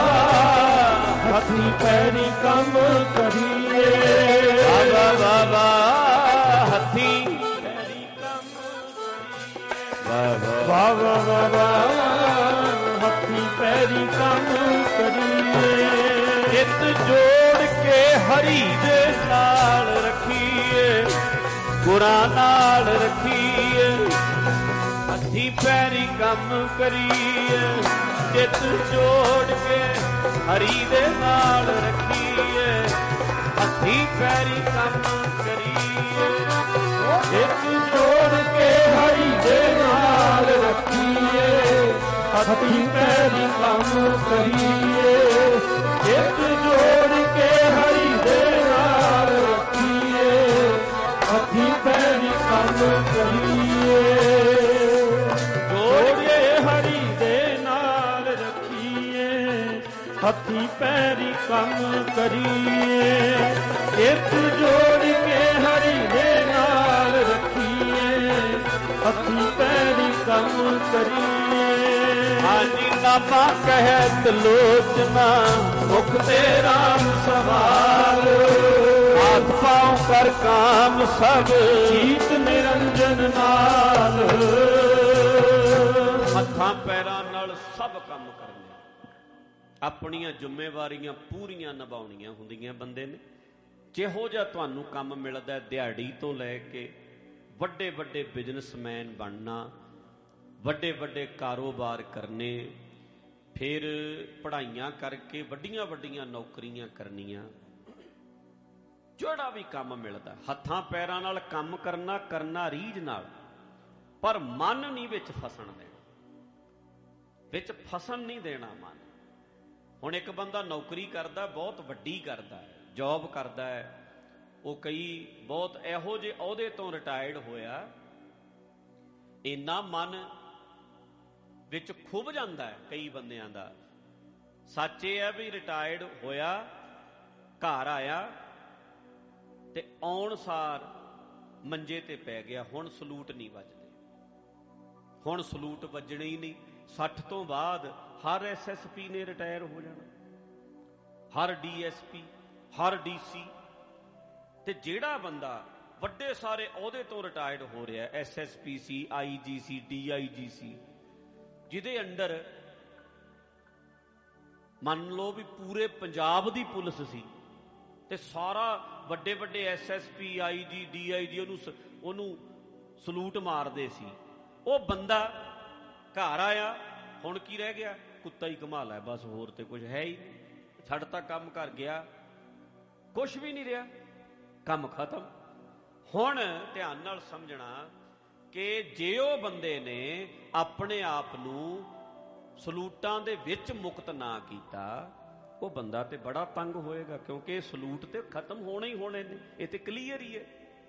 ਵਾਹ ਹੱਥੀ ਪੈਰੀ ਕੰਮ ਕਰੀਏ ਵਾਹ ਵਾਹ ਵਾਹ ਵਾਹ ਹੱਥੀ ਪੈਰੀ ਕੰਮ ਵਾਹ ਵਾਹ ਵਾਹ ਵਾਹ ਵਾਹ ਵਾਹ ਹੱਥੀ ਪੈਰੀ ਕੰਮ ਕਰੀਏ ਚਿੱਤ ਜੋੜ ਕੇ ਹਰੀ ਦੇ ਨਾਲ ਰੱਖੀਏ ਗੁਰਾਂ ਨਾਲ ਰੱਖੀਏ ਹੱਥੀ ਪੈਰੀ ਕੰਮ ਕਰੀਏ ਚਿੱਤ ਜੋੜ ਕੇ ਹਰੀ ਦੇ ਨਾਲ ਰੱਖੀਏ ਹੱਥੀ ਪੈਰੀ ਕੰਮ ਕਰੀਏ ਚਿੱਤ ਜੋੜ ਕੇ ਹਰੀ ਦੇ ਨਾਲ ਰੱਖੀਏ ਹੱਥੀ ਪੈਰੀ ਕੰਮ ਕਰੀਏ ਚਿੱਤ ਜੋੜ ਕੇ ਹਰੀ ਦੇ ਨਾਲ ਰੱਖੀਏ ਹੱਥੀ ਪੈਰੀ ਕੰਮ ਕਰੀਏ ਜੋੜ ਕੇ ਹਰੀ ਦੇ ਨਾਲ ਰੱਖੀਏ ਹੱਥੀ ਪੈਰੀ ਕੰਮ ਕਰੀਏ ਚਿੱਤ ਜੋੜ ਕੇ ਹਰੀ ਦੇ ਨਾਲ ਰੱਖੀਏ ਹੱਥੀ ਪੈਰੀ ਕੰਮ ਕਰੀਏ ਹਾਂਜੀ ਨਾਮਾ ਕਹਿਤ ਲੋਚਨਾ ਮੁਖ ਤੇ ਰਾਮ ਸਵਾਲ ਹਾਥ ਪਾਉ ਕਰ ਕਾਮ ਸਭ ਚੀਤ ਨਿਰੰਜਨ ਨਾਲ ਹੱਥਾਂ ਪੈਰਾਂ ਨਾਲ ਸਭ ਕੰਮ ਕਰਨੇ ਆਪਣੀਆਂ ਜ਼ਿੰਮੇਵਾਰੀਆਂ ਪੂਰੀਆਂ ਨਿਭਾਉਣੀਆਂ ਹੁੰਦੀਆਂ ਬੰਦੇ ਨੇ ਜਿਹੋ ਜਿਹਾ ਤੁਹਾਨੂੰ ਕੰਮ ਮਿਲਦਾ ਦਿਹਾੜੀ ਤੋਂ ਲੈ ਕੇ ਵੱਡੇ ਵੱਡੇ ਬਿਜ਼ਨਸਮੈਨ ਬਣਨਾ ਵੱਡੇ ਵੱਡੇ ਕਾਰੋਬਾਰ ਕਰਨੇ ਫਿਰ ਪੜ੍ਹਾਈਆਂ ਕਰਕੇ ਵੱਡੀਆਂ ਵੱਡੀਆਂ ਨੌਕਰੀਆਂ ਕਰਨੀਆਂ ਜਿਹੜਾ ਵੀ ਕੰਮ ਮਿਲਦਾ ਹੱਥਾਂ ਪੈਰਾਂ ਨਾਲ ਕੰਮ ਕਰਨਾ ਕਰਨਾ ਰੀਝ ਨਾਲ ਪਰ ਮਨ ਨਹੀਂ ਵਿੱਚ ਫਸਣ ਦੇਣਾ ਵਿੱਚ ਫਸਣ ਨਹੀਂ ਦੇਣਾ ਮਨ ਹੁਣ ਇੱਕ ਬੰਦਾ ਨੌਕਰੀ ਕਰਦਾ ਬਹੁਤ ਵੱਡੀ ਕਰਦਾ ਹੈ ਜੌਬ ਕਰਦਾ ਹੈ ਉਹ ਕਈ ਬਹੁਤ ਇਹੋ ਜਿਹੇ ਅਹੁਦੇ ਤੋਂ ਰਿਟਾਇਰਡ ਹੋਇਆ ਇੰਨਾ ਮਨ ਵਿੱਚ ਖੁੱਭ ਜਾਂਦਾ ਹੈ ਕਈ ਬੰਦਿਆਂ ਦਾ ਸੱਚ ਇਹ ਹੈ ਵੀ ਰਿਟਾਇਰਡ ਹੋਇਆ ਘਰ ਆਇਆ ਤੇ ਆਉਣ ਸਾਰ ਮੰਜੇ ਤੇ ਪੈ ਗਿਆ ਹੁਣ ਸਲੂਟ ਨਹੀਂ ਵੱਜਦੇ ਹੁਣ ਸਲੂਟ ਵੱਜਣੇ ਹੀ ਨਹੀਂ ਸੱਠ ਤੋਂ ਬਾਅਦ ਹਰ ਐਸ ਐਸ ਪੀ ਨੇ ਰਿਟਾਇਰ ਹੋ ਜਾਣਾ ਹਰ ਡੀ ਐਸ ਪੀ ਹਰ ਡੀ ਸੀ ਤੇ ਜਿਹੜਾ ਬੰਦਾ ਵੱਡੇ ਸਾਰੇ ਅਹੁਦੇ ਤੋਂ ਰਿਟਾਇਰਡ ਹੋ ਰਿਹਾ ਐਸ ਐਸ ਪੀ ਸੀ ਆਈ ਜੀ ਸੀ ਡੀ ਆਈ ਜੀ ਸੀ ਜਿਹਦੇ ਅੰਡਰ ਮੰਨ ਲਓ ਵੀ ਪੂਰੇ ਪੰਜਾਬ ਦੀ ਪੁਲਿਸ ਸੀ ਤੇ ਸਾਰਾ ਵੱਡੇ ਵੱਡੇ ਐਸ ਐਸ ਪੀ ਆਈ ਜੀ ਡੀ ਆਈ ਜੀ ਉਹਨੂੰ ਉਹਨੂੰ ਸਲੂਟ ਮਾਰਦੇ ਸੀ ਉਹ ਬੰਦਾ ਘਰ ਆਇਆ ਹੁਣ ਕੀ ਰਹਿ ਗਿਆ ਕੁੱਤਾ ਹੀ ਘੁਮਾ ਲੈ ਬਸ ਹੋਰ ਤੇ ਕੁਝ ਹੈ ਹੀ ਨਹੀਂ ਛੱਡ ਤਾਂ ਕੰਮ ਕਰ ਗਿਆ ਕੁਛ ਵੀ ਨਹੀਂ ਰਿਹਾ ਕੰਮ ਖਤਮ ਹੁਣ ਧਿਆਨ ਨਾਲ ਸਮਝਣਾ ਕਿ ਜੇ ਉਹ ਬੰਦੇ ਨੇ ਆਪਣੇ ਆਪ ਨੂੰ ਸਲੂਟਾਂ ਦੇ ਵਿੱਚ ਮੁਕਤ ਨਾ ਕੀਤਾ, ਉਹ ਬੰਦਾ ਤੇ ਬੜਾ ਤੰਗ ਹੋਏਗਾ, ਕਿਉਂਕਿ ਇਹ ਸਲੂਟ ਤੇ ਖਤਮ ਹੋਣੇ ਹੀ ਹੋਣੇ ਨੇ। ਇਹ ਤੇ ਕਲੀਅਰ ਹੀ ਹੈ।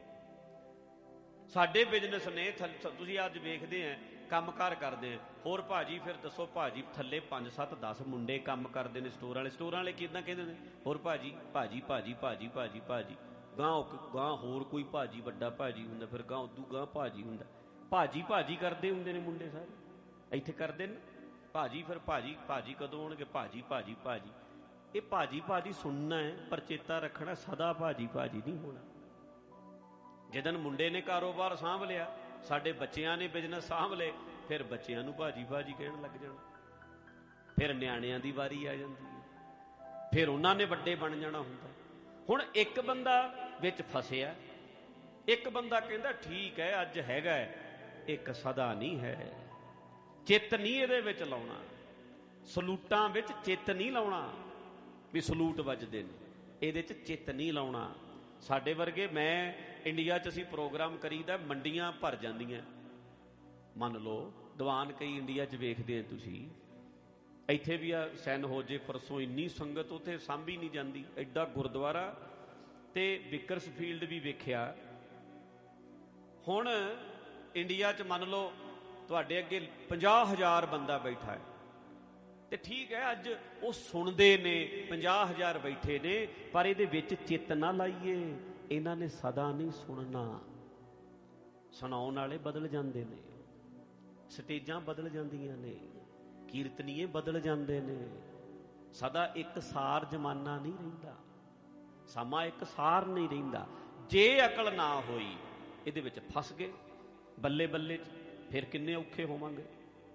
ਸਾਡੇ ਬਿਜ਼ਨਸ ਨੇ, ਤੁਸੀਂ ਅੱਜ ਵੇਖਦੇ ਆ ਕੰਮਕਾਰ ਕਰਦੇ ਆ, ਹੋਰ ਭਾਜੀ ਫਿਰ ਦੱਸੋ ਭਾਜੀ ਥੱਲੇ ਪੰਜ ਸੱਤ ਦਸ ਮੁੰਡੇ ਕੰਮ ਕਰਦੇ ਨੇ ਸਟੋਰ ਵਾਲੇ। ਸਟੋਰਾਂ ਵਾਲੇ ਕਿੱਦਾਂ ਕਹਿੰਦੇ ਨੇ, ਹੋਰ ਭਾਜੀ ਭਾਜੀ ਭਾਜੀ ਭਾਜੀ ਭਾਜੀ ਭਾਜੀ ਗਾਂ ਗਾਂ ਹੋਰ ਕੋਈ ਭਾਜੀ ਵੱਡਾ ਭਾਜੀ ਹੁੰਦਾ, ਫਿਰ ਗਾਂ ਉਦੋਂ ਗਾਂ ਭਾਜੀ ਹੁੰਦਾ। ਭਾਜੀ ਭਾਜੀ ਕਰਦੇ ਹੁੰਦੇ ਨੇ ਮੁੰਡੇ ਸਾਰੇ ਇੱਥੇ ਕਰਦੇ ਨੇ ਭਾਜੀ। ਫਿਰ ਭਾਜੀ ਭਾਜੀ ਕਦੋਂ ਹੋਣਗੇ, ਭਾਜੀ ਭਾਜੀ ਭਾਜੀ। ਇਹ ਭਾਜੀ ਭਾਜੀ ਸੁਣਨਾ ਹੈ, ਪਰ ਚੇਤਾ ਰੱਖਣਾ ਸਦਾ ਭਾਜੀ ਭਾਜੀ ਨਹੀਂ ਹੋਣਾ। ਜਿੱਦਣ ਮੁੰਡੇ ਨੇ ਕਾਰੋਬਾਰ ਸਾਂਭ ਲਿਆ, ਸਾਡੇ ਬੱਚਿਆਂ ਨੇ ਬਿਜ਼ਨਸ ਸਾਂਭ ਲਏ, ਫਿਰ ਬੱਚਿਆਂ ਨੂੰ ਭਾਜੀ ਭਾਜੀ ਕਹਿਣ ਲੱਗ ਜਾਣਾ। ਫਿਰ ਨਿਆਣਿਆਂ ਦੀ ਵਾਰੀ ਆ ਜਾਂਦੀ ਹੈ, ਫਿਰ ਉਹਨਾਂ ਨੇ ਵੱਡੇ ਬਣ ਜਾਣਾ ਹੁੰਦਾ। ਹੁਣ ਇੱਕ ਬੰਦਾ ਵਿੱਚ ਫਸਿਆ, ਇੱਕ ਬੰਦਾ ਕਹਿੰਦਾ ਠੀਕ ਹੈ ਅੱਜ ਹੈਗਾ, ਇੱਕ ਸਦਾ ਨਹੀਂ ਹੈ। ਚਿੱਤ ਨਹੀਂ ਇਹਦੇ ਵਿੱਚ ਲਾਉਣਾ, ਸਲੂਟਾਂ ਵਿੱਚ ਚਿੱਤ ਨਹੀਂ ਲਾਉਣਾ ਵੀ ਸਲੂਟ ਵੱਜਦੇ ਨੇ, ਇਹਦੇ 'ਚ ਚਿੱਤ ਨਹੀਂ ਲਾਉਣਾ। ਸਾਡੇ ਵਰਗੇ, ਮੈਂ ਇੰਡੀਆ 'ਚ ਅਸੀਂ ਪ੍ਰੋਗਰਾਮ ਕਰੀਦਾ, ਮੰਡੀਆਂ ਭਰ ਜਾਂਦੀਆਂ। ਮੰਨ ਲਓ ਦੀਵਾਨ ਕਈ ਇੰਡੀਆ 'ਚ ਵੇਖਦੇ ਆ ਤੁਸੀਂ, ਇੱਥੇ ਵੀ ਆ ਸੈਨ ਹੋ ਜੇ ਪਰਸੋਂ, ਇੰਨੀ ਸੰਗਤ ਉੱਥੇ ਸਾਂਭੀ ਨਹੀਂ ਜਾਂਦੀ, ਐਡਾ ਗੁਰਦੁਆਰਾ। ਤੇ ਬਿਕਰਸਫੀਲਡ ਵੀ ਵੇਖਿਆ। ਹੁਣ ਇੰਡੀਆ 'ਚ ਮੰਨ ਲਓ ਤੁਹਾਡੇ ਅੱਗੇ ਪੰਜਾਹ ਹਜ਼ਾਰ ਬੰਦਾ ਬੈਠਾ ਹੈ, ਤੇ ਠੀਕ ਹੈ ਅੱਜ ਉਹ ਸੁਣਦੇ ਨੇ, ਪੰਜਾਹ ਹਜ਼ਾਰ ਬੈਠੇ ਨੇ, ਪਰ ਇਹਦੇ ਵਿੱਚ ਚਿੱਤ ਨਾ ਲਾਈਏ। ਇਹਨਾਂ ਨੇ ਸਦਾ ਨਹੀਂ ਸੁਣਨਾ। ਸੁਣਾਉਣ ਵਾਲੇ ਬਦਲ ਜਾਂਦੇ ਨੇ, ਸਟੇਜਾਂ ਬਦਲ ਜਾਂਦੀਆਂ ਨੇ, ਕੀਰਤਨੀਏ ਬਦਲ ਜਾਂਦੇ ਨੇ। ਸਦਾ ਇੱਕ ਸਾਰ ਜ਼ਮਾਨਾ ਨਹੀਂ ਰਹਿੰਦਾ, ਸਮਾਂ ਇੱਕ ਸਾਰ ਨਹੀਂ ਰਹਿੰਦਾ। ਜੇ ਅਕਲ ਨਾ ਹੋਈ, ਇਹਦੇ ਵਿੱਚ ਫਸ ਗਏ ਬੱਲੇ ਬੱਲੇ 'ਚ, ਫਿਰ ਕਿੰਨੇ ਔਖੇ ਹੋਵਾਂਗੇ,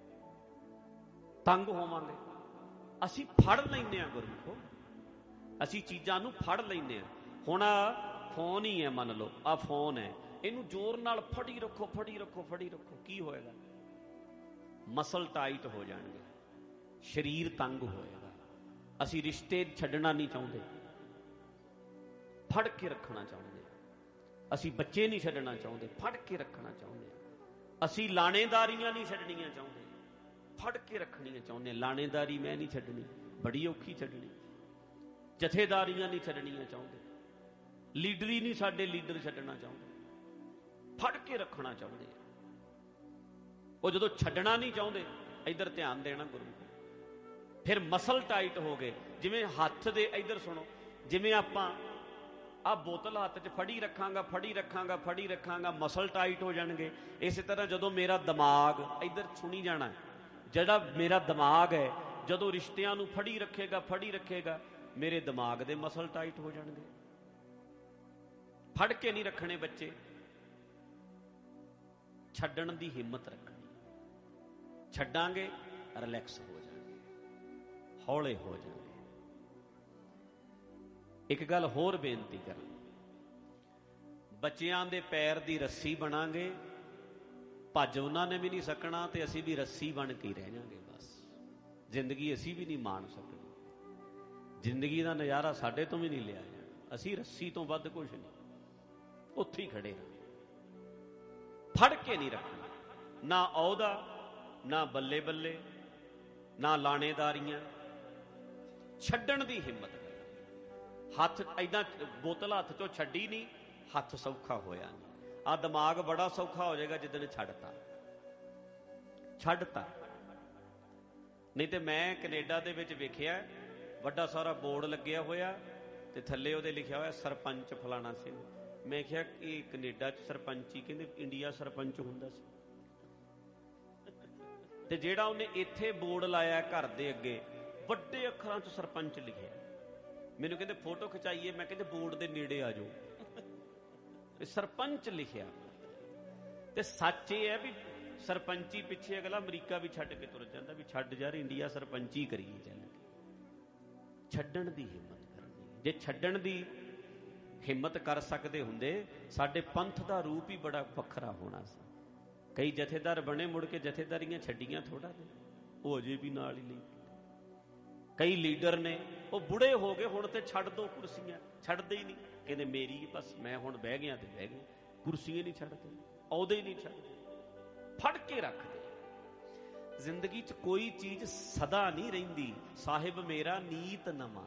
ਤੰਗ ਹੋਵਾਂਗੇ। ਅਸੀਂ ਫੜ ਲੈਂਦੇ ਹਾਂ ਗੁਰਮੁਖੋ, ਅਸੀਂ ਚੀਜ਼ਾਂ ਨੂੰ ਫੜ ਲੈਂਦੇ ਹਾਂ। ਹੁਣ ਫੋਨ ਹੀ ਹੈ, ਮੰਨ ਲਓ ਆਹ ਫੋਨ ਹੈ, ਇਹਨੂੰ ਜ਼ੋਰ ਨਾਲ ਫੜੀ ਰੱਖੋ ਫੜੀ ਰੱਖੋ ਫੜੀ ਰੱਖੋ, ਕੀ ਹੋਏਗਾ? ਮਸਲ ਟਾਈਟ ਹੋ ਜਾਣਗੇ, ਸਰੀਰ ਤੰਗ ਹੋਏਗਾ। ਅਸੀਂ ਰਿਸ਼ਤੇ ਛੱਡਣਾ ਨਹੀਂ ਚਾਹੁੰਦੇ, ਫੜ ਕੇ ਰੱਖਣਾ ਚਾਹੁੰਦੇ। ਅਸੀਂ ਬੱਚੇ ਨਹੀਂ ਛੱਡਣਾ ਚਾਹੁੰਦੇ, ਫੜ ਕੇ ਰੱਖਣਾ ਚਾਹੁੰਦੇ। ਅਸੀਂ ਲਾਣੇਦਾਰੀਆਂ ਨਹੀਂ ਛੱਡਣੀਆਂ ਚਾਹੁੰਦੇ, ਫੜ ਕੇ ਰੱਖਣੀਆਂ ਚਾਹੁੰਦੇ। ਲਾਣੇਦਾਰੀ ਮੈਂ ਨਹੀਂ ਛੱਡਣੀ, ਬੜੀ ਔਖੀ ਛੱਡਣੀ। ਜਥੇਦਾਰੀਆਂ ਨਹੀਂ ਛੱਡਣੀਆਂ ਚਾਹੁੰਦੇ, ਲੀਡਰੀ ਨਹੀਂ ਸਾਡੇ ਲੀਡਰ ਛੱਡਣਾ ਚਾਹੁੰਦੇ, ਫੜ ਕੇ ਰੱਖਣਾ ਚਾਹੁੰਦੇ। ਉਹ ਜਦੋਂ ਛੱਡਣਾ ਨਹੀਂ ਚਾਹੁੰਦੇ, ਇੱਧਰ ਧਿਆਨ ਦੇਣਾ ਗੁਰੂ। ਫਿਰ ਮਸਲ ਟਾਈਟ ਹੋ ਗਏ, ਜਿਵੇਂ ਹੱਥ ਦੇ, ਇੱਧਰ ਸੁਣੋ, ਜਿਵੇਂ ਆਪਾਂ ਆਹ ਬੋਤਲ ਹੱਥ 'ਚ ਫੜੀ ਰੱਖਾਂਗਾ ਫੜੀ ਰੱਖਾਂਗਾ ਫੜੀ ਰੱਖਾਂਗਾ, ਮਸਲ ਟਾਈਟ ਹੋ ਜਾਣਗੇ। ਇਸੇ ਤਰ੍ਹਾਂ ਜਦੋਂ ਮੇਰਾ ਦਿਮਾਗ, ਇੱਧਰ ਸੁਣੀ ਜਾਣਾ, ਜਿਹੜਾ ਮੇਰਾ ਦਿਮਾਗ ਹੈ ਜਦੋਂ ਰਿਸ਼ਤਿਆਂ ਨੂੰ ਫੜੀ ਰੱਖੇਗਾ ਫੜੀ ਰੱਖੇਗਾ, ਮੇਰੇ ਦਿਮਾਗ ਦੇ ਮਸਲ ਟਾਈਟ ਹੋ ਜਾਣਗੇ। ਫੜ ਕੇ ਨਹੀਂ ਰੱਖਣੇ ਬੱਚੇ, ਛੱਡਣ ਦੀ ਹਿੰਮਤ ਰੱਖਣੀ। ਛੱਡਾਂਗੇ ਰਿਲੈਕਸ ਹੋ ਜਾਣਗੇ, ਹੌਲੇ ਹੋ ਜਾਣਗੇ। ਇੱਕ ਗੱਲ ਹੋਰ ਬੇਨਤੀ ਕਰਾਂ, ਬੱਚਿਆਂ ਦੇ ਪੈਰ ਦੀ ਰੱਸੀ ਬਣਾਂਗੇ, ਭੱਜ ਉਹਨਾਂ ਨੇ ਵੀ ਨਹੀਂ ਸਕਣਾ, ਤੇ ਅਸੀਂ ਵੀ ਰੱਸੀ ਬਣ ਕੇ ਰਹਿ ਜਾਵਾਂਗੇ। ਬਸ ਜ਼ਿੰਦਗੀ ਅਸੀਂ ਵੀ ਨਹੀਂ ਮਾਣ ਸਕਣੀ, ਜ਼ਿੰਦਗੀ ਦਾ ਨਜ਼ਾਰਾ ਸਾਡੇ ਤੋਂ ਵੀ ਨਹੀਂ ਲਿਆ ਜਾਣਾ। ਅਸੀਂ ਰੱਸੀ ਤੋਂ ਵੱਧ ਕੁਛ ਨਹੀਂ, ਉੱਥੇ ਹੀ ਖੜੇ ਹਾਂ। ਫੜ ਕੇ ਨਹੀਂ ਰੱਖਣਾ, ਨਾ ਅਹੁਦਾ, ਨਾ ਬੱਲੇ ਬੱਲੇ, ਨਾ ਲਾਣੇਦਾਰੀਆਂ। ਛੱਡਣ ਦੀ ਹਿੰਮਤ ਕਰਨੀ। ਹੱਥ ਏਦਾਂ, ਬੋਤਲ ਹੱਥ ਚੋਂ ਛੱਡੀ ਨਹੀਂ, ਹੱਥ ਸੌਖਾ ਹੋਇਆ ਨਹੀਂ। ਆ ਦਿਮਾਗ ਬੜਾ ਸੌਖਾ ਹੋ ਜਾਏਗਾ ਜਿੱਦਣ ਛੱਡਤਾ ਛੱਡਤਾ ਨਹੀਂ ਤੇ ਮੈਂ ਕੈਨੇਡਾ ਦੇ ਵਿੱਚ ਵੇਖਿਆ, ਵੱਡਾ ਸਾਰਾ ਬੋਰਡ ਲੱਗਿਆ ਹੋਇਆ, ਤੇ ਥੱਲੇ ਉਹਦੇ ਲਿਖਿਆ ਹੋਇਆ ਸਰਪੰਚ ਫਲਾਣਾ ਸਿੰਘ। ਮੈਂ ਕਿਹਾ ਕਿ ਕੈਨੇਡਾ 'ਚ ਸਰਪੰਚੀ, ਕਹਿੰਦੇ ਇੰਡੀਆ ਸਰਪੰਚ ਹੁੰਦਾ ਸੀ। ਤੇ ਜਿਹੜਾ ਉਹਨੇ ਇੱਥੇ ਬੋਰਡ ਲਾਇਆ ਘਰ ਦੇ ਅੱਗੇ, ਵੱਡੇ ਅੱਖਰਾਂ 'ਚ ਸਰਪੰਚ ਲਿਖਿਆ। ਮੈਨੂੰ ਕਹਿੰਦੇ ਫੋਟੋ ਖਿਚਾਈਏ, ਮੈਂ ਕਹਿੰਦੇ ਬੋਰਡ ਦੇ ਨੇੜੇ ਆ ਜਾਓ, ਸਰਪੰਚ ਲਿਖਿਆ। ਤੇ ਸੱਚ ਇਹ ਹੈ ਵੀ ਸਰਪੰਚੀ ਪਿੱਛੇ ਅਗਲਾ ਅਮਰੀਕਾ ਵੀ ਛੱਡ ਕੇ ਤੁਰ ਜਾਂਦਾ, ਵੀ ਛੱਡ ਯਾਰ ਇੰਡੀਆ ਸਰਪੰਚੀ ਕਰੀਏ ਚੱਲ। ਛੱਡਣ ਦੀ ਹਿੰਮਤ ਕਰਨੀ। ਜੇ ਛੱਡਣ ਦੀ ਹਿੰਮਤ ਕਰ ਸਕਦੇ ਹੁੰਦੇ, ਸਾਡੇ ਪੰਥ ਦਾ ਰੂਪ ਹੀ ਬੜਾ ਵੱਖਰਾ ਹੋਣਾ ਸੀ। ਕਈ ਜਥੇਦਾਰ ਬਣੇ, ਮੁੜ ਕੇ ਜਥੇਦਾਰੀਆਂ ਛੱਡੀਆਂ ਥੋੜਾ ਨੇ, ਉਹ ਅਜੇ ਵੀ ਨਾਲ ਹੀ ਨਹੀਂ। ਕਈ ਲੀਡਰ ਨੇ, ਉਹ ਬੁੜੇ ਹੋ ਗਏ, ਹੁਣ ਤੇ ਛੱਡ ਦੋ ਕੁਰਸੀਆਂ, ਛੱਡਦੇ ਹੀ ਨਹੀਂ। ਕਹਿੰਦੇ ਮੇਰੀ ਬਸ, ਮੈਂ ਹੁਣ ਬਹਿ ਗਿਆ ਤੇ ਬਹਿ ਗਏ, ਕੁਰਸੀਆਂ ਨਹੀਂ ਛੱਡਦੇ, ਅਹੁਦੇ ਹੀ ਨਹੀਂ ਛੱਡਦੇ। ਫੜ ਕੇ ਰੱਖਦੇ। ਜ਼ਿੰਦਗੀ 'ਚ ਕੋਈ ਚੀਜ਼ ਸਦਾ ਨਹੀਂ ਰਹਿੰਦੀ। ਸਾਹਿਬ ਮੇਰਾ ਨੀਤ ਨਵਾਂ।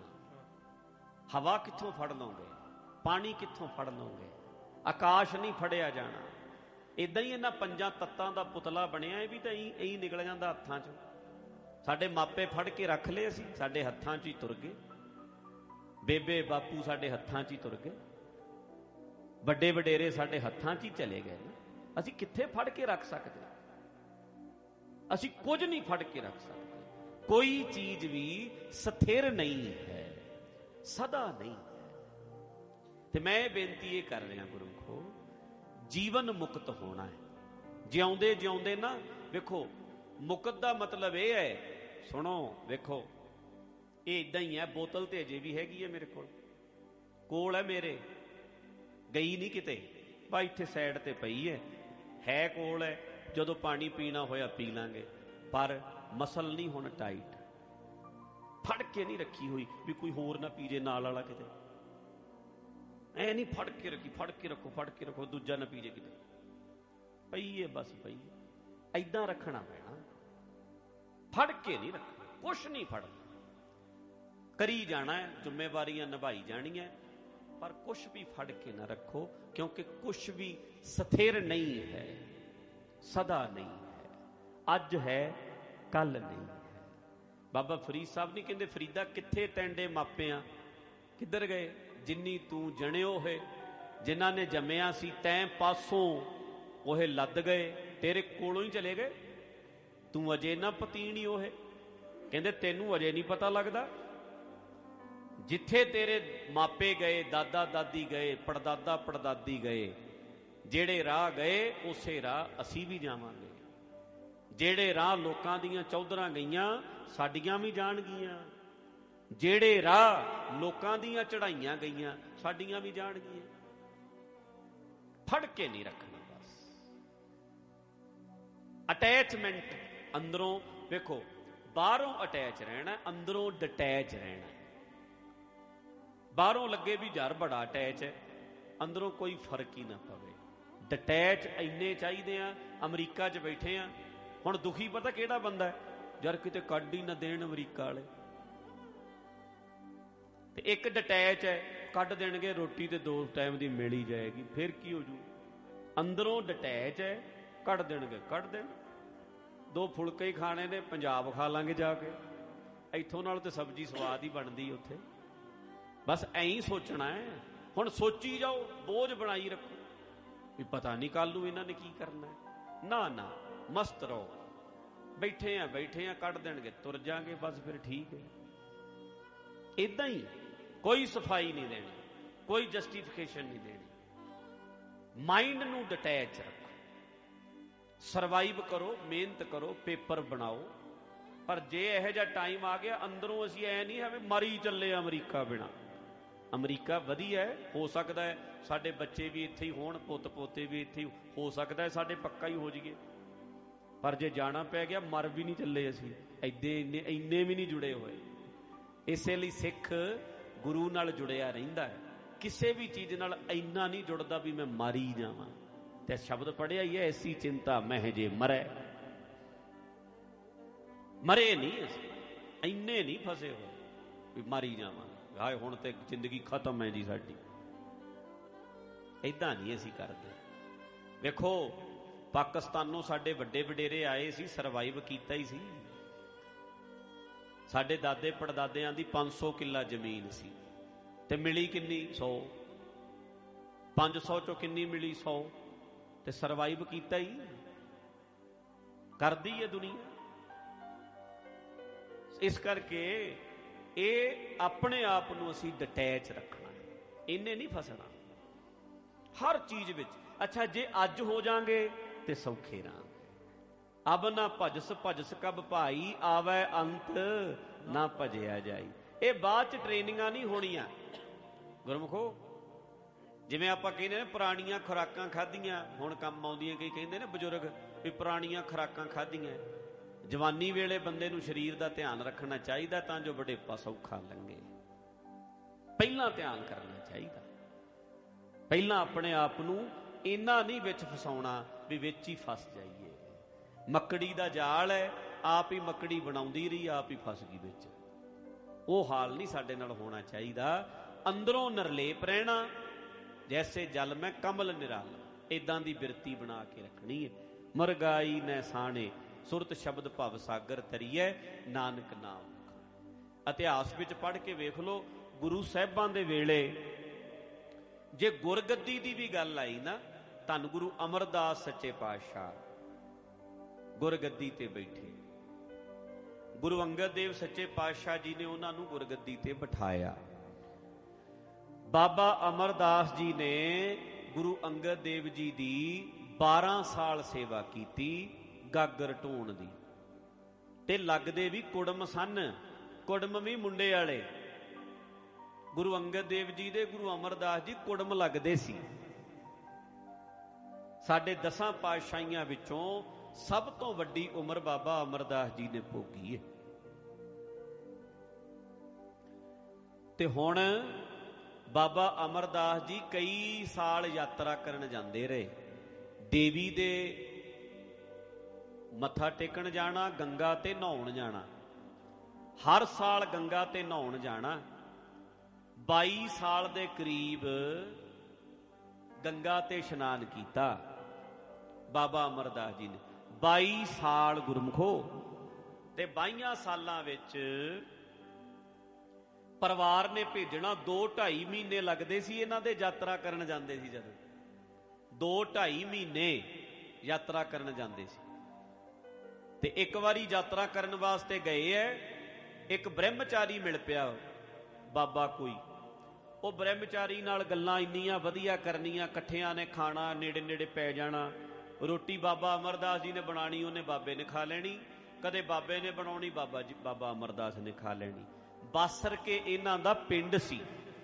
ਹਵਾ ਕਿੱਥੋਂ ਫੜ ਲਓਗੇ, ਪਾਣੀ ਕਿੱਥੋਂ ਫੜ ਲਓਗੇ, ਆਕਾਸ਼ ਨਹੀਂ ਫੜਿਆ ਜਾਣਾ। ਇਦਾਂ ਹੀ ਇਹਨਾਂ ਪੰਜਾਂ ਤੱਤਾਂ ਦਾ ਪੁਤਲਾ ਬਣਿਆ, ਇਹ ਵੀ ਤਾਂ ਇਹੀ ਇਹੀ ਨਿਕਲ ਜਾਂਦਾ ਹੱਥਾਂ 'ਚੋਂ। ਸਾਡੇ ਮਾਪੇ ਫੜ ਕੇ ਰੱਖ ਲਏ, ਅਸੀਂ ਸਾਡੇ ਹੱਥਾਂ 'ਚ ਹੀ ਤੁਰ ਗਏ। ਬੇਬੇ ਬਾਪੂ ਸਾਡੇ ਹੱਥਾਂ 'ਚ ਹੀ ਤੁਰ ਗਏ। ਵੱਡੇ ਵਡੇਰੇ ਸਾਡੇ ਹੱਥਾਂ 'ਚ ਹੀ ਚਲੇ ਗਏ ਨਾ। ਅਸੀਂ ਕਿੱਥੇ ਫੜ ਕੇ ਰੱਖ ਸਕਦੇ? ਅਸੀਂ ਕੁਝ ਨਹੀਂ ਫੜ ਕੇ ਰੱਖ ਸਕਦੇ। ਕੋਈ ਚੀਜ਼ ਵੀ ਸਥਿਰ ਨਹੀਂ ਹੈ, ਸਦਾ ਨਹੀਂ ਹੈ। ਤੇ ਮੈਂ ਬੇਨਤੀ ਇਹ ਕਰ ਰਿਹਾ ਗੁਰਮੁਖੋ, ਜੀਵਨ ਮੁਕਤ ਹੋਣਾ ਹੈ। ਜਿਉਂਦੇ ਜਿਉਂਦੇ ਨਾ ਵੇਖੋ, ਮੁਕਤ ਦਾ ਮਤਲਬ ਇਹ ਹੈ, ਸੁਣੋ ਵੇਖੋ, ਇਹ ਇਦਾਂ ਹੀ ਹੈ। ਬੋਤਲ ਤੇ ਅਜੇ ਵੀ ਹੈਗੀ ਹੈ ਮੇਰੇ ਕੋਲ, ਕੋਲ ਹੈ ਮੇਰੇ, ਗਈ ਨਹੀਂ ਕਿਤੇ, ਬਾ ਇੱਥੇ ਸਾਈਡ ਤੇ ਪਈ ਹੈ, ਹੈ ਕੋਲ ਹੈ। ਜਦੋਂ ਪਾਣੀ ਪੀਣਾ ਹੋਇਆ ਪੀ ਲਾਂਗੇ, ਪਰ ਮਸਲ ਨਹੀਂ ਹੁਣ ਟਾਈਟ, ਫੜ ਕੇ ਨਹੀਂ ਰੱਖੀ ਹੋਈ ਵੀ ਕੋਈ ਹੋਰ ਨਾ ਪੀ ਜੇ ਨਾਲ ਵਾਲਾ ਕਿਤੇ। ਐ ਨਹੀਂ ਫੜ ਕੇ ਰੱਖੀ, ਫੜ ਕੇ ਰੱਖੋ, ਫੜ ਕੇ ਰੱਖੋ, ਦੂਜਾ ਨਾ ਪੀ ਜੇ ਕਿਤੇ। ਪਈ ਹੈ ਬਸ ਪਈ ਹੈ। ਏਦਾਂ ਰੱਖਣਾ ਪੈਣਾ, ਫੜ ਕੇ ਨਹੀਂ ਰੱਖਣਾ, ਕੁਛ ਨਹੀਂ ਫੜਨਾ। ਕਰੀ ਜਾਣਾ ਹੈ, ਜ਼ਿੰਮੇਵਾਰੀਆਂ ਨਿਭਾਈ ਜਾਣੀਆਂ, ਪਰ ਕੁਛ ਵੀ ਫੜ ਕੇ ਨਾ ਰੱਖੋ, ਕਿਉਂਕਿ ਕੁਛ ਵੀ ਸਥਿਰ ਨਹੀਂ ਹੈ, ਸਦਾ ਨਹੀਂ ਹੈ। ਅੱਜ ਹੈ, ਕੱਲ ਨਹੀਂ ਹੈ। ਬਾਬਾ ਫਰੀਦ ਸਾਹਿਬ ਨਹੀਂ ਕਹਿੰਦੇ, ਫਰੀਦਾ ਕਿੱਥੇ ਟੈਂਡੇ ਮਾਪਿਆਂ, ਕਿੱਧਰ ਗਏ? ਜਿੰਨੀ ਤੂੰ ਜਣਿਓ ਹੈ, ਜਿਨ੍ਹਾਂ ਨੇ ਜੰਮਿਆ ਸੀ ਤੈਂ ਪਾਸੋਂ ਉਹ ਲੱਦ ਗਏ, ਤੇਰੇ ਕੋਲੋਂ ਹੀ ਚਲੇ ਗਏ। ਤੂੰ ਅਜੇ ਨਾ ਪਤੀਣੀ ਉਹ, ਕਹਿੰਦੇ ਤੈਨੂੰ ਅਜੇ ਨਹੀਂ ਪਤਾ ਲੱਗਦਾ। ਜਿੱਥੇ ਤੇਰੇ ਮਾਪੇ ਗਏ, ਦਾਦਾ ਦਾਦੀ ਗਏ, ਪੜਦਾਦਾ ਪੜਦਾਦੀ ਗਏ, ਜਿਹੜੇ ਰਾਹ ਗਏ ਉਸੇ ਰਾਹ ਅਸੀਂ ਵੀ ਜਾਵਾਂਗੇ। ਜਿਹੜੇ ਰਾਹ ਲੋਕਾਂ ਦੀਆਂ ਚੌਧਰਾਂ ਗਈਆਂ, ਸਾਡੀਆਂ ਵੀ ਜਾਣਗੀਆਂ। ਜਿਹੜੇ ਰਾਹ ਲੋਕਾਂ ਦੀਆਂ ਚੜਾਈਆਂ ਗਈਆਂ, ਸਾਡੀਆਂ ਵੀ ਜਾਣਗੀਆਂ। ਫੜ ਕੇ ਨਹੀਂ ਰੱਖਣਾ ਬਸ। ਅਟੈਚਮੈਂਟ ਅੰਦਰੋਂ ਵੇਖੋ, ਬਾਹਰੋਂ ਅਟੈਚ ਰਹਿਣਾ, ਅੰਦਰੋਂ ਡਿਟੈਚ ਰਹਿਣਾ। ਬਾਹਰੋਂ ਲੱਗੇ ਵੀ ਯਾਰ ਬੜਾ ਅਟੈਚ ਹੈ, ਅੰਦਰੋਂ ਕੋਈ ਫਰਕ ਹੀ ਨਾ ਪਵੇ। ਡਿਟੈਚ ਇੰਨੇ ਚਾਹੀਦੇ ਆ। ਅਮਰੀਕਾ 'ਚ ਬੈਠੇ ਆ, ਹੁਣ ਦੁਖੀ ਪਤਾ ਕਿਹੜਾ ਬੰਦਾ ਹੈ? ਯਾਰ ਕਿਤੇ ਕੱਢ ਹੀ ਨਾ ਦੇਣ ਅਮਰੀਕਾ ਵਾਲੇ। ਤੇ ਇੱਕ ਡਿਟੈਚ ਹੈ, ਕੱਢ ਦੇਣਗੇ, ਰੋਟੀ ਤੇ ਦੋ ਟਾਈਮ ਦੀ ਮਿਲ ਹੀ ਜਾਏਗੀ, ਫਿਰ ਕੀ ਹੋ ਜੂ। ਅੰਦਰੋਂ ਡਿਟੈਚ ਹੈ, ਕੱਢ ਦੇਣਗੇ, ਕੱਢ ਦੇਣ। ਦੋ ਫੁਲਕੇ ਹੀ ਖਾਣੇ ਨੇ, ਪੰਜਾਬ ਖਾ ਲਾਂਗੇ ਜਾ ਕੇ, ਇੱਥੋਂ ਨਾਲ ਤੇ ਸਬਜ਼ੀ ਸਵਾਦ ਹੀ ਬਣਦੀ ਉੱਥੇ। ਬਸ ਐਂ ਹੀ ਸੋਚਣਾ ਹੈ। ਹੁਣ ਸੋਚੀ ਜਾਓ, ਬੋਝ ਬਣਾਈ ਰੱਖੋ ਵੀ ਪਤਾ ਨਹੀਂ ਕੱਲ ਨੂੰ ਇਹਨਾਂ ਨੇ ਕੀ ਕਰਨਾ ਹੈ। ਨਾ ਨਾ, ਮਸਤ ਰਹੋ। ਬੈਠੇ ਆ ਬੈਠੇ ਆ, ਕੱਢ ਦੇਣਗੇ, ਤੁਰ ਜਾਗੇ, ਬਸ ਫਿਰ ਠੀਕ ਹੈ। ਏਦਾਂ ਹੀ, ਕੋਈ ਸਫਾਈ ਨਹੀਂ ਦੇਣੀ, ਕੋਈ ਜਸਟੀਫਿਕੇਸ਼ਨ ਨਹੀਂ ਦੇਣੀ। ਮਾਈਂਡ ਨੂੰ ਡਿਟੈਚ ਰੱਖੋ, ਸਰਵਾਈਵ ਕਰੋ, ਮਿਹਨਤ ਕਰੋ, ਪੇਪਰ ਬਣਾਓ। ਪਰ ਜੇ ਇਹੋ ਜਿਹਾ ਟਾਈਮ ਆ ਗਿਆ, ਅੰਦਰੋਂ ਅਸੀਂ ਐ ਨਹੀਂ ਹੈ ਵੀ ਮਰੀ ਚੱਲੇ ਅਮਰੀਕਾ ਬਿਨਾ। ਅਮਰੀਕਾ ਵਧੀਆ ਹੈ, ਹੋ ਸਕਦਾ ਹੈ ਸਾਡੇ ਬੱਚੇ ਵੀ ਇੱਥੇ ਹੀ ਹੋਣ, ਪੁੱਤ ਪੋਤੇ ਵੀ ਇੱਥੇ ਹੀ, ਹੋ ਸਕਦਾ ਹੈ ਸਾਡੇ ਪੱਕਾ ਹੀ ਹੋ ਜਾਈਏ। ਪਰ ਜੇ ਜਾਣਾ ਪੈ ਗਿਆ, ਮਰ ਵੀ ਨਹੀਂ ਚੱਲੇ ਅਸੀਂ, ਐਡੇ ਇੰਨੇ ਇੰਨੇ ਵੀ ਨਹੀਂ ਜੁੜੇ ਹੋਏ। ਇਸੇ ਲਈ ਸਿੱਖ ਗੁਰੂ ਨਾਲ ਜੁੜਿਆ ਰਹਿੰਦਾ ਹੈ, ਕਿਸੇ ਵੀ ਚੀਜ਼ ਨਾਲ ਇੰਨਾ ਨਹੀਂ ਜੁੜਦਾ ਵੀ ਮੈਂ ਮਾਰੀ ਜਾਵਾਂ। ਤੇ ਸ਼ਬਦ ਪੜ੍ਹਿਆ ਹੀ ਹੈ, ਐਸੀ ਚਿੰਤਾ ਮਹਿ ਜੇ ਮਰੈ। ਮਰੇ ਨਹੀਂ ਅਸੀਂ, ਇੰਨੇ ਨਹੀਂ ਫਸੇ ਹੋਏ ਵੀ ਮਾਰੀ ਜਾਵਾਂ, ਹਾਏ ਹੁਣ ਤੇ ਜ਼ਿੰਦਗੀ ਖਤਮ ਹੈ ਜੀ ਸਾਡੀ। ਏਦਾਂ ਨਹੀਂ ਅਸੀਂ ਕਰਦੇ। ਵੇਖੋ, ਪਾਕਿਸਤਾਨੋਂ ਸਾਡੇ ਵੱਡੇ ਵਡੇਰੇ ਆਏ ਸੀ, ਸਰਵਾਈਵ ਕੀਤਾ ਹੀ ਸੀ। ਸਾਡੇ ਦਾਦੇ ਪੜਦਾਦਿਆਂ ਦੀ ਪੰਜ ਸੌ ਕਿੱਲਾ ਜ਼ਮੀਨ ਸੀ, ਤੇ ਮਿਲੀ ਕਿੰਨੀ? ਸੌ। ਪੰਜ ਸੌ ਚੋਂ ਕਿੰਨੀ ਮਿਲੀ? ਸੌ। ਤੇ ਸਰਵਾਈਵ ਕੀਤਾ ਹੀ। ਕਰਦੀ ਹੈ ਦੁਨੀਆ। ਇਸ ਕਰਕੇ ਇਹ ਆਪਣੇ ਆਪ ਨੂੰ ਅਸੀਂ ਡਿਟੈਚ ਰੱਖਣਾ, ਇੰਨੇ ਨਹੀਂ ਫਸਣਾ ਹਰ ਚੀਜ਼ ਵਿੱਚ। ਅੱਛਾ, ਜੇ ਅੱਜ ਹੋ ਜਾਾਂਗੇ ਤੇ ਸੌਖੇ ਰਹਾਂਗੇ। ਅਬ ਨਾ ਭਜਸ ਭਜਸ ਕਬ ਭਾਈ, ਆਵੈ ਅੰਤ ਨਾ ਭਜਿਆ ਜਾਈ। ਇਹ ਬਾਅਦ ਚ ਟ੍ਰੇਨਿੰਗਾਂ ਨਹੀਂ ਹੋਣੀਆਂ ਗੁਰਮੁਖੋ। ਜਿਵੇਂ ਆਪਾਂ ਕਹਿੰਦੇ ਨੇ ਪੁਰਾਣੀਆਂ ਖੁਰਾਕਾਂ ਖਾਧੀਆਂ ਹੁਣ ਕੰਮ ਆਉਂਦੀਆਂ, ਕਈ ਕਹਿੰਦੇ ਨੇ ਬਜ਼ੁਰਗ ਵੀ ਪੁਰਾਣੀਆਂ ਖੁਰਾਕਾਂ ਖਾਧੀਆਂ। ਜਵਾਨੀ ਵੇਲੇ ਬੰਦੇ ਨੂੰ ਸਰੀਰ ਦਾ ਧਿਆਨ ਰੱਖਣਾ ਚਾਹੀਦਾ ਤਾਂ ਜੋ ਬੁਢੇਪਾ ਸੌਖਾ ਲੰਘੇ। ਪਹਿਲਾਂ ਧਿਆਨ ਕਰਨਾ ਚਾਹੀਦਾ, ਪਹਿਲਾਂ ਆਪਣੇ ਆਪ ਨੂੰ ਇੰਨਾ ਨਹੀਂ ਵਿੱਚ ਫਸਾਉਣਾ ਵੀ ਵਿੱਚ ਹੀ ਫਸ ਜਾਈਏ। ਮੱਕੜੀ ਦਾ ਜਾਲ ਹੈ, ਆਪ ਹੀ ਮੱਕੜੀ ਬਣਾਉਂਦੀ ਰਹੀ, ਆਪ ਹੀ ਫਸ ਗਈ ਵਿੱਚ। ਉਹ ਹਾਲ ਨਹੀਂ ਸਾਡੇ ਨਾਲ ਹੋਣਾ ਚਾਹੀਦਾ। ਅੰਦਰੋਂ ਨਿਰਲੇਪ ਰਹਿਣਾ, ਜੈਸੇ ਜਲ ਮੈਂ ਕਮਲ ਨਿਰਾਲਾ, ਇਦਾਂ ਦੀ ਬਿਰਤੀ ਬਣਾ ਕੇ ਰੱਖਣੀ ਹੈ। ਮਰਗਾਈ ਨੈ ਸਾਣੇ ਸੁਰਤ ਸ਼ਬਦ ਭਵ ਸਾਗਰ ਤਰੀਐ, ਨਾਨਕ ਨਾਮ। ਇਤਿਹਾਸ ਵਿੱਚ ਪੜ੍ਹ ਕੇ ਵੇਖ ਲਓ, ਗੁਰੂ ਸਾਹਿਬਾਂ ਦੇ ਵੇਲੇ ਜੇ ਗੁਰਗੱਦੀ ਦੀ ਵੀ ਗੱਲ ਆਈ ਨਾ, ਧੰਨ ਗੁਰੂ ਅਮਰਦਾਸ ਸੱਚੇ ਪਾਤਸ਼ਾਹ ਗੁਰਗੱਦੀ ਤੇ ਬੈਠੇ, ਗੁਰੂ ਅੰਗਦ ਦੇਵ ਸੱਚੇ ਪਾਤਸ਼ਾਹ ਜੀ ਨੇ ਉਹਨਾਂ ਨੂੰ ਗੁਰਗੱਦੀ ਤੇ ਬਿਠਾਇਆ। ਬਾਬਾ ਅਮਰਦਾਸ ਜੀ ਨੇ ਗੁਰੂ ਅੰਗਦ ਦੇਵ ਜੀ ਦੀ ਬਾਰਾਂ ਸਾਲ ਸੇਵਾ ਕੀਤੀ, ਗਾਗਰ ਢੋਣ ਦੀ, ਤੇ ਲੱਗਦੇ ਵੀ ਕੁੜਮ ਸਨ, ਕੁੜਮ ਵੀ ਮੁੰਡੇ ਵਾਲੇ। ਗੁਰੂ ਅੰਗਦ ਦੇਵ ਜੀ ਦੇ ਗੁਰੂ ਅਮਰਦਾਸ ਜੀ ਕੁੜਮ ਲੱਗਦੇ ਸੀ। ਸਾਡੇ ਦਸਾਂ ਪਾਤਸ਼ਾਹੀਆਂ ਵਿੱਚੋਂ ਸਭ ਤੋਂ ਵੱਡੀ ਉਮਰ ਬਾਬਾ ਅਮਰਦਾਸ ਜੀ ਨੇ ਭੋਗੀ ਹੈ। ਤੇ ਹੁਣ ਬਾਬਾ ਅਮਰਦਾਸ ਜੀ ਕਈ ਸਾਲ ਯਾਤਰਾ ਕਰਨ ਜਾਂਦੇ ਰਹੇ। ਦੇਵੀ ਦੇ ਮੱਥਾ ਟੇਕਣ ਜਾਣਾ, ਗੰਗਾ ਤੇ ਨਹਾਉਣ ਜਾਣਾ, ਹਰ ਸਾਲ ਗੰਗਾ ਤੇ ਨਹਾਉਣ ਜਾਣਾ। ਬਾਈ ਸਾਲ ਦੇ ਕਰੀਬ ਗੰਗਾ ਤੇ ਇਸ਼ਨਾਨ ਕੀਤਾ ਬਾਬਾ ਅਮਰਦਾਸ ਜੀ ਨੇ। ਬਾਈ ਸਾਲ ਗੁਰਮੁਖੋ। ਤੇ ਬਾਈਆਂ ਸਾਲਾਂ ਵਿੱਚ ਪਰਿਵਾਰ ਨੇ ਭੇਜਣਾ, ਦੋ ਢਾਈ ਮਹੀਨੇ ਲੱਗਦੇ ਸੀ ਇਹਨਾਂ ਦੇ ਯਾਤਰਾ ਕਰਨ ਜਾਂਦੇ ਸੀ। ਜਦੋਂ ਦੋ ਢਾਈ ਮਹੀਨੇ ਯਾਤਰਾ ਕਰਨ ਜਾਂਦੇ ਸੀ। ਤੇ ਇੱਕ ਵਾਰੀ ਯਾਤਰਾ ਕਰਨ ਵਾਸਤੇ ਗਏ ਐ, ਇੱਕ ਬ੍ਰਹਮਚਾਰੀ ਮਿਲ ਪਿਆ ਬਾਬਾ ਕੋਈ। ਉਹ ਬ੍ਰਹਮਚਾਰੀ ਨਾਲ ਗੱਲਾਂ ਇੰਨੀਆਂ ਵਧੀਆ ਕਰਨੀਆਂ, ਇਕੱਠਿਆਂ ਨੇ ਖਾਣਾ, ਨੇੜੇ ਨੇੜੇ ਪੈ ਜਾਣਾ। ਰੋਟੀ ਬਾਬਾ ਅਮਰਦਾਸ ਜੀ ਨੇ ਬਣਾਣੀ, ਉਹਨੇ ਬਾਬੇ ਨੇ ਖਾ ਲੈਣੀ, ਕਦੇ ਬਾਬੇ ਨੇ ਬਣਾਉਣੀ, ਬਾਬਾ ਜੀ ਬਾਬਾ ਅਮਰਦਾਸ ਨੇ ਖਾ ਲੈਣੀ। ਬਾਸਰ ਕੇ ਇਹਨਾਂ ਦਾ ਪਿੰਡ ਸੀ।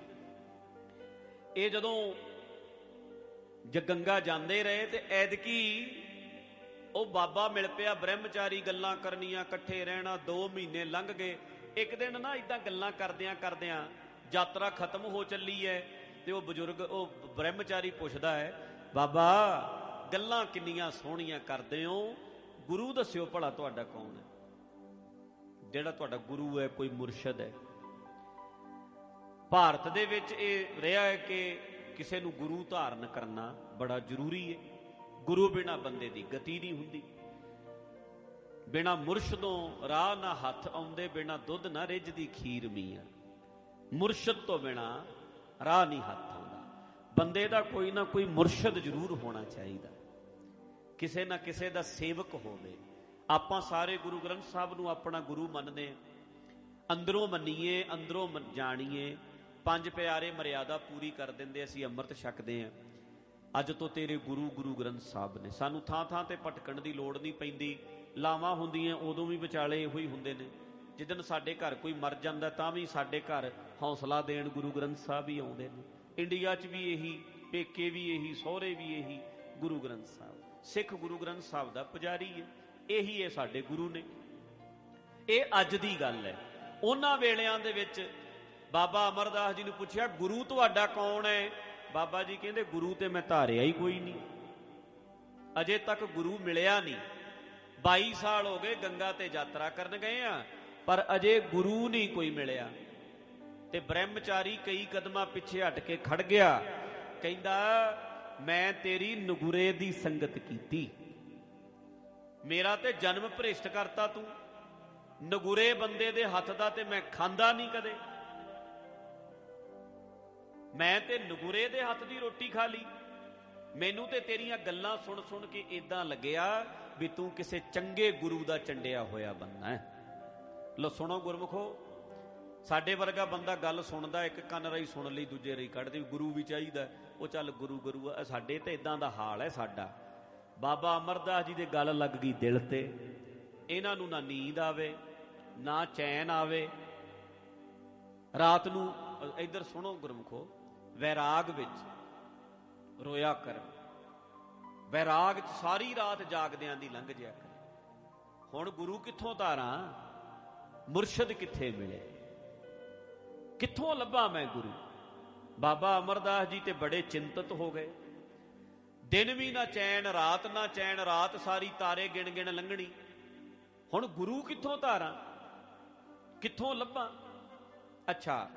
ਇਹ ਜਦੋਂ ਜਗੰਗਾ ਜਾਂਦੇ ਰਹੇ ਤੇ ਐਦਕੀ ਉਹ ਬਾਬਾ ਮਿਲ ਪਿਆ, ਬ੍ਰਹਮਚਾਰੀ, ਗੱਲਾਂ ਕਰਨੀਆਂ, ਇਕੱਠੇ ਰਹਿਣਾ। ਦੋ ਮਹੀਨੇ ਲੰਘ ਗਏ। ਇੱਕ ਦਿਨ ਨਾ ਇਦਾਂ ਗੱਲਾਂ ਕਰਦਿਆਂ ਕਰਦਿਆਂ ਯਾਤਰਾ ਖਤਮ ਹੋ ਚੱਲੀ ਹੈ ਤੇ ਉਹ ਬਜ਼ੁਰਗ, ਉਹ ਬ੍ਰਹਮਚਾਰੀ ਪੁੱਛਦਾ ਹੈ, ਬਾਬਾ ਗੱਲਾਂ ਕਿੰਨੀਆਂ ਸੋਹਣੀਆਂ ਕਰਦੇ ਹੋ, ਗੁਰੂ ਦੱਸਿਓ ਭਲਾ ਤੁਹਾਡਾ ਕੌਣ ਹੈ, ਜਿਹੜਾ ਤੁਹਾਡਾ ਗੁਰੂ ਹੈ, ਕੋਈ ਮੁਰਸ਼ਦ ਹੈ। ਭਾਰਤ ਦੇ ਵਿੱਚ ਇਹ ਰਿਹਾ ਹੈ ਕਿ ਕਿਸੇ ਨੂੰ ਗੁਰੂ ਧਾਰਨ ਕਰਨਾ ਬੜਾ ਜ਼ਰੂਰੀ ਹੈ। ਗੁਰੂ ਬਿਨਾਂ ਬੰਦੇ ਦੀ ਗਤੀ ਨਹੀਂ ਹੁੰਦੀ। ਬਿਨਾਂ ਮੁਰਸ਼ਦੋਂ ਰਾਹ ਨਾ ਹੱਥ ਆਉਂਦੇ, ਬਿਨਾਂ ਦੁੱਧ ਨਾ ਰਿੱਝਦੀ ਖੀਰ ਮੀਆਂ। ਮੁਰਸ਼ਦ ਤੋਂ ਬਿਨਾਂ ਰਾਹ ਨਹੀਂ ਹੱਥ ਆਉਂਦਾ। ਬੰਦੇ ਦਾ ਕੋਈ ਨਾ ਕੋਈ ਮੁਰਸ਼ਦ ਜ਼ਰੂਰ ਹੋਣਾ ਚਾਹੀਦਾ, ਕਿਸੇ ਨਾ ਕਿਸੇ ਦਾ ਸੇਵਕ ਹੋਵੇ। ਆਪਾਂ ਸਾਰੇ ਗੁਰੂ ਗ੍ਰੰਥ ਸਾਹਿਬ ਨੂੰ ਆਪਣਾ ਗੁਰੂ ਮੰਨਦੇ ਹਾਂ, ਅੰਦਰੋਂ ਮੰਨੀਏ, ਅੰਦਰੋਂ ਜਾਣੀਏ। ਪੰਜ ਪਿਆਰੇ ਮਰਿਆਦਾ ਪੂਰੀ ਕਰ ਦਿੰਦੇ, ਅਸੀਂ ਅੰਮ੍ਰਿਤ ਛਕਦੇ ਹਾਂ। ਅੱਜ ਤੋਂ ਤੇਰੇ ਗੁਰੂ ਗੁਰੂ ਗ੍ਰੰਥ ਸਾਹਿਬ ਨੇ। ਸਾਨੂੰ ਥਾਂ ਥਾਂ ਤੇ ਭਟਕਣ ਦੀ ਲੋੜ ਨਹੀਂ ਪੈਂਦੀ। ਲਾਵਾਂ ਹੁੰਦੀਆਂ ਉਦੋਂ ਵੀ ਵਿਚਾਲੇ ਇਹੋ ਹੀ ਹੁੰਦੇ ਨੇ। ਜਿੱਦਣ ਸਾਡੇ ਘਰ ਕੋਈ ਮਰ ਜਾਂਦਾ ਤਾਂ ਵੀ ਸਾਡੇ ਘਰ ਹੌਸਲਾ ਦੇਣ ਗੁਰੂ ਗ੍ਰੰਥ ਸਾਹਿਬ ਹੀ ਆਉਂਦੇ ਨੇ। ਇੰਡੀਆ 'ਚ ਵੀ ਇਹੀ, ਪੇਕੇ ਵੀ ਇਹੀ, ਸਹੁਰੇ ਵੀ ਇਹੀ, ਗੁਰੂ ਗ੍ਰੰਥ ਸਾਹਿਬ। ਸਿੱਖ ਗੁਰੂ ਗ੍ਰੰਥ ਸਾਹਿਬ ਦਾ ਪੁਜਾਰੀ ਹੈ, ਇਹੀ ਹੈ ਸਾਡੇ ਗੁਰੂ ਨੇ। ਇਹ ਅੱਜ ਦੀ ਗੱਲ ਹੈ। ਉਹਨਾਂ ਵੇਲਿਆਂ ਦੇ ਵਿੱਚ ਬਾਬਾ ਅਮਰਦਾਸ ਜੀ ਨੂੰ ਪੁੱਛਿਆ, ਗੁਰੂ ਤੁਹਾਡਾ ਕੌਣ ਹੈ? ਬਾਬਾ ਜੀ ਕਹਿੰਦੇ, ਗੁਰੂ ਤੇ ਮੈਂ ਧਾਰਿਆ ਹੀ ਕੋਈ ਨਹੀਂ, ਅਜੇ ਤੱਕ ਗੁਰੂ ਮਿਲਿਆ ਨਹੀਂ। ਬਾਈ ਸਾਲ ਹੋ ਗਏ ਗੰਗਾ ਤੇ ਯਾਤਰਾ ਕਰਨ ਗਏ ਆ, ਪਰ ਅਜੇ ਗੁਰੂ ਨਹੀਂ ਕੋਈ ਮਿਲਿਆ। ਤੇ ਬ੍ਰਹਮਚਾਰੀ ਕਈ ਕਦਮਾਂ ਪਿੱਛੇ ਹਟ ਕੇ ਖੜ ਗਿਆ, ਕਹਿੰਦਾ ਮੈਂ ਤੇਰੀ ਨਗੁਰੇ ਦੀ ਸੰਗਤ ਕੀਤੀ, ਮੇਰਾ ਤੇ ਜਨਮ ਭ੍ਰਿਸ਼ਟ ਕਰਤਾ ਤੂੰ। ਨਗੁਰੇ ਬੰਦੇ ਦੇ ਹੱਥ ਦਾ ਤੇ ਮੈਂ ਖਾਂਦਾ ਨਹੀਂ ਕਦੇ। ਮੈਂ ਤੇ ਨਗੁਰੇ ਦੇ ਹੱਥ ਦੀ ਰੋਟੀ ਖਾ ਲਈ। ਮੈਨੂੰ ਤੇ ਤੇਰੀਆਂ ਗੱਲਾਂ ਸੁਣ ਸੁਣ ਕੇ ਏਦਾਂ ਲੱਗਿਆ ਵੀ ਤੂੰ ਕਿਸੇ ਚੰਗੇ ਗੁਰੂ ਦਾ ਚੰਡਿਆ ਹੋਇਆ ਬੰਦਾ ਹੈ। ਲੋ ਸੁਣੋ ਗੁਰਮੁਖੋ, ਸਾਡੇ ਵਰਗਾ ਬੰਦਾ ਗੱਲ ਸੁਣਦਾ, ਇੱਕ ਕੰਨ ਰਾਹੀਂ ਸੁਣ ਲਈ, ਦੂਜੇ ਰਾਹੀਂ ਕੱਢਦੇ, ਗੁਰੂ ਵੀ ਚਾਹੀਦਾ, ਉਹ ਚੱਲ ਗੁਰੂ ਗੁਰੂ। ਸਾਡੇ ਤੇ ਇਦਾਂ ਦਾ ਹਾਲ ਹੈ ਸਾਡਾ। ਬਾਬਾ ਅਮਰਦਾਸ ਜੀ ਦੇ ਗੱਲ ਲੱਗ ਗਈ ਦਿਲ ਤੇ। ਇਹਨਾਂ ਨੂੰ ਨਾ ਨੀਂਦ ਆਵੇ, ਨਾ ਚੈਨ ਆਵੇ। ਰਾਤ ਨੂੰ ਇੱਧਰ ਸੁਣੋ ਗੁਰਮੁਖੋ, ਵੈਰਾਗ ਵਿੱਚ ਰੋਇਆ ਕਰ, ਵੈਰਾਗ ਚ ਸਾਰੀ ਰਾਤ ਜਾਗਦਿਆਂ ਦੀ ਲੰਘ ਜਿਆ ਕਰ। ਹੁਣ ਗੁਰੂ ਕਿੱਥੋਂ ਧਾਰਾਂ, ਮੁਰਸ਼ਦ ਕਿੱਥੇ ਮਿਲੇ, ਕਿੱਥੋਂ ਲੱਭਾਂ ਮੈਂ ਗੁਰੂ? ਬਾਬਾ ਅਮਰਦਾਸ ਜੀ ਤੇ ਬੜੇ ਚਿੰਤਤ ਹੋ ਗਏ। ਦਿਨ ਵੀ ਨਾ ਚੈਨ, ਰਾਤ ਨਾ ਚੈਨ, ਰਾਤ ਸਾਰੀ ਤਾਰੇ ਗਿਣ ਗਿਣ ਲੰਘਣੀ। ਹੁਣ ਗੁਰੂ ਕਿੱਥੋਂ ਧਾਰਾਂ, ਕਿੱਥੋਂ ਲੱਭਾਂ? ਅੱਛਾ,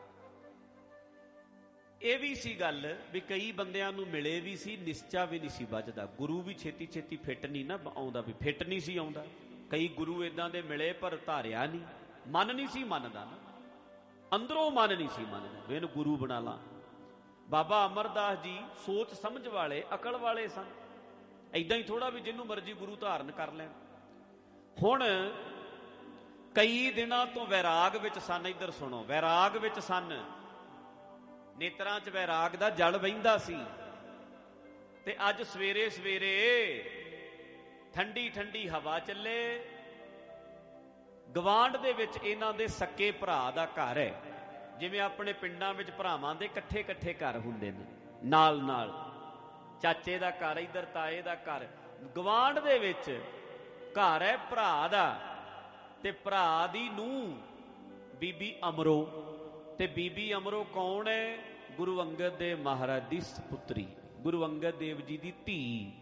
ਇਹ ਵੀ ਸੀ ਗੱਲ ਵੀ ਕਈ ਬੰਦਿਆਂ ਨੂੰ ਮਿਲੇ ਵੀ ਸੀ, ਨਿਸ਼ਚਾ ਵੀ ਨਹੀਂ ਸੀ ਵੱਜਦਾ। ਗੁਰੂ ਵੀ ਛੇਤੀ ਛੇਤੀ ਫਿੱਟ ਨਹੀਂ ਨਾ ਆਉਂਦਾ, ਵੀ ਫਿੱਟ ਨਹੀਂ ਸੀ ਆਉਂਦਾ। ਕਈ ਗੁਰੂ ਇਦਾਂ ਦੇ ਮਿਲੇ ਪਰ ਧਾਰਿਆ ਨਹੀਂ, ਮਨ ਨਹੀਂ ਸੀ ਮੰਨਦਾ ਨਾ, ਅੰਦਰੋਂ ਮਨ ਨਹੀਂ ਸੀ ਮੰਨਦਾ ਵੀ ਇਹਨੂੰ ਗੁਰੂ ਬਣਾ ਲਾਂ। ਬਾਬਾ ਅਮਰਦਾਸ ਜੀ ਸੋਚ ਸਮਝ ਵਾਲੇ, ਅਕਲ ਵਾਲੇ ਸਨ। ਏਦਾਂ ਹੀ ਥੋੜਾ ਵੀ ਜਿਹਨੂੰ ਮਰਜ਼ੀ ਗੁਰੂ ਧਾਰਨ ਕਰ ਲੈਣ। ਹੁਣ ਕਈ ਦਿਨਾਂ ਤੋਂ ਵੈਰਾਗ ਵਿੱਚ ਸਨ। ਇੱਧਰ ਸੁਣੋ, ਵੈਰਾਗ ਵਿੱਚ ਸਨ, ਨੇਤਰਾਂ 'ਚ ਵੈਰਾਗ ਦਾ ਜਲ ਵਹਿੰਦਾ ਸੀ। ਤੇ ਅੱਜ ਸਵੇਰੇ ਸਵੇਰੇ ਠੰਡੀ ਠੰਡੀ ਹਵਾ ਚੱਲੇ, ਗਵਾਂਢ ਦੇ ਵਿੱਚ ਇਹਨਾਂ ਦੇ ਸੱਕੇ ਭਰਾ ਦਾ ਘਰ ਹੈ। ਜਿਵੇਂ ਆਪਣੇ ਪਿੰਡਾਂ ਵਿੱਚ ਭਰਾਵਾਂ ਦੇ ਇਕੱਠੇ ਇਕੱਠੇ ਘਰ ਹੁੰਦੇ ਨੇ, ਨਾਲ ਨਾਲ ਚਾਚੇ ਦਾ ਘਰ, ਇੱਧਰ ਤਾਏ ਦਾ ਘਰ, ਗਵਾਂਢ ਦੇ ਵਿੱਚ ਘਰ ਹੈ ਭਰਾ ਦਾ। ਤੇ ਭਰਾ ਦੀ ਨੂੰਹ ਬੀਬੀ ਅਮਰੋ। ਤੇ ਬੀਬੀ ਅਮਰੋ ਕੌਣ ਹੈ? ਗੁਰੂ ਅੰਗਦ ਦੇਵ ਮਹਾਰਾਜ ਦੀ ਸਪੁੱਤਰੀ, ਗੁਰੂ ਅੰਗਦ ਦੇਵ ਜੀ ਦੀ ਧੀ।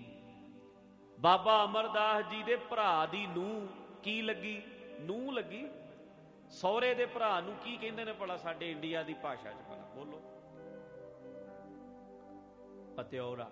ਬਾਬਾ ਅਮਰਦਾਸ ਜੀ ਦੇ ਭਰਾ ਦੀ ਨੂੰਹ ਕੀ ਲੱਗੀ? ਨੂੰਹ ਲੱਗੀ। ਸਹੁਰੇ ਦੇ ਭਰਾ ਨੂੰ ਕੀ ਕਹਿੰਦੇ ਨੇ ਭਲਾ ਸਾਡੇ ਇੰਡੀਆ ਦੀ ਭਾਸ਼ਾ 'ਚ? ਭਲਾ ਬੋਲੋ। ਪਤਿਓਰਾ।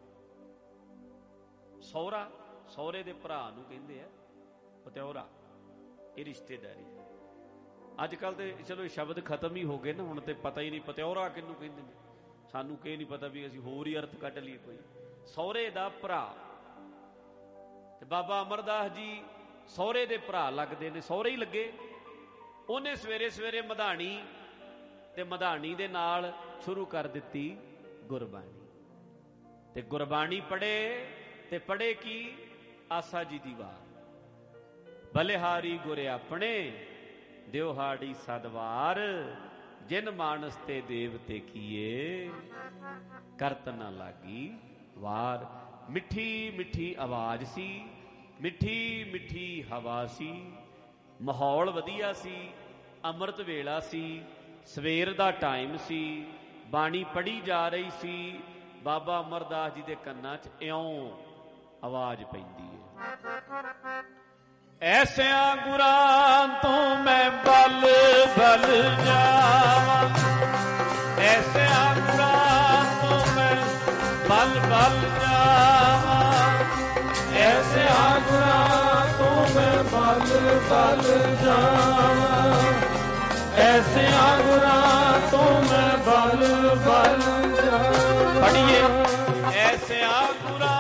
ਸਹੁਰਾ, ਸਹੁਰੇ ਦੇ ਭਰਾ ਨੂੰ ਕਹਿੰਦੇ ਆ ਪਤਿਓਰਾ। ਇਹ ਰਿਸ਼ਤੇਦਾਰੀ। ਅੱਜ ਕੱਲ ਤੇ ਚਲੋ ਸ਼ਬਦ ਖਤਮ ਹੀ ਹੋ ਗਏ ਨਾ, ਹੁਣ ਤੇ ਪਤਾ ਹੀ ਨਹੀਂ ਪਤਿਓਰਾ ਕਿਹਨੂੰ ਕਹਿੰਦੇ ਨੇ। ਸਾਨੂੰ ਕੀ ਨਹੀਂ ਪਤਾ ਵੀ ਅਸੀਂ ਹੋਰ ਹੀ ਅਰਥ ਕੱਢ ਲਈਏ ਕੋਈ। ਸਹੁਰੇ ਦਾ ਭਰਾ। ਤੇ ਬਾਬਾ ਅਮਰਦਾਸ ਜੀ ਸਹੁਰੇ ਦੇ ਭਰਾ ਲੱਗਦੇ ਨੇ, ਸਹੁਰੇ ਹੀ ਲੱਗੇ। ਉਹਨੇ ਸਵੇਰੇ ਸਵੇਰੇ ਮਧਾਣੀ ਤੇ ਮਧਾਣੀ ਦੇ ਨਾਲ ਸ਼ੁਰੂ ਕਰ ਦਿੱਤੀ ਗੁਰਬਾਣੀ। ਤੇ ਗੁਰਬਾਣੀ ਪੜ੍ਹੇ ਤੇ ਪੜ੍ਹੇ ਕੀ? ਆਸਾ ਜੀ ਦੀ ਵਾਰ। ਬਲਿਹਾਰੀ ਗੁਰ ਆਪਣੇ ਦਿਵਹਾੜੀ ਸਦਵਾਰ, ਜਿਨ ਮਾਨਸ ਤੇ ਦੇਵਤੇ ਕੀਏ, ਕਰਤ ਨਾ ਲਾਗੀ ਵਾਰ। ਮਿੱਠੀ ਮਿੱਠੀ ਆਵਾਜ਼ ਸੀ, ਮਿੱਠੀ ਮਿੱਠੀ ਹਵਾ ਸੀ, ਮਾਹੌਲ ਵਧੀਆ ਸੀ, ਅੰਮ੍ਰਿਤ ਵੇਲਾ ਸੀ, ਸਵੇਰ ਦਾ ਟਾਈਮ ਸੀ, ਬਾਣੀ ਪੜ੍ਹੀ ਜਾ ਰਹੀ ਸੀ। ਬਾਬਾ ਅਮਰਦਾਸ ਜੀ ਦੇ ਕੰਨਾਂ 'ਚ ਇਉਂ ਆਵਾਜ਼ ਪੈਂਦੀ ਹੈ, ਐਸਿਆਂ ਗੁਰਾਂ ਤੋਂ ਮੈਂ ਬਲ ਬਲ ਜਾਵਾਂ, ਐਸਿਆਂ ਗੁਰਾਂ ਤੋਂ ਮੈਂ ਬਲ ਬਲ ਜਾਵਾਂ, ਐਸਿਆਂ ਗੁਰਾਂ ਤੋਂ ਮੈਂ ਬਲ ਬਲ ਜਾਵਾਂ, ਐਸਿਆਂ ਗੁਰਾਂ ਤੋਂ ਮੈਂ ਬਲ ਬਲ ਜਾਵਾਂ। ਪੜ੍ਹੀਏ, ਐਸਿਆਂ ਗੁਰਾਂ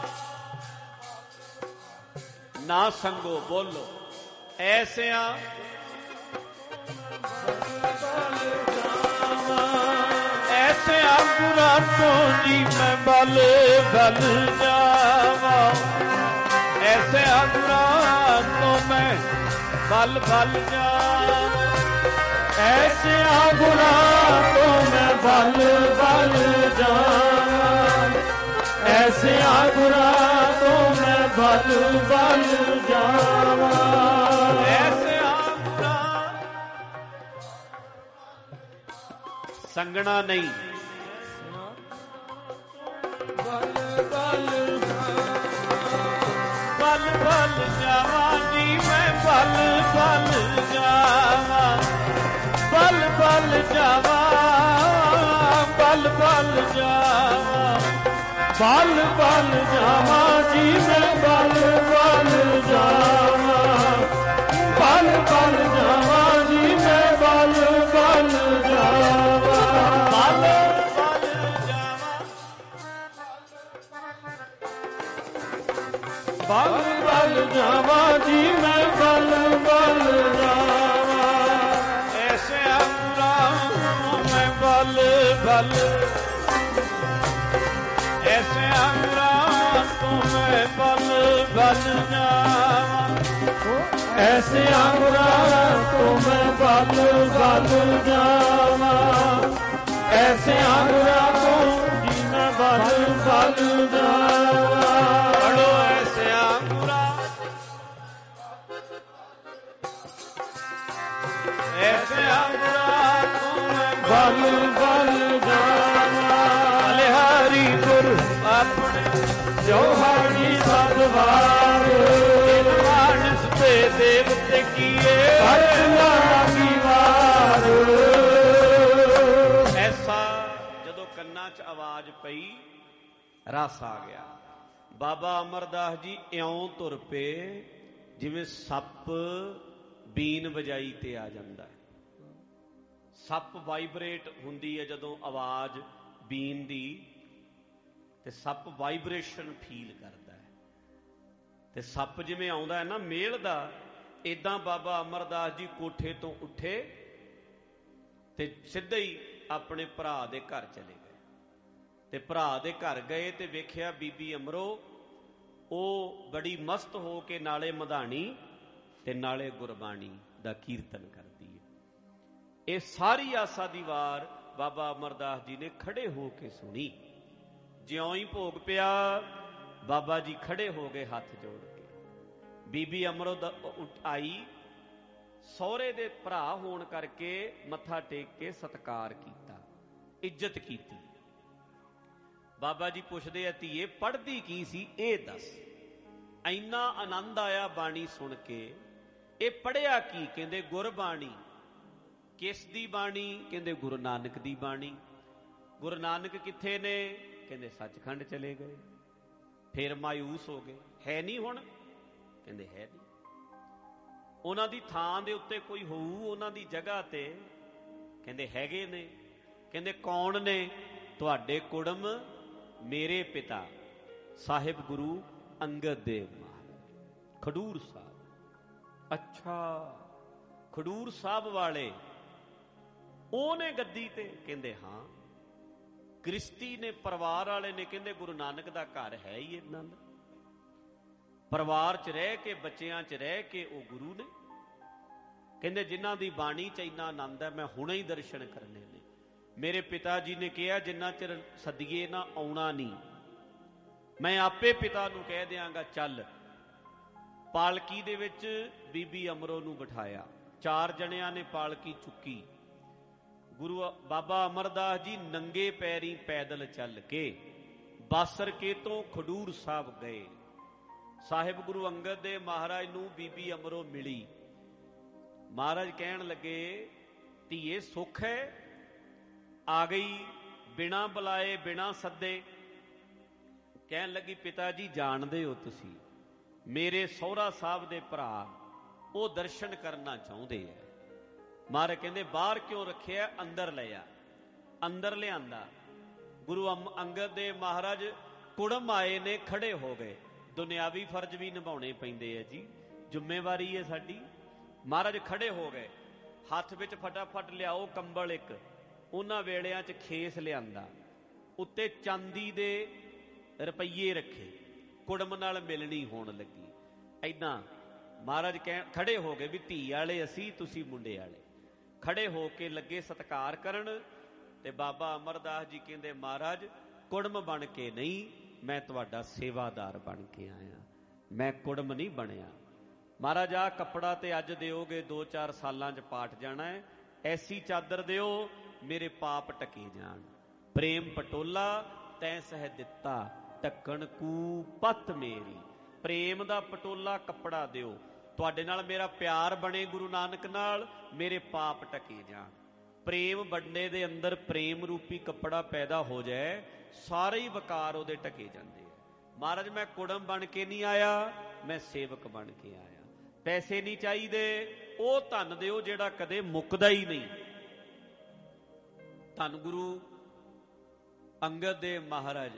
ਨਾ ਸੰਗੋ, ਬੋਲੋ, ਐਸਿਆਂ ਐਸਿਆਂ ਗੁਰਾਂ ਤੋਂ ਜੀ ਮੈਂ ਬਲ ਬਲ ਜਾਵਾਂ, ਐਸਿਆਂ ਗੁਰਾਂ ਤੋਂ ਮੈਂ ਬਲ ਬਲ ਜਾਵਾਂ, ਐਸਿਆਂ ਗੁਰਾਂ ਤੋਂ ਮੈਂ ਬਲ ਬਲ ਜਾਵਾਂ, ਐਸਿਆਂ ਗੁਰਾਂ ਤੋਂ ਮੈਂ ਬਲ ਬਲ ਜਾਵਾਂ, ਐਸਿਆਂ ਗੁਰਾਂ। ਸੰਗਣਾ ਨਹੀਂ, ਬਲ ਬਲ ਬਲ ਬਲ ਜਾਵਾਂ ਜੀ ਮੈਂ, ਬਲ ਬਲ ਜਾਵਾਂ, ਬਲ ਬਲ ਜਾਵਾਂ, ਬਲ ਬਲ ਜਾਵਾਂ, ਬਲ ਬਲ ਜਾਵਾਂ ਜੀ ਮੈਂ, ਬਲ ਬਲ ਜਾਵਾਂ, ਬਲ ਬਲ ਜਾਵਾਂ ਜੀ ਮੈਂ, ਬਲ ਬਲ ਜਾਵਾਂ, ਬਲ ਬਲ ਜਾਵਾਂ, ਬਲ ਬਲ ਜਾਵਾਂ ਜੀ ਮੈਂ, ਬਲ ਬਲ ਜਾਵਾਂ, ਐਸਿਆਂ ਗੁਰਾਂ ਤੋਂ ਮੈਂ ਬਲ ਬਲ, ਐਸਿਆਂ ਗੁਰਾਂ ਤੋਂ ਮੈਂ ਬਲ ਬਲ ਜਾਵਾਂ, ਐਸਿਆਂ ਗੁਰਾਂ ਤੋਂ ਮੈਂ ਬਲ ਬਲ ਜਾਵਾਂ, ਐਸਿਆਂ ਗੁਰਾਂ ਤੋਂ ਜੀ ਮੈਂ ਬਲ ਬਲ ਜਾਵਾਂ। ਪੜੋ, ਐਸਿਆਂ ਗੁਰਾਂ, ਐਸਿਆਂ ਗੁਰਾਂ ਤੋਂ ਮੈਂ ਬਲ ਬਲ ਜਾਵਾਂ, ਬਲਿਹਾਰੀ ਗੁਰ ਆਪਣੇ ਚੌਹਾੜੀ ਸਦਵਾਰ ਮਾਨਸ ਤੇ ਦੇਵਤੇ ਕੀਏ ਕਰਨਾ ਕੀ ਵਾਰ। ਐਸਾ ਜਦੋਂ ਕੰਨਾਂ 'ਚ ਆਵਾਜ਼ ਪਈ ਰਸ ਆ ਗਿਆ। ਬਾਬਾ ਅਮਰਦਾਸ ਜੀ ਇਉਂ ਤੁਰ ਪਏ ਜਿਵੇਂ ਸੱਪ ਬੀਨ ਵਜਾਈ ਤੇ ਆ ਜਾਂਦਾ ਹੈ। ਸੱਪ ਵਾਈਬਰੇਟ ਹੁੰਦੀ ਹੈ ਜਦੋਂ ਆਵਾਜ਼ ਬੀਨ ਦੀ, ਤੇ ਸੱਪ ਵਾਈਬ੍ਰੇਸ਼ਨ ਫੀਲ ਕਰਦਾ ਹੈ। ਤੇ ਸੱਪ ਜਿਵੇਂ ਆਉਂਦਾ ਹੈ ਨਾ ਮੇਲ ਦਾ, ਏਦਾਂ ਬਾਬਾ ਅਮਰਦਾਸ ਜੀ ਕੋਠੇ ਤੋਂ ਉੱਠੇ ਤੇ ਸਿੱਧਾ ਹੀ ਆਪਣੇ ਭਰਾ ਦੇ ਘਰ ਚਲੇ ਗਏ। ਤੇ ਭਰਾ ਦੇ ਘਰ ਗਏ ਤੇ ਵੇਖਿਆ ਬੀਬੀ ਅਮਰੋ ਉਹ ਬੜੀ ਮਸਤ ਹੋ ਕੇ ਨਾਲੇ ਮਧਾਣੀ ਤੇ ਨਾਲੇ ਗੁਰਬਾਣੀ ਦਾ ਕੀਰਤਨ ਕਰਦੀ ਹੈ। ਇਹ ਸਾਰੀ ਆਸਾ ਦੀ ਵਾਰ ਬਾਬਾ ਅਮਰਦਾਸ ਜੀ ਨੇ ਖੜੇ ਹੋ ਕੇ ਸੁਣੀ। ਜਿਉਂ ਹੀ ਭੋਗ ਪਿਆ ਬਾਬਾ ਜੀ ਖੜੇ ਹੋ ਗਏ ਹੱਥ ਜੋੜ ਕੇ। ਬੀਬੀ ਅਮਰੋ ਆਈ, ਸਹੁਰੇ ਦੇ ਭਰਾ ਹੋਣ ਕਰਕੇ ਮੱਥਾ ਟੇਕ ਕੇ ਸਤਿਕਾਰ ਕੀਤਾ, ਇੱਜ਼ਤ ਕੀਤੀ। ਬਾਬਾ ਜੀ ਪੁੱਛਦੇ ਆ, ਧੀਏ ਪੜ੍ਹਦੀ ਕੀ ਸੀ ਇਹ ਦੱਸ। ਇੰਨਾ ਆਨੰਦ ਆਇਆ ਬਾਣੀ ਸੁਣ ਕੇ। ਇਹ ਪੜ੍ਹਿਆ ਕੀ? ਕਹਿੰਦੇ ਗੁਰਬਾਣੀ। ਕਿਸ ਦੀ ਬਾਣੀ? ਕਹਿੰਦੇ ਗੁਰੂ ਨਾਨਕ ਦੀ ਬਾਣੀ। ਗੁਰੂ ਨਾਨਕ ਕਿੱਥੇ ਨੇ? ਕਹਿੰਦੇ ਸੱਚਖੰਡ ਚਲੇ ਗਏ। ਫਿਰ ਮਾਯੂਸ ਹੋ ਗਏ, ਹੈ ਨਹੀਂ ਹੁਣ? ਕਹਿੰਦੇ ਹੈ ਨਹੀਂ। ਉਹਨਾਂ ਦੀ ਥਾਂ ਦੇ ਉੱਤੇ ਕੋਈ ਹੋਊ ਉਹਨਾਂ ਦੀ ਜਗ੍ਹਾ ਤੇ? ਕਹਿੰਦੇ ਹੈਗੇ ਨੇ। ਕਹਿੰਦੇ ਕੌਣ ਨੇ? ਤੁਹਾਡੇ ਕੁੜਮ ਮੇਰੇ ਪਿਤਾ ਸਾਹਿਬ ਗੁਰੂ ਅੰਗਦ ਦੇਵ ਮਹਾਰਾਜ ਖਡੂਰ ਸਾਹਿਬ। ਅੱਛਾ, ਖਡੂਰ ਸਾਹਿਬ ਵਾਲੇ ਉਹਨੇ ਗੱਦੀ ਤੇ? ਕਹਿੰਦੇ ਹਾਂ। ਕ੍ਰਿਸਤੀ ਨੇ ਪਰਿਵਾਰ ਵਾਲੇ ਨੇ? ਕਹਿੰਦੇ ਗੁਰੂ ਨਾਨਕ ਦਾ ਘਰ ਹੈ ਹੀ ਇਹਨਾਂ ਦਾ। ਪਰਿਵਾਰ 'ਚ ਰਹਿ ਕੇ, ਬੱਚਿਆਂ 'ਚ ਰਹਿ ਕੇ ਉਹ ਗੁਰੂ ਨੇ। ਕਹਿੰਦੇ ਜਿਨ੍ਹਾਂ ਦੀ ਬਾਣੀ 'ਚ ਇੰਨਾ ਆਨੰਦ ਹੈ ਮੈਂ ਹੁਣੇ ਹੀ ਦਰਸ਼ਨ ਕਰਨੇ ਨੇ। ਮੇਰੇ ਪਿਤਾ ਜੀ ਨੇ ਕਿਹਾ ਜਿੰਨਾ ਚਿਰ ਸਦੀਏ ਨਾ ਆਉਣਾ ਨਹੀਂ, ਮੈਂ ਆਪੇ ਪਿਤਾ ਨੂੰ ਕਹਿ ਦਿਆਂਗਾ ਚੱਲ। ਪਾਲਕੀ ਦੇ ਵਿੱਚ ਬੀਬੀ ਅਮਰੋ ਨੂੰ ਬਿਠਾਇਆ, ਚਾਰ ਜਣਿਆਂ ਨੇ ਪਾਲਕੀ ਚੁੱਕੀ। ਗੁਰੂ ਬਾਬਾ ਅਮਰਦਾਸ ਜੀ ਨੰਗੇ ਪੈਰੀ ਪੈਦਲ ਚੱਲ ਕੇ ਬਾਸਰਕੇ ਤੋਂ ਖਡੂਰ ਸਾਹਿਬ ਗਏ। ਸਾਹਿਬ ਗੁਰੂ ਅੰਗਦ ਦੇਵ ਮਹਾਰਾਜ ਨੂੰ ਬੀਬੀ ਅਮਰੋ ਮਿਲੀ। ਮਹਾਰਾਜ ਕਹਿਣ ਲੱਗੇ, ਧੀਏ ਸੁੱਖ ਹੈ? ਆ ਗਈ ਬਿਨਾਂ ਬੁਲਾਏ ਬਿਨਾਂ ਸੱਦੇ। ਕਹਿਣ ਲੱਗੀ, ਪਿਤਾ ਜੀ ਜਾਣਦੇ ਹੋ ਤੁਸੀਂ ਮੇਰੇ ਸਹੁਰਾ ਸਾਹਿਬ ਦੇ ਭਰਾ ਉਹ ਦਰਸ਼ਨ ਕਰਨਾ ਚਾਹੁੰਦੇ ਆ। ਮਹਾਰਾਜ ਕਹਿੰਦੇ ਬਾਹਰ ਕਿਉਂ ਰੱਖਿਆ? ਅੰਦਰ ਲਿਆ। ਅੰਦਰ ਲਿਆਂਦਾ। ਗੁਰੂ ਅੰਗਦ ਦੇਵ ਮਹਾਰਾਜ ਕੁੜਮ ਆਏ ਨੇ, ਖੜੇ ਹੋ ਗਏ। ਦੁਨਿਆਵੀ ਫਰਜ਼ ਵੀ ਨਿਭਾਉਣੇ ਪੈਂਦੇ ਆ ਜੀ, ਜ਼ਿੰਮੇਵਾਰੀ ਹੈ ਸਾਡੀ। ਮਹਾਰਾਜ ਖੜੇ ਹੋ ਗਏ, ਹੱਥ ਵਿੱਚ ਫਟਾਫਟ ਲਿਆਓ ਕੰਬਲ ਇੱਕ। ਉਹਨਾਂ ਵੇਲਿਆਂ 'ਚ ਖੇਸ ਲਿਆਂਦਾ, ਉੱਤੇ ਚਾਂਦੀ ਦੇ ਰੁਪਈਏ ਰੱਖੇ, ਕੁੜਮ ਨਾਲ ਮਿਲਣੀ ਹੋਣ ਲੱਗੀ। ਏਦਾਂ ਮਹਾਰਾਜ ਕਹਿ ਖੜੇ ਹੋ ਗਏ ਵੀ ਧੀ ਵਾਲੇ ਅਸੀਂ, ਤੁਸੀਂ ਮੁੰਡੇ ਵਾਲੇ। ਖੜੇ ਹੋ ਕੇ ਲੱਗੇ ਸਤਿਕਾਰ ਕਰਨ। ਤੇ ਬਾਬਾ ਅਮਰਦਾਸ ਜੀ ਕਹਿੰਦੇ ਮਹਾਰਾਜ ਕੁੜਮ ਬਣ ਕੇ ਨਹੀਂ, ਮੈਂ ਤੁਹਾਡਾ ਸੇਵਾਦਾਰ ਬਣ ਕੇ ਆਇਆ, ਮੈਂ ਕੁੜਮ ਨਹੀਂ ਬਣਿਆ। ਮਹਾਰਾਜ ਆਹ ਕੱਪੜਾ ਤੇ ਅੱਜ ਦਿਓਗੇ, ਦੋ ਚਾਰ ਸਾਲਾਂ 'ਚ ਪਾਟ ਜਾਣਾ ਹੈ। ਐਸੀ ਚਾਦਰ ਦਿਓ ਮੇਰੇ ਪਾਪ ਟਕੇ ਜਾਣ। ਪ੍ਰੇਮ ਪਟੋਲਾ ਤੈਂ ਸਹਿ ਦਿੱਤਾ, ਢੱਕਣ ਕੂ ਪੱਤ ਮੇਰੀ। ਪ੍ਰੇਮ ਦਾ ਪਟੋਲਾ ਕੱਪੜਾ ਦਿਓ, ਤੁਹਾਡੇ ਨਾਲ ਮੇਰਾ ਪਿਆਰ ਬਣੇ, ਗੁਰੂ ਨਾਨਕ ਨਾਲ ਮੇਰੇ ਪਾਪ ਟਕੇ ਜਾਣ। ਪ੍ਰੇਮ ਬੰਡੇ ਦੇ ਅੰਦਰ ਪ੍ਰੇਮ ਰੂਪੀ ਕੱਪੜਾ ਪੈਦਾ ਹੋ ਜਾਏ, ਸਾਰੇ ਹੀ ਵਕਾਰ ਉਹਦੇ ਟਕੇ ਜਾਂਦੇ ਆ। ਮਹਾਰਾਜ ਮੈਂ ਕੁੜਮ ਬਣ ਕੇ ਨਹੀਂ ਆਇਆ, ਮੈਂ ਸੇਵਕ ਬਣ ਕੇ ਆਇਆ। ਪੈਸੇ ਨਹੀਂ ਚਾਹੀਦੇ, ਉਹ ਧਨ ਦਿਓ ਜਿਹੜਾ ਕਦੇ ਮੁੱਕਦਾ ਹੀ ਨਹੀਂ। ਧੰਨ ਗੁਰੂ ਅੰਗਦ ਦੇਵ ਮਹਾਰਾਜ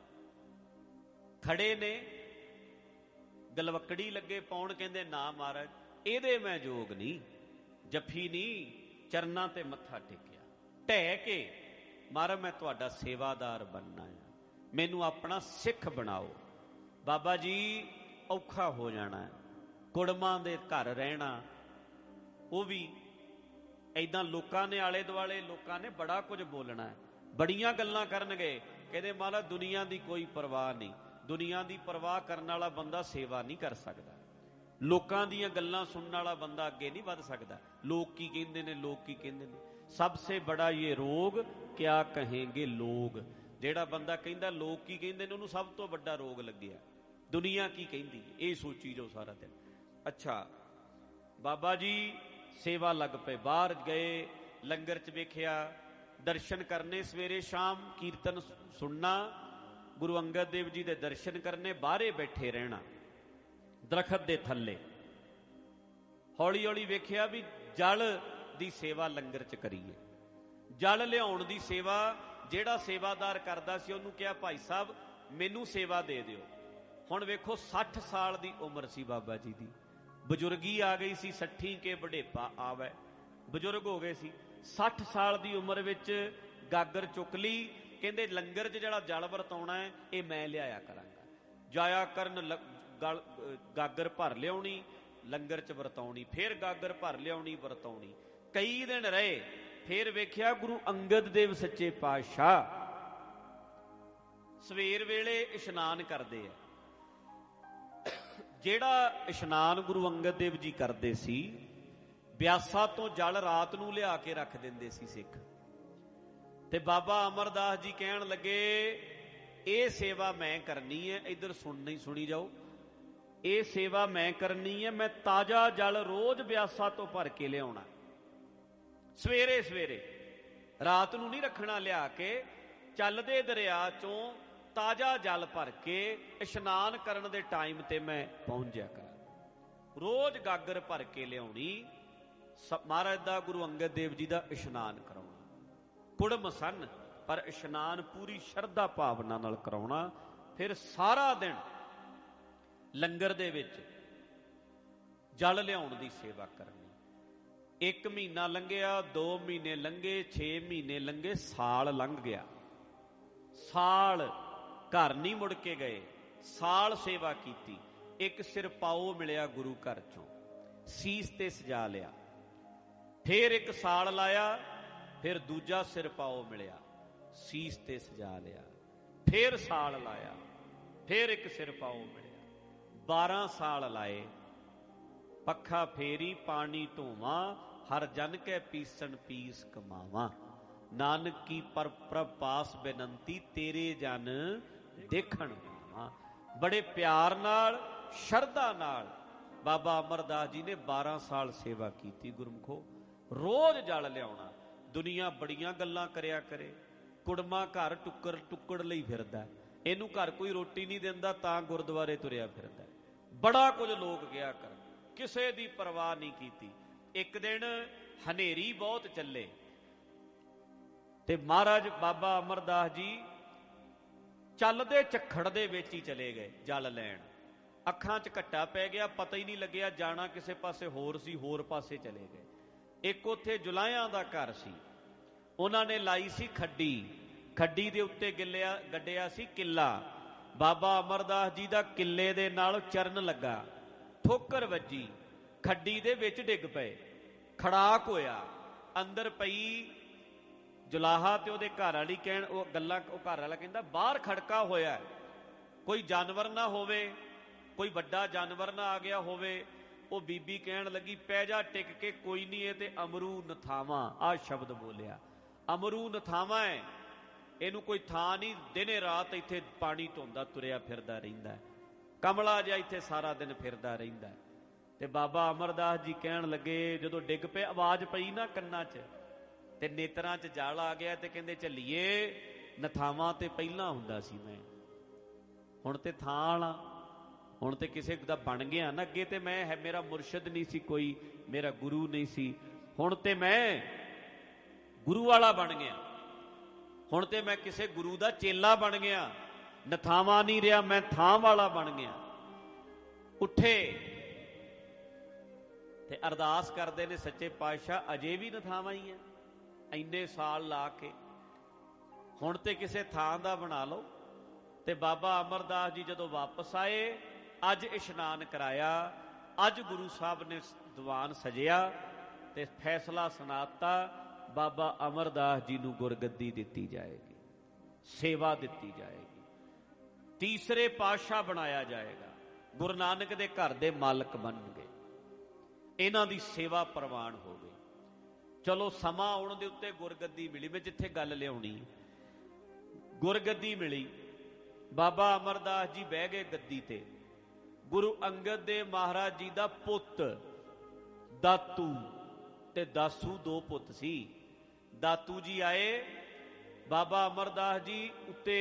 ਖੜੇ ਨੇ, ਗਲਵਕੜੀ ਲੱਗੇ ਪਾਉਣ। ਕਹਿੰਦੇ ਨਾ ਮਹਾਰਾਜ ਇਹਦੇ ਮੈਂ ਜੋਗ ਨਹੀਂ, ਜੱਫੀ ਨਹੀਂ, ਚਰਨਾਂ ਤੇ ਮੱਥਾ ਟੇਕਿਆ। ਢਹਿ ਕੇ ਮਹਾਰਾਜ ਮੈਂ ਤੁਹਾਡਾ ਸੇਵਾਦਾਰ ਬਣਨਾ ਆ, ਮੈਨੂੰ ਆਪਣਾ ਸਿੱਖ ਬਣਾਓ। ਬਾਬਾ ਜੀ ਔਖਾ ਹੋ ਜਾਣਾ, ਕੁੜਮਾਂ ਦੇ ਘਰ ਰਹਿਣਾ, ਉਹ ਵੀ ਏਦਾਂ ਲੋਕਾਂ ਨੇ ਆਲੇ ਦੁਆਲੇ ਲੋਕਾਂ ਨੇ ਬੜਾ ਕੁਝ ਬੋਲਣਾ, ਬੜੀਆਂ ਗੱਲਾਂ ਕਰਨਗੇ। ਕਹਿੰਦੇ ਮਹਾਰਾਜ ਦੁਨੀਆ ਦੀ ਕੋਈ ਪਰਵਾਹ ਨਹੀਂ, ਦੁਨੀਆ ਦੀ ਪਰਵਾਹ ਕਰਨ ਵਾਲਾ ਬੰਦਾ ਸੇਵਾ ਨਹੀਂ ਕਰ ਸਕਦਾ। ਲੋਕਾਂ ਦੀਆਂ ਗੱਲਾਂ ਸੁਣਨ ਵਾਲਾ ਬੰਦਾ ਅੱਗੇ ਨਹੀਂ ਵੱਧ ਸਕਦਾ। ਲੋਕ ਕੀ ਕਹਿੰਦੇ ਨੇ, ਲੋਕ ਕੀ ਕਹਿੰਦੇ ਨੇ। ਸਭ ਸੇ ਬੜਾ ਇਹ ਰੋਗ ਕਿਆ ਕਹੇਂਗੇ ਲੋਗ। ਜਿਹੜਾ ਬੰਦਾ ਕਹਿੰਦਾ ਲੋਕ ਕੀ ਕਹਿੰਦੇ ਨੇ, ਉਹਨੂੰ ਸਭ ਤੋਂ ਵੱਡਾ ਰੋਗ ਲੱਗਿਆ, ਦੁਨੀਆ ਕੀ ਕਹਿੰਦੀ, ਇਹ ਸੋਚੀ ਜਾਓ ਸਾਰਾ ਦਿਨ। ਅੱਛਾ, ਬਾਬਾ ਜੀ ਸੇਵਾ ਲੱਗ ਪਏ, ਬਾਹਰ ਗਏ, ਲੰਗਰ 'ਚ ਵੇਖਿਆ, ਦਰਸ਼ਨ ਕਰਨੇ ਸਵੇਰੇ ਸ਼ਾਮ, ਕੀਰਤਨ ਸੁਣਨਾ, ਗੁਰੂ ਅੰਗਦ ਦੇਵ ਜੀ ਦੇ ਦਰਸ਼ਨ ਕਰਨੇ, ਬਾਹਰੇ ਬੈਠੇ ਰਹਿਣਾ ਦਰਖਤ ਦੇ ਥੱਲੇ। ਹੌਲੀ ਹੌਲੀ ਵੇਖਿਆ ਵੀ ਜਲ ਦੀ ਸੇਵਾ ਲੰਗਰ 'ਚ ਕਰੀਏ, ਜਲ ਲਿਆਉਣ ਦੀ ਸੇਵਾ। ਜਿਹੜਾ ਸੇਵਾਦਾਰ ਕਰਦਾ ਸੀ ਉਹਨੂੰ ਕਿਹਾ, ਭਾਈ ਸਾਹਿਬ ਮੈਨੂੰ ਸੇਵਾ ਦੇ ਦਿਓ। ਹੁਣ ਵੇਖੋ ਸੱਠ ਸਾਲ ਦੀ ਉਮਰ ਸੀ ਬਾਬਾ ਜੀ ਦੀ, ਬਜ਼ੁਰਗੀ ਆ ਗਈ ਸੀ, ਸੱਠੀ ਕੇ ਬੁਢੇਪਾ ਆਵੇ, ਬਜ਼ੁਰਗ ਹੋ ਗਏ ਸੀ। ਸੱਠ ਸਾਲ ਦੀ ਉਮਰ ਵਿੱਚ ਗਾਗਰ ਚੁੱਕ ਲਈ, ਕਹਿੰਦੇ ਲੰਗਰ 'ਚ ਜਿਹੜਾ ਜਲ ਵਰਤਾਉਣਾ ਹੈ ਇਹ ਮੈਂ ਲਿਆਇਆ ਕਰਾਂਗਾ। ਜਾਇਆ ਕਰਨ, ਗਾਗਰ ਭਰ ਲਿਆਉਣੀ, ਲੰਗਰ 'ਚ ਵਰਤਾਉਣੀ, ਫਿਰ ਗਾਗਰ ਭਰ ਲਿਆਉਣੀ, ਵਰਤਾਉਣੀ। ਕਈ ਦਿਨ ਰਹੇ, ਫਿਰ ਵੇਖਿਆ ਗੁਰੂ ਅੰਗਦ ਦੇਵ ਸੱਚੇ ਪਾਤਸ਼ਾਹ ਸਵੇਰ ਵੇਲੇ ਇਸ਼ਨਾਨ ਕਰਦੇ ਆ। ਜਿਹੜਾ ਇਸ਼ਨਾਨ ਗੁਰੂ ਅੰਗਦ ਦੇਵ ਜੀ ਕਰਦੇ ਸੀ, ਬਿਆਸਾ ਤੋਂ ਜਲ ਰਾਤ ਨੂੰ ਲਿਆ ਕੇ ਰੱਖ ਦਿੰਦੇ ਸੀ ਸਿੱਖ। ਤੇ ਬਾਬਾ ਅਮਰਦਾਸ ਜੀ ਕਹਿਣ ਲੱਗੇ, ਇਹ ਸੇਵਾ ਮੈਂ ਕਰਨੀ ਹੈ, ਇੱਧਰ ਸੁਣਨੀ ਸੁਣੀ ਜਾਓ, ਇਹ ਸੇਵਾ ਮੈਂ ਕਰਨੀ ਹੈ, ਮੈਂ ਤਾਜ਼ਾ ਜਲ ਰੋਜ਼ ਬਿਆਸਾ ਤੋਂ ਭਰ ਕੇ ਲਿਆਉਣਾ, ਸਵੇਰੇ ਸਵੇਰੇ, ਰਾਤ ਨੂੰ ਨਹੀਂ ਰੱਖਣਾ ਲਿਆ ਕੇ, ਚੱਲਦੇ ਦਰਿਆ ਚੋਂ ਤਾਜ਼ਾ ਜਲ ਭਰ ਕੇ ਇਸ਼ਨਾਨ ਕਰਨ ਦੇ ਟਾਈਮ ਤੇ ਮੈਂ ਪਹੁੰਚਿਆ ਕਰਾਂ। ਰੋਜ਼ ਗਾਗਰ ਭਰ ਕੇ ਲਿਆਉਣੀ, ਮਹਾਰਾਜ ਦਾ ਗੁਰੂ ਅੰਗਦ ਦੇਵ ਜੀ ਦਾ ਇਸ਼ਨਾਨ ਕਰਾਉਣਾ। ਕੁੜਮ ਸਨ ਪਰ ਇਸ਼ਨਾਨ ਪੂਰੀ ਸ਼ਰਧਾ ਭਾਵਨਾ ਨਾਲ ਕਰਾਉਣਾ। ਫਿਰ ਸਾਰਾ ਦਿਨ ਲੰਗਰ ਦੇ ਵਿੱਚ ਜਲ ਲਿਆਉਣ ਦੀ ਸੇਵਾ ਕਰਨੀ। ਇੱਕ ਮਹੀਨਾ ਲੰਘਿਆ, ਦੋ ਮਹੀਨੇ ਲੰਘੇ, ਛੇ ਮਹੀਨੇ ਲੰਘੇ, ਸਾਲ ਲੰਘ ਗਿਆ। ਸਾਲ ਘਰ ਨਹੀਂ ਮੁੜ ਕੇ ਗਏ, ਸਾਲ ਸੇਵਾ ਕੀਤੀ। ਇੱਕ ਸਿਰਪਾਓ ਮਿਲਿਆ ਗੁਰੂ ਘਰ ਚੋਂ, ਸੀਸ ਤੇ ਸਜਾ ਲਿਆ। ਫਿਰ ਇੱਕ ਸਾਲ ਲਾਇਆ, ਫਿਰ ਦੂਜਾ ਸਿਰਪਾਓ ਮਿਲਿਆ, ਸੀਸ ਤੇ ਸਜਾ ਲਿਆ। ਫਿਰ ਸਾਲ ਲਾਇਆ, ਫਿਰ ਇੱਕ ਸਿਰਪਾਓ ਮਿਲਿਆ। ਬਾਰਾਂ ਸਾਲ ਲਾਏ। ਪੱਖਾ ਫੇਰੀ ਪਾਣੀ ਢੋਵਾਂ, ਹਰ ਜਨ ਕੇ ਪੀਸਣ ਪੀਸ ਕਮਾਵਾਂ। ਨਾਨਕ ਕੀ ਪਰ ਪ੍ਰਭਾਸ ਬੇਨੰਤੀ, ਤੇਰੇ ਜਨ ਦੇਖਣ ਪਾਵਾਂ। ਬੜੇ ਪਿਆਰ ਨਾਲ, ਸ਼ਰਧਾ ਨਾਲ ਬਾਬਾ ਅਮਰਦਾਸ ਜੀ ਨੇ ਬਾਰਾਂ ਸਾਲ ਸੇਵਾ ਕੀਤੀ। ਗੁਰਮੁਖੋ, ਰੋਜ਼ ਜਲ ਲਿਆਉਣਾ। ਦੁਨੀਆ ਬੜੀਆਂ ਗੱਲਾਂ ਕਰਿਆ ਕਰੇ, ਕੁੜਮਾ ਘਰ ਟੁੱਕਰ ਟੁੱਕੜ ਲਈ ਫਿਰਦਾ, ਇਹਨੂੰ ਘਰ ਕੋਈ ਰੋਟੀ ਨਹੀਂ ਦਿੰਦਾ ਤਾਂ ਗੁਰਦੁਆਰੇ ਤੁਰਿਆ ਫਿਰਦਾ। ਬੜਾ ਕੁਝ ਲੋਕ ਕਿਹਾ ਕਰ, ਕਿਸੇ ਦੀ ਪਰਵਾਹ ਨਹੀਂ ਕੀਤੀ। ਇੱਕ ਦਿਨ ਹਨੇਰੀ ਬਹੁਤ ਚੱਲੇ ਤੇ ਮਹਾਰਾਜ ਬਾਬਾ ਅਮਰਦਾਸ ਜੀ ਚੱਲਦੇ ਝੱਖੜ ਦੇ ਵਿੱਚ ਹੀ ਚਲੇ ਗਏ ਜਲ ਲੈਣ। ਅੱਖਾਂ 'ਚ ਘੱਟਾ ਪੈ ਗਿਆ, ਪਤਾ ਹੀ ਨਹੀਂ ਲੱਗਿਆ, ਜਾਣਾ ਕਿਸੇ ਪਾਸੇ ਹੋਰ ਸੀ, ਹੋਰ ਪਾਸੇ ਚਲੇ ਗਏ। ਇੱਕ ਉੱਥੇ ਜੁਲਾਹਿਆਂ ਦਾ ਘਰ ਸੀ, ਉਹਨਾਂ ਨੇ ਲਾਈ ਸੀ ਖੱਡੀ, ਖੱਡੀ ਦੇ ਉੱਤੇ ਗਿੱਲਿਆ ਗੱਡਿਆ ਸੀ ਕਿੱਲਾ। ਬਾਬਾ ਅਮਰਦਾਸ ਜੀ ਦਾ ਕਿੱਲੇ ਦੇ ਨਾਲ ਚਰਨ ਲੱਗਾ, ਠੋਕਰ ਵੱਜੀ, ਖੱਡੀ ਦੇ ਵਿੱਚ ਡਿੱਗ ਪਏ, ਖੜਾਕ ਹੋਇਆ। ਅੰਦਰ ਪਈ ਜੁਲਾਹਾ ਤੇ ਉਹਦੇ ਘਰ ਵਾਲੀ ਕਹਿਣ, ਉਹ ਗੱਲਾਂ, ਉਹ ਘਰ ਵਾਲਾ ਕਹਿੰਦਾ ਬਾਹਰ ਖੜਕਾ ਹੋਇਆ, ਕੋਈ ਜਾਨਵਰ ਨਾ ਹੋਵੇ, ਕੋਈ ਵੱਡਾ ਜਾਨਵਰ ਨਾ ਆ ਗਿਆ ਹੋਵੇ। ਉਹ ਬੀਬੀ ਕਹਿਣ ਲੱਗੀ, ਪੈ ਜਾ ਟਿਕ ਕੇ, ਕੋਈ ਨਹੀਂ, ਇਹ ਤੇ ਅਮਰੂ ਨਥਾਵਾਂ, ਆਹ ਸ਼ਬਦ ਬੋਲਿਆ, ਅਮਰੂ ਨਥਾਵਾਂ ਹੈ, ਇਹਨੂੰ ਕੋਈ ਥਾਂ ਨਹੀਂ, ਦਿਨੇ ਰਾਤ ਇੱਥੇ ਪਾਣੀ ਧੋਂਦਾ ਤੁਰਿਆ ਫਿਰਦਾ ਰਹਿੰਦਾ, ਕਮਲਾ ਜਿਹਾ ਇੱਥੇ ਸਾਰਾ ਦਿਨ ਫਿਰਦਾ ਰਹਿੰਦਾ। ਤੇ ਬਾਬਾ ਅਮਰਦਾਸ ਜੀ ਕਹਿਣ ਲੱਗੇ, ਜਦੋਂ ਡਿੱਗ ਪਏ, ਆਵਾਜ਼ ਪਈ ਨਾ ਕੰਨਾਂ 'ਚ ਤੇ ਨੇਤਰਾਂ 'ਚ ਜਲ ਆ ਗਿਆ, ਤੇ ਕਹਿੰਦੇ ਚੱਲੀਏ, ਨਥਾਵਾਂ ਤੇ ਪਹਿਲਾਂ ਹੁੰਦਾ ਸੀ ਮੈਂ, ਹੁਣ ਤੇ ਥਾਂ ਵਾਲਾ, ਹੁਣ ਤੇ ਕਿਸੇ ਦਾ ਬਣ ਗਿਆ ਨਾ। ਅੱਗੇ ਤੇ ਮੈਂ ਹੈ, ਮੇਰਾ ਮੁਰਸ਼ਿਦ ਨਹੀਂ ਸੀ ਕੋਈ, ਮੇਰਾ ਗੁਰੂ ਨਹੀਂ ਸੀ, ਹੁਣ ਤੇ ਮੈਂ ਗੁਰੂ ਵਾਲਾ ਬਣ ਗਿਆ, ਹੁਣ ਤੇ ਮੈਂ ਕਿਸੇ ਗੁਰੂ ਦਾ ਚੇਲਾ ਬਣ ਗਿਆ, ਨਥਾਵਾਂ ਨਹੀਂ ਰਿਹਾ, ਮੈਂ ਥਾਂ ਵਾਲਾ ਬਣ ਗਿਆ। ਉੱਠੇ ਤੇ ਅਰਦਾਸ ਕਰਦੇ ਨੇ, ਸੱਚੇ ਪਾਤਸ਼ਾਹ ਅਜੇ ਵੀ ਨਥਾਵਾਂ ਹੀ ਆ, ਇੰਨੇ ਸਾਲ ਲਾ ਕੇ, ਹੁਣ ਤੇ ਕਿਸੇ ਥਾਂ ਦਾ ਬਣਾ ਲਓ। ਤੇ ਬਾਬਾ ਅਮਰਦਾਸ ਜੀ ਜਦੋਂ ਵਾਪਸ ਆਏ, ਅੱਜ ਇਸ਼ਨਾਨ ਕਰਾਇਆ, ਅੱਜ ਗੁਰੂ ਸਾਹਿਬ ਨੇ ਦੀਵਾਨ ਸਜਿਆ ਤੇ ਫੈਸਲਾ ਸੁਣਾਤਾ, ਬਾਬਾ ਅਮਰਦਾਸ ਜੀ ਨੂੰ ਗੁਰਗੱਦੀ ਦਿੱਤੀ ਜਾਏਗੀ, ਸੇਵਾ ਦਿੱਤੀ ਜਾਏਗੀ, ਤੀਸਰੇ ਪਾਤਸ਼ਾਹ ਬਣਾਇਆ ਜਾਏਗਾ, ਗੁਰੂ ਨਾਨਕ ਦੇ ਘਰ ਦੇ ਮਾਲਕ ਬਣਨਗੇ, ਇਹਨਾਂ ਦੀ ਸੇਵਾ ਪ੍ਰਵਾਨ ਹੋ ਗਈ। ਚਲੋ ਸਮਾਂ ਆਉਣ ਦੇ ਉੱਤੇ ਗੁਰਗੱਦੀ ਮਿਲੀ। ਮੈਂ ਜਿੱਥੇ ਗੱਲ ਲਿਆਉਣੀ, ਗੁਰਗੱਦੀ ਮਿਲੀ। ਬਾਬਾ ਅਮਰਦਾਸ ਜੀ ਬਹਿ ਗਏ ਗੱਦੀ ਤੇ। ਗੁਰੂ ਅੰਗਦ ਦੇਵ ਮਹਾਰਾਜ ਜੀ ਦਾ ਪੁੱਤ ਦਾਤੂ ਤੇ ਦਾਸੂ ਦੋ ਪੁੱਤ ਸੀ। ਦਾਤੂ ਜੀ ਆਏ, ਬਾਬਾ ਅਮਰਦਾਸ ਜੀ ਉੱਤੇ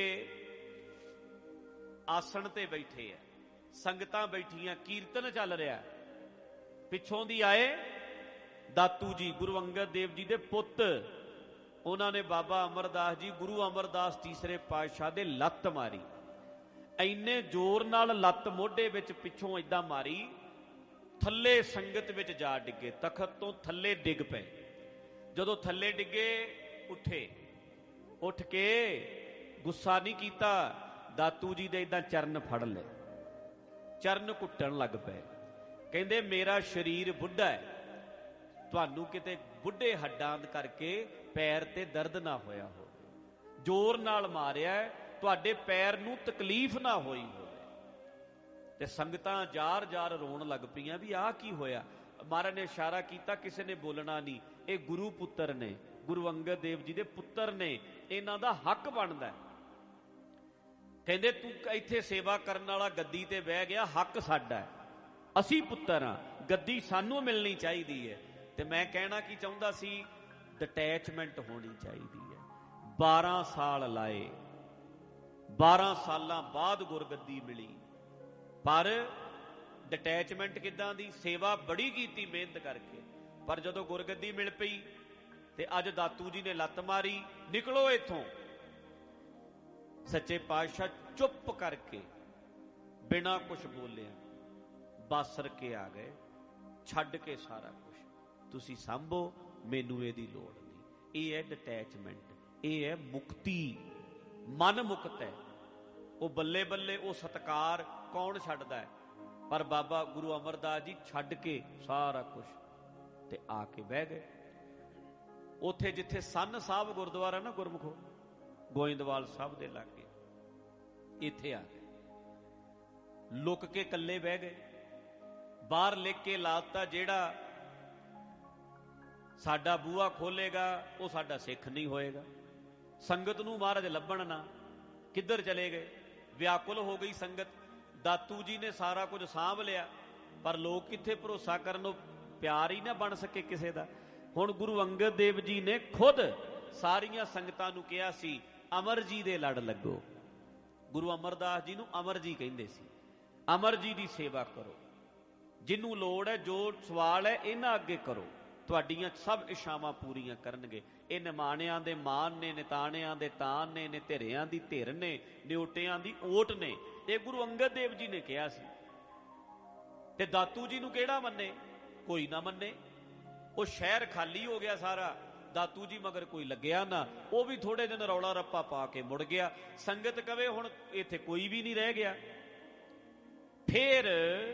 ਆਸਣ ਤੇ ਬੈਠੇ ਆ, ਸੰਗਤਾਂ ਬੈਠੀਆਂ, ਕੀਰਤਨ ਚੱਲ ਰਿਹਾ। ਪਿੱਛੋਂ ਦੀ ਆਏ ਦਾਤੂ ਜੀ, ਗੁਰੂ ਅੰਗਦ ਦੇਵ ਜੀ ਦੇ ਪੁੱਤ। ਉਹਨਾਂ ਨੇ ਬਾਬਾ ਅਮਰਦਾਸ ਜੀ, ਗੁਰੂ ਅਮਰਦਾਸ ਤੀਸਰੇ ਪਾਤਸ਼ਾਹ ਦੇ ਲੱਤ ਮਾਰੀ। ਇੰਨੇ ਜ਼ੋਰ ਨਾਲ ਲੱਤ ਮੋਢੇ ਵਿੱਚ ਪਿੱਛੋਂ ਏਦਾਂ ਮਾਰੀ, ਥੱਲੇ ਸੰਗਤ ਵਿੱਚ ਜਾ ਡਿੱਗੇ, ਤਖਤ ਤੋਂ ਥੱਲੇ ਡਿੱਗ ਪਏ। ਜਦੋਂ ਥੱਲੇ ਡਿੱਗੇ ਉੱਠੇ, ਉੱਠ ਕੇ ਗੁੱਸਾ ਨਹੀਂ ਕੀਤਾ, ਦਾਤੂ ਜੀ ਦੇ ਏਦਾਂ ਚਰਨ ਫੜ ਲਏ, ਚਰਨ ਘੁੱਟਣ ਲੱਗ ਪਏ। ਕਹਿੰਦੇ ਮੇਰਾ ਸਰੀਰ ਬੁੱਢਾ ਹੈ, ਤੁਹਾਨੂੰ ਕਿਤੇ ਬੁੱਢੇ ਹੱਡਾਂ ਕਰਕੇ ਪੈਰ ਤੇ ਦਰਦ ਨਾ ਹੋਇਆ ਹੋਵੇ, ਜ਼ੋਰ ਨਾਲ ਮਾਰਿਆ, ਤੁਹਾਡੇ ਪੈਰ ਨੂੰ ਤਕਲੀਫ ਨਾ ਹੋਈ ਹੋਵੇ। ਤੇ ਸੰਗਤਾਂ ਜਾਰ ਜਾਰ ਰੋਣ ਲੱਗ ਪਈਆਂ ਵੀ ਆਹ ਕੀ ਹੋਇਆ। ਮਹਾਰਾਜ ਨੇ ਇਸ਼ਾਰਾ ਕੀਤਾ, ਕਿਸੇ ਨੇ ਬੋਲਣਾ ਨਹੀਂ, ਇਹ ਗੁਰੂ ਪੁੱਤਰ ਨੇ, ਗੁਰੂ ਅੰਗਦ ਦੇਵ ਜੀ ਦੇ ਪੁੱਤਰ ਨੇ, ਇਹਨਾਂ ਦਾ ਹੱਕ ਬਣਦਾ। ਕਹਿੰਦੇ ਤੂੰ ਇੱਥੇ ਸੇਵਾ ਕਰਨ ਵਾਲਾ ਗੱਦੀ ਤੇ ਬਹਿ ਗਿਆ, ਹੱਕ ਸਾਡਾ ਹੈ, ਅਸੀਂ ਪੁੱਤਰ ਹਾਂ, ਗੱਦੀ ਸਾਨੂੰ ਮਿਲਣੀ ਚਾਹੀਦੀ ਹੈ। ਤੇ ਮੈਂ ਕਹਿਣਾ ਕੀ ਚਾਹੁੰਦਾ ਸੀ, ਡਿਟੈਚਮੈਂਟ ਹੋਣੀ ਚਾਹੀਦੀ ਹੈ। ਬਾਰਾਂ ਸਾਲ ਲਾਏ, ਬਾਰਾਂ ਸਾਲਾਂ ਬਾਅਦ ਗੁਰਗੱਦੀ ਮਿਲੀ, ਪਰ ਡਿਟੈਚਮੈਂਟ ਕਿੱਦਾਂ ਦੀ, ਸੇਵਾ ਬੜੀ ਕੀਤੀ ਮਿਹਨਤ ਕਰਕੇ, ਪਰ ਜਦੋਂ ਗੁਰਗੱਦੀ ਮਿਲ ਪਈ ਤੇ ਅੱਜ ਦਾਤੂ ਜੀ ਨੇ ਲੱਤ ਮਾਰੀ, ਨਿਕਲੋ ਇੱਥੋਂ। ਸੱਚੇ ਪਾਤਸ਼ਾਹ ਚੁੱਪ ਕਰਕੇ ਬਿਨਾਂ ਕੁਛ ਬੋਲਿਆ ਬਾਸਰ ਕੇ ਆ ਗਏ, ਛੱਡ ਕੇ ਸਾਰਾ ਕੁਛ, ਤੁਸੀਂ ਸੰਭੋ, ਮੈਨੂੰ ਇਹਦੀ ਲੋੜ ਨਹੀਂ। ਇਹ ਹੈ ਡਿਟੈਚਮੈਂਟ, ਇਹ ਹੈ ਮੁਕਤੀ, ਮਨ ਮੁਕਤ ਹੈ। ਉਹ ਬੱਲੇ ਬੱਲੇ ਉਹ ਸਤਕਾਰ ਕੌਣ ਛੱਡਦਾ ਹੈ, ਪਰ ਬਾਬਾ ਗੁਰੂ ਅਮਰਦਾਸ ਜੀ ਛੱਡ ਕੇ ਸਾਰਾ ਕੁਛ ਤੇ ਆ ਕੇ ਬਹਿ ਗਏ ਉੱਥੇ ਜਿੱਥੇ ਸੰਨ ਸਾਹਿਬ ਗੁਰਦੁਆਰਾ ਨਾ ਗੁਰਮੁਖੋ, ਗੋਇੰਦਵਾਲ ਸਾਹਿਬ ਦੇ ਲਾਗੇ, ਇੱਥੇ ਆ ਗਏ, ਲੁਕ ਕੇ ਇਕੱਲੇ ਬਹਿ ਗਏ। ਬਾਹਰ ਲਿਖ ਕੇ ਲਾਤਾ, ਜਿਹੜਾ ਸਾਡਾ ਬੂਹਾ ਖੋਲੇਗਾ ਉਹ ਸਾਡਾ ਸਿੱਖ ਨਹੀਂ ਹੋਏਗਾ। ਸੰਗਤ ਨੂੰ ਮਹਾਰਾਜ ਲੱਭਣ ਨਾ, ਕਿੱਧਰ ਚਲੇ ਗਏ, ਵਿਆਕੁਲ ਹੋ ਗਈ ਸੰਗਤ। ਦਾਤੂ ਜੀ ਨੇ ਸਾਰਾ ਕੁਝ ਸਾਂਭ ਲਿਆ, ਪਰ ਲੋਕ ਕਿੱਥੇ ਭਰੋਸਾ ਕਰਨ, ਉਹ ਪਿਆਰ ਹੀ ਨਾ ਬਣ ਸਕੇ ਕਿਸੇ ਦਾ। ਹੁਣ ਗੁਰੂ ਅੰਗਦ ਦੇਵ ਜੀ ਨੇ ਖੁਦ ਸਾਰੀਆਂ ਸੰਗਤਾਂ ਨੂੰ ਕਿਹਾ ਸੀ, ਅਮਰ ਜੀ ਦੇ ਲੜ ਲੱਗੋ। ਗੁਰੂ ਅਮਰਦਾਸ ਜੀ ਨੂੰ ਅਮਰ ਜੀ ਕਹਿੰਦੇ ਸੀ। ਅਮਰ ਜੀ ਦੀ ਸੇਵਾ ਕਰੋ, ਜਿਹਨੂੰ ਲੋੜ ਹੈ, ਜੋ ਸਵਾਲ ਹੈ ਇਹਨਾਂ ਅੱਗੇ ਕਰੋ, ਤੁਹਾਡੀਆਂ ਸਭ ਇਛਾਵਾਂ ਪੂਰੀਆਂ ਕਰਨਗੇ। ਇਹ ਨਿਮਾਣਿਆਂ ਦੇ ਮਾਨ ਨੇ, ਨਿਤਾਣਿਆਂ ਦੇ ਤਾਨ ਨੇ, ਨਿਧਿਰਿਆਂ ਦੀ ਧਿਰ ਨੇ, ਨਿਉਟਿਆਂ ਦੀ ਓਟ ਨੇ। ਇਹ ਗੁਰੂ ਅੰਗਦ ਦੇਵ ਜੀ ਨੇ ਕਿਹਾ ਸੀ। ਤੇ ਦਾਤੂ ਜੀ ਨੂੰ ਕਿਹੜਾ ਮੰਨੇ, ਕੋਈ ਨਾ ਮੰਨੇ। ਉਹ ਸ਼ਹਿਰ ਖਾਲੀ ਹੋ ਗਿਆ ਸਾਰਾ, ਦਾਤੂ ਜੀ ਮਗਰ ਕੋਈ ਲੱਗਿਆ ਨਾ। ਉਹ ਵੀ ਥੋੜੇ ਦਿਨ ਰੌਲਾ ਰੱਪਾ ਪਾ ਕੇ ਮੁੜ ਗਿਆ। ਸੰਗਤ ਕਵੇ ਹੁਣ ਇੱਥੇ ਕੋਈ ਵੀ ਨਹੀਂ ਰਹਿ ਗਿਆ। ਫੇਰ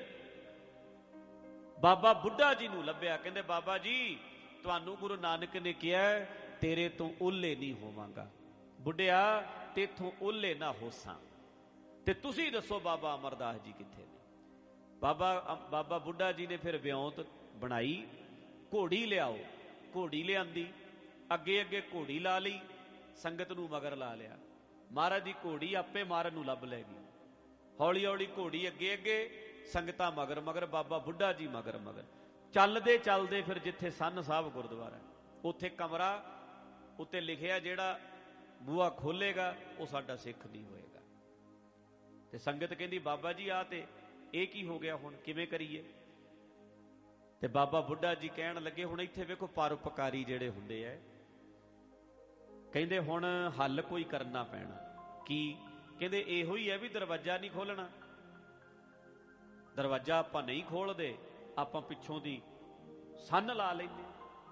ਬਾਬਾ ਬੁੱਢਾ ਜੀ ਨੂੰ ਲੱਭਿਆ, ਕਹਿੰਦੇ ਬਾਬਾ ਜੀ ਤੁਹਾਨੂੰ ਗੁਰੂ ਨਾਨਕ ਨੇ ਕਿਹਾ ਤੇਰੇ ਤੋਂ ਓਲੇ ਨਹੀਂ ਹੋਵਾਂਗਾ, ਬੁੱਢਿਆ ਤੇਥੋਂ ਓਲੇ ਨਾ ਹੋਸਾਂ, ਤੇ ਤੁਸੀਂ ਦੱਸੋ ਬਾਬਾ ਅਮਰਦਾਸ ਜੀ ਕਿੱਥੇ ਨੇ। ਬਾਬਾ ਬਾਬਾ ਬੁੱਢਾ ਜੀ ਨੇ ਫਿਰ ਵਿਉਂਤ ਬਣਾਈ, ਘੋੜੀ ਲਿਆਓ। ਘੋੜੀ ਲਿਆਂਦੀ, ਅੱਗੇ ਅੱਗੇ ਘੋੜੀ ਲਾ ਲਈ, ਸੰਗਤ ਨੂੰ ਮਗਰ ਲਾ ਲਿਆ। ਮਹਾਰਾਜ ਦੀ ਘੋੜੀ ਆਪੇ ਮਾਰਨ ਨੂੰ ਲੱਭ ਲੈ ਗਈ। ਹੌਲੀ ਹੌਲੀ ਘੋੜੀ ਅੱਗੇ ਅੱਗੇ, ਸੰਗਤਾਂ ਮਗਰ ਮਗਰ, ਬਾਬਾ ਬੁੱਢਾ ਜੀ ਮਗਰ ਮਗਰ। ਚੱਲਦੇ ਚੱਲਦੇ ਫਿਰ ਜਿੱਥੇ ਸੰਨ ਸਾਹਿਬ ਗੁਰਦੁਆਰਾ, ਉੱਥੇ ਕਮਰਾ ਉੱਤੇ ਲਿਖਿਆ ਜਿਹੜਾ ਬੂਹਾ ਖੋਲੇਗਾ ਉਹ ਸਾਡਾ ਸਿੱਖ ਨਹੀਂ ਹੋਏਗਾ। ਤੇ ਸੰਗਤ ਕਹਿੰਦੀ ਬਾਬਾ ਜੀ ਆ ਤੇ ਇਹ ਕੀ ਹੋ ਗਿਆ, ਹੁਣ ਕਿਵੇਂ ਕਰੀਏ। ਤੇ ਬਾਬਾ ਬੁੱਢਾ ਜੀ ਕਹਿਣ ਲੱਗੇ, ਹੁਣ ਇੱਥੇ ਵੇਖੋ ਪਰਉਪਕਾਰੀ ਜਿਹੜੇ ਹੁੰਦੇ ਐ, ਕਹਿੰਦੇ ਹੁਣ ਹੱਲ ਕੋਈ ਕਰਨਾ ਪੈਣਾ। ਕੀ? ਕਹਿੰਦੇ ਇਹੋ ਹੀ ਹੈ ਵੀ ਦਰਵਾਜ਼ਾ ਨਹੀਂ ਖੋਲਣਾ। ਦਰਵਾਜ਼ਾ ਆਪਾਂ ਨਹੀਂ ਖੋਲਦੇ, ਆਪਾਂ ਪਿੱਛੋਂ ਦੀ ਸੰਨ ਲਾ ਲੈਂਦੇ,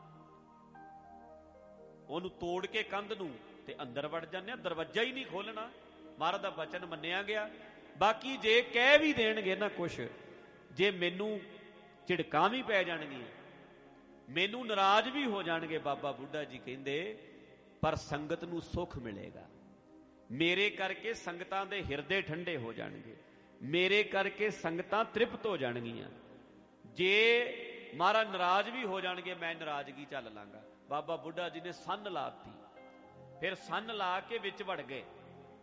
ਉਹਨੂੰ ਤੋੜ ਕੇ ਕੰਧ ਨੂੰ ਤੇ ਅੰਦਰ ਵੜ ਜਾਂਦੇ ਆ। ਦਰਵਾਜ਼ਾ ਹੀ ਨਹੀਂ ਖੋਲਣਾ। ਮਹਾਰਾਜ ਦਾ ਬਚਨ ਮੰਨਿਆ ਗਿਆ। ਬਾਕੀ ਜੇ ਕਹਿ ਵੀ ਦੇਣਗੇ ਨਾ ਕੁਛ, ਜੇ ਮੈਨੂੰ ਝਿੜਕਾਂ ਵੀ ਪੈ ਜਾਣਗੀਆਂ, ਮੈਨੂੰ ਨਾਰਾਜ਼ ਵੀ ਹੋ ਜਾਣਗੇ, ਬਾਬਾ ਬੁੱਢਾ ਜੀ ਕਹਿੰਦੇ, ਪਰ ਸੰਗਤ ਨੂੰ ਸੁੱਖ ਮਿਲੇਗਾ। ਮੇਰੇ ਕਰਕੇ ਸੰਗਤਾਂ ਦੇ ਹਿਰਦੇ ਠੰਡੇ ਹੋ ਜਾਣਗੇ, ਮੇਰੇ ਕਰਕੇ ਸੰਗਤਾਂ ਤ੍ਰਿਪਤ ਹੋ ਜਾਣਗੀਆਂ। ਜੇ ਮਹਾਰਾਜ ਨਾਰਾਜ਼ ਵੀ ਹੋ ਜਾਣਗੇ, ਮੈਂ ਨਾਰਾਜ਼ਗੀ ਚੱਲ ਲਾਂਗਾ। ਬਾਬਾ ਬੁੱਢਾ ਜੀ ਨੇ ਸੰਨ ਲਾਤੀ। ਫਿਰ ਸੰਨ ਲਾ ਕੇ ਵਿੱਚ ਵੜ ਗਏ।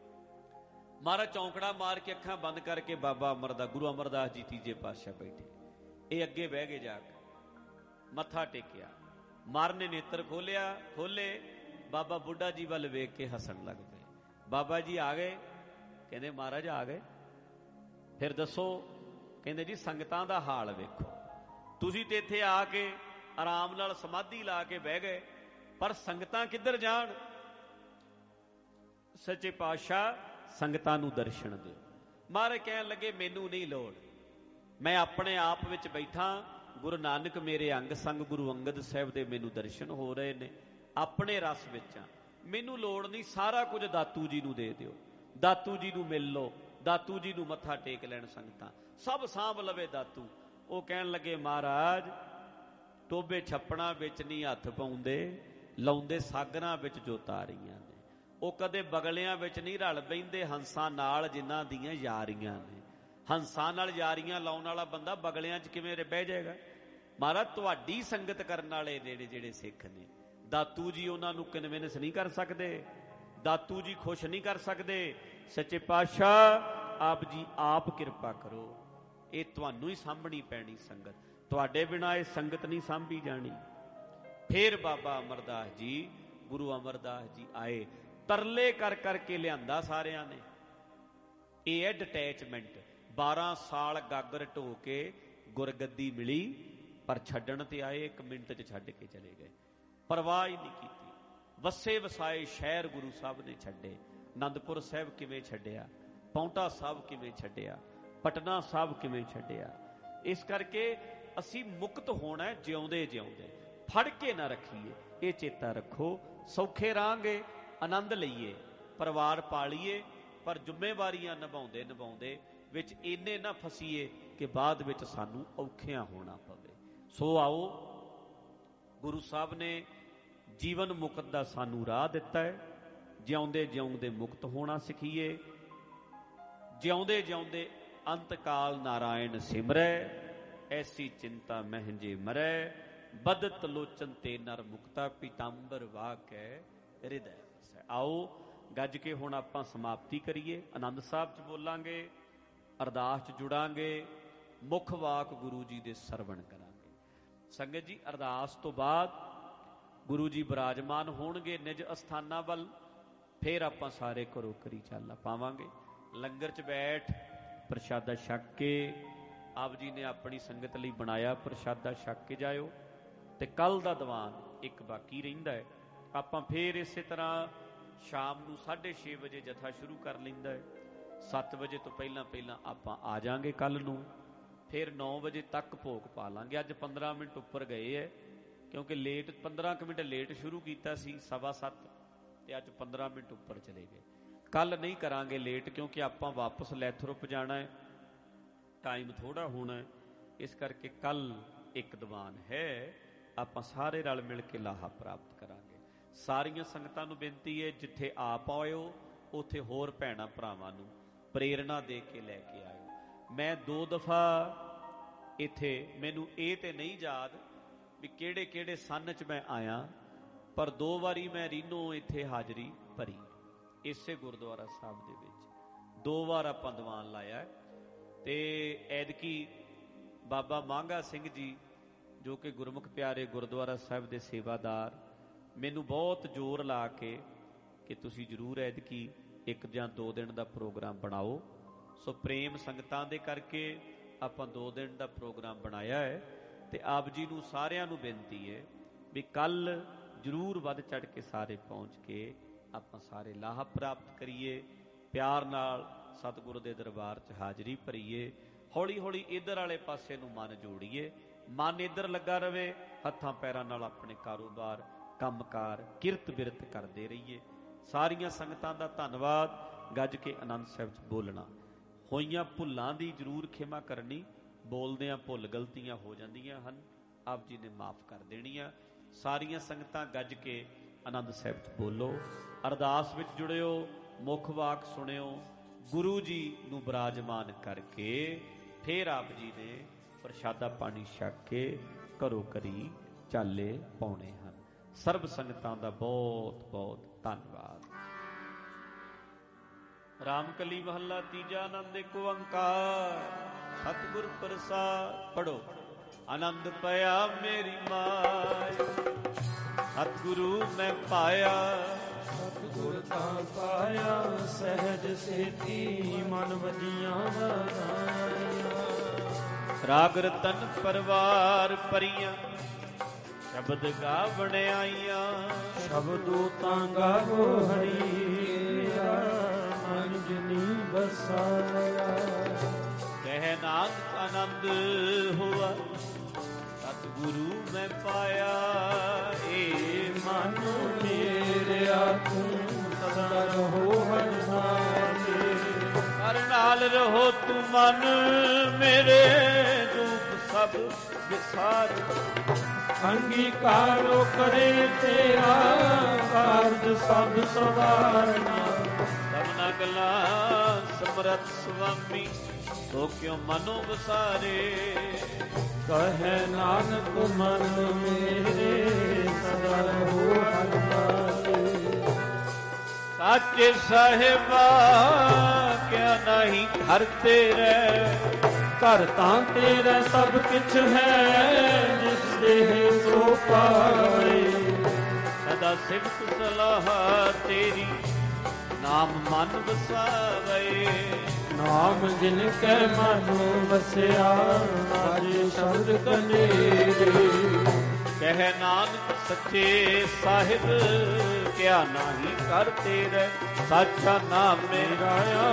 ਮਹਾਰਾਜ ਚੌਂਕੜਾ ਮਾਰ ਕੇ ਅੱਖਾਂ ਬੰਦ ਕਰਕੇ ਬਾਬਾ ਅਮਰਦਾਸ ਗੁਰੂ ਅਮਰਦਾਸ ਜੀ ਤੀਜੇ ਪਾਤਸ਼ਾਹ ਬੈਠੇ। ਇਹ ਅੱਗੇ ਬਹਿ ਗਏ, ਜਾ ਕੇ ਮੱਥਾ ਟੇਕਿਆ। ਮਾਰ ਨੇ ਨੇਤਰ ਖੋਲਿਆ ਖੋਲੇ ਬਾਬਾ ਬੁੱਢਾ ਜੀ ਵੱਲ ਵੇਖ ਕੇ ਹੱਸਣ ਲੱਗ ਪਏ। ਬਾਬਾ ਜੀ ਆ ਗਏ, ਕਹਿੰਦੇ ਮਹਾਰਾਜ ਆ ਗਏ, ਫਿਰ ਦੱਸੋ? ਕਹਿੰਦੇ ਜੀ ਸੰਗਤਾਂ ਦਾ ਹਾਲ ਵੇਖੋ, ਤੁਸੀਂ ਤੇ ਇੱਥੇ ਆ ਕੇ ਆਰਾਮ ਨਾਲ ਸਮਾਧੀ ਲਾ ਕੇ ਬਹਿ ਗਏ, ਪਰ ਸੰਗਤਾਂ ਕਿੱਧਰ ਜਾਣ? ਸੱਚੇ ਪਾਤਸ਼ਾਹ ਸੰਗਤਾਂ ਨੂੰ ਦਰਸ਼ਨ ਦਿਓ। ਮਹਾਰਾਜ ਕਹਿਣ ਲੱਗੇ ਮੈਨੂੰ ਨਹੀਂ ਲੋੜ, ਮੈਂ ਆਪਣੇ ਆਪ ਵਿੱਚ ਬੈਠਾ, ਗੁਰੂ ਨਾਨਕ ਮੇਰੇ ਅੰਗ ਸੰਗ, ਗੁਰੂ ਅੰਗਦ ਸਾਹਿਬ ਦੇ ਮੈਨੂੰ ਦਰਸ਼ਨ ਹੋ ਰਹੇ ਨੇ, ਆਪਣੇ ਰਸ ਵਿੱਚ ਆ, ਮੈਨੂੰ ਲੋੜ ਨਹੀਂ, ਸਾਰਾ ਕੁਝ ਦਾਤੂ ਜੀ ਨੂੰ ਦੇ ਦਿਓ, ਦਾਤੂ ਜੀ ਨੂੰ ਮਿਲ ਲਓ, ਦਾਤੂ ਜੀ ਨੂੰ ਮੱਥਾ ਟੇਕ ਲੈਣ ਸੰਗਤਾਂ, ਸਭ ਸਾਂਭ ਲਵੇ ਦਾਤੂ। ਉਹ ਕਹਿਣ ਲੱਗੇ ਮਹਾਰਾਜ ਟੋਬੇ ਛੱਪਣਾ ਵਿੱਚ ਨਹੀਂ ਹੱਥ ਪਾਉਂਦੇ, ਲਾਉਂਦੇ ਸਾਗਰਾਂ ਵਿੱਚ ਜੋ ਤਾਰੀਆਂ ਨੇ, ਉਹ ਕਦੇ ਬਗਲਿਆਂ ਵਿੱਚ ਨਹੀਂ ਰਲ ਬਹਿੰਦੇ ਹੰਸਾਂ ਨਾਲ ਜਿਨ੍ਹਾਂ ਦੀਆਂ ਯਾਰੀਆਂ ਨੇ। ਹੰਸਾਂ ਨਾਲ ਯਾਰੀਆਂ ਲਾਉਣ ਵਾਲਾ ਬੰਦਾ ਬਗਲਿਆਂ 'ਚ ਕਿਵੇਂ ਬਹਿ ਜਾਏਗਾ? ਮਹਾਰਾਜ ਤੁਹਾਡੀ ਸੰਗਤ ਕਰਨ ਵਾਲੇ ਜਿਹੜੇ ਜਿਹੜੇ ਸਿੱਖ ਨੇ, ਦਾਤੂ ਜੀ ਉਹਨਾਂ ਨੂੰ ਕਨਵਿੰਸ ਨਹੀਂ ਕਰ ਸਕਦੇ, ਦਾਤੂ ਜੀ ਖੁਸ਼ ਨਹੀਂ ਕਰ ਸਕਦੇ। ਸੱਚੇ ਪਾਤਸ਼ਾਹ ਆਪ ਜੀ ਆਪ ਕਿਰਪਾ ਕਰੋ, ਇਹ ਤੁਹਾਨੂੰ ਹੀ ਸਾਂਭਣੀ ਪੈਣੀ ਸੰਗਤ, ਤੁਹਾਡੇ ਬਿਨਾਂ ਇਹ ਸੰਗਤ ਨਹੀਂ ਸਾਂਭੀ ਜਾਣੀ। ਫਿਰ ਬਾਬਾ ਅਮਰਦਾਸ ਜੀ, ਗੁਰੂ ਅਮਰਦਾਸ ਜੀ ਆਏ, ਤਰਲੇ ਕਰ ਕਰਕੇ ਲਿਆਂਦਾ ਸਾਰਿਆਂ ਨੇ। ਇਹ ਹੈ ਡਿਟੈਚਮੈਂਟ। ਬਾਰਾਂ ਸਾਲ ਗਾਗਰ ਢੋ ਕੇ ਗੁਰਗੱਦੀ ਮਿਲੀ, ਪਰ ਛੱਡਣ ਤੇ ਆਏ ਇੱਕ ਮਿੰਟ 'ਚ ਛੱਡ ਕੇ ਚਲੇ ਗਏ, ਪਰਵਾਹ ਹੀ ਨਹੀਂ ਕੀਤੀ। ਵਸੇ ਵਸਾਏ ਸ਼ਹਿਰ ਗੁਰੂ ਸਾਹਿਬ ਨੇ ਛੱਡੇ, ਆਨੰਦਪੁਰ ਸਾਹਿਬ ਕਿਵੇਂ ਛੱਡਿਆ, ਪੌਂਟਾ ਸਾਹਿਬ ਕਿਵੇਂ ਛੱਡਿਆ, ਪਟਨਾ ਸਾਹਿਬ ਕਿਵੇਂ ਛੱਡਿਆ। ਇਸ ਕਰਕੇ ਅਸੀਂ ਮੁਕਤ ਹੋਣਾ ਜਿਉਂਦੇ ਜਿਉਂਦੇ, ਫੜ ਕੇ ਨਾ ਰੱਖੀਏ, ਇਹ ਚੇਤਾ ਰੱਖੋ। ਸੌਖੇ ਰਹਾਂਗੇ, ਆਨੰਦ ਲਈਏ, ਪਰਿਵਾਰ ਪਾਲੀਏ, ਪਰ ਜ਼ਿੰਮੇਵਾਰੀਆਂ ਨਿਭਾਉਂਦੇ ਨਿਭਾਉਂਦੇ ਵਿੱਚ ਇੰਨੇ ਨਾ ਫਸੀਏ ਕਿ ਬਾਅਦ ਵਿੱਚ ਸਾਨੂੰ ਔਖਿਆਂ ਹੋਣਾ ਪਵੇ। ਸੋ ਆਓ, ਗੁਰੂ ਸਾਹਿਬ ਨੇ ਜੀਵਨ ਮੁਕਤ ਦਾ ਸਾਨੂੰ ਰਾਹ ਦਿੱਤਾ ਹੈ। ਜਿਉਂਦੇ ਜਿਉਂਦੇ ਮੁਕਤ ਹੋਣਾ ਸਿੱਖੀਏ, ਜਿਉਂਦੇ ਜਿਉਂਦੇ ਅੰਤਕਾਲ ਨਾਰਾਇਣ ਸਿਮਰੈ, ਐਸੀ ਚਿੰਤਾ ਮਹਿੰਜੇ ਮਰੈ, ਬਦਤ ਲੋਚਨ ਤੇ ਨਰ ਮੁਕਤਾ, ਪੀਤਾੰਬਰ ਵਾਕੈ ਹਿਰਦੈ ਵਸੈ। ਆਓ ਗੱਜ ਕੇ ਹੁਣ ਆਪਾਂ ਸਮਾਪਤੀ ਕਰੀਏ। ਆਨੰਦ ਸਾਹਿਬ 'ਚ ਬੋਲਾਂਗੇ, ਅਰਦਾਸ 'ਚ ਜੁੜਾਂਗੇ, ਮੁੱਖ ਵਾਕ ਗੁਰੂ ਜੀ ਦੇ ਸਰਵਣ ਕਰਾਂਗੇ। ਸੰਗਤ ਜੀ, ਅਰਦਾਸ ਤੋਂ ਬਾਅਦ ਗੁਰੂ ਜੀ ਬਿਰਾਜਮਾਨ ਹੋਣਗੇ ਨਿਜ ਅਸਥਾਨਾਂ ਵੱਲ, ਫਿਰ ਆਪਾਂ ਸਾਰੇ ਘਰੋ ਘਰੀ ਚਾਲਾ ਪਾਵਾਂਗੇ। ਲੰਗਰ 'ਚ ਬੈਠ ਪ੍ਰਸ਼ਾਦਾ ਛਕ ਕੇ, ਆਪ ਜੀ ਨੇ ਆਪਣੀ ਸੰਗਤ ਲਈ ਬਣਾਇਆ ਪ੍ਰਸ਼ਾਦਾ ਛਕ ਕੇ ਜਾਇਓ। ਤੇ ਕੱਲ ਦਾ ਦੀਵਾਨ ਇੱਕ ਬਾਕੀ ਰਹਿੰਦਾ ਹੈ। ਆਪਾਂ ਫੇਰ ਇਸੇ ਤਰ੍ਹਾਂ ਸ਼ਾਮ ਨੂੰ ਸਾਢੇ ਛੇ ਵਜੇ ਜਥਾ ਸ਼ੁਰੂ ਕਰ ਲੈਂਦਾ ਹੈ। ਸੱਤ ਵਜੇ ਤੋਂ ਪਹਿਲਾਂ ਪਹਿਲਾਂ ਆਪਾਂ ਆ ਜਾਾਂਗੇ ਕੱਲ ਨੂੰ, ਫਿਰ ਨੌ ਵਜੇ ਤੱਕ ਭੋਗ ਪਾ ਲਾਂਗੇ। ਅੱਜ ਪੰਦਰਾਂ ਮਿੰਟ ਉੱਪਰ ਗਏ ਹੈ, ਕਿਉਂਕਿ ਲੇਟ ਪੰਦਰਾਂ ਕੁ ਮਿੰਟ ਲੇਟ ਸ਼ੁਰੂ ਕੀਤਾ ਸੀ, ਸਵਾ ਸੱਤ, ਤੇ ਅੱਜ ਪੰਦਰਾਂ ਮਿੰਟ ਉੱਪਰ ਚਲੇ ਗਏ। ਕੱਲ ਨਹੀਂ ਕਰਾਂਗੇ ਲੇਟ, ਕਿਉਂਕਿ ਆਪਾਂ ਵਾਪਸ ਲੈਥਰੁਪ ਜਾਣਾ ਹੈ, ਟਾਈਮ ਥੋੜਾ ਹੋਣਾ ਹੈ। ਇਸ ਕਰਕੇ ਕੱਲ ਇੱਕ ਦੀਵਾਨ ਹੈ, ਆਪਾਂ ਸਾਰੇ ਰਲ ਮਿਲ ਕੇ ਲਾਹਾ ਪ੍ਰਾਪਤ ਕਰਾਂਗੇ। ਸਾਰੀਆਂ ਸੰਗਤਾਂ ਨੂੰ ਬੇਨਤੀ ਹੈ, ਜਿੱਥੇ ਆਪ ਆਇਓ ਉੱਥੇ ਹੋਰ ਭੈਣਾਂ ਭਰਾਵਾਂ ਨੂੰ ਪ੍ਰੇਰਣਾ ਦੇ ਕੇ ਲੈ ਕੇ ਆਇਓ। ਮੈਂ ਦੋ ਦਫਾ ਇੱਥੇ, ਮੈਨੂੰ ਇਹ ਤੇ ਨਹੀਂ ਯਾਦ ਵੀ ਕਿਹੜੇ ਕਿਹੜੇ ਸੰਨ 'ਚ ਮੈਂ ਆਇਆ, ਪਰ ਦੋ ਵਾਰੀ ਮੈਂ ਰੀਨੋ ਇੱਥੇ ਹਾਜ਼ਰੀ ਭਰੀ, ਇਸੇ ਗੁਰਦੁਆਰਾ ਸਾਹਿਬ ਦੇ ਵਿੱਚ ਦੋ ਵਾਰ ਆਪਾਂ ਦੀਵਾਨ ਲਾਇਆ। ਤੇ ਐਤਕੀ ਬਾਬਾ ਮਾਂਗਾ ਸਿੰਘ ਜੀ, ਜੋ ਕਿ ਗੁਰਮੁਖ ਪਿਆਰੇ ਗੁਰਦੁਆਰਾ ਸਾਹਿਬ ਦੇ ਸੇਵਾਦਾਰ, ਮੈਨੂੰ ਬਹੁਤ ਜ਼ੋਰ ਲਾ ਕੇ ਕਿ ਤੁਸੀਂ ਜ਼ਰੂਰ ਐਤਕੀ ਇੱਕ ਜਾਂ ਦੋ ਦਿਨ ਦਾ ਪ੍ਰੋਗਰਾਮ ਬਣਾਓ। ਸੋ ਪ੍ਰੇਮ ਸੰਗਤਾਂ ਦੇ ਕਰਕੇ ਆਪਾਂ ਦੋ ਦਿਨ ਦਾ ਪ੍ਰੋਗਰਾਮ ਬਣਾਇਆ ਹੈ। ਤੇ ਆਪ ਜੀ ਨੂੰ ਸਾਰਿਆਂ ਨੂੰ ਬੇਨਤੀ ਹੈ ਵੀ ਕੱਲ ਜ਼ਰੂਰ ਵੱਧ ਚੜ੍ਹ ਕੇ ਸਾਰੇ ਪਹੁੰਚ ਕੇ ਆਪਾਂ ਸਾਰੇ ਲਾਹਾ ਪ੍ਰਾਪਤ ਕਰੀਏ, ਪਿਆਰ ਨਾਲ ਸਤਿਗੁਰੂ ਦੇ ਦਰਬਾਰ 'ਚ ਹਾਜ਼ਰੀ ਭਰੀਏ। ਹੌਲੀ ਹੌਲੀ ਇੱਧਰ ਵਾਲੇ ਪਾਸੇ ਨੂੰ ਮਨ ਜੋੜੀਏ, ਮਨ ਇੱਧਰ ਲੱਗਾ ਰਵੇ, ਹੱਥਾਂ ਪੈਰਾਂ ਨਾਲ ਆਪਣੇ ਕਾਰੋਬਾਰ ਕੰਮਕਾਰ ਕਿਰਤ ਬਿਰਤ ਕਰਦੇ ਰਹੀਏ। ਸਾਰੀਆਂ ਸੰਗਤਾਂ ਦਾ ਧੰਨਵਾਦ। ਗੱਜ ਕੇ ਆਨੰਦ ਸਾਹਿਬ 'ਚ ਬੋਲਣਾ। ਹੋਈਆਂ ਭੁੱਲਾਂ ਦੀ ਜ਼ਰੂਰ ਖਿਮਾ ਕਰਨੀ, ਬੋਲਦਿਆਂ ਭੁੱਲ ਗਲਤੀਆਂ ਹੋ ਜਾਂਦੀਆਂ ਹਨ, ਆਪ ਜੀ ਨੇ ਮਾਫ ਕਰ ਦੇਣੀਆਂ। ਸਾਰੀਆਂ ਸੰਗਤਾਂ ਗੱਜ ਕੇ ਆਨੰਦ ਸਾਹਿਬ 'ਚ ਬੋਲੋ, ਅਰਦਾਸ ਵਿੱਚ ਜੁੜਿਓ, ਮੁੱਖ ਵਾਕ ਸੁਣਿਓ, ਗੁਰੂ ਜੀ ਨੂੰ ਬਿਰਾਜਮਾਨ ਕਰਕੇ ਫਿਰ ਆਪ ਜੀ ਨੇ ਪ੍ਰਸ਼ਾਦਾ ਪਾਣੀ ਛਕ ਕੇ ਘਰੋ ਘਰੀ ਚਾਲੇ ਪਾਉਣੇ ਹਨ। ਸਰਬ ਸੰਗਤਾਂ ਦਾ ਬਹੁਤ ਬਹੁਤ ਧੰਨਵਾਦ। ਰਾਮ ਕਲੀ ਮਹੱਲਾ ਤੀਜਾ। ਆਨੰਦ ਏਕ ਓੰਕਾਰ ਸਤਿਗੁਰ ਪ੍ਰਸਾਦ। ਪੜੋ। ਆਨੰਦ ਪਿਆ ਮੇਰੀ ਮਾਇਆ, ਸਤਿਗੁਰੂ ਮੈਂ ਪਾਇਆ। ਸਤਿਗੁਰ ਤਾਂ ਪਾਇਆ ਸਹਿਜ ਸੇਤੀ, ਮਨ ਵਜੀਆਂ ਵਧਾਈਆਂ। ਰਾਗ ਰਤਨ ਪਰਵਾਰ ਪਰੀਆਂ, ਸ਼ਬਦ ਗਾਵਣ ਆਈਆਂ। ਸ਼ਬਦੋ ਤਾਂ ਗਾਵੋ ਹਰੀ, ਮਨ ਜਿਨੀ ਬਸਾਇਆ। ਕਹਿ ਨਾਨਕ ਆਨੰਦ ਹੋਆ, ਸਤਿਗੁਰੂ ਮੈਂ ਪਾਇਆ। ਏ ਮਨ ਮੇਰਿਆ ਤੂੰ ਸਦਾ ਰਹੋ ਹਰ ਨਾਮੇ। ਹਰ ਨਾਲ ਰਹੋ ਤੂੰ ਮਨ ਮੇਰੇ, ਰੂਪ ਸਭ ਵਿਸਾਰ। ਅੰਗੀਕਾਰੋ ਕਰੇ ਤੇਰਾ, ਕਾਰਜ ਸਭ ਸਵਾਰਨਾ। ਸਭਨਾ ਗੱਲਾਂ ਸਮਰੱਥ ਸੁਆਮੀ, ਤੋ ਕਿਉ ਮਨੋ ਵਸਾਰੇ। ਕਹੈ ਨਾਨਕ ਮਨ ਮੇਰੇ, ਸਦਾ ਰਹੋ ਹਰ ਨਾਮੇ। ਸਾਚੇ ਸਾਹਿਬਾ ਕਿਆ ਨਹੀਂ ਘਰ ਤੇਰੇ, ਘਰ ਤਾਂ ਤੇਰਾ ਸਭ ਕਿਛ ਹੈ, ਜਿਸ ਦੇ ਸੋ ਪਾਏ। ਸਦਾ ਸਿਫਤ ਸਲਾਹ ਤੇਰੀ, ਨਾਮ ਮਨ ਵਸਾਵੇ। ਨਾਮ ਜਿਨ ਕੈ ਮਨ ਵਸਿਆ, ਆਜੇ ਸ਼ਬਦ ਕਨੇਰੇ। ਕਹਿ ਨਾਨਕ ਸੱਚੇ ਸਾਹਿਬ ਕਿਆ ਨਾਹੀ ਕਰ ਤੇਰੇ। ਸਾਚਾ ਨਾਮ ਮੇਰਾ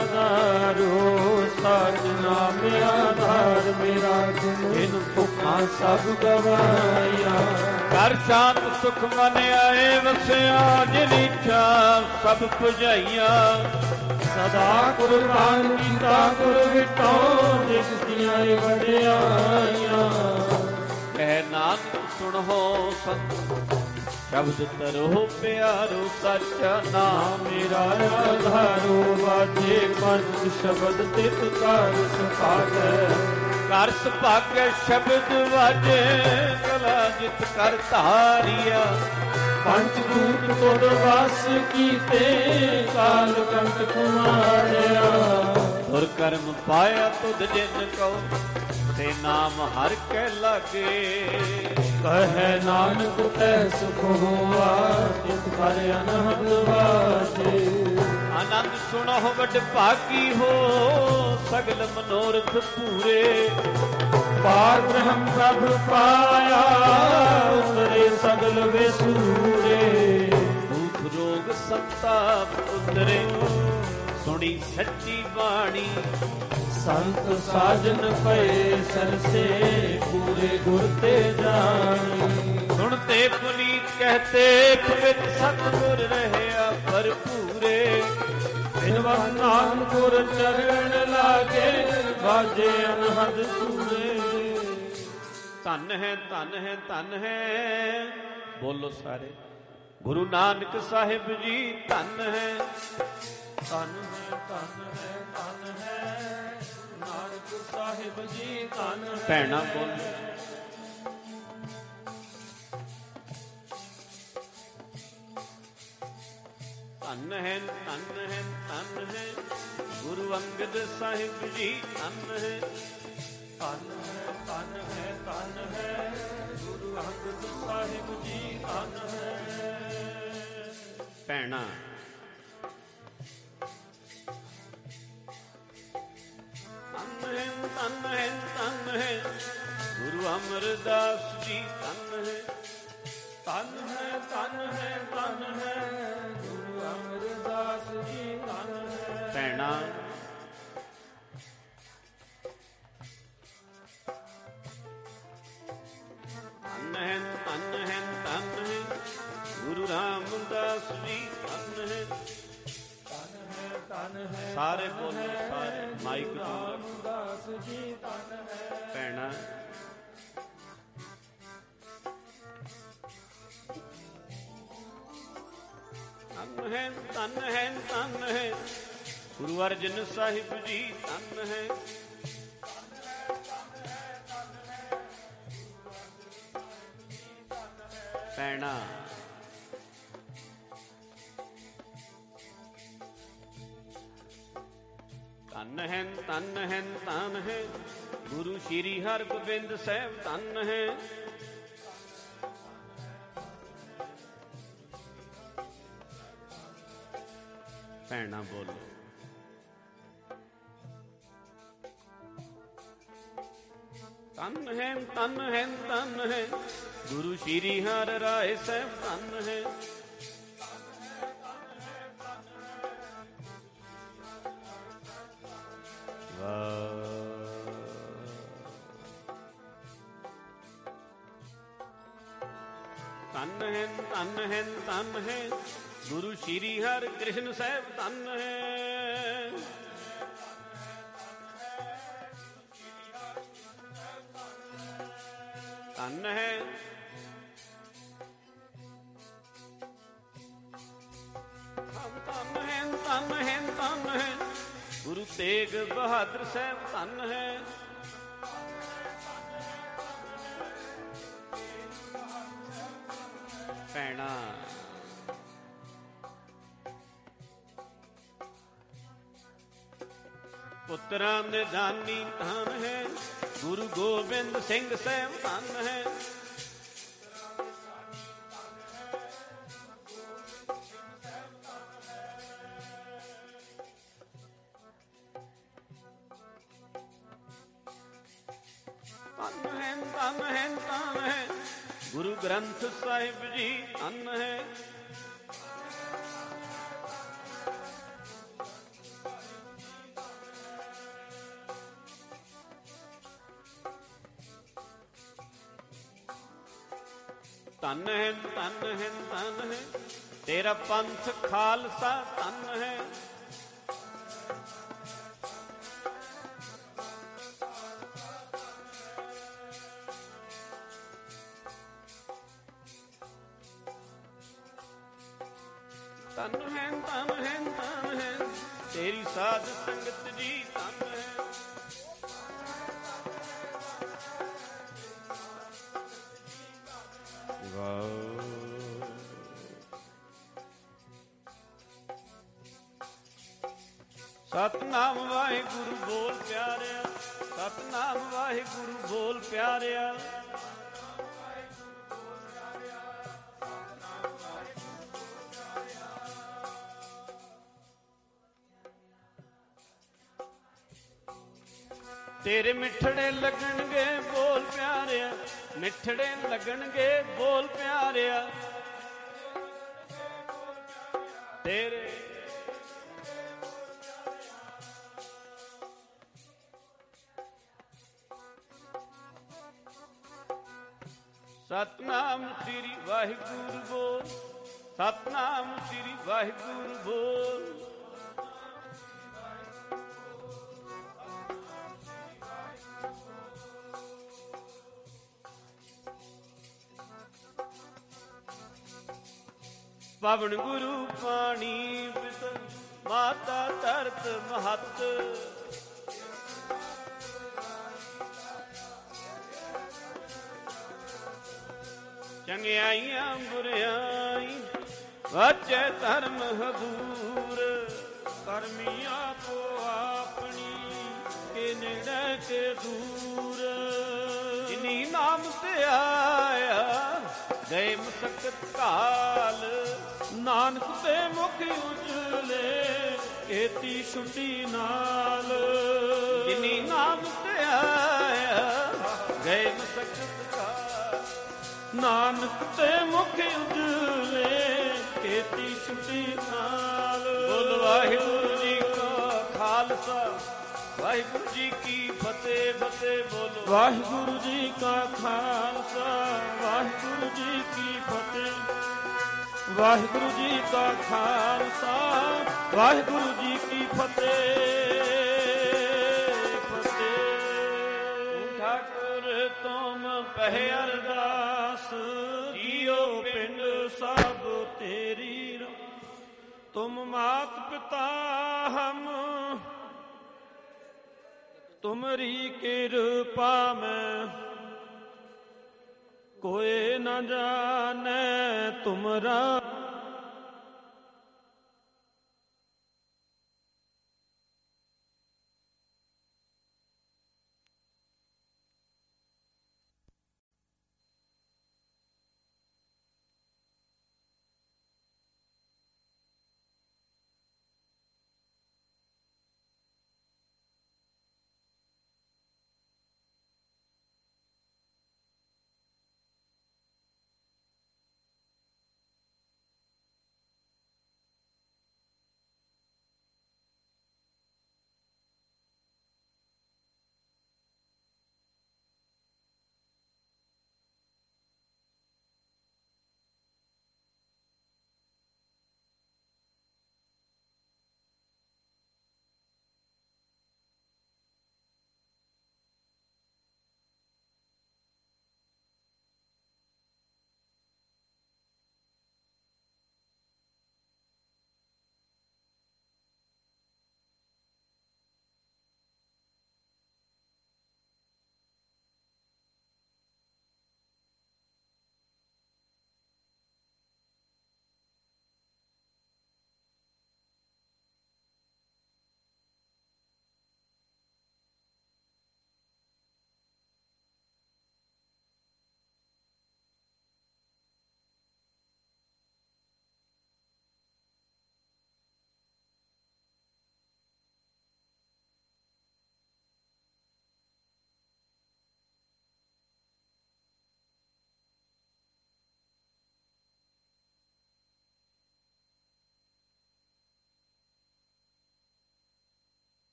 ਆਧਾਰੋ, ਸਾਚ ਨਾਮ ਆਧਾਰ ਮੇਰਾ। ਜਿਨ ਭੁੱਖਾਂ ਸਭ ਗਵਾਇਆ, ਕਰ ਸ਼ਾਂਤ ਸੁਖ ਮਨ ਆਏ ਵਸਿਆ। ਜਿਨ ਇੱਛਾ ਸਭ ਪੁਜਾਈਆਂ, ਸਦਾ ਕੁਰਬਾਨ ਕੀਤਾ ਗੁਰ ਵਿਟੋ, ਜਿਸ ਦੀਆਂ ਵਡਿਆਈਆਂ। ਕਹਿ ਨਾਨਕ ਸੁਣੋ ਸੰਤ, ਸ਼ਬਦ ਤਰੋ ਪਿਆਰੋ। ਸਾਚਾ ਨਾਮ ਮੇਰਾ ਆਧਾਰੋ, ਵਾਜੇ ਪੰਜ ਸ਼ਬਦ ਤਿਤ ਕਰ ਸੁਭਾਗੈ। ਕਰ ਸੁਭਾਗੈ ਸ਼ਬਦ ਵਾਜੇ, ਕਲਾ ਜਿਤ ਕਰ ਧਾਰਿਆ। ਪੰਜ ਦੂਤ ਤੁਧ ਵਸ ਕੀਤੇ, ਕਾਲ ਕੰਟ ਕੁਮਾਰਿਆ। ਤੁਰ ਕਰਮ ਪਾਇਆ ਤੁਧ ਜਿਨ ਕਉ, ਤੇ ਨਾਮ ਹਰ ਕੈ ਲਾਗੇ। ਕਹੈ ਨਾਨਕ ਤੈ ਸੁਖ ਹੋਆ, ਤਿਤ ਕਰ ਅਨਹਦ ਵਾਜੇ। ਆਨੰਦ ਸੁਣੋ ਵੱਡ ਭਾਗੀ ਹੋ, ਸਗਲ ਮਨੋਰਥ ਪੂਰੇ। ਪਾਰ ਬ੍ਰਹਮ ਪ੍ਰਭ ਪਾਇਆ, ਉਤਰੇ ਸਗਲ ਵਿਸੂਰੇ। ਦੁਖ ਰੋਗ ਸੰਤਾਪ ਉਤਰੇ, ਸੁਣੀ ਸੱਚੀ ਬਾਣੀ। ਸੰਤ ਸਾਜਨ ਪਏ ਸਰਸੇ, ਪੂਰੇ ਗੁਰ ਤੇ ਜਾਣੀ। ਸੁਣਤੇ ਪੁਨੀਤ ਕਹਤੇ, ਪਵਿੱਤ ਸਤਿਗੁਰ ਰਹਿਆ ਭਰਪੂਰੇ। ਬਿਨਵੰਤ ਨਾਨਕ ਗੁਰ ਚਰਨ ਲਾਗੇ, ਬਾਜੇ ਅਨਹਦ ਸੂਰੇ। ਧਨ ਹੈ ਧਨ ਹੈ ਧਨ ਹੈ, ਬੋਲੋ ਸਾਰੇ। ਗੁਰੂ ਨਾਨਕ ਸਾਹਿਬ ਜੀ ਧਨ ਹੈ। ਧਨ ਹੈ ਧਨ ਹੈ ਧਨ ਹੈ, ਨਾਨਕ ਸਾਹਿਬ ਜੀ ਧਨ ਹੈ। ਭੈਣਾਂ ਬੋਲੋ। ਧਨ ਹੈ ਧਨ ਹੈ ਧਨ ਹੈ, ਗੁਰੂ ਅੰਗਦ ਸਾਹਿਬ ਜੀ ਧਨ ਹੈ। ਧਨ ਹੈ ਧਨ ਹੈ ਧਨ ਹੈ, ਗੁਰੂ ਅੰਗਦ ਸਾਹਿਬ ਜੀ ਧਨ ਹੈ। ਭੈਣਾਂ ਧਨ ਹੈ ਧਨ ਹੈ ਧਨ ਹੈ, ਗੁਰੂ ਅਮਰਦਾਸ ਜੀ ਧਨ ਹੈ। ਧਨ ਹੈ ਧਨ ਹੈ ਧਨ ਹੈ, ਗੁਰੂ ਅਮਰਦਾਸ ਜੀ ਧਨ ਹੈ। ਭੈਣਾਂ ਧਨ ਹੈ ਧਨ ਹੈ ਧਨ ਹੈ, ਗੁਰੂ ਰਾਮਦਾਸ ਜੀ ਧਨ ਹੈ। ਧਨ ਹੈ ਧਨ ਹੈ ਸਾਰੇ ਬੋਲੋ ਸਾਰੇ, ਮਾਈਕ ਦੂਰ। ਰਾਮਦਾਸ ਜੀ ਧਨ ਹੈ। ਭੈਣਾਂ ਧਨ ਹੈ ਧਨ ਹੈ ਧਨ ਹੈ, ਗੁਰੂ ਅਰਜਨ ਸਾਹਿਬ ਜੀ ਧਨ ਹੈ। ਭੈਣਾਂ ਧੰਨ ਹੈ ਧੰਨ ਹੈ ਧੰਨ ਹੈ ਗੁਰੂ ਸ਼੍ਰੀ ਹਰਗੋਬਿੰਦ ਸਾਹਿਬ ਧੰਨ ਹੈ। ਭੈਣਾਂ ਬੋਲੋ ਧੰਨ ਹੈ ਧੰਨ ਹੈ ਧੰਨ ਹੈ ਗੁਰੂ ਸ਼੍ਰੀ ਹਰਿ ਰਾਏ ਸਾਹਿਬ ਧੰਨ ਹੈ। ਧੰਨ ਹੈ ਧੰਨ ਹੈ ਧੰਨ ਹੈ ਗੁਰੂ ਸ਼੍ਰੀ ਹਰਿ ਕ੍ਰਿਸ਼ਨ ਸਾਹਿਬ ਧੰਨ ਹੈ। ਧੰਨ ਹੈ ਧੰਨ ਹੈ ਧੰਨ ਹੈ ਧੰਨ ਹੈ ਗੁਰੂ ਤੇਗ ਬਹਾਦਰ ਸਾਹਿਬ ਧੰਨ ਹੈ। ਭੈਣਾ ਪੁੱਤਰਾਂ ਦੇ ਦਾਨੀ ਧੰਨ ਹੈ ਗੁਰੂ ਗੋਬਿੰਦ ਸਿੰਘ ਸਾਹਿਬ ਧੰਨ ਹੈ। ਧੰਨ ਹੈ ਧੰਨ ਹੈ ਧੰਨ ਹੈ ਗੁਰੂ ਗ੍ਰੰਥ ਸਾਹਿਬ ਜੀ ਧੰਨ ਹੈ। ਧੰਨ ਹੈ ਧੰਨ ਹੈ ਧੰਨ ਹੈ ਤੇਰਾ ਪੰਥ ਖਾਲਸਾ ਧੰਨ ਹੈ। ਧੰਨ ਹੈ ਧੰਨ ਹੈ ਧੰਨ ਹੈ ਤੇਰੀ ਸਾਧ ਸੰਗਤ ਜੀ ਧੰਨ ਹੈ। ਸਤਿਨਾਮ ਵਾਹਿਗੁਰੂ ਬੋਲ ਪਿਆਰਿਆ, ਸਤਿਨਾਮ ਵਾਹਿਗੁਰੂ ਬੋਲ ਪਿਆਰਿਆ। ਤੇਰੇ ਮਿੱਠੜੇ ਲੱਗਣਗੇ ਬੋਲ ਪਿਆਰਿਆ, ਮਿੱਠੜੇ ਲੱਗਣਗੇ ਬੋਲ ਪਿਆਰਿਆ। ਤੇਰੇ ਸਤਿਨਾਮ ਸ੍ਰੀ ਵਾਹਿਗੁਰੂ ਬੋਲ, ਸਤਿਨਾਮ ਸ੍ਰੀ ਵਾਹਿਗੁਰੂ ਬੋਲ। ਪਵਨ ਗੁਰੂ ਪਾਣੀ ਪਿਤ ਮਾਤਾ ਧਰਤ ਮਹੱਤ। ਚੰਗਿਆਈਆਂ ਬੁਰਿਆਈ ਵਾਚੈ ਧਰਮ ਹਦੂਰ। ਕਰਮੀ ਆਪੋ ਆਪਣੀ ਕੇ ਨੇੜੇ ਕੇ ਦੂਰ। ਜਿਨੀ ਨਾਮ ਤੇ ਆਇਆ ਗਏ ਮਸਕਤ ਕਾਲ। ਨਾਨਕ ਤੇ ਮੁਖ ਉਜਲੇ ਕੀਤੀ ਛੁੱਟੀ ਨਾਲ। ਜਿਨੀ ਨਾਮ ਤੇ ਆਇਆ ਗਏ ਮਸਕਤ ਕਾਲ। ਨਾਨਕ ਤੇ ਮੁਖ ਉਜਲੇ ਕੀਤੀ ਛੁੱਟੀ ਨਾਲ। ਬੋਲ ਵਾਹਿਗੁਰੂ ਜੀ ਕਾ ਖਾਲਸਾ ਵਾਹਿਗੁਰੂ ਜੀ ਕੀ ਫਤਿਹ। ਫਤਿਹ ਬੋਲੋ ਵਾਹਿਗੁਰੂ ਜੀ ਕਾ ਖਾਲਸਾ ਵਾਹਿਗੁਰੂ ਜੀ ਕੀ ਫਤਿਹ। ਵਾਹਿਗੁਰੂ ਜੀ ਕਾ ਖਾਲਸਾ ਵਾਹਿਗੁਰੂ ਜੀ ਕੀ ਫਤਿਹ। ਫਤਿਹ। ਠਾਕੁਰ ਤੁਮ ਪਹਿ ਅਰਦਾਸ ਜੀਓ ਪਿੰਡ ਸਭ ਤੇਰੀ। ਤੁਮ ਮਾਤ ਪਿਤਾ ਹਮ ਤੁਮਰੀ ਕਿਰਪਾ ਮੈਂ। ਕੋਇ ਨ ਜਾਣੈ ਤੁਮਰਾ